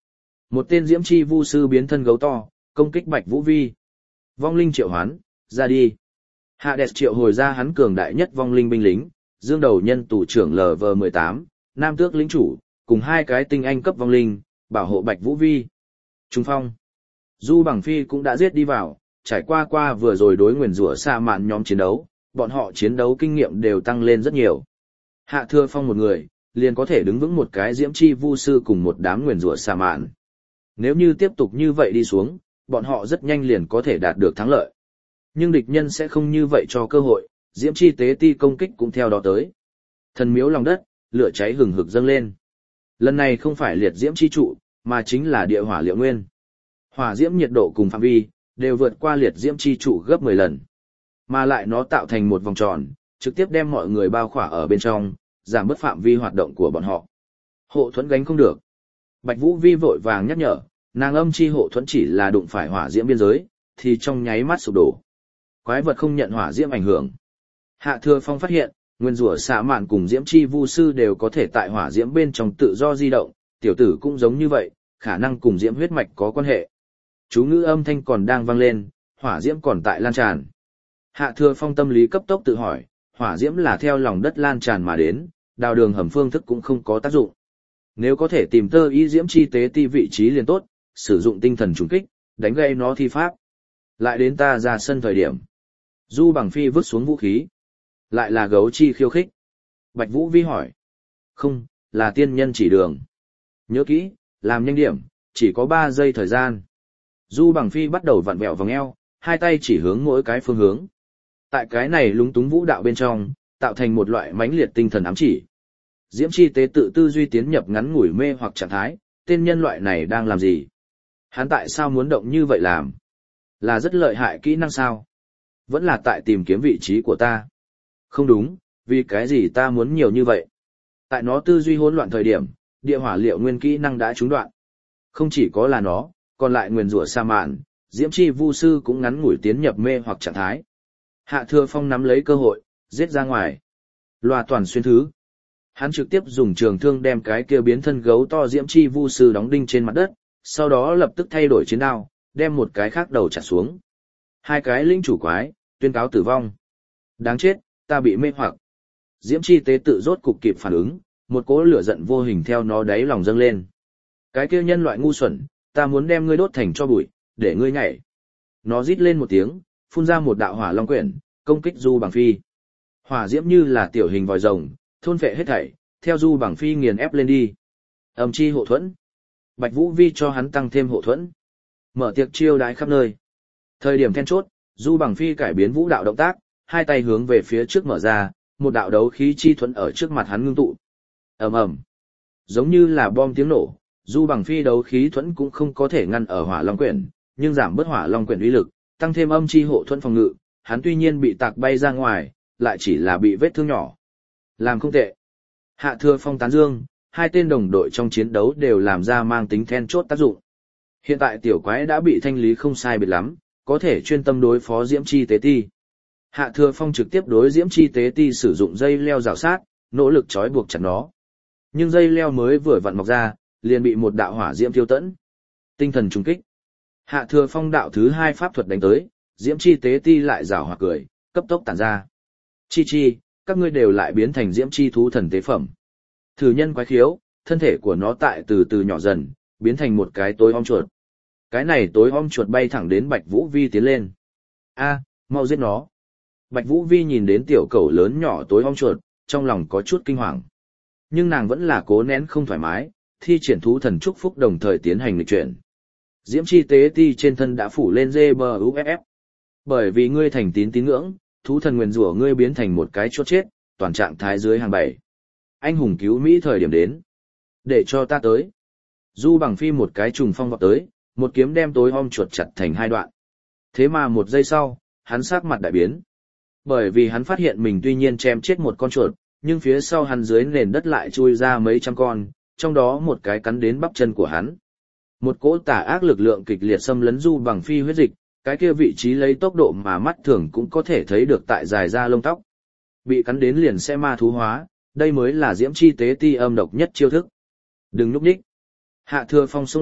A: Một tên diễm chi vu sư biến thân gấu to, công kích Bạch Vũ Vi. Vong linh triệu hoán, ra đi. Hades triệu hồi ra hắn cường đại nhất vong linh binh lính, dương đầu nhân tù trưởng L V mười tám, nam tước lĩnh chủ, cùng hai cái tinh anh cấp vong linh, bảo hộ Bạch Vũ Vi. Trung phong. Du Bằng Phi cũng đã giết đi vào, trải qua qua vừa rồi đối nguyền rủa xa mạn nhóm chiến đấu, bọn họ chiến đấu kinh nghiệm đều tăng lên rất nhiều. Hạ Thừa Phong một người, liền có thể đứng vững một cái diễm chi vu sư cùng một đám nguyền rủa xa mạn. Nếu như tiếp tục như vậy đi xuống, bọn họ rất nhanh liền có thể đạt được thắng lợi. Nhưng địch nhân sẽ không như vậy cho cơ hội, diễm chi tế ti công kích cũng theo đó tới. Thần miếu lòng đất, lửa cháy hừng hực dâng lên. Lần này không phải liệt diễm chi trụ, mà chính là địa hỏa liệu nguyên. Hỏa diễm nhiệt độ cùng phạm vi, đều vượt qua liệt diễm chi trụ gấp mười lần. Mà lại nó tạo thành một vòng tròn, trực tiếp đem mọi người bao khỏa ở bên trong, giảm bớt phạm vi hoạt động của bọn họ. Hộ thuẫn gánh không được. Bạch Vũ Vi vội vàng nhắc nhở, nàng âm chi hộ thuẫn chỉ là đụng phải hỏa diễm biên giới, thì trong nháy mắt sụp đổ. Quái vật không nhận hỏa diễm ảnh hưởng. Hạ Thừa Phong phát hiện, nguyên rủa xạ mạn cùng diễm chi vu sư đều có thể tại hỏa diễm bên trong tự do di động, tiểu tử cũng giống như vậy, khả năng cùng diễm huyết mạch có quan hệ. Chú ngữ âm thanh còn đang vang lên, hỏa diễm còn tại lan tràn. Hạ Thừa Phong tâm lý cấp tốc tự hỏi, hỏa diễm là theo lòng đất lan tràn mà đến, đào đường hầm phương thức cũng không có tác dụng. Nếu có thể tìm tơ ý diễm chi tế ti vị trí liền tốt, sử dụng tinh thần trùng kích, đánh gây nó thi pháp. Lại đến ta ra sân thời điểm. Du Bằng Phi vứt xuống vũ khí. Lại là gấu chi khiêu khích. Bạch Vũ Vi hỏi. Không, là tiên nhân chỉ đường. Nhớ kỹ, làm nhanh điểm, chỉ có ba giây thời gian. Du Bằng Phi bắt đầu vặn vẹo vòng eo, hai tay chỉ hướng mỗi cái phương hướng. Tại cái này lúng túng vũ đạo bên trong, tạo thành một loại mãnh liệt tinh thần ám chỉ. Diễm chi tế tự tư duy tiến nhập ngắn ngủi mê hoặc trạng thái, tên nhân loại này đang làm gì? Hắn tại sao muốn động như vậy làm? Là rất lợi hại kỹ năng sao? Vẫn là tại tìm kiếm vị trí của ta. Không đúng, vì cái gì ta muốn nhiều như vậy? Tại nó tư duy hỗn loạn thời điểm, địa hỏa liệu nguyên kỹ năng đã trúng đoạn. Không chỉ có là nó, còn lại nguyền rủa sa mạn, diễm chi vu sư cũng ngắn ngủi tiến nhập mê hoặc trạng thái. Hạ Thừa Phong nắm lấy cơ hội, giết ra ngoài. Loa toàn xuyên thứ. Hắn trực tiếp dùng trường thương đem cái kia biến thân gấu to diễm chi vu sư đóng đinh trên mặt đất, sau đó lập tức thay đổi chiến đao, đem một cái khác đầu chặt xuống. Hai cái linh chủ quái, tuyên cáo tử vong. Đáng chết, ta bị mê hoặc. Diễm chi tế tự rốt cục kịp phản ứng, một cỗ lửa giận vô hình theo nó đáy lòng dâng lên. Cái kia nhân loại ngu xuẩn, ta muốn đem ngươi đốt thành cho bụi, để ngươi nhảy. Nó rít lên một tiếng, phun ra một đạo hỏa long quyển, công kích Du Bằng Phi. Hỏa diễm như là tiểu hình vòi rồng, thôn phệ hết thảy, theo Du Bằng Phi nghiền ép lên đi. Âm chi hộ thuẫn. Bạch Vũ Vi cho hắn tăng thêm hộ thuẫn. Mở tiệc chiêu đãi khắp nơi. Thời điểm then chốt, Du Bằng Phi cải biến vũ đạo động tác, hai tay hướng về phía trước mở ra, một đạo đấu khí chi thuẫn ở trước mặt hắn ngưng tụ. Ầm ầm. Giống như là bom tiếng nổ, Du Bằng Phi đấu khí thuẫn cũng không có thể ngăn ở hỏa long quyển, nhưng giảm bớt hỏa long quyển uy lực, tăng thêm âm chi hộ thuẫn phòng ngự, hắn tuy nhiên bị tạc bay ra ngoài, lại chỉ là bị vết thương nhỏ. Làm không tệ. Hạ Thừa Phong tán dương, hai tên đồng đội trong chiến đấu đều làm ra mang tính then chốt tác dụng. Hiện tại tiểu quái đã bị thanh lý không sai biệt lắm, có thể chuyên tâm đối phó Diễm Chi Tế Ti. Hạ Thừa Phong trực tiếp đối Diễm Chi Tế Ti sử dụng dây leo rào sát, nỗ lực trói buộc chặt nó. Nhưng dây leo mới vừa vặn mọc ra, liền bị một đạo hỏa diễm tiêu tẫn. Tinh thần trùng kích. Hạ Thừa Phong đạo thứ hai pháp thuật đánh tới, Diễm Chi Tế Ti lại rào hỏa cười, cấp tốc tản ra. Chi chi, các ngươi đều lại biến thành Diễm Chi thú thần tế phẩm. Thử nhân quái khiếu, thân thể của nó tại từ từ nhỏ dần, biến thành một cái tối om chuột. Cái này tối om chuột bay thẳng đến Bạch Vũ Vi tiến lên. A, mau giết nó. Bạch Vũ Vi nhìn đến tiểu cẩu lớn nhỏ tối om chuột, trong lòng có chút kinh hoàng. Nhưng nàng vẫn là cố nén không thoải mái, thi triển thú thần chúc phúc đồng thời tiến hành lịch chuyển. Diễm Chi Tế Ti trên thân đã phủ lên giê bê u ép ép. Bởi vì ngươi thành tín tín ngưỡng, thú thần nguyền rủa ngươi biến thành một cái chốt chết, toàn trạng thái dưới hàng bảy. Anh hùng cứu Mỹ thời điểm đến. Để cho ta tới. Du Bằng Phi một cái trùng phong vọt tới, một kiếm đem tối om chuột chặt thành hai đoạn. Thế mà một giây sau, hắn sắc mặt đại biến. Bởi vì hắn phát hiện mình tuy nhiên chém chết một con chuột, nhưng phía sau hắn dưới nền đất lại chui ra mấy trăm con, trong đó một cái cắn đến bắp chân của hắn. Một cỗ tà ác lực lượng kịch liệt xâm lấn Du Bằng Phi huyết dịch, cái kia vị trí lấy tốc độ mà mắt thường cũng có thể thấy được tại dài da lông tóc. Bị cắn đến liền sẽ ma thú hóa, đây mới là Diễm Chi Tế Ti âm độc nhất chiêu thức. Đừng núp đích. Hạ Thừa Phong xông lại,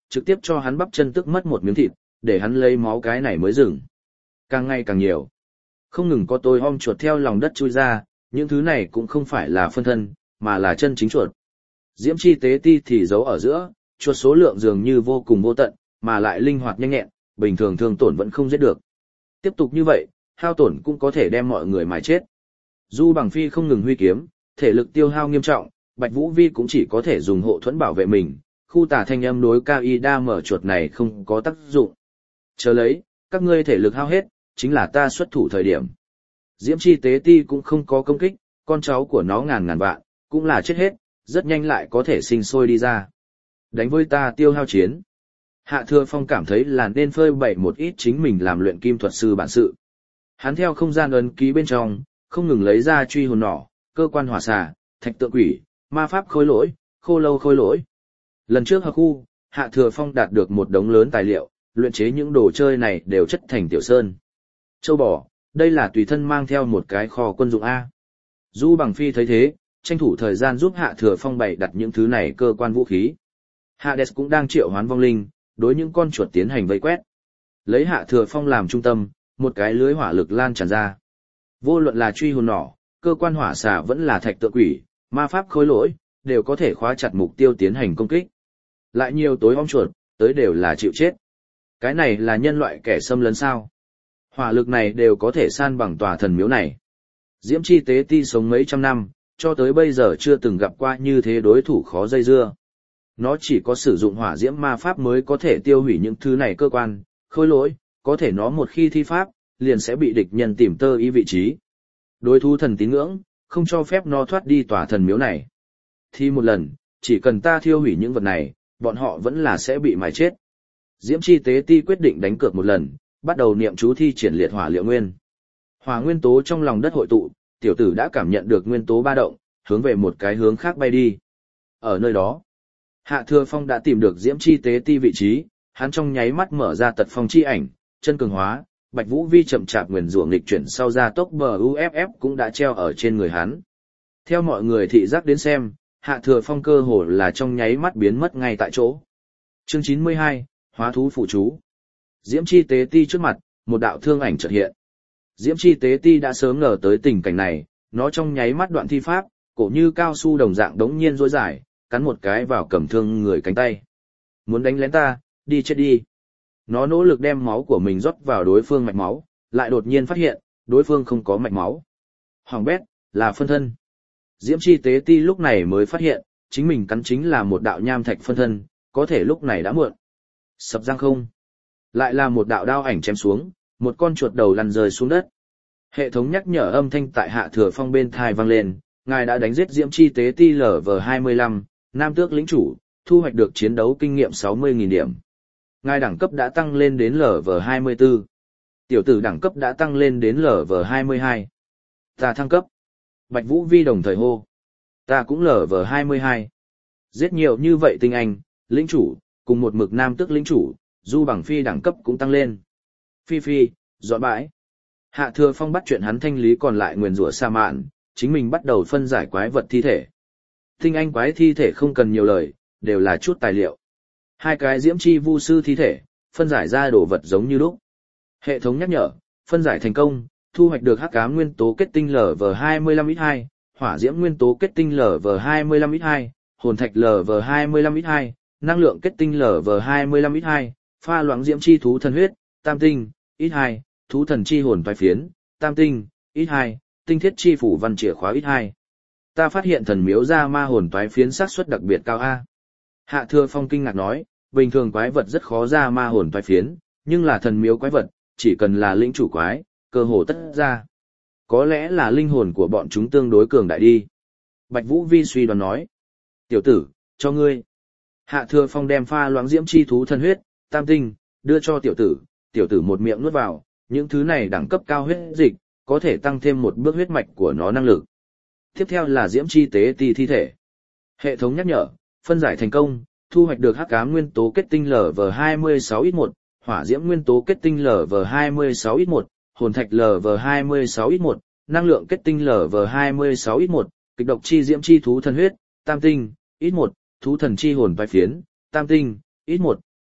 A: trực tiếp cho hắn bắp chân tức mất một miếng thịt, để hắn lấy máu cái này mới dừng. Càng ngày càng nhiều. Không ngừng có tôi om chuột theo lòng đất chui ra, những thứ này cũng không phải là phân thân, mà là chân chính chuột. Diễm chi tế ti thì giấu ở giữa, chuột số lượng dường như vô cùng vô tận, mà lại linh hoạt nhanh nhẹn, bình thường thương tổn vẫn không giết được. Tiếp tục như vậy, hao tổn cũng có thể đem mọi người mài chết. Du Bằng Phi không ngừng huy kiếm, thể lực tiêu hao nghiêm trọng, Bạch Vũ Vi cũng chỉ có thể dùng hộ thuẫn bảo vệ mình, khu tà thanh âm đối cao y đa mở chuột này không có tác dụng. Chờ lấy, các ngươi thể lực hao hết, chính là ta xuất thủ thời điểm. Diễm chi tế ti cũng không có công kích, con cháu của nó ngàn ngàn vạn, cũng là chết hết, rất nhanh lại có thể sinh sôi đi ra. Đánh với ta tiêu hao chiến. Hạ Thừa Phong cảm thấy là nên phơi bày một ít chính mình làm luyện kim thuật sư bản sự. Hắn theo không gian ấn ký bên trong, không ngừng lấy ra truy hồn nỏ, cơ quan hỏa xà, thạch tượng quỷ, ma pháp khôi lỗi, khô lâu khôi lỗi. Lần trước hợp khu, Hạ Thừa Phong đạt được một đống lớn tài liệu, luyện chế những đồ chơi này đều chất thành tiểu sơn. Châu bò, đây là tùy thân mang theo một cái kho quân dụng A. Du Bằng Phi thấy thế, tranh thủ thời gian giúp Hạ Thừa Phong bày đặt những thứ này cơ quan vũ khí. Hades cũng đang triệu hoán vong linh, đối những con chuột tiến hành vây quét. Lấy Hạ Thừa Phong làm trung tâm, một cái lưới hỏa lực lan tràn ra. Vô luận là truy hồn nỏ, cơ quan hỏa xà vẫn là thạch tượng quỷ, ma pháp khối lỗi, đều có thể khóa chặt mục tiêu tiến hành công kích. Lại nhiều tối om chuột, tới đều là chịu chết. Cái này là nhân loại kẻ xâm lấn sao? Hỏa lực này đều có thể san bằng tòa thần miếu này. Diễm chi tế ti sống mấy trăm năm, cho tới bây giờ chưa từng gặp qua như thế đối thủ khó dây dưa. Nó chỉ có sử dụng hỏa diễm ma pháp mới có thể tiêu hủy những thứ này cơ quan, khôi lỗi, có thể nó một khi thi pháp, liền sẽ bị địch nhân tìm tơ ý vị trí. Đối thủ thần tín ngưỡng, không cho phép nó thoát đi tòa thần miếu này. Thì một lần, chỉ cần ta thiêu hủy những vật này, bọn họ vẫn là sẽ bị mài chết. Diễm chi tế ti quyết định đánh cược một lần, bắt đầu niệm chú thi triển liệt hỏa liệu nguyên. Hỏa nguyên tố trong lòng đất hội tụ, tiểu tử đã cảm nhận được nguyên tố ba động, hướng về một cái hướng khác bay đi. Ở nơi đó, Hạ Thừa Phong đã tìm được Diễm chi tế ti vị trí, hắn trong nháy mắt mở ra tật phong chi ảnh, chân cường hóa, Bạch Vũ Vi chậm chạp nguyền rủa nghịch chuyển sau ra tốc bờ u ép ép cũng đã treo ở trên người hắn. Theo mọi người thị giác đến xem, Hạ Thừa Phong cơ hồ là trong nháy mắt biến mất ngay tại chỗ. Chương chín mươi hai, Hóa thú phụ chú. Diễm chi tế ti trước mặt, một đạo thương ảnh chợt hiện. Diễm chi tế ti đã sớm ngờ tới tình cảnh này, nó trong nháy mắt đoạn thi pháp, cổ như cao su đồng dạng đống nhiên rối dài, cắn một cái vào cầm thương người cánh tay. Muốn đánh lén ta, đi chết đi. Nó nỗ lực đem máu của mình rót vào đối phương mạch máu, lại đột nhiên phát hiện, đối phương không có mạch máu. Hoàng bét, là phân thân. Diễm chi tế ti lúc này mới phát hiện, chính mình cắn chính là một đạo nham thạch phân thân, có thể lúc này đã muộn. Sập răng không. Lại là một đạo đao ảnh chém xuống, một con chuột đầu lăn rơi xuống đất. Hệ thống nhắc nhở âm thanh tại Hạ Thừa Phong bên thai vang lên, ngài đã đánh giết Diễm chi tế ti lở vờ hai mươi lăm, nam tước lĩnh chủ, thu hoạch được chiến đấu kinh nghiệm sáu mươi nghìn điểm. Ngài đẳng cấp đã tăng lên đến lở vờ hai mươi tư. Tiểu tử đẳng cấp đã tăng lên đến lở vờ hai mươi hai. Ta thăng cấp. Bạch Vũ Vi đồng thời hô. Ta cũng lở vờ hai mươi hai. Giết nhiều như vậy tinh anh, lĩnh chủ, cùng một mực nam tước lĩnh chủ, Du Bằng Phi đẳng cấp cũng tăng lên. Phi Phi, dọn bãi. Hạ Thừa Phong bắt chuyện hắn thanh lý còn lại nguyền rủa sa mạn, chính mình bắt đầu phân giải quái vật thi thể. Tinh anh quái thi thể không cần nhiều lời, đều là chút tài liệu. Hai cái diễm chi vu sư thi thể, phân giải ra đồ vật giống như lúc. Hệ thống nhắc nhở, phân giải thành công, thu hoạch được hắc ám nguyên tố kết tinh lở vờ hai mươi lăm ít hai, hỏa diễm nguyên tố kết tinh lở vờ hai mươi lăm ít hai, hồn thạch lở vờ hai mươi lăm ít hai, năng lượng kết tinh lở vờ hai mươi lăm ít hai, pha loãng diễm chi thú thần huyết, tam tinh, ít hai, thú thần chi hồn toái phiến, tam tinh, ít hai, tinh thiết chi phủ văn chìa khóa ít hai. Ta phát hiện thần miếu ra ma hồn toái phiến xác suất đặc biệt cao A. Hạ Thừa Phong kinh ngạc nói, bình thường quái vật rất khó ra ma hồn toái phiến, nhưng là thần miếu quái vật, chỉ cần là lĩnh chủ quái, cơ hồ tất ra. Có lẽ là linh hồn của bọn chúng tương đối cường đại đi. Bạch Vũ Vi suy đoán nói. Tiểu tử, cho ngươi. Hạ Thừa Phong đem pha loãng diễm chi thú thần huyết, tam tinh, đưa cho tiểu tử, tiểu tử một miệng nuốt vào, những thứ này đẳng cấp cao huyết dịch, có thể tăng thêm một bước huyết mạch của nó năng lực. Tiếp theo là diễm chi tế ti thi thể. Hệ thống nhắc nhở, phân giải thành công, thu hoạch được hắc ám nguyên tố kết tinh lở vờ hai mươi sáu ít một, hỏa diễm nguyên tố kết tinh lở vờ hai mươi sáu ít một, hồn thạch lở vờ hai mươi sáu ít một, năng lượng kết tinh lở vờ hai mươi sáu ít một, kịch độc chi diễm chi thú thần huyết, tam tinh, ít một, thú thần chi hồn vai phiến, tam tinh, ít một,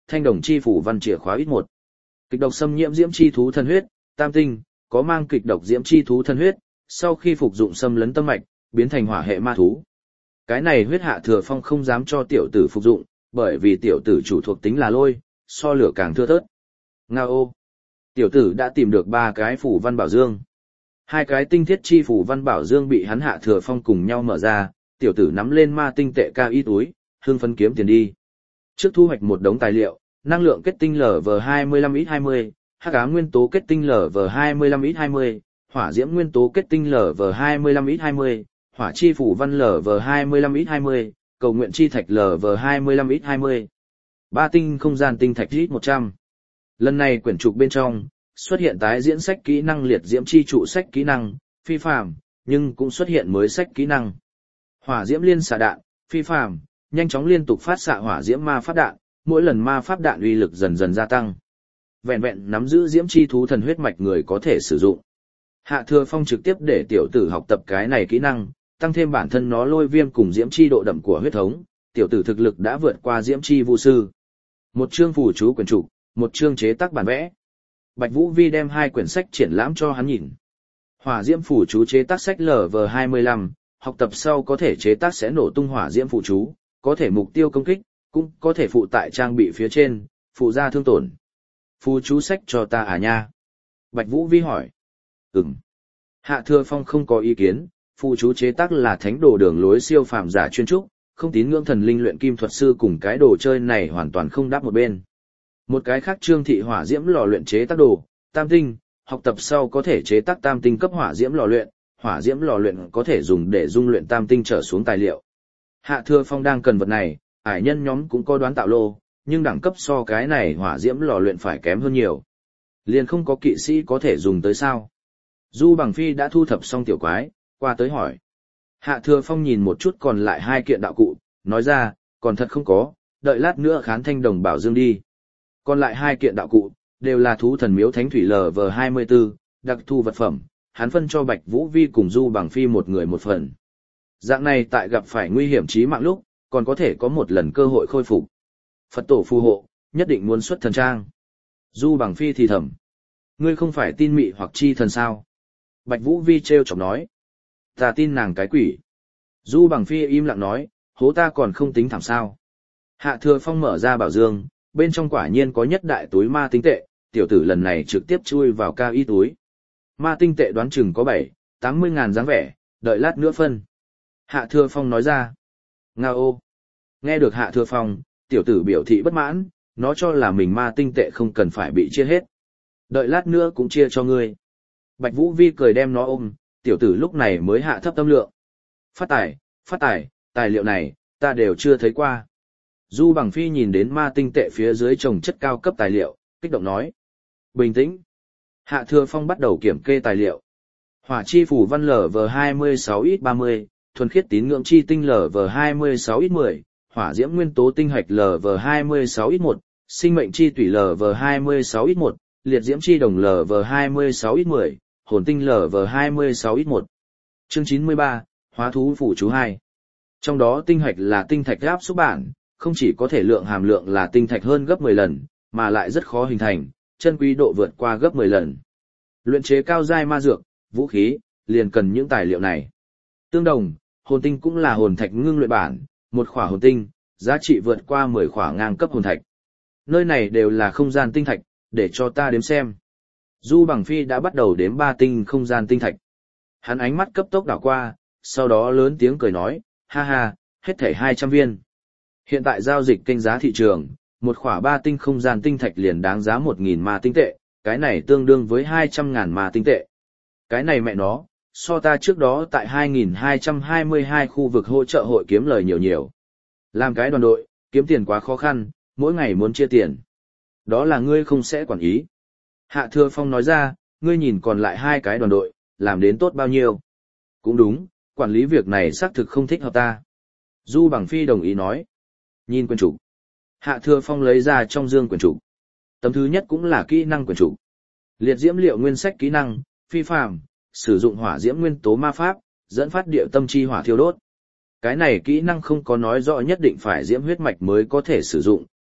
A: thanh đồng chi phủ văn chìa khóa ít một. Kịch độc xâm nhiễm diễm chi thú thân huyết, tam tinh, có mang kịch độc diễm chi thú thân huyết, sau khi phục dụng xâm lấn tâm mạch, biến thành hỏa hệ ma thú. Cái này huyết Hạ Thừa Phong không dám cho tiểu tử phục dụng, bởi vì tiểu tử chủ thuộc tính là lôi, so lửa càng thưa thớt. Ngao. Tiểu tử đã tìm được ba cái phủ văn bảo dương. Hai cái tinh thiết chi phủ văn bảo dương bị hắn Hạ Thừa Phong cùng nhau mở ra, tiểu tử nắm lên ma tinh tệ cao ít túi, hương phấn kiếm tiền đi. Trước thu hoạch một đống tài liệu, năng lượng kết tinh L V hai mươi lăm ít hai mươi, hắc ám nguyên tố kết tinh L V hai mươi lăm ít hai mươi, hỏa diễm nguyên tố kết tinh L V hai mươi lăm ít hai mươi, hỏa chi phủ văn L V hai mươi lăm ít hai mươi, cầu nguyện chi thạch L V hai mươi lăm ít hai mươi. Ba tinh không gian tinh thạch ít một trăm. Lần này quyển trục bên trong xuất hiện tái diễn sách kỹ năng liệt diễm chi trụ sách kỹ năng, phi phàm, nhưng cũng xuất hiện mới sách kỹ năng. Hỏa diễm liên xạ đạn, phi phàm, nhanh chóng liên tục phát xạ hỏa diễm ma pháp đạn, mỗi lần ma pháp đạn uy lực dần dần gia tăng. Vẹn vẹn nắm giữ diễm chi thú thần huyết mạch người có thể sử dụng. Hạ Thừa Phong trực tiếp để tiểu tử học tập cái này kỹ năng, tăng thêm bản thân nó lôi viêm cùng diễm chi độ đậm của huyết thống, tiểu tử thực lực đã vượt qua diễm chi vu sư. Một chương phù chú quyển trục, một chương chế tác bản vẽ. Bạch Vũ Vi đem hai quyển sách triển lãm cho hắn nhìn. Hỏa diễm phù chú chế tác sách L V hai mươi lăm, học tập sau có thể chế tác sẽ nổ tung hỏa diễm phù chú, có thể mục tiêu công kích, cũng có thể phụ tại trang bị phía trên, phụ ra thương tổn. Phù chú sách cho ta à nha? Bạch Vũ Vi hỏi. Ừm. Hạ Thừa Phong không có ý kiến, phù chú chế tác là thánh đồ đường lối siêu phàm giả chuyên trúc, không tín ngưỡng thần linh luyện kim thuật sư cùng cái đồ chơi này hoàn toàn không đáp một bên. Một cái khác trương thị hỏa diễm lò luyện chế tác đồ, tam tinh, học tập sau có thể chế tác tam tinh cấp hỏa diễm lò luyện, hỏa diễm lò luyện có thể dùng để dung luyện tam tinh trở xuống tài liệu. Hạ Thừa Phong đang cần vật này, ải nhân nhóm cũng có đoán tạo lô, nhưng đẳng cấp so cái này hỏa diễm lò luyện phải kém hơn nhiều. Liền không có kỵ sĩ có thể dùng tới sao. Du Bằng Phi đã thu thập xong tiểu quái, qua tới hỏi. Hạ Thừa Phong nhìn một chút còn lại hai kiện đạo cụ, nói ra, còn thật không có, đợi lát nữa khán thanh đồng bảo dương đi. Còn lại hai kiện đạo cụ, đều là thú thần miếu thánh thủy L V hai mươi tư, đặc thu vật phẩm, hắn phân cho Bạch Vũ Vi cùng Du Bằng Phi một người một phần. Dạng này tại gặp phải nguy hiểm chí mạng lúc, còn có thể có một lần cơ hội khôi phục. Phật tổ phù hộ, nhất định muốn xuất thần trang. Du Bằng Phi thì thầm. Ngươi không phải tin mị hoặc chi thần sao? Bạch Vũ Vi treo chọc nói. Ta tin nàng cái quỷ. Du Bằng Phi im lặng nói, hố ta còn không tính thảm sao. Hạ Thừa Phong mở ra bảo dương, bên trong quả nhiên có nhất đại túi ma tinh tệ, tiểu tử lần này trực tiếp chui vào cao y túi. Ma tinh tệ đoán chừng có bảy, tám mươi ngàn dáng vẻ, đợi lát nữa phân. Hạ Thừa Phong nói ra. Nga ô. Nghe được Hạ Thừa Phong, tiểu tử biểu thị bất mãn, nó cho là mình ma tinh tệ không cần phải bị chia hết. Đợi lát nữa cũng chia cho ngươi. Bạch Vũ Vi cười đem nó ôm, tiểu tử lúc này mới hạ thấp tâm lượng. Phát tài, phát tài, tài liệu này, ta đều chưa thấy qua. Du Bằng Phi nhìn đến ma tinh tệ phía dưới trồng chất cao cấp tài liệu, kích động nói. Bình tĩnh. Hạ Thừa Phong bắt đầu kiểm kê tài liệu. Hỏa chi phủ văn L V hai mươi sáu ít ba mươi, thuần khiết tín ngưỡng chi tinh L V hai mươi sáu ít mười, hỏa diễm nguyên tố tinh hạch L V hai mươi sáu ít một, sinh mệnh chi tủy L V hai mươi sáu ít một, liệt diễm chi đồng L V hai mươi sáu ít mười, hồn tinh L V hai mươi sáu ít một. Chương chín mươi ba, hóa thú phủ chú hai. Trong đó tinh hạch là tinh thạch áp xúc bản, không chỉ có thể lượng hàm lượng là tinh thạch hơn gấp mười lần, mà lại rất khó hình thành, chân quý độ vượt qua gấp mười lần. Luyện chế cao giai ma dược, vũ khí, liền cần những tài liệu này. Tương đồng, hồn tinh cũng là hồn thạch ngưng luyện bản, một khỏa hồn tinh, giá trị vượt qua mười khỏa ngang cấp hồn thạch. Nơi này đều là không gian tinh thạch, để cho ta đếm xem. Du Bằng Phi đã bắt đầu đếm ba tinh không gian tinh thạch. Hắn ánh mắt cấp tốc đảo qua, sau đó lớn tiếng cười nói, ha ha, hết thảy hai trăm viên. Hiện tại giao dịch kênh giá thị trường, một khỏa ba tinh không gian tinh thạch liền đáng giá một nghìn ma tinh tệ, cái này tương đương với hai trăm ngàn ma tinh tệ. Cái này mẹ nó, so ta trước đó tại hai nghìn hai trăm hai mươi hai khu vực hỗ trợ hội kiếm lời nhiều nhiều. Làm cái đoàn đội, kiếm tiền quá khó khăn, mỗi ngày muốn chia tiền. Đó là ngươi không sẽ quản ý. Hạ Thừa Phong nói ra, ngươi nhìn còn lại hai cái đoàn đội, làm đến tốt bao nhiêu. Cũng đúng, quản lý việc này xác thực không thích hợp ta. Du Bằng Phi đồng ý nói. Nhìn quyển trục. Hạ Thừa Phong lấy ra trong dương quyển trục. Tấm thứ nhất cũng là kỹ năng quyển trục. Liệt diễm liệu nguyên sách kỹ năng, phi phàm, sử dụng hỏa diễm nguyên tố ma pháp, dẫn phát địa tâm chi hỏa thiêu đốt. Cái này kỹ năng không có nói rõ nhất định phải diễm huyết mạch mới có thể sử dụng,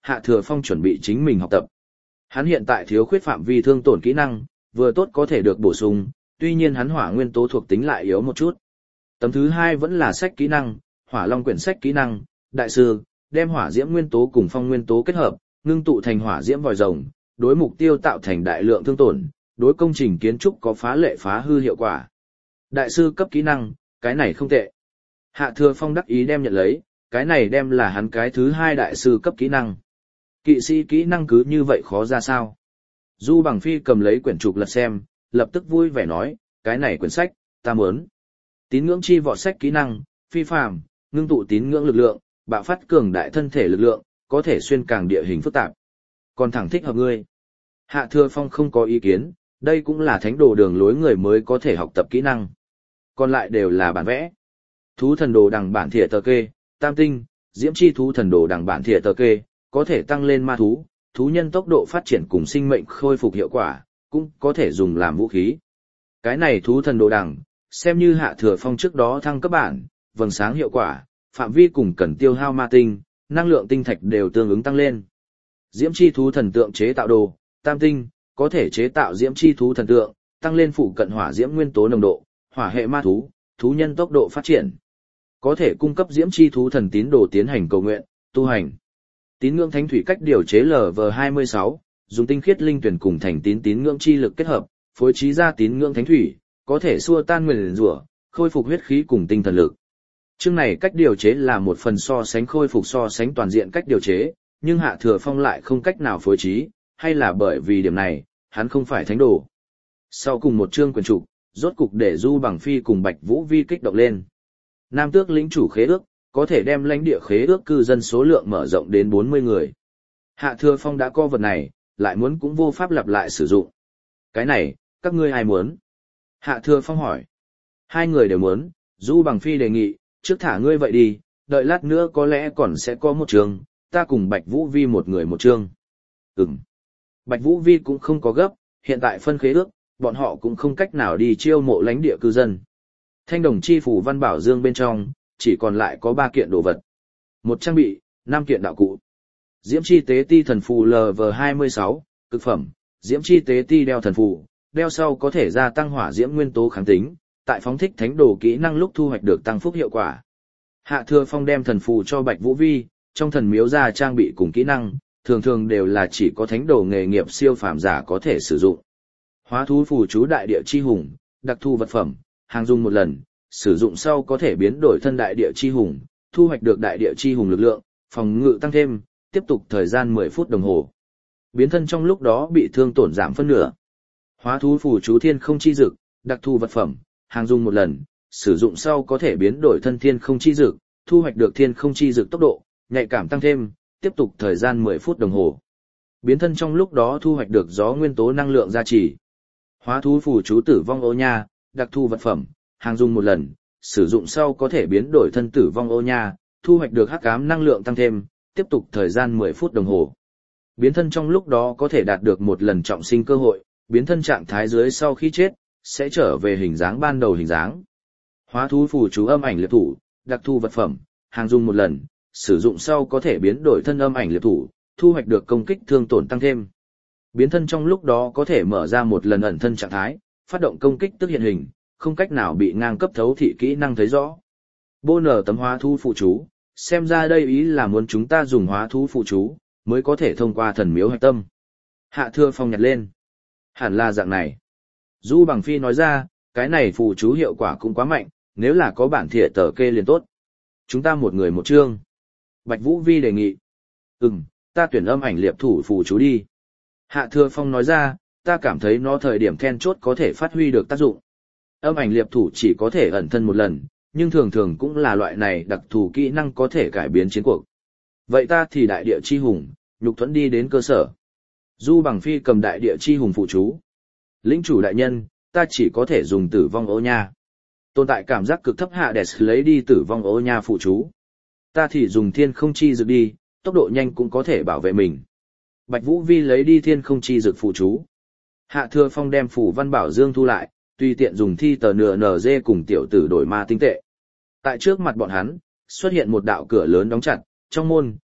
A: Hạ Thừa Phong chuẩn bị chính mình học tập. Hắn hiện tại thiếu khuyết phạm vi thương tổn kỹ năng, vừa tốt có thể được bổ sung, tuy nhiên hắn hỏa nguyên tố thuộc tính lại yếu một chút. Tấm thứ hai vẫn là sách kỹ năng, Hỏa Long quyển sách kỹ năng, đại sư, đem hỏa diễm nguyên tố cùng phong nguyên tố kết hợp, ngưng tụ thành hỏa diễm vòi rồng, đối mục tiêu tạo thành đại lượng thương tổn, đối công trình kiến trúc có phá lệ phá hư hiệu quả. Đại sư cấp kỹ năng, cái này không tệ. Hạ Thừa Phong đắc ý đem nhận lấy, cái này đem là hắn cái thứ hai đại sư cấp kỹ năng. Kỵ sĩ kỹ năng cứ như vậy khó ra sao? Du Bằng Phi cầm lấy quyển trục lật xem, lập tức vui vẻ nói, cái này quyển sách, ta muốn. Tín ngưỡng chi võ sách kỹ năng, phi phàm, ngưng tụ tín ngưỡng lực lượng, bạo phát cường đại thân thể lực lượng, có thể xuyên càng địa hình phức tạp. Còn thẳng thích hợp ngươi. Hạ Thừa Phong không có ý kiến, đây cũng là thánh đồ đường lối người mới có thể học tập kỹ năng. Còn lại đều là bản vẽ. Thú thần đồ đằng bản thìa tờ kê, tam tinh, diễm chi thú thần đồ đằng bản thìa tờ kê, có thể tăng lên ma thú, thú nhân tốc độ phát triển cùng sinh mệnh khôi phục hiệu quả, cũng có thể dùng làm vũ khí. Cái này thú thần đồ đằng, xem như Hạ Thừa Phong trước đó thăng cấp bản, vầng sáng hiệu quả, phạm vi cùng cần tiêu hao ma tinh, năng lượng tinh thạch đều tương ứng tăng lên. Diễm chi thú thần tượng chế tạo đồ, tam tinh, có thể chế tạo diễm chi thú thần tượng, tăng lên phụ cận hỏa diễm nguyên tố nồng độ, hỏa hệ ma thú, thú nhân tốc độ phát triển. Có thể cung cấp diễm chi thú thần tín đồ tiến hành cầu nguyện, tu hành. Tín ngưỡng thánh thủy cách điều chế L V hai mươi sáu, dùng tinh khiết linh tuyển cùng thành tín tín ngưỡng chi lực kết hợp, phối trí ra tín ngưỡng thánh thủy, có thể xua tan nguyền rủa, khôi phục huyết khí cùng tinh thần lực. Chương này cách điều chế là một phần so sánh khôi phục so sánh toàn diện cách điều chế, nhưng Hạ Thừa Phong lại không cách nào phối trí, hay là bởi vì điểm này, hắn không phải thánh đồ. Sau cùng một chương quyền trục, rốt cục để Du Bằng Phi cùng Bạch Vũ Vi kích động lên. Nam Tước lĩnh chủ khế ước, có thể đem lãnh địa khế ước cư dân số lượng mở rộng đến bốn mươi người. Hạ Thừa Phong đã có vật này, lại muốn cũng vô pháp lặp lại sử dụng. Cái này, các ngươi ai muốn? Hạ Thừa Phong hỏi. Hai người đều muốn, Du Bằng Phi đề nghị, trước thả ngươi vậy đi, đợi lát nữa có lẽ còn sẽ có một chương, ta cùng Bạch Vũ Vi một người một chương. Ừm. Bạch Vũ Vi cũng không có gấp, hiện tại phân khế ước, bọn họ cũng không cách nào đi chiêu mộ lãnh địa cư dân. Thanh đồng chi phủ văn bảo dương bên trong, chỉ còn lại có ba kiện đồ vật. Một trang bị, năm kiện đạo cụ. Diễm chi tế ti thần phù L V hai mươi sáu, cực phẩm, diễm chi tế ti đeo thần phù, đeo sau có thể gia tăng hỏa diễm nguyên tố kháng tính, tại phóng thích thánh đồ kỹ năng lúc thu hoạch được tăng phúc hiệu quả. Hạ Thừa Phong đem thần phù cho Bạch Vũ Vi, trong thần miếu ra trang bị cùng kỹ năng, thường thường đều là chỉ có thánh đồ nghề nghiệp siêu phàm giả có thể sử dụng. Hóa thú phù chú đại địa chi hùng, đặc thu vật phẩm, hàng dùng một lần, sử dụng sau có thể biến đổi thân đại địa chi hùng, thu hoạch được đại địa chi hùng lực lượng, phòng ngự tăng thêm, tiếp tục thời gian mười phút đồng hồ. Biến thân trong lúc đó bị thương tổn giảm phân nửa. Hóa thú phù chú thiên không chi dực, đặc thu vật phẩm, hàng dùng một lần, sử dụng sau có thể biến đổi thân thiên không chi dực, thu hoạch được thiên không chi dực tốc độ, nhạy cảm tăng thêm, tiếp tục thời gian mười phút đồng hồ. Biến thân trong lúc đó thu hoạch được gió nguyên tố năng lượng gia trì. Hóa thú phù chú tử vong ô nha, đặc thu vật phẩm, hàng dùng một lần, sử dụng sau có thể biến đổi thân tử vong ô nha, thu hoạch được hắc ám năng lượng tăng thêm, tiếp tục thời gian mười phút đồng hồ. Biến thân trong lúc đó có thể đạt được một lần trọng sinh cơ hội, biến thân trạng thái dưới sau khi chết, sẽ trở về hình dáng ban đầu hình dáng. Hóa thú phù chú âm ảnh liệp thủ, đặc thu vật phẩm, hàng dùng một lần, sử dụng sau có thể biến đổi thân âm ảnh liệp thủ, thu hoạch được công kích thương tổn tăng thêm. Biến thân trong lúc đó có thể mở ra một lần ẩn thân trạng thái, phát động công kích tức hiện hình, không cách nào bị ngang cấp thấu thị kỹ năng thấy rõ. Bô nở tấm hóa thú phụ chú, xem ra đây ý là muốn chúng ta dùng hóa thú phụ chú, mới có thể thông qua thần miếu hạch tâm. Hạ Thừa Phong nhặt lên. Hẳn là dạng này. Du Bằng Phi nói ra, cái này phụ chú hiệu quả cũng quá mạnh, nếu là có bản thịa tờ kê liền tốt. Chúng ta một người một chương. Bạch Vũ Vi đề nghị. Ừm, ta tuyển âm ảnh liệp thủ phụ chú đi. Hạ Thừa Phong nói ra, ta cảm thấy nó thời điểm then chốt có thể phát huy được tác dụng. Âm ảnh liệp thủ chỉ có thể ẩn thân một lần, nhưng thường thường cũng là loại này đặc thù kỹ năng có thể cải biến chiến cuộc. Vậy ta thì đại địa chi hùng, nhục thuẫn đi đến cơ sở. Du Bằng Phi cầm đại địa chi hùng phụ chú. Lĩnh chủ đại nhân, ta chỉ có thể dùng tử vong ô nha. Tồn tại cảm giác cực thấp hạ đẹp lấy đi tử vong ô nha phụ chú. Ta thì dùng thiên không chi dược đi, tốc độ nhanh cũng có thể bảo vệ mình. Bạch Vũ Vi lấy đi thiên không chi dược phụ chú. Hạ Thừa Phong đem phủ văn bảo dương thu lại, tùy tiện dùng thi tờ nờ nờ dê cùng tiểu tử đổi ma tinh tệ. Tại trước mặt bọn hắn, xuất hiện một đạo cửa lớn đóng chặt, trong môn,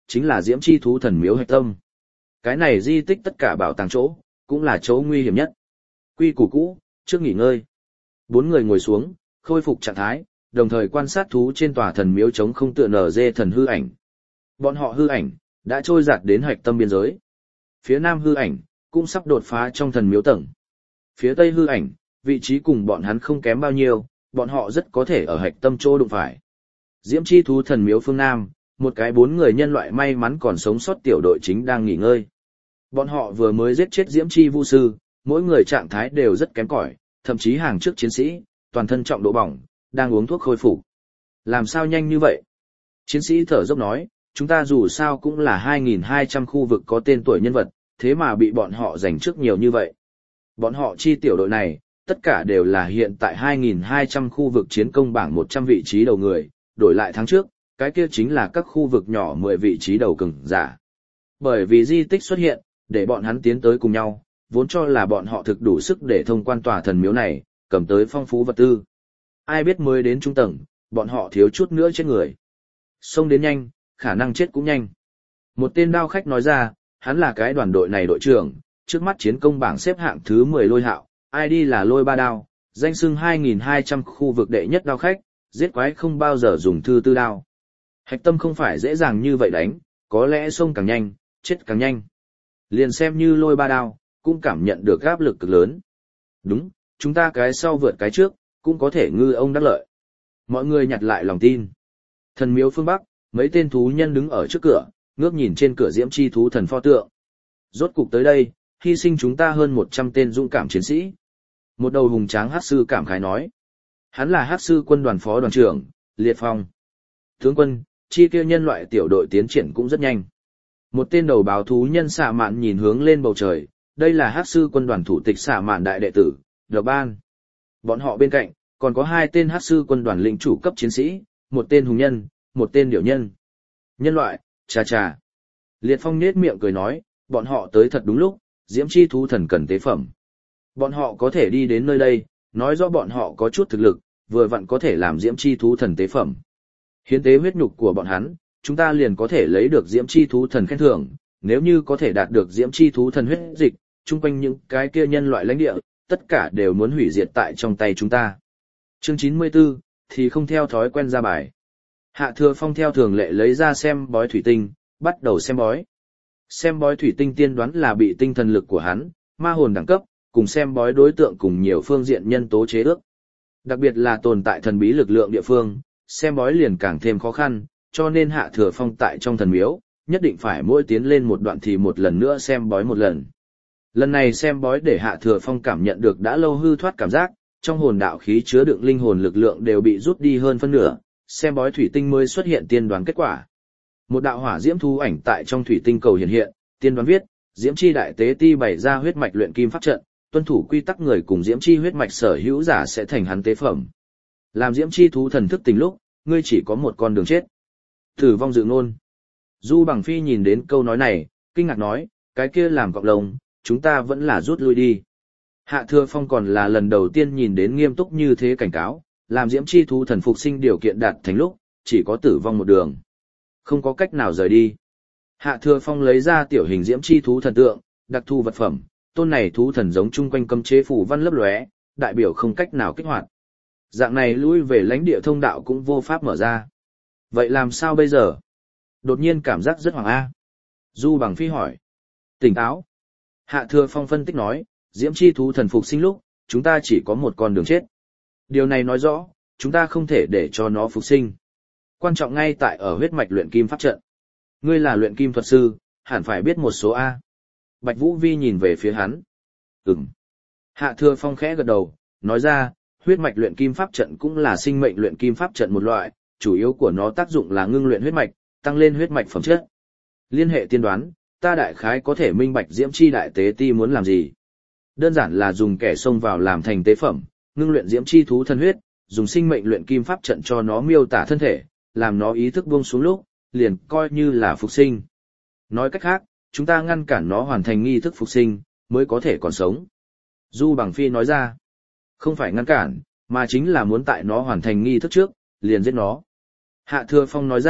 A: chính là Diễm Chi thú thần miếu hạch tâm. Cái này di tích tất cả bảo tàng chỗ, cũng là chỗ nguy hiểm nhất. Quy củ cũ, trước nghỉ ngơi. Bốn người ngồi xuống, khôi phục trạng thái, đồng thời quan sát thú trên tòa thần miếu chống không tựa nở dê thần hư ảnh. Bọn họ hư ảnh, đã trôi giạt đến hạch tâm biên giới. Phía nam hư ảnh, cũng sắp đột phá trong thần miếu tầng. Phía tây hư ảnh, vị trí cùng bọn hắn không kém bao nhiêu, bọn họ rất có thể ở hạch tâm chỗ đụng phải. Diễm Chi thú thần miếu phương nam, một cái bốn người nhân loại may mắn còn sống sót tiểu đội chính đang nghỉ ngơi. Bọn họ vừa mới giết chết Diễm Chi vu sư, mỗi người trạng thái đều rất kém cỏi, thậm chí hàng trước chiến sĩ, toàn thân trọng độ bỏng, đang uống thuốc khôi phục. Làm sao nhanh như vậy? Chiến sĩ thở dốc nói, chúng ta dù sao cũng là hai nghìn hai trăm khu vực có tên tuổi nhân vật, thế mà bị bọn họ giành trước nhiều như vậy. Bọn họ chi tiểu đội này, tất cả đều là hiện tại hai nghìn hai trăm khu vực chiến công bảng một trăm vị trí đầu người, đổi lại tháng trước, cái kia chính là các khu vực nhỏ mười vị trí đầu cường giả. Bởi vì di tích xuất hiện, để bọn hắn tiến tới cùng nhau, vốn cho là bọn họ thực đủ sức để thông quan tòa thần miếu này, cầm tới phong phú vật tư. Ai biết mới đến trung tầng, bọn họ thiếu chút nữa chết người. Xông đến nhanh, khả năng chết cũng nhanh. Một tên đao khách nói ra, hắn là cái đoàn đội này đội trưởng, trước mắt chiến công bảng xếp hạng thứ mười Lôi Hạo, i đê là Lôi Ba Đao, danh xưng hai nghìn hai trăm khu vực đệ nhất đao khách, giết quái không bao giờ dùng thư tư đao. Hạch tâm không phải dễ dàng như vậy đánh, có lẽ xông càng nhanh, chết càng nhanh. Liền xem như Lôi Ba Đao, cũng cảm nhận được áp lực cực lớn. Đúng, chúng ta cái sau vượt cái trước, cũng có thể ngư ông đắc lợi. Mọi người nhặt lại lòng tin. Thần miếu phương Bắc, mấy tên thú nhân đứng ở trước cửa, ngước nhìn trên cửa Diễm Chi thú thần pho tượng. Rốt cục tới đây, hy sinh chúng ta hơn một trăm tên dũng cảm chiến sĩ. Một đầu hùng tráng hắc sư cảm khái nói. Hắn là hắc sư quân đoàn phó đoàn trưởng, Liệt Phong. Tướng quân, chi kia nhân loại tiểu đội tiến triển cũng rất nhanh. Một tên đầu báo thú nhân xạ mạn nhìn hướng lên bầu trời, đây là hắc sư quân đoàn thủ tịch xạ mạn đại đệ tử, Đờ Ban. Bọn họ bên cạnh, còn có hai tên hắc sư quân đoàn lĩnh chủ cấp chiến sĩ, một tên hùng nhân, một tên điểu nhân. Nhân loại, chà chà. Liệt Phong nết miệng cười nói, bọn họ tới thật đúng lúc, Diễm Chi thú thần cần tế phẩm. Bọn họ có thể đi đến nơi đây, nói rõ bọn họ có chút thực lực, vừa vặn có thể làm Diễm Chi thú thần tế phẩm. Hiến tế huyết nhục của bọn hắn, chúng ta liền có thể lấy được Diễm Chi thú thần khen thưởng, nếu như có thể đạt được Diễm Chi thú thần huyết dịch, chung quanh những cái kia nhân loại lãnh địa, tất cả đều muốn hủy diệt tại trong tay chúng ta. Chương chín mươi tư, thì không theo thói quen ra bài. Hạ Thừa Phong theo thường lệ lấy ra xem bói thủy tinh, bắt đầu xem bói. Xem bói thủy tinh tiên đoán là bị tinh thần lực của hắn, ma hồn đẳng cấp, cùng xem bói đối tượng cùng nhiều phương diện nhân tố chế ước. Đặc biệt là tồn tại thần bí lực lượng địa phương, xem bói liền càng thêm khó khăn, cho nên Hạ Thừa Phong tại trong thần miếu, nhất định phải mỗi tiến lên một đoạn thì một lần nữa xem bói một lần. Lần này xem bói để Hạ Thừa Phong cảm nhận được đã lâu hư thoát cảm giác, trong hồn đạo khí chứa đựng linh hồn lực lượng đều bị rút đi hơn phân nửa, xem bói thủy tinh mới xuất hiện tiên đoán kết quả. Một đạo hỏa diễm thú ảnh tại trong thủy tinh cầu hiện hiện, tiên đoán viết, Diễm Chi đại tế ti bày ra huyết mạch luyện kim pháp trận, tuân thủ quy tắc người cùng Diễm Chi huyết mạch sở hữu giả sẽ thành hắn tế phẩm. Làm Diễm Chi thú thần thức tình lúc, ngươi chỉ có một con đường chết. Tử vong dự ngôn. Du Bằng Phi nhìn đến câu nói này, kinh ngạc nói, cái kia làm cọc lông, chúng ta vẫn là rút lui đi. Hạ Thừa Phong còn là lần đầu tiên nhìn đến nghiêm túc như thế cảnh cáo, làm Diễm Chi thú thần phục sinh điều kiện đạt thành lúc, chỉ có tử vong một đường. Không có cách nào rời đi. Hạ Thừa Phong lấy ra tiểu hình Diễm Chi thú thần tượng, đặc thu vật phẩm, tôn này thú thần giống chung quanh cấm chế phủ văn lấp lóe, đại biểu không cách nào kích hoạt. Dạng này lui về lãnh địa thông đạo cũng vô pháp mở ra. Vậy làm sao bây giờ? Đột nhiên cảm giác rất hoảng a. Du Bằng Phi hỏi. Tỉnh táo. Hạ Thừa Phong phân tích nói, Diễm Chi thú thần phục sinh lúc, chúng ta chỉ có một con đường chết. Điều này nói rõ, chúng ta không thể để cho nó phục sinh. Quan trọng ngay tại ở huyết mạch luyện kim pháp trận. Ngươi là luyện kim thuật sư, hẳn phải biết một số A. Bạch Vũ Vi nhìn về phía hắn. Ừm. Hạ Thừa Phong khẽ gật đầu, nói ra, huyết mạch luyện kim pháp trận cũng là sinh mệnh luyện kim pháp trận một loại, chủ yếu của nó tác dụng là ngưng luyện huyết mạch, tăng lên huyết mạch phẩm chất. Liên hệ tiên đoán, ta đại khái có thể minh bạch Diễm Chi đại tế ti muốn làm gì. Đơn giản là dùng kẻ xông vào làm thành tế phẩm, ngưng luyện Diễm Chi thú thân huyết, dùng sinh mệnh luyện kim pháp trận cho nó miêu tả thân thể, làm nó ý thức buông xuống lúc, liền coi như là phục sinh. Nói cách khác, chúng ta ngăn cản nó hoàn thành nghi thức phục sinh, mới có thể còn sống. Du Bằng Phi nói ra, không phải ngăn cản, mà chính là muốn tại nó hoàn thành nghi thức trước, liền giết nó. Hạ Thừa Phong nói ra,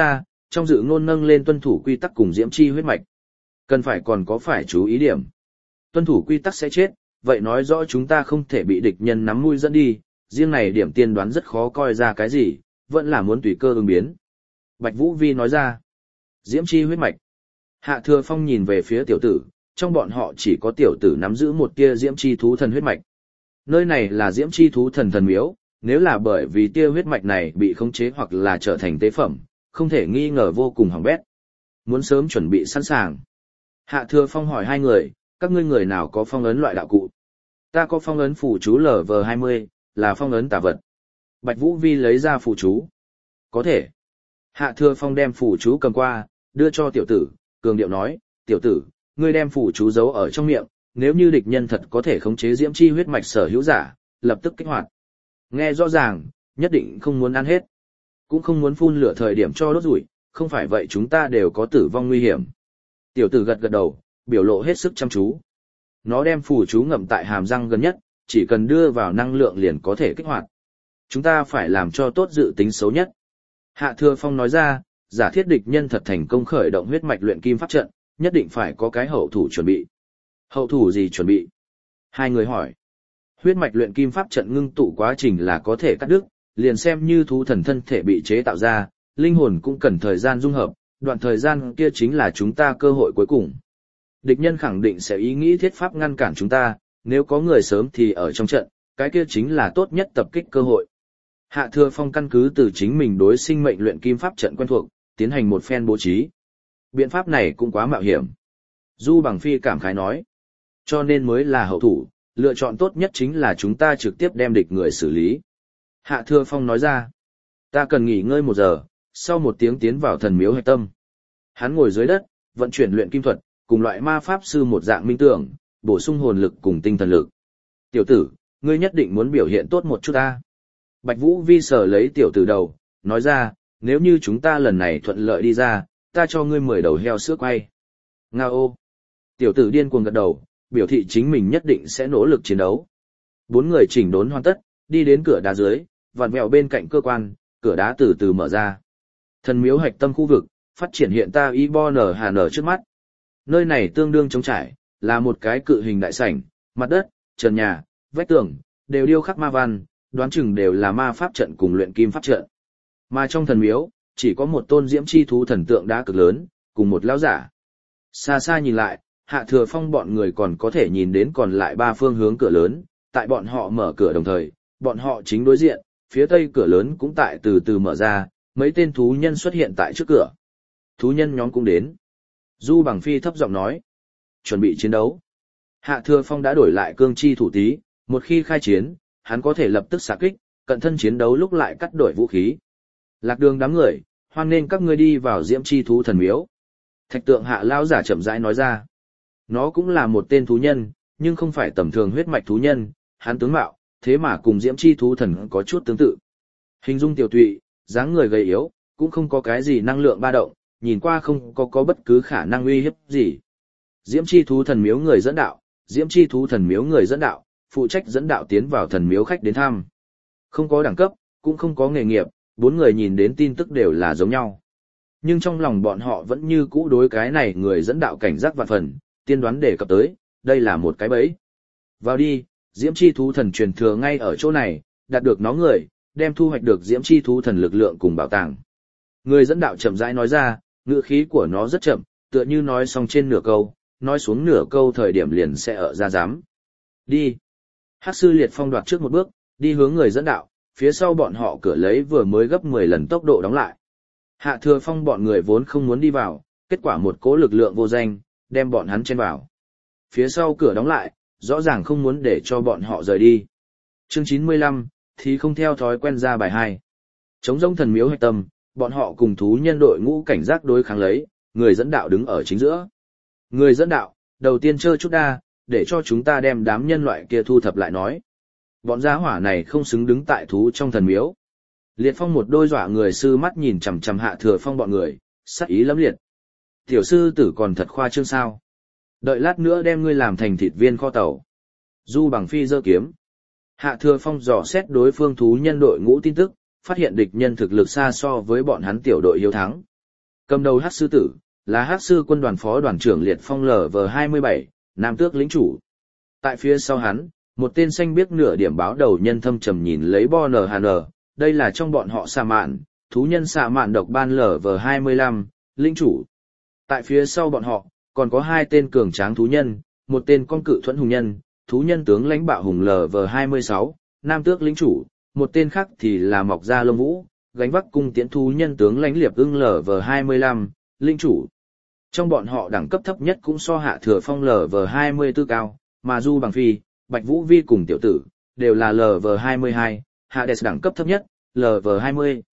A: trong dự ngôn nâng lên tuân thủ quy tắc cùng diễm chi huyết mạch. Cần phải còn có phải chú ý điểm. Tuân thủ quy tắc sẽ chết, vậy nói rõ chúng ta không thể bị địch nhân nắm mũi dẫn đi, riêng này điểm tiên đoán rất khó coi ra cái gì, vẫn là muốn tùy cơ ứng biến. Bạch Vũ Vi nói ra, diễm chi huyết mạch. Hạ Thừa Phong nhìn về phía tiểu tử, trong bọn họ chỉ có tiểu tử nắm giữ một tia diễm chi thú thần huyết mạch. Nơi này là diễm chi thú thần thần miếu, nếu là bởi vì tia huyết mạch này bị khống chế hoặc là trở thành tế phẩm, không thể nghi ngờ vô cùng hỏng bét. Muốn sớm chuẩn bị sẵn sàng. Hạ Thừa Phong hỏi hai người, các ngươi người nào có phong ấn loại đạo cụ? Ta có phong ấn phù chú L V hai mươi, là phong ấn tà vật. Bạch Vũ Vi lấy ra phù chú. Có thể. Hạ Thừa Phong đem phù chú cầm qua, đưa cho tiểu tử, cường điệu nói, tiểu tử, ngươi đem phù chú giấu ở trong miệng, nếu như địch nhân thật có thể khống chế diễm chi huyết mạch sở hữu giả, lập tức kích hoạt. Nghe rõ ràng, nhất định không muốn ăn hết. Cũng không muốn phun lửa thời điểm cho đốt rủi, không phải vậy chúng ta đều có tử vong nguy hiểm. Tiểu tử gật gật đầu, biểu lộ hết sức chăm chú. Nó đem phù chú ngậm tại hàm răng gần nhất, chỉ cần đưa vào năng lượng liền có thể kích hoạt. Chúng ta phải làm cho tốt dự tính xấu nhất. Hạ Thừa Phong nói ra, giả thiết địch nhân thật thành công khởi động huyết mạch luyện kim pháp trận, nhất định phải có cái hậu thủ chuẩn bị. Hậu thủ gì chuẩn bị? Hai người hỏi. Huyết mạch luyện kim pháp trận ngưng tụ quá trình là có thể cắt đứt, liền xem như thú thần thân thể bị chế tạo ra, linh hồn cũng cần thời gian dung hợp, đoạn thời gian kia chính là chúng ta cơ hội cuối cùng. Địch nhân khẳng định sẽ ý nghĩ thiết pháp ngăn cản chúng ta, nếu có người sớm thì ở trong trận, cái kia chính là tốt nhất tập kích cơ hội. Hạ Thừa Phong căn cứ từ chính mình đối sinh mệnh luyện kim pháp trận quen thuộc, tiến hành một phen bố trí. Biện pháp này cũng quá mạo hiểm. Du Bằng Phi cảm khái nói, cho nên mới là hậu thủ, lựa chọn tốt nhất chính là chúng ta trực tiếp đem địch người xử lý. Hạ Thừa Phong nói ra, ta cần nghỉ ngơi một giờ, sau một tiếng tiến vào thần miếu hạch tâm. Hắn ngồi dưới đất, vận chuyển luyện kim thuật, cùng loại ma pháp sư một dạng minh tưởng, bổ sung hồn lực cùng tinh thần lực. Tiểu tử, ngươi nhất định muốn biểu hiện tốt một chút ta. Bạch Vũ Vi sờ lấy tiểu tử đầu, nói ra, nếu như chúng ta lần này thuận lợi đi ra, ta cho ngươi mười đầu heo sữa quay. Nga ô. Tiểu tử điên cuồng gật đầu, biểu thị chính mình nhất định sẽ nỗ lực chiến đấu. Bốn người chỉnh đốn hoàn tất, đi đến cửa đá dưới, vặn vẹo bên cạnh cơ quan, cửa đá từ từ mở ra. Thần miếu hạch tâm khu vực, phát triển hiện ta Ibon Hà nở trước mắt. Nơi này tương đương trống trải, là một cái cự hình đại sảnh, mặt đất, trần nhà, vách tường, đều điêu khắc ma văn, đoán chừng đều là ma pháp trận cùng luyện kim pháp trận. Mà trong thần miếu, chỉ có một tôn diễm chi thú thần tượng đá cực lớn, cùng một lão giả. Xa xa nhìn lại, Hạ Thừa Phong bọn người còn có thể nhìn đến còn lại ba phương hướng cửa lớn, tại bọn họ mở cửa đồng thời, bọn họ chính đối diện, phía tây cửa lớn cũng tại từ từ mở ra, mấy tên thú nhân xuất hiện tại trước cửa. Thú nhân nhóm cũng đến. Du Bằng Phi thấp giọng nói, chuẩn bị chiến đấu. Hạ Thừa Phong đã đổi lại cương chi thủ tí, một khi khai chiến, hắn có thể lập tức xạ kích, cận thân chiến đấu lúc lại cắt đổi vũ khí. Lạc Đường đám người, hoan nên các ngươi đi vào diễm chi thú thần miếu. Thạch Tượng Hạ lão giả chậm rãi nói ra. Nó cũng là một tên thú nhân, nhưng không phải tầm thường huyết mạch thú nhân, hắn tướng mạo, thế mà cùng diễm chi thú thần có chút tương tự. Hình dung tiểu tụy, dáng người gầy yếu, cũng không có cái gì năng lượng ba động, nhìn qua không có có bất cứ khả năng uy hiếp gì. Diễm chi thú thần miếu người dẫn đạo, diễm chi thú thần miếu người dẫn đạo, phụ trách dẫn đạo tiến vào thần miếu khách đến thăm. Không có đẳng cấp, cũng không có nghề nghiệp, bốn người nhìn đến tin tức đều là giống nhau. Nhưng trong lòng bọn họ vẫn như cũ đối cái này người dẫn đạo cảnh giác vạn phần, tiên đoán đề cập tới, đây là một cái bẫy. Vào đi, diễm chi thú thần truyền thừa ngay ở chỗ này, đạt được nó người, đem thu hoạch được diễm chi thú thần lực lượng cùng bảo tàng. Người dẫn đạo chậm rãi nói ra, ngữ khí của nó rất chậm, tựa như nói xong trên nửa câu, nói xuống nửa câu thời điểm liền sẽ ở ra giám. Đi. Hắc sư Liệt Phong đoạt trước một bước, đi hướng người dẫn đạo, phía sau bọn họ cửa lấy vừa mới gấp mười lần tốc độ đóng lại. Hạ Thừa Phong bọn người vốn không muốn đi vào, kết quả một cỗ lực lượng vô danh, đem bọn hắn chen vào. Phía sau cửa đóng lại, rõ ràng không muốn để cho bọn họ rời đi. Chương chín mươi lăm, thì không theo thói quen ra bài hai. Chống rông thần miếu hạch tâm, bọn họ cùng thú nhân đội ngũ cảnh giác đối kháng lấy, người dẫn đạo đứng ở chính giữa. Người dẫn đạo, đầu tiên chơi chút đa, để cho chúng ta đem đám nhân loại kia thu thập lại nói. Bọn gia hỏa này không xứng đứng tại thú trong thần miếu. Liệt Phong một đôi dọa người sư mắt nhìn chằm chằm Hạ Thừa Phong bọn người, sắc ý lắm liệt. Tiểu sư tử còn thật khoa trương sao? Đợi lát nữa đem ngươi làm thành thịt viên kho tàu. Du Bằng Phi giơ kiếm. Hạ Thừa Phong dò xét đối phương thú nhân đội ngũ tin tức, phát hiện địch nhân thực lực xa so với bọn hắn tiểu đội hiếu thắng. Cầm đầu Hắc sư tử, là Hắc sư quân đoàn phó đoàn trưởng Liệt Phong L V hai mươi bảy, Nam Tước lĩnh chủ. Tại phía sau hắn, một tên xanh biếc nửa điểm báo đầu nhân thâm trầm nhìn lấy Bo N H N, đây là trong bọn họ xạ mạn, thú nhân xạ mạn độc ban L V hai mươi lăm, lĩnh chủ. Tại phía sau bọn họ, còn có hai tên cường tráng thú nhân, một tên con cự thuẫn hùng nhân, thú nhân tướng lãnh bạo hùng L V hai mươi sáu, Nam Tước lĩnh chủ, một tên khác thì là mọc da lông vũ, gánh vác cung tiễn thú nhân tướng lãnh liệp ưng L V hai mươi lăm, lĩnh chủ. Trong bọn họ đẳng cấp thấp nhất cũng so Hạ Thừa Phong L V hai mươi tư cao, mà Du Bằng Phi, Bạch Vũ Vi cùng tiểu tử, đều là L V hai mươi hai, Hades đẳng cấp thấp nhất, L V hai mươi.